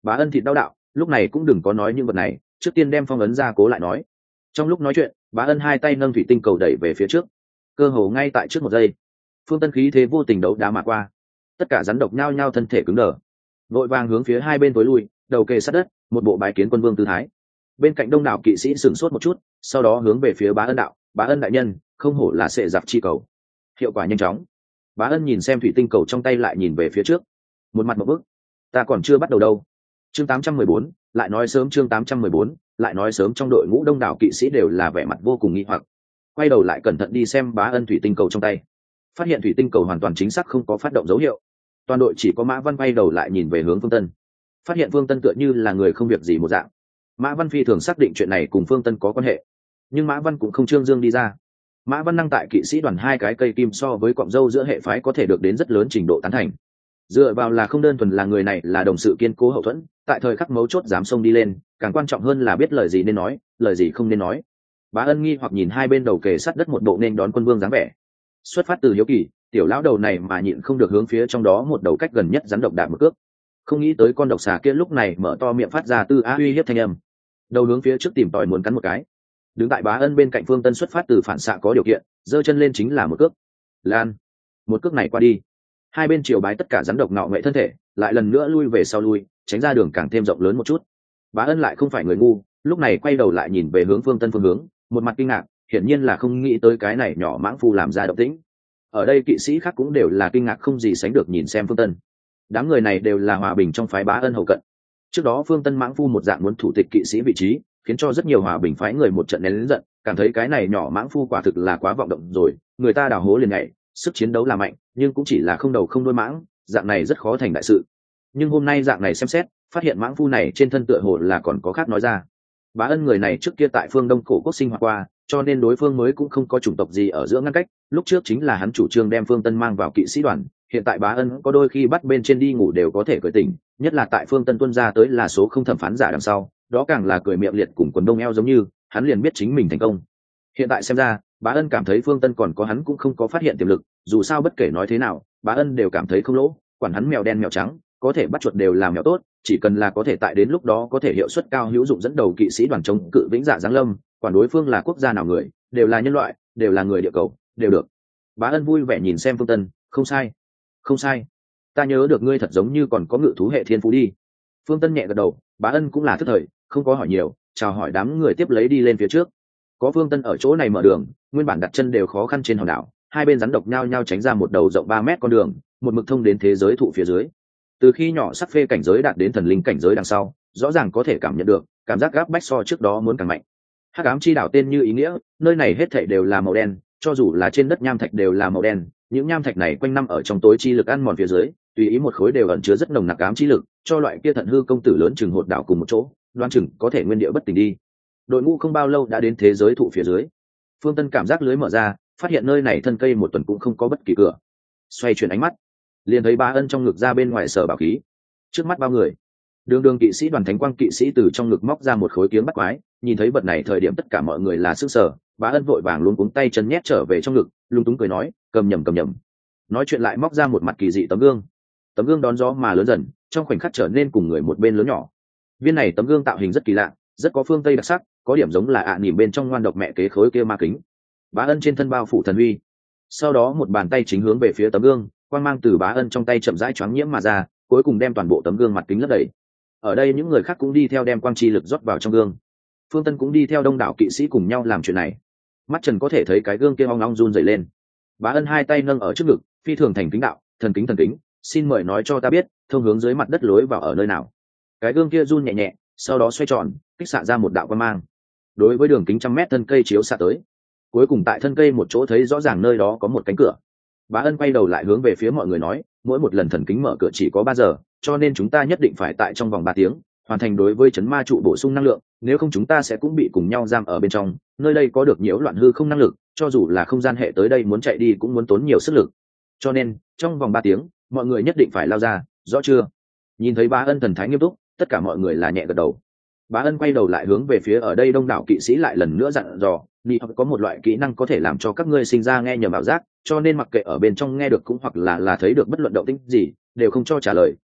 Bá Ân thịt đau đạo, lúc này cũng đừng có nói những vật này, trước tiên đem phong ấn ra cố lại nói. Trong lúc nói chuyện, Bá Ân hai tay nâng thủy tinh cầu đẩy về phía trước, cơ hồ ngay tại trước một giây, Phương Tân khí thế vô tình đấu đá mà qua, tất cả rắn độc nhao nhao thân thể cứng đờ, vội vàng hướng phía hai bên tối lui, đầu kề sát đất, một bộ bái kiến quân vương tư thái. Bên cạnh đông đảo kỵ sĩ sửng sốt một chút, sau đó hướng về phía Bá Ân đạo, Bá Ân đại nhân, không hổ là sệ giặc chi cầu, hiệu quả nhanh chóng. Bá Ân nhìn xem thủy tinh cầu trong tay lại nhìn về phía trước, một mặt một bức, ta còn chưa bắt đầu đâu. Chương tám trăm mười bốn, lại nói sớm. Chương tám trăm mười bốn, lại nói sớm. Trong đội ngũ đông đảo kỵ sĩ đều là vẻ mặt vô cùng nghi hoặc, quay đầu lại cẩn thận đi xem Bá Ân thủy tinh cầu trong tay, phát hiện thủy tinh cầu hoàn toàn chính xác không có phát động dấu hiệu. Toàn đội chỉ có Mã Văn quay đầu lại nhìn về hướng Phương Tân, phát hiện Phương Tân tựa như là người không việc gì một dạng. Mã Văn phi thường xác định chuyện này cùng Phương Tân có quan hệ, nhưng Mã Văn cũng không trương dương đi ra. Mã Văn năng tại kỵ sĩ đoàn hai cái cây kim so với cọng dâu giữa hệ phái có thể được đến rất lớn trình độ tán thành, dựa vào là không đơn thuần là người này là đồng sự kiên cố hậu thuẫn, tại thời khắc mấu chốt dám xông đi lên, càng quan trọng hơn là biết lời gì nên nói, lời gì không nên nói. Bá Ân nghi hoặc nhìn hai bên đầu kề sát đất một bộ nên đón quân vương dáng vẻ, xuất phát từ hiếu kỳ, tiểu lão đầu này mà nhịn không được hướng phía trong đó một đầu cách gần nhất rắn độc đạp một cước. Không nghĩ tới con độc xà kia lúc này mở to miệng phát ra tư á uy hiếp thanh âm, đầu hướng phía trước tìm tòi muốn cắn một cái. Đứng tại Bá Ân bên cạnh Phương Tân xuất phát từ phản xạ có điều kiện, giơ chân lên chính là một cước. Lan, một cước này qua đi, hai bên triều bái tất cả rắn độc ngạo nghệ thân thể, lại lần nữa lui về sau lui, tránh ra đường càng thêm rộng lớn một chút. Bá Ân lại không phải người ngu, lúc này quay đầu lại nhìn về hướng Phương Tân phương hướng, một mặt kinh ngạc, hiển nhiên là không nghĩ tới cái này nhỏ mãng phu làm ra động tĩnh. Ở đây kỵ sĩ khác cũng đều là kinh ngạc không gì sánh được nhìn xem Phương Tân. Đám người này đều là hòa bình trong phái Bá Ân hậu cận. Trước đó Phương Tân mãng phu một dạng muốn thủ tịch kỵ sĩ vị trí, khiến cho rất nhiều hòa bình phái người một trận nén lớn giận, cảm thấy cái này nhỏ mãng phu quả thực là quá vọng động rồi, người ta đào hố liền nhảy, sức chiến đấu là mạnh, nhưng cũng chỉ là không đầu không đuôi mãng, dạng này rất khó thành đại sự. Nhưng hôm nay dạng này xem xét, phát hiện mãng phu này trên thân tựa hồ là còn có khác nói ra. Bá Ân người này trước kia tại phương Đông cổ quốc sinh hoạt qua, cho nên đối phương mới cũng không có chủng tộc gì ở giữa ngăn cách. Lúc trước chính là hắn chủ trương đem Phương Tân mang vào kỵ sĩ đoàn, hiện tại Bá Ân có đôi khi bắt bên trên đi ngủ đều có thể cởi tỉnh, nhất là tại Phương Tân tuân ra tới là số không thẩm phán giả đằng sau, đó càng là cười miệng liệt cùng quần đông eo giống như, hắn liền biết chính mình thành công. Hiện tại xem ra, Bá Ân cảm thấy Phương Tân còn có hắn cũng không có phát hiện tiềm lực, dù sao bất kể nói thế nào, Bá Ân đều cảm thấy không lỗ, quản hắn mèo đen mèo trắng, có thể bắt chuột đều là mèo tốt, chỉ cần là có thể tại đến lúc đó có thể hiệu suất cao hữu dụng dẫn đầu kỵ sĩ đoàn chống cự vĩnh dạ giáng lâm, quản đối phương là quốc gia nào người, đều là nhân loại, đều là người địa cầu, đều được. Bá Ân vui vẻ nhìn xem Phương Tân, không sai, không sai, ta nhớ được ngươi thật giống như còn có ngự thú hệ thiên phú đi. Phương Tân nhẹ gật đầu, Bá Ân cũng là thức thời, không có hỏi nhiều, chào hỏi đám người tiếp lấy đi lên phía trước. Có Phương Tân ở chỗ này mở đường, nguyên bản đặt chân đều khó khăn trên hòn đảo, hai bên rắn độc nhau nhau tránh ra một đầu rộng ba mét con đường, một mực thông đến thế giới thụ phía dưới. Từ khi nhỏ sắc phê cảnh giới đạt đến thần linh cảnh giới đằng sau, rõ ràng có thể cảm nhận được cảm giác gáp bách so trước đó muốn càng mạnh. Hắc ám chi đảo tên như ý nghĩa, nơi này hết thảy đều là màu đen, cho dù là trên đất nham thạch đều là màu đen, những nham thạch này quanh năm ở trong tối chi lực ăn mòn phía dưới, tùy ý một khối đều ẩn chứa rất nồng nặc ám chi lực, cho loại kia thận hư công tử lớn chừng hột đảo cùng một chỗ, đoán chừng có thể nguyên địa bất tỉnh đi. Đội ngũ không bao lâu đã đến thế giới thụ phía dưới. Phương Tân cảm giác lưới mở ra, phát hiện nơi này thân cây một tuần cũng không có bất kỳ cửa. Xoay chuyển ánh mắt, liền thấy Bá Ân trong ngực ra bên ngoài sở bảo khí. Trước mắt bao người, đường đường kỵ sĩ đoàn thánh quang kỵ sĩ từ trong ngực móc ra một khối kiếm bắt quái, nhìn thấy vật này thời điểm tất cả mọi người là sức sở. Bá Ân vội vàng luôn cuống tay chân nhét trở về trong ngực, lung túng cười nói, cầm nhầm cầm nhầm. Nói chuyện lại móc ra một mặt kỳ dị tấm gương. Tấm gương đón gió mà lớn dần, trong khoảnh khắc trở nên cùng người một bên lớn nhỏ. Viên này tấm gương tạo hình rất kỳ lạ, rất có phương Tây đặc sắc, có điểm giống là ạ à nỉm bên trong ngoan độc mẹ kế khối kia ma kính. Bá Ân trên thân bao phủ thần uy, sau đó một bàn tay chính hướng về phía tấm gương, quang mang từ Bá Ân trong tay chậm rãi choáng nhiễm mà ra, cuối cùng đem toàn bộ tấm gương mặt kính lấp đầy. Ở đây những người khác cũng đi theo đem quang chi lực rót vào trong gương. Phương Tân cũng đi theo đông đảo kỵ sĩ cùng nhau làm chuyện này. Mắt Trần có thể thấy cái gương kia ong ong run rẩy lên. Bá Ân hai tay nâng ở trước ngực, phi thường thành kính đạo, thần kính thần kính, xin mời nói cho ta biết, thông hướng dưới mặt đất lối vào ở nơi nào. Cái gương kia run nhẹ nhẹ, sau đó xoay tròn, kích xạ ra một đạo quang mang. Đối với đường kính trăm mét thân cây chiếu xạ tới, cuối cùng tại thân cây một chỗ thấy rõ ràng nơi đó có một cánh cửa. Bá Ân quay đầu lại hướng về phía mọi người nói, mỗi một lần thần kính mở cửa chỉ có ba giờ, cho nên chúng ta nhất định phải tại trong vòng ba tiếng hoàn thành đối với chấn ma trụ bổ sung năng lượng, nếu không chúng ta sẽ cũng bị cùng nhau giam ở bên trong. Nơi đây có được nhiễu loạn hư không năng lực, cho dù là không gian hệ tới đây muốn chạy đi cũng muốn tốn nhiều sức lực, cho nên trong vòng ba tiếng mọi người nhất định phải lao ra, rõ chưa? Nhìn thấy Bá Ân thần thái nghiêm túc, tất cả mọi người là nhẹ gật đầu. Bá Ân quay đầu lại hướng về phía ở đây đông đảo kỵ sĩ lại lần nữa dặn dò, Nị có một loại kỹ năng có thể làm cho các ngươi sinh ra nghe nhầm ảo giác, cho nên mặc kệ ở bên trong nghe được cũng hoặc là là thấy được bất luận động tĩnh gì, đều không cho trả lời,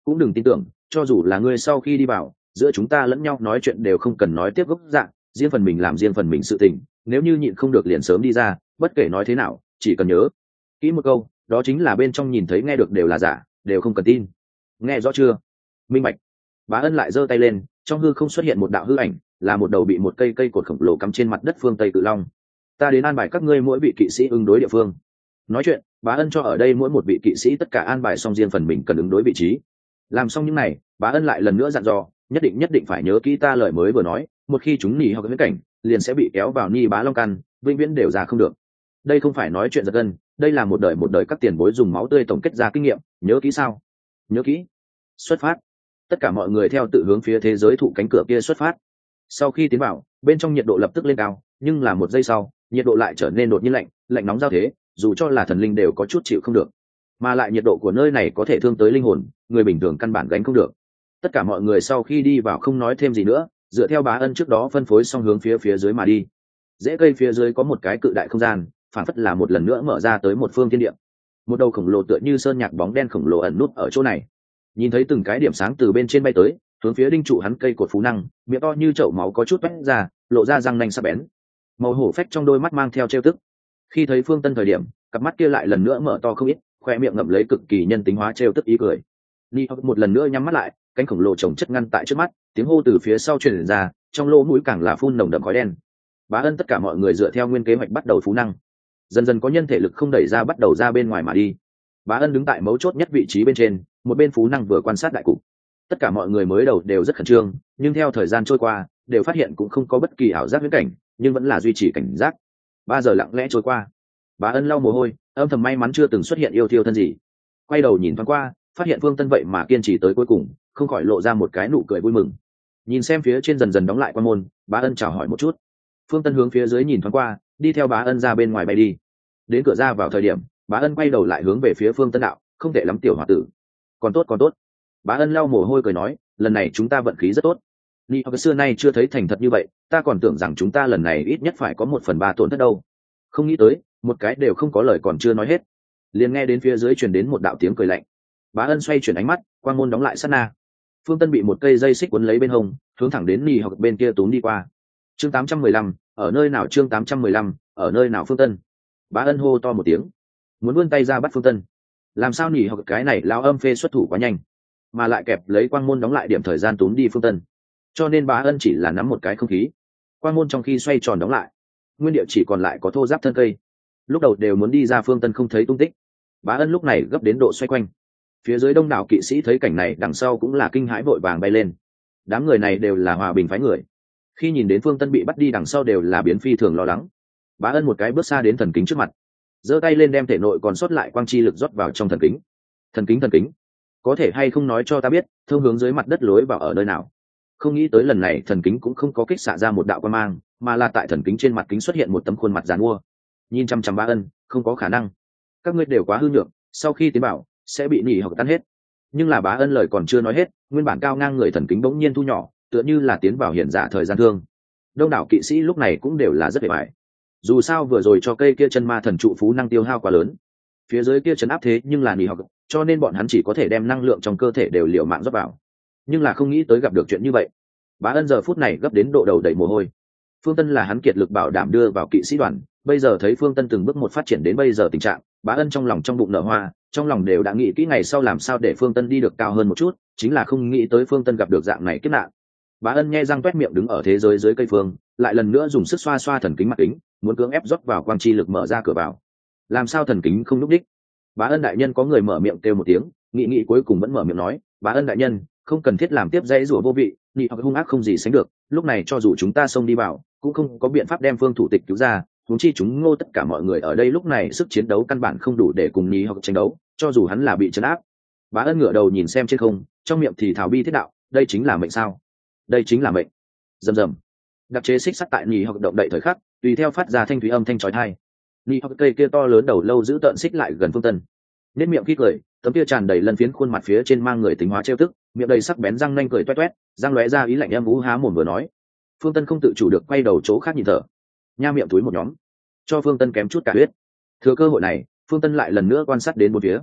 cũng đừng tin tưởng, cho dù là ngươi sau khi đi vào, giữa chúng ta lẫn nhau nói chuyện đều không cần nói tiếp gốc dạng, riêng phần mình làm riêng phần mình sự tình, nếu như nhịn không được liền sớm đi ra, bất kể nói thế nào, chỉ cần nhớ kỹ một câu, đó chính là bên trong nhìn thấy nghe được đều là giả, đều không cần tin. Nghe rõ chưa? Minh bạch. Bá Ân lại giơ tay lên, trong hư không xuất hiện một đạo hư ảnh, là một đầu bị một cây cây cột khổng lồ cắm trên mặt đất phương Tây Cự Long. Ta đến an bài các ngươi mỗi vị kỵ sĩ ứng đối địa phương. Nói chuyện, Bá Ân cho ở đây mỗi một vị kỵ sĩ tất cả an bài xong riêng phần mình cần ứng đối vị trí. Làm xong những này, Bá Ân lại lần nữa dặn dò, nhất định nhất định phải nhớ kỹ ta lời mới vừa nói, một khi chúng nỉ hoặc viễn cảnh, liền sẽ bị kéo vào ni bá long căn, vĩnh viễn đều ra không được. Đây không phải nói chuyện giật gân, đây là một đời một đời các tiền bối dùng máu tươi tổng kết ra kinh nghiệm, nhớ kỹ sao? Nhớ kỹ. Xuất phát. Tất cả mọi người theo tự hướng phía thế giới thụ cánh cửa kia xuất phát. Sau khi tiến vào, bên trong nhiệt độ lập tức lên cao, nhưng là một giây sau, nhiệt độ lại trở nên đột nhiên lạnh, lạnh nóng giao thế, dù cho là thần linh đều có chút chịu không được. Mà lại nhiệt độ của nơi này có thể thương tới linh hồn, người bình thường căn bản gánh không được. Tất cả mọi người sau khi đi vào không nói thêm gì nữa, dựa theo Bá Ân trước đó phân phối xong hướng phía phía dưới mà đi. Rễ cây phía dưới có một cái cự đại không gian, phản phất là một lần nữa mở ra tới một phương thiên địa. Một đầu khổng lồ tựa như sơn nhạc bóng đen khổng lồ ẩn nút ở chỗ này. Nhìn thấy từng cái điểm sáng từ bên trên bay tới, hướng phía đinh trụ hắn cây cột phú năng, miệng to như chậu máu có chút vét ra, lộ ra răng nanh sắc bén. Màu hổ phách trong đôi mắt mang theo trêu tức. Khi thấy Phương Tân thời điểm, cặp mắt kia lại lần nữa mở to không ít, khoe miệng ngậm lấy cực kỳ nhân tính hóa trêu tức ý cười. Ni một lần nữa nhắm mắt lại, cánh khổng lồ chồng chất ngăn tại trước mắt, tiếng hô từ phía sau truyền ra, trong lỗ mũi càng là phun nồng đậm khói đen. Bá Ân tất cả mọi người dựa theo nguyên kế hoạch bắt đầu phú năng, dần dần có nhân thể lực không đẩy ra bắt đầu ra bên ngoài mà đi. Bá Ân đứng tại mấu chốt nhất vị trí bên trên, một bên phú năng vừa quan sát đại cục. Tất cả mọi người mới đầu đều rất khẩn trương, nhưng theo thời gian trôi qua, đều phát hiện cũng không có bất kỳ ảo giác viễn cảnh, nhưng vẫn là duy trì cảnh giác. Ba giờ lặng lẽ trôi qua, Bá Ân lau mồ hôi, âm thầm may mắn chưa từng xuất hiện yêu thiêu thân gì. Quay đầu nhìn thoáng qua, phát hiện Phương Tân vậy mà kiên trì tới cuối cùng, không khỏi lộ ra một cái nụ cười vui mừng. Nhìn xem phía trên dần dần đóng lại quan môn, Bá Ân chào hỏi một chút. Phương Tân hướng phía dưới nhìn thoáng qua, đi theo Bá Ân ra bên ngoài bay đi. Đến cửa ra vào thời điểm, Bá Ân quay đầu lại hướng về phía Phương Tân đạo, không tệ lắm tiểu hòa tử. Còn tốt còn tốt. Bá Ân lau mồ hôi cười nói, lần này chúng ta vận khí rất tốt. Ni học xưa nay chưa thấy thành thật như vậy, ta còn tưởng rằng chúng ta lần này ít nhất phải có một phần ba tổn thất đâu. Không nghĩ tới, một cái đều không có lời còn chưa nói hết. Liền nghe đến phía dưới truyền đến một đạo tiếng cười lạnh. Bá Ân xoay chuyển ánh mắt, quang môn đóng lại sát na. Phương Tân bị một cây dây xích quấn lấy bên hông, hướng thẳng đến Ni học bên kia túm đi qua. Chương tám trăm mười lăm, ở nơi nào chương tám trăm mười lăm, ở nơi nào Phương Tân. Bá Ân hô to một tiếng, muốn vươn tay ra bắt Phương Tân. Làm sao Ni học cái này lao âm phê xuất thủ quá nhanh, mà lại kẹp lấy quang môn đóng lại điểm thời gian túm đi Phương Tân. Cho nên Bá Ân chỉ là nắm một cái không khí. Quang môn trong khi xoay tròn đóng lại, nguyên địa chỉ còn lại có thô giáp thân cây. Lúc đầu đều muốn đi ra Phương Tân không thấy tung tích. Bá Ân lúc này gấp đến độ xoay quanh. Phía dưới đông đảo kỵ sĩ thấy cảnh này đằng sau cũng là kinh hãi vội vàng bay lên. Đám người này đều là hòa bình phái người. Khi nhìn đến Phương Tân bị bắt đi đằng sau đều là biến phi thường lo lắng. Bá Ân một cái bước xa đến thần kính trước mặt, giơ tay lên đem thể nội còn sót lại quang chi lực rót vào trong thần kính. Thần kính thần kính, có thể hay không nói cho ta biết thông hướng dưới mặt đất lối vào ở nơi nào? Không nghĩ tới lần này thần kính cũng không có kích xạ ra một đạo quang mang, mà là tại thần kính trên mặt kính xuất hiện một tấm khuôn mặt giàn mua. Nhìn chăm chăm Bá Ân, không có khả năng. Các ngươi đều quá hư nhược, sau khi tiến bảo sẽ bị nỉ hoặc tan hết. Nhưng là Bá Ân lời còn chưa nói hết, nguyên bản cao ngang người thần kính bỗng nhiên thu nhỏ, tựa như là tiến vào hiển giả thời gian thương. Đông đảo kỵ sĩ lúc này cũng đều là rất bề bại. Dù sao vừa rồi cho cây kia chân ma thần trụ phú năng tiêu hao quá lớn, phía dưới kia chấn áp thế nhưng là nỉ học, cho nên bọn hắn chỉ có thể đem năng lượng trong cơ thể đều liều mạng rót vào. Nhưng là không nghĩ tới gặp được chuyện như vậy. Bá Ân giờ phút này gấp đến độ đầu đầy mồ hôi. Phương Tân là hắn kiệt lực bảo đảm đưa vào kỵ sĩ đoàn, bây giờ thấy Phương Tân từng bước một phát triển đến bây giờ tình trạng, Bá Ân trong lòng trong bụng nở hoa, trong lòng đều đã nghĩ kỹ ngày sau làm sao để Phương Tân đi được cao hơn một chút, chính là không nghĩ tới Phương Tân gặp được dạng này kiếp nạn. Bá Ân nghe răng toét miệng đứng ở thế giới dưới cây phương, lại lần nữa dùng sức xoa xoa thần kính mặt kính, muốn cưỡng ép rót vào quang chi lực mở ra cửa vào. Làm sao thần kính không lúc đích? Bá Ân đại nhân có người mở miệng kêu một tiếng, nghị nghị cuối cùng vẫn mở miệng nói, Bá Ân đại nhân, không cần thiết làm tiếp dãy rủa vô vị, nhị hoặc hung ác không gì sánh được, lúc này cho dù chúng ta xông đi vào, cũng không có biện pháp đem Phương thủ tịch cứu ra, huống chi chúng ngô tất cả mọi người ở đây lúc này sức chiến đấu căn bản không đủ để cùng nhị hoặc tranh đấu, cho dù hắn là bị trấn áp. Bá Ân ngửa đầu nhìn xem trên không, trong miệng thì thảo bi thiết đạo, đây chính là mệnh sao? Đây chính là mệnh. Rầm rầm. Đặc chế xích sắt tại nhị hoặc động đậy thời khắc, tùy theo phát ra thanh thúy âm thanh chói tai. Nhị hoặc cây kia to lớn đầu lâu giữ tợn xích lại gần Phương Tân. Nét miệng khi cười, tấm kia tràn đầy lân phiến khuôn mặt phía trên mang người tính hóa trêu tức, miệng đầy sắc bén răng nanh cười toét toét, răng lóe ra ý lạnh em vũ há mồm vừa nói. Phương Tân không tự chủ được quay đầu chỗ khác nhìn thở, nha miệng túi một nhóm, cho Phương Tân kém chút cả huyết. Thừa cơ hội này, Phương Tân lại lần nữa quan sát đến bốn phía.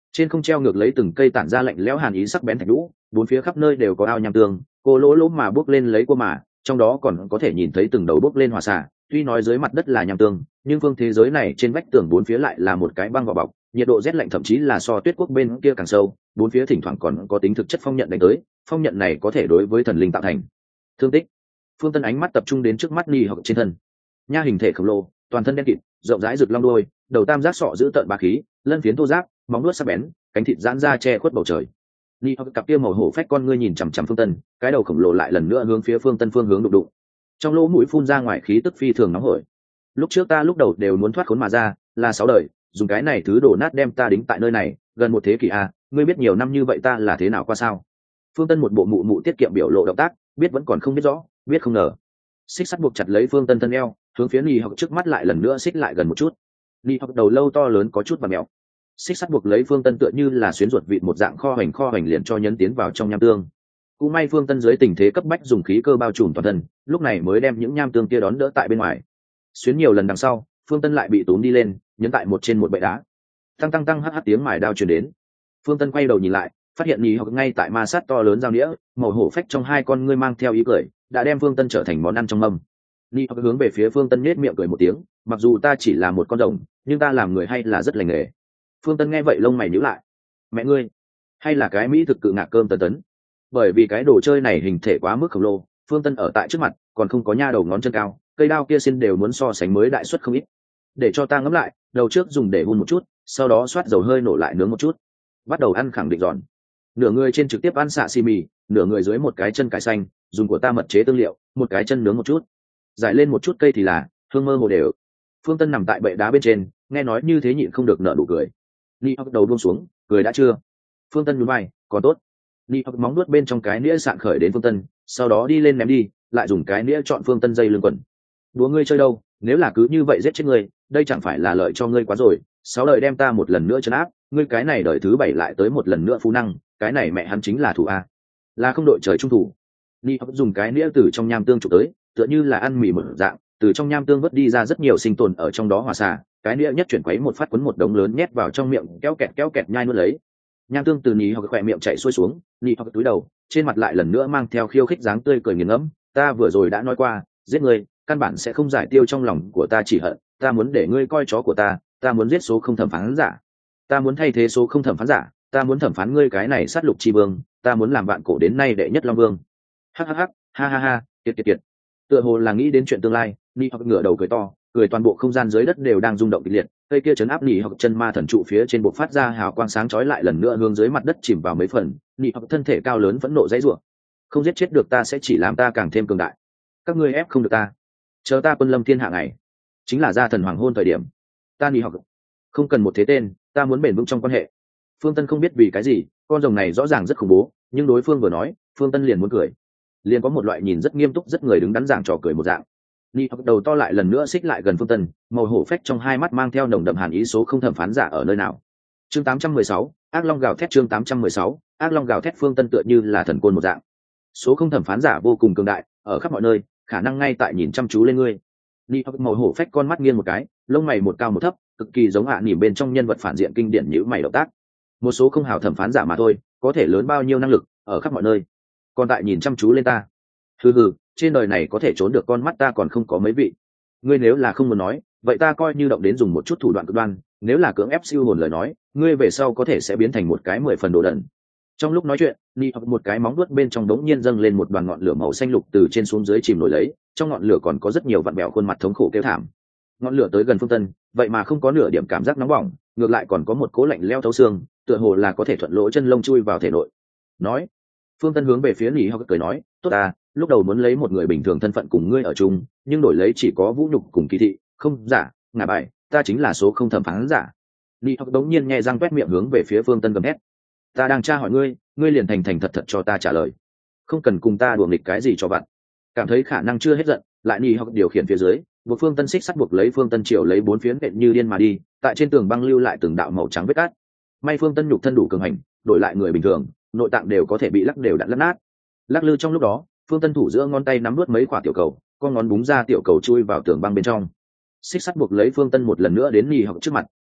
trên không treo ngược lấy từng cây tản ra lạnh lẽo hàn ý sắc bén thạch lũ, bốn phía khắp nơi đều có ao nham tương, cô lỗ lỗ mà bước lên lấy cua mà, trong đó còn có thể nhìn thấy từng đầu bước lên hỏa xả. Tuy nói dưới mặt đất là nham tương, nhưng phương thế giới này trên vách tường bốn phía lại là một cái băng vỏ bọc, nhiệt độ rét lạnh thậm chí là so tuyết quốc bên kia càng sâu, bốn phía thỉnh thoảng còn có tính thực chất phong nhận đánh tới, phong nhận này có thể đối với thần linh tạo thành thương tích. Phương Tân ánh mắt tập trung đến trước mắt Ni Học trên thân. Nha hình thể khổng lồ, toàn thân đen kịt, rộng rãi rực long đuôi, đầu tam giác sọ giữ tợn bá khí, lân phiến thô ráp, móng vuốt sắc bén, cánh thịt giãn ra che khuất bầu trời. Ni Học cặp kia màu hổ phách con ngươi nhìn chằm chằm Phương Tân, cái đầu khổng lồ lại lần nữa hướng phía Phương Tân phương hướng đụng đụng. Trong lỗ mũi phun ra ngoài khí tức phi thường nóng hổi. Lúc trước ta lúc đầu đều muốn thoát khốn mà ra, là sáu đời, dùng cái này thứ đổ nát đem ta đính tại nơi này, gần một thế kỷ a, ngươi biết nhiều năm như vậy ta là thế nào qua sao? Phương Tân một bộ mụ mụ tiết kiệm biểu lộ động tác, biết vẫn còn không biết rõ, biết không ngờ. Xích sắt buộc chặt lấy Phương Tân thân eo, hướng phía Ni Học trước mắt lại lần nữa xích lại gần một chút. Ni Học đầu lâu to lớn có chút và mèo. Xích sắt buộc lấy Phương Tân tựa như là xuyến ruột vịt một dạng kho hành kho hành liền cho nhấn tiến vào trong nham tương. Cũng may Phương Tân dưới tình thế cấp bách dùng khí cơ bao trùm toàn thân, lúc này mới đem những nham tương kia đón đỡ tại bên ngoài. Xuyến nhiều lần đằng sau, Phương Tân lại bị túm đi lên, nhấn tại một trên một bệ đá. Tăng tăng tăng hắt hắt tiếng mài đao truyền đến. Phương Tân quay đầu nhìn lại, phát hiện Ni Học ngay tại ma sát to lớn dao đĩa, màu hổ phách trong hai con ngươi mang theo ý cười, đã đem Phương Tân trở thành món ăn trong mâm. Ni Học hướng về phía Phương Tân nhếch miệng cười một tiếng, mặc dù ta chỉ là một con rồng, nhưng ta làm người hay là rất lành nghề. Phương Tân nghe vậy lông mày nhíu lại. Mẹ ngươi, hay là cái mỹ thực cự ngạc cơm tấn tấn? Bởi vì cái đồ chơi này hình thể quá mức khổng lồ, Phương Tân ở tại trước mặt, còn không có nha đầu ngón chân cao, cây đao kia xin đều muốn so sánh mới đại suất không ít. Để cho ta ngẫm lại, đầu trước dùng để hun một chút, sau đó xoát dầu hơi nổ lại nướng một chút. Bắt đầu ăn khẳng định giòn. Nửa người trên trực tiếp ăn xạ xì mì, nửa người dưới một cái chân cải xanh, dùng của ta mật chế tương liệu, một cái chân nướng một chút. Giải lên một chút cây thì là, hương mơ hồ đều. Phương Tân nằm tại bệ đá bên trên, nghe nói như thế nhịn không được nở nụ cười. Ni Học đầu buông xuống, cười đã chưa? Phương Tân nhún vai, còn tốt. Ni Học móng nuốt bên trong cái nĩa sạn khởi đến Phương Tân, sau đó đi lên ném đi, lại dùng cái nĩa chọn Phương Tân dây lưng quần. Đùa ngươi chơi đâu, nếu là cứ như vậy giết chết ngươi, đây chẳng phải là lợi cho ngươi quá rồi. Sáu đời đem ta một lần nữa trấn áp, ngươi cái này đời thứ bảy lại tới một lần nữa phú năng, cái này mẹ hắn chính là thủ a, là không đội trời trung thủ. Ni Học dùng cái nĩa từ trong nham tương chụp tới, tựa như là ăn mì một dạng, từ trong nham tương vớt đi ra rất nhiều sinh tồn ở trong đó hòa xả, cái nĩa nhất chuyển quấy một phát quấn một đống lớn nhét vào trong miệng, kéo kẹt kéo kẹt nhai nuốt lấy. Nham tương từ Ni Học khỏe miệng chảy xuôi xuống, Ni Học túi đầu, trên mặt lại lần nữa mang theo khiêu khích dáng tươi cười nghiền ngẫm, ta vừa rồi đã nói qua, giết ngươi, căn bản sẽ không giải tiêu trong lòng của ta chỉ hận, ta muốn để ngươi coi chó của ta, ta muốn giết số không thẩm phán giả, ta muốn thay thế số không thẩm phán giả, ta muốn thẩm phán ngươi cái này sát lục chi vương, ta muốn làm vạn cổ đến nay đệ nhất long vương. Hắc hắc hắc, ha ha ha, kiệt kiệt kiệt. Tựa hồ là nghĩ đến chuyện tương lai, Ni Học ngửa đầu cười to, cười toàn bộ không gian dưới đất đều đang rung động kịch liệt, cây kia chấn áp Ni Học chân ma thần trụ phía trên bộc phát ra hào quang sáng chói lại lần nữa hướng dưới mặt đất chìm vào mấy phần, Ni Học thân thể cao lớn phẫn nộ dãy rủa. Không giết chết được ta sẽ chỉ làm ta càng thêm cường đại. Các ngươi ép không được ta. Chờ ta quân lâm thiên hạ ngày, chính là gia thần hoàng hôn thời điểm. Ta Ni Học không cần một thế tên, ta muốn bền vững trong quan hệ. Phương Tân không biết vì cái gì, con rồng này rõ ràng rất khủng bố, nhưng đối phương vừa nói, Phương Tân liền muốn cười, liền có một loại nhìn rất nghiêm túc rất người đứng đắn giảng trò cười một dạng. Ni Học đầu to lại lần nữa xích lại gần Phương Tân, màu hổ phách trong hai mắt mang theo nồng đậm hàn ý số không thẩm phán giả ở nơi nào. Chương tám trăm mười sáu, ác long gào thét. Chương tám trăm mười sáu, ác long gào thét. Phương Tân tựa như là thần côn một dạng, số không thẩm phán giả vô cùng cường đại, ở khắp mọi nơi, khả năng ngay tại nhìn chăm chú lên ngươi. Ni Học màu hổ phách con mắt nghiêng một cái, lông mày một cao một thấp, cực kỳ giống ạ nỉm bên trong nhân vật phản diện kinh điển nhíu mày động tác. Một số không hảo thẩm phán giả mà thôi, có thể lớn bao nhiêu năng lực, ở khắp mọi nơi, còn tại nhìn chăm chú lên ta. Hừ hừ, trên đời này có thể trốn được con mắt ta còn không có mấy vị. Ngươi nếu là không muốn nói, vậy ta coi như động đến dùng một chút thủ đoạn cực đoan, nếu là cưỡng ép siêu hồn lời nói, ngươi về sau có thể sẽ biến thành một cái mười phần đồ đần. Trong lúc nói chuyện, Ni Học một cái móng vuốt bên trong đống nhiên dâng lên một đoàn ngọn lửa màu xanh lục từ trên xuống dưới chìm nổi lấy, trong ngọn lửa còn có rất nhiều vặn bẹo khuôn mặt thống khổ kêu thảm. Ngọn lửa tới gần Phương Tân, vậy mà không có nửa điểm cảm giác nóng bỏng, ngược lại còn có một cố lạnh leo thấu xương, tựa hồ là có thể thuận lỗ chân lông chui vào thể nội. Nói, Phương Tân hướng về phía Ni Học cười nói, tốt à, lúc đầu muốn lấy một người bình thường thân phận cùng ngươi ở chung, nhưng đổi lấy chỉ có vũ nhục cùng kỳ thị, không giả, ngả bài, ta chính là số không thẩm phán giả. Ni Học đống nhiên nghe răng quét miệng hướng về phía Phương Tân gầm hét, ta đang tra hỏi ngươi, ngươi liền thành thành thật thật cho ta trả lời, không cần cùng ta đùa nghịch cái gì cho vặt. Cảm thấy khả năng chưa hết giận, lại Ni Học điều khiển phía dưới, buộc Phương Tân xích sắt buộc lấy Phương Tân triều lấy bốn phiến nện như điên mà đi, tại trên tường băng lưu lại từng đạo màu trắng vết cát. May Phương Tân nhục thân đủ cường hành, đổi lại người bình thường, nội tạng đều có thể bị lắc đều đặn lắc nát. Lắc lư trong lúc đó, Phương Tân thủ giữa ngón tay nắm nuốt mấy quả tiểu cầu, con ngón búng ra tiểu cầu chui vào tường băng bên trong. Xích sắt buộc lấy Phương Tân một lần nữa đến Ni Học trước mặt.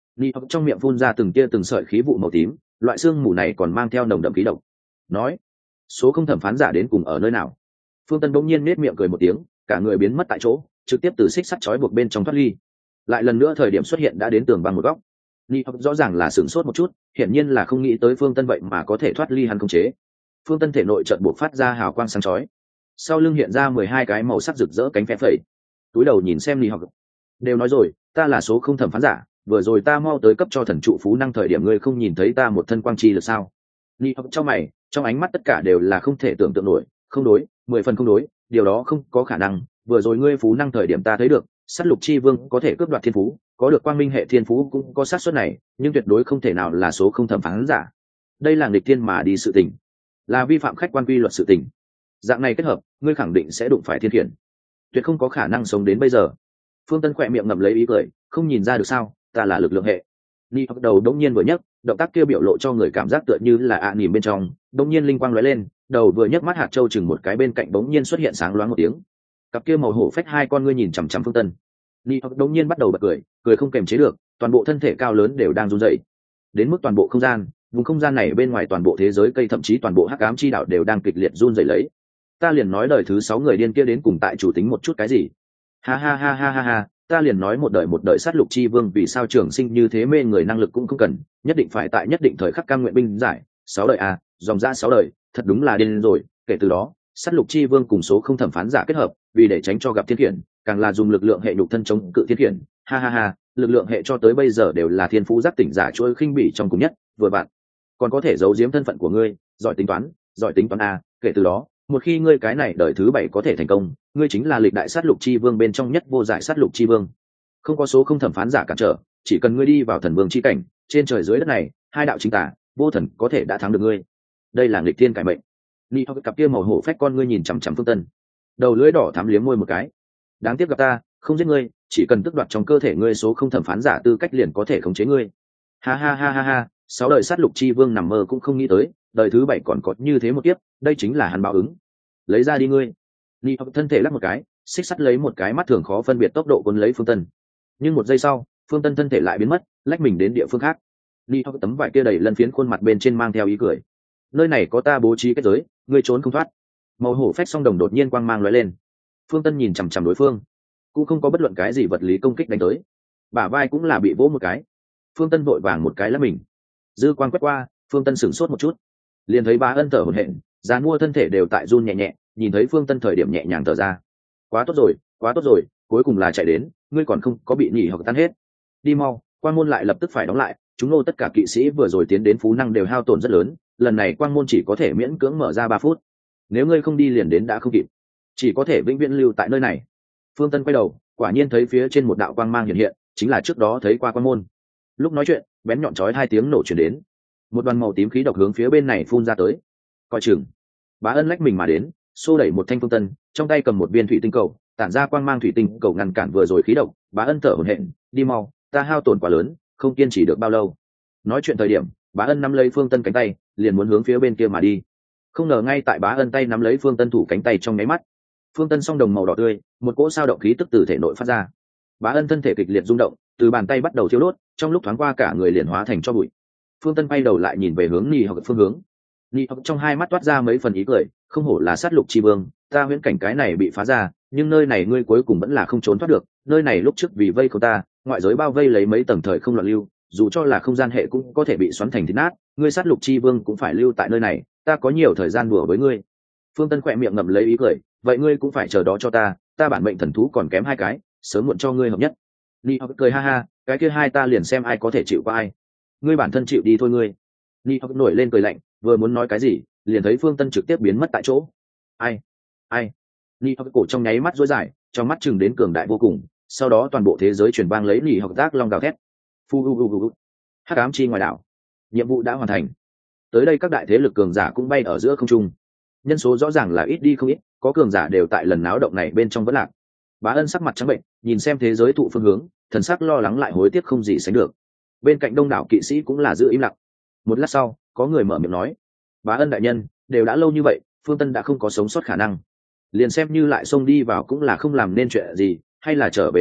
Ni Hắc trong miệng phun ra từng tia từng sợi khí vụ màu tím, loại xương mù này còn mang theo nồng đậm khí độc. Nói, số không thẩm phán giả đến cùng ở nơi nào? Phương Tân bỗng nhiên nết miệng cười một tiếng, cả người biến mất tại chỗ, trực tiếp từ xích sắt trói buộc bên trong thoát ly. Lại lần nữa thời điểm xuất hiện đã đến tường bằng một góc. Ni Hắc rõ ràng là sửng sốt một chút, hiển nhiên là không nghĩ tới Phương Tân vậy mà có thể thoát ly hắn khống chế. Phương Tân thể nội chợt buộc phát ra hào quang sáng chói, sau lưng hiện ra mười hai cái màu sắc rực rỡ cánh phe phẩy. Túi đầu nhìn xem Ni Hắc, đều nói rồi, ta là số không thẩm phán giả, vừa rồi ta mau tới cấp cho thần trụ phú năng thời điểm ngươi không nhìn thấy ta một thân quang chi được sao? Ni Hắc trong mày, trong ánh mắt tất cả đều là không thể tưởng tượng nổi, không đối, mười phần không đối, điều đó không có khả năng, vừa rồi ngươi phú năng thời điểm ta thấy được, sát lục chi vương có thể cướp đoạt thiên phú, có được quang minh hệ thiên phú cũng có xác suất này, nhưng tuyệt đối không thể nào là số không thẩm phán giả. Đây là nghịch thiên mà đi sự tình, là vi phạm khách quan quy luật sự tình. Dạng này kết hợp, ngươi khẳng định sẽ đụng phải thiên khiển, tuyệt không có khả năng sống đến bây giờ. Phương Tân khỏe miệng ngậm lấy ý cười, không nhìn ra được sao, ta là lực lượng hệ. Ni Hắc đầu đống nhiên vừa nhấc, động tác kia biểu lộ cho người cảm giác tựa như là ạ à nỉm bên trong, đống nhiên linh quang lóe lên, đầu vừa nhấc mắt hạt châu chừng một cái bên cạnh bỗng nhiên xuất hiện sáng loáng một tiếng. Cặp kia màu hổ phách hai con ngươi nhìn chằm chằm Phương Tân. Ni Hắc đống nhiên bắt đầu bật cười, cười không kềm chế được, toàn bộ thân thể cao lớn đều đang run rẩy. Đến mức toàn bộ không gian, vùng không gian này bên ngoài toàn bộ thế giới cây thậm chí toàn bộ hắc ám chi đạo đều đang kịch liệt run rẩy lấy. Ta liền nói đời thứ sáu người điên kia đến cùng tại chủ tính một chút cái gì? Ha ha ha ha ha ha, ta liền nói một đời một đời sát lục chi vương vì sao trường sinh như thế mê người năng lực cũng không cần, nhất định phải tại nhất định thời khắc cam nguyện binh giải, sáu đời à, dòng ra sáu đời, thật đúng là điên rồi. Kể từ đó, sát lục chi vương cùng số không thẩm phán giả kết hợp, vì để tránh cho gặp thiên khiển, càng là dùng lực lượng hệ nhục thân chống cự thiên khiển. Ha ha ha, lực lượng hệ cho tới bây giờ đều là thiên phú giác tỉnh giả trôi khinh bỉ trong cùng nhất, vừa bạn còn có thể giấu giếm thân phận của ngươi, giỏi tính toán, giỏi tính toán à, kể từ đó, một khi ngươi cái này đời thứ bảy có thể thành công, ngươi chính là lịch đại sát lục chi vương bên trong nhất vô giải sát lục chi vương. Không có số không thẩm phán giả cản trở, chỉ cần ngươi đi vào thần vương chi cảnh, trên trời dưới đất này, hai đạo chính tả, vô thần có thể đã thắng được ngươi. Đây là nghịch thiên cải mệnh. Ni Hắc cặp kia màu hổ phách con ngươi nhìn chằm chằm Phương Tân, đầu lưỡi đỏ thắm liếm môi một cái. Đáng tiếc gặp ta, không giết ngươi, chỉ cần tước đoạt trong cơ thể ngươi số không thẩm phán giả tư cách liền có thể khống chế ngươi. Ha ha ha ha ha, sáu đời sát lục chi vương nằm mơ cũng không nghĩ tới, đời thứ bảy còn có như thế một tiếp, đây chính là hắn báo ứng. Lấy ra đi ngươi. Ni Hắc thân thể lắc một cái, xích sắt lấy một cái mắt thường khó phân biệt tốc độ cuốn lấy Phương Tân. Nhưng một giây sau, Phương Tân thân thể lại biến mất, lách mình đến địa phương khác. Ni Hắc tấm vải kia đầy lân phiến khuôn mặt bên trên mang theo ý cười. Nơi này có ta bố trí kết giới, ngươi trốn không thoát. Màu hổ phách song đồng đột nhiên quang mang lóe lên. Phương Tân nhìn chằm chằm đối phương, cũng không có bất luận cái gì vật lý công kích đánh tới. Bả vai cũng là bị vỗ một cái. Phương Tân vội vàng một cái lắc mình. Dư quang quét qua, Phương Tân sửng sốt một chút, liền thấy Bá Ân thở hổn hển, dàn mua thân thể đều tại run nhẹ nhẹ, nhìn thấy Phương Tân thời điểm nhẹ nhàng thở ra. Quá tốt rồi, quá tốt rồi, cuối cùng là chạy đến, ngươi còn không có bị nhỉ hoặc tan hết. Đi mau, quang môn lại lập tức phải đóng lại, chúng nô tất cả kỵ sĩ vừa rồi tiến đến phú năng đều hao tổn rất lớn, lần này quang môn chỉ có thể miễn cưỡng mở ra ba phút. Nếu ngươi không đi liền đến đã không kịp, chỉ có thể vĩnh viễn lưu tại nơi này. Phương Tân quay đầu, quả nhiên thấy phía trên một đạo quang mang hiện hiện, chính là trước đó thấy qua quang môn. Lúc nói chuyện, bén nhọn chói hai tiếng nổ truyền đến, một đoàn màu tím khí độc hướng phía bên này phun ra tới. Coi chừng. Bá Ân lách mình mà đến, xô đẩy một thanh Phương Tân, trong tay cầm một viên thủy tinh cầu, tản ra quang mang thủy tinh cầu ngăn cản vừa rồi khí độc. Bá Ân thở hổn hển, đi mau, ta hao tổn quá lớn, không kiên trì được bao lâu. Nói chuyện thời điểm, Bá Ân nắm lấy Phương Tân cánh tay, liền muốn hướng phía bên kia mà đi. Không ngờ ngay tại Bá Ân tay nắm lấy Phương Tân thủ cánh tay trong nháy mắt, Phương Tân song đồng màu đỏ tươi, một cỗ sao động khí tức từ thể nội phát ra. Bá Ân thân thể kịch liệt rung động, từ bàn tay bắt đầu thiêu đốt, trong lúc thoáng qua cả người liền hóa thành tro bụi. Phương Tân bay đầu lại nhìn về hướng Ni Hắc phương hướng. Ni Hắc trong hai mắt toát ra mấy phần ý cười, không hổ là sát lục chi vương, ta huyễn cảnh cái này bị phá ra, nhưng nơi này ngươi cuối cùng vẫn là không trốn thoát được, nơi này lúc trước vì vây của ta, ngoại giới bao vây lấy mấy tầng thời không loạn lưu, dù cho là không gian hệ cũng có thể bị xoắn thành thịt nát, ngươi sát lục chi vương cũng phải lưu tại nơi này, ta có nhiều thời gian đùa với ngươi. Phương Tân khỏe miệng ngậm lấy ý cười, vậy ngươi cũng phải chờ đó cho ta, ta bản mệnh thần thú còn kém hai cái, sớm muộn cho ngươi hợp nhất. Ni Hắc cười ha ha, cái kia hai ta liền xem ai có thể chịu qua ai. Ngươi bản thân chịu đi thôi ngươi. Ni Hắc nổi lên cười lạnh, vừa muốn nói cái gì, liền thấy Phương Tân trực tiếp biến mất tại chỗ. Ai? Ai? Ni Hắc cổ trong nháy mắt rối dài, trong mắt chừng đến cường đại vô cùng, sau đó toàn bộ thế giới truyền vang lấy Ni Hắc tác long gào thét. Phu u u u. Hắc ám chi ngoài đảo. Nhiệm vụ đã hoàn thành. Tới đây các đại thế lực cường giả cũng bay ở giữa không trung. Nhân số rõ ràng là ít đi không ít, có cường giả đều tại lần náo động này bên trong vẫn lạc. Bá Ân sắc mặt trắng bệnh, nhìn xem thế giới thụ phương hướng, thần sắc lo lắng lại hối tiếc không gì sánh được. Bên cạnh đông đảo kỵ sĩ cũng là giữ im lặng. Một lát sau, có người mở miệng nói: Bá Ân đại nhân, đều đã lâu như vậy, Phương Tân đã không có sống sót khả năng, liền xem như lại xông đi vào cũng là không làm nên chuyện gì, hay là trở về đi,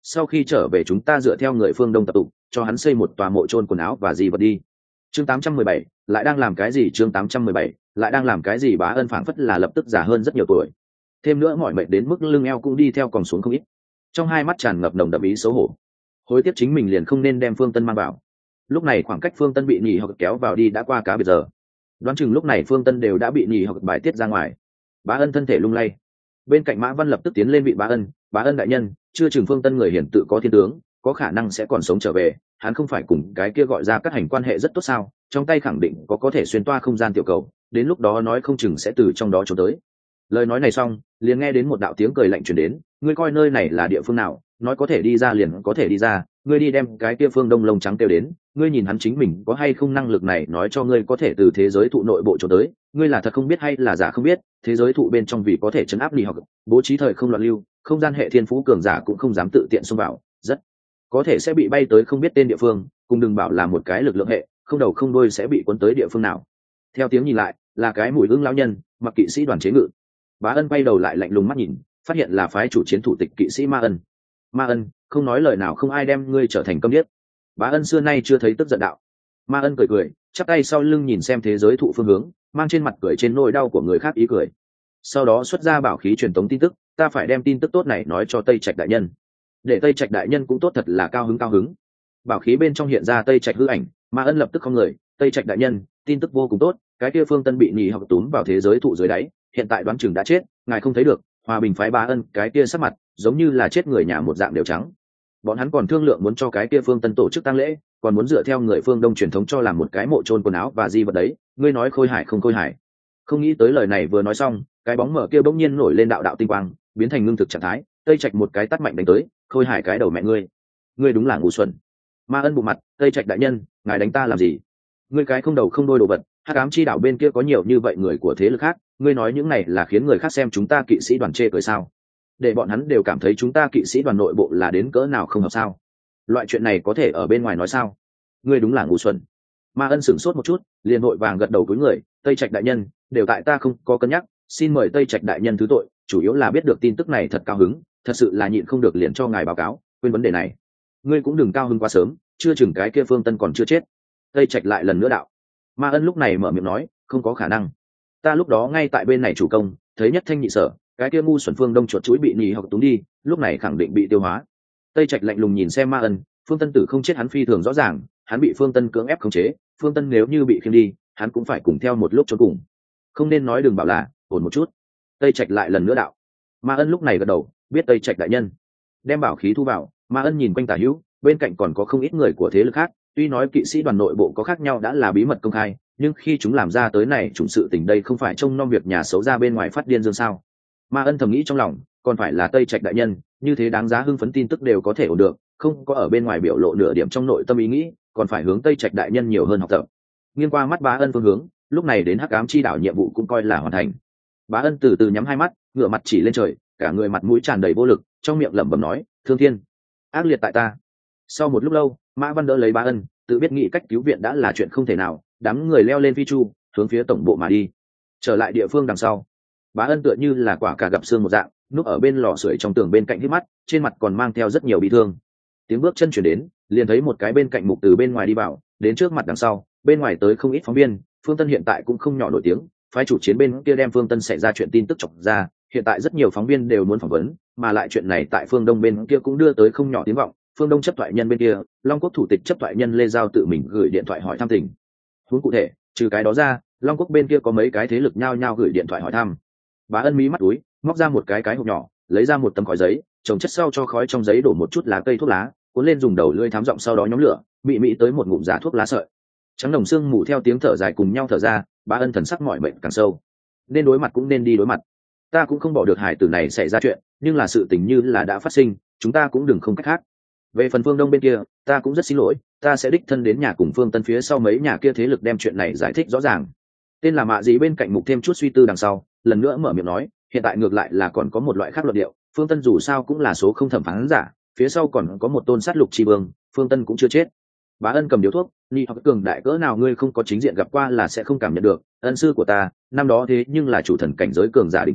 sau khi trở về chúng ta dựa theo người phương đông tập tục cho hắn xây một tòa mộ chôn quần áo và di vật đi. Chương tám trăm mười bảy lại đang làm cái gì? Chương tám trăm mười bảy lại đang làm cái gì? Bá Ân phảng phất là lập tức già hơn rất nhiều tuổi, thêm nữa mỏi mệt đến mức lưng eo cũng đi theo còng xuống không ít, trong hai mắt tràn ngập nồng đậm ý xấu hổ, hối tiếc chính mình liền không nên đem Phương Tân mang vào. Lúc này khoảng cách Phương Tân bị nhì học kéo vào đi đã qua cá biệt giờ, đoán chừng lúc này Phương Tân đều đã bị nhì học bài tiết ra ngoài. Bá Ân thân thể lung lay, bên cạnh Mã Văn lập tức tiến lên vị Bá Ân, Bá Ân đại nhân, chưa chừng Phương Tân người hiển tự có thiên tướng, có khả năng sẽ còn sống trở về, hắn không phải cùng cái kia gọi ra các hành quan hệ rất tốt sao, trong tay khẳng định có có thể xuyên toa không gian tiểu cầu, đến lúc đó nói không chừng sẽ từ trong đó trốn tới. Lời nói này xong, liền nghe đến một đạo tiếng cười lạnh truyền đến, ngươi coi nơi này là địa phương nào, nói có thể đi ra liền có thể đi ra, ngươi đi đem cái kia Phương Đông lông trắng kêu đến, ngươi nhìn hắn chính mình có hay không năng lực này nói cho ngươi có thể từ thế giới thụ nội bộ trốn tới, ngươi là thật không biết hay là giả không biết, thế giới thụ bên trong vì có thể chấn áp đi học, bố trí thời không loạn lưu, không gian hệ thiên phú cường giả cũng không dám tự tiện xông vào, rất có thể sẽ bị bay tới không biết tên địa phương, cùng đừng bảo là một cái lực lượng hệ, không đầu không đuôi sẽ bị cuốn tới địa phương nào. Theo tiếng nhìn lại, là cái mùi hương lão nhân, mặc kỵ sĩ đoàn chế ngự. Bá Ân quay đầu lại lạnh lùng mắt nhìn, phát hiện là phái chủ chiến thủ tịch kỵ sĩ Ma Ân. Ma Ân, không nói lời nào không ai đem ngươi trở thành câm điếc. Bá Ân xưa nay chưa thấy tức giận đạo. Ma Ân cười cười, chắp tay sau lưng nhìn xem thế giới thụ phương hướng, mang trên mặt cười trên nỗi đau của người khác ý cười. Sau đó xuất ra bảo khí truyền tống tin tức, ta phải đem tin tức tốt này nói cho Tây Trạch đại nhân, để Tây Trạch đại nhân cũng tốt thật là cao hứng cao hứng. Bảo khí bên trong hiện ra Tây Trạch hư ảnh, Ma Ân lập tức không người, Tây Trạch đại nhân, tin tức vô cùng tốt, cái kia Phương Tân bị nhì học túm vào thế giới thụ dưới đáy, hiện tại đoán chừng đã chết, ngài không thấy được, Hòa Bình phái Bá Ân cái kia sắc mặt giống như là chết người nhà một dạng đều trắng. Bọn hắn còn thương lượng muốn cho cái kia Phương Tân tổ chức tang lễ, còn muốn dựa theo người phương Đông truyền thống cho làm một cái mộ chôn quần áo và di vật đấy, ngươi nói khôi hài không khôi hài? Không nghĩ tới lời này vừa nói xong, cái bóng mở kia bỗng nhiên nổi lên đạo đạo tinh quang, biến thành ngưng thực trạng thái, Tây Trạch một cái tát mạnh đánh tới, khôi hài cái đầu mẹ ngươi, ngươi đúng là ngu xuẩn. Ma Ân bụng mặt, Tây Trạch đại nhân, ngài đánh ta làm gì? Ngươi cái không đầu không đuôi đồ vật, hắc ám chi đảo bên kia có nhiều như vậy người của thế lực khác, ngươi nói những này là khiến người khác xem chúng ta kỵ sĩ đoàn chê cười sao? Để bọn hắn đều cảm thấy chúng ta kỵ sĩ đoàn nội bộ là đến cỡ nào không hợp sao? Loại chuyện này có thể ở bên ngoài nói sao? Ngươi đúng là ngu xuẩn. Ma Ân sửng sốt một chút, liền vội vàng gật đầu cúi người, Tây Trạch đại nhân, đều tại ta không có cân nhắc, xin mời Tây Trạch đại nhân thứ tội, chủ yếu là biết được tin tức này thật cao hứng, thật sự là nhịn không được liền cho ngài báo cáo, quên vấn đề này. Ngươi cũng đừng cao hứng quá sớm, chưa chừng cái kia Phương Tân còn chưa chết. Tây Trạch lại lần nữa đạo. Ma Ân lúc này mở miệng nói, không có khả năng. Ta lúc đó ngay tại bên này chủ công, thấy nhất thanh nhị sở, cái kia ngu xuẩn Phương Đông chuột chuỗi bị nhì học túng đi, lúc này khẳng định bị tiêu hóa. Tây Trạch lạnh lùng nhìn xem Ma Ân, Phương Tân tử không chết hắn phi thường rõ ràng, hắn bị Phương Tân cưỡng ép khống chế, Phương Tân nếu như bị khiêng đi, hắn cũng phải cùng theo một lúc cho cùng. Không nên nói đừng bảo là, ổn một chút. Tây Trạch lại lần nữa đạo. Ma Ân lúc này gật đầu, biết Tây Trạch đại nhân. Đem bảo khí thu vào, Ma Ân nhìn quanh tả hữu, bên cạnh còn có không ít người của thế lực khác, tuy nói kỵ sĩ đoàn nội bộ có khác nhau đã là bí mật công khai, nhưng khi chúng làm ra tới này chúng sự tình đây không phải trông nom việc nhà xấu ra bên ngoài phát điên dương sao? Ma Ân thầm nghĩ trong lòng, còn phải là Tây Trạch đại nhân, như thế đáng giá hưng phấn tin tức đều có thể ổn được, không có ở bên ngoài biểu lộ nửa điểm trong nội tâm ý nghĩ, còn phải hướng Tây Trạch đại nhân nhiều hơn học tập. Nghiêng qua mắt Bá Ân phương hướng, lúc này đến hắc ám chi đảo nhiệm vụ cũng coi là hoàn thành. Bá Ân từ từ nhắm hai mắt, ngửa mặt chỉ lên trời, cả người mặt mũi tràn đầy vô lực, trong miệng lẩm bẩm nói, thương thiên, ác liệt tại ta. Sau một lúc lâu, Mã Văn đỡ lấy Bá Ân, tự biết nghĩ cách cứu viện đã là chuyện không thể nào, đám người leo lên phi chu, hướng phía tổng bộ mà đi. Trở lại địa phương đằng sau, Bá Ân tựa như là quả cà gặp xương một dạng, núp ở bên lò sưởi trong tường bên cạnh hít mắt, trên mặt còn mang theo rất nhiều bị thương. Tiếng bước chân chuyển đến, liền thấy một cái bên cạnh mục từ bên ngoài đi vào, đến trước mặt đằng sau, bên ngoài tới không ít phóng viên. Phương Tân hiện tại cũng không nhỏ nổi tiếng, phái chủ chiến bên kia đem Phương Tân xảy ra chuyện tin tức chọc ra, hiện tại rất nhiều phóng viên đều muốn phỏng vấn, mà lại chuyện này tại Phương Đông bên kia cũng đưa tới không nhỏ tiếng vọng. Phương Đông chấp thoại nhân bên kia, Long Quốc thủ tịch chấp thoại nhân Lê Giao tự mình gửi điện thoại hỏi thăm tình huống cụ thể, trừ cái đó ra, Long Quốc bên kia có mấy cái thế lực nhao nhao gửi điện thoại hỏi thăm. Bá Ân mí mắt túi, móc ra một cái cái hộp nhỏ, lấy ra một tấm khói giấy, trồng chất sau cho khói trong giấy đổ một chút lá cây thuốc lá, cuốn lên dùng đầu lưỡi thám giọng sau đó nhóm lửa, mị mị tới một ngụm giá thuốc lá sợi. Trắng đồng xương mù theo tiếng thở dài cùng nhau thở ra, Bá Ân thần sắc mỏi mệt càng sâu. Nên đối mặt cũng nên đi đối mặt. Ta cũng không bỏ được hải tử này xảy ra chuyện, nhưng là sự tình như là đã phát sinh, chúng ta cũng đừng không cách khác. Về phần Phương Đông bên kia, ta cũng rất xin lỗi, ta sẽ đích thân đến nhà cùng Phương Tân phía sau mấy nhà kia thế lực đem chuyện này giải thích rõ ràng. Tên là Mạ Dĩ bên cạnh mục thêm chút suy tư đằng sau, lần nữa mở miệng nói, hiện tại ngược lại là còn có một loại khác luận điệu, Phương Tân dù sao cũng là số không thẩm phán giả, phía sau còn có một tôn sát lục chi vương, Phương Tân cũng chưa chết. Bá Ân cầm điếu thuốc, ni hoặc cường đại cỡ nào ngươi không có chính diện gặp qua là sẽ không cảm nhận được, ân sư của ta, năm đó thế nhưng là chủ thần cảnh giới cường giả đỉnh cao,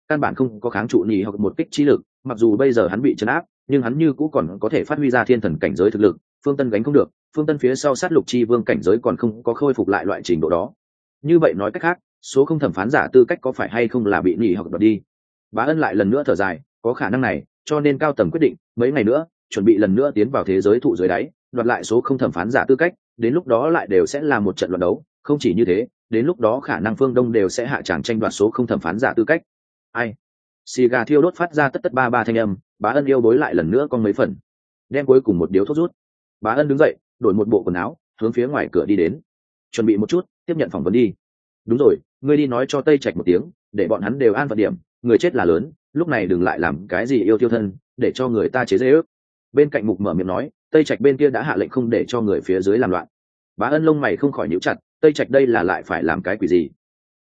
căn bản không có kháng trụ nhì hoặc một kích trí lực, mặc dù bây giờ hắn bị chấn áp nhưng hắn như cũ còn có thể phát huy ra thiên thần cảnh giới thực lực. Phương Tân gánh không được, Phương Tân phía sau sát lục chi vương cảnh giới còn không có khôi phục lại loại trình độ đó. Như vậy nói cách khác, số không thẩm phán giả tư cách có phải hay không là bị nhì hoặc đoạt đi? Bá Ân lại lần nữa thở dài, có khả năng này, cho nên cao tầng quyết định mấy ngày nữa chuẩn bị lần nữa tiến vào thế giới thụ dưới đáy, đoạt lại số không thẩm phán giả tư cách, đến lúc đó lại đều sẽ là một trận luận đấu. Không chỉ như thế, đến lúc đó khả năng phương Đông đều sẽ hạ tràng tranh đoạt số không thẩm phán giả tư cách. Ai? Xì gà thiêu đốt phát ra tất tất ba ba thanh âm. Bá Ân yêu bối lại lần nữa con mấy phần, đem cuối cùng một điếu thuốc rút. Bá Ân đứng dậy, đổi một bộ quần áo, hướng phía ngoài cửa đi đến. Chuẩn bị một chút, tiếp nhận phỏng vấn đi. Đúng rồi, ngươi đi nói cho Tây Trạch một tiếng, để bọn hắn đều an phận điểm, người chết là lớn, lúc này đừng lại làm cái gì yêu tiêu thân, để cho người ta chế giễu. Bên cạnh Mục mở miệng nói, Tây Trạch bên kia đã hạ lệnh không để cho người phía dưới làm loạn. Bá Ân lông mày không khỏi nhíu chặt, Tây Trạch đây là lại phải làm cái quỷ gì?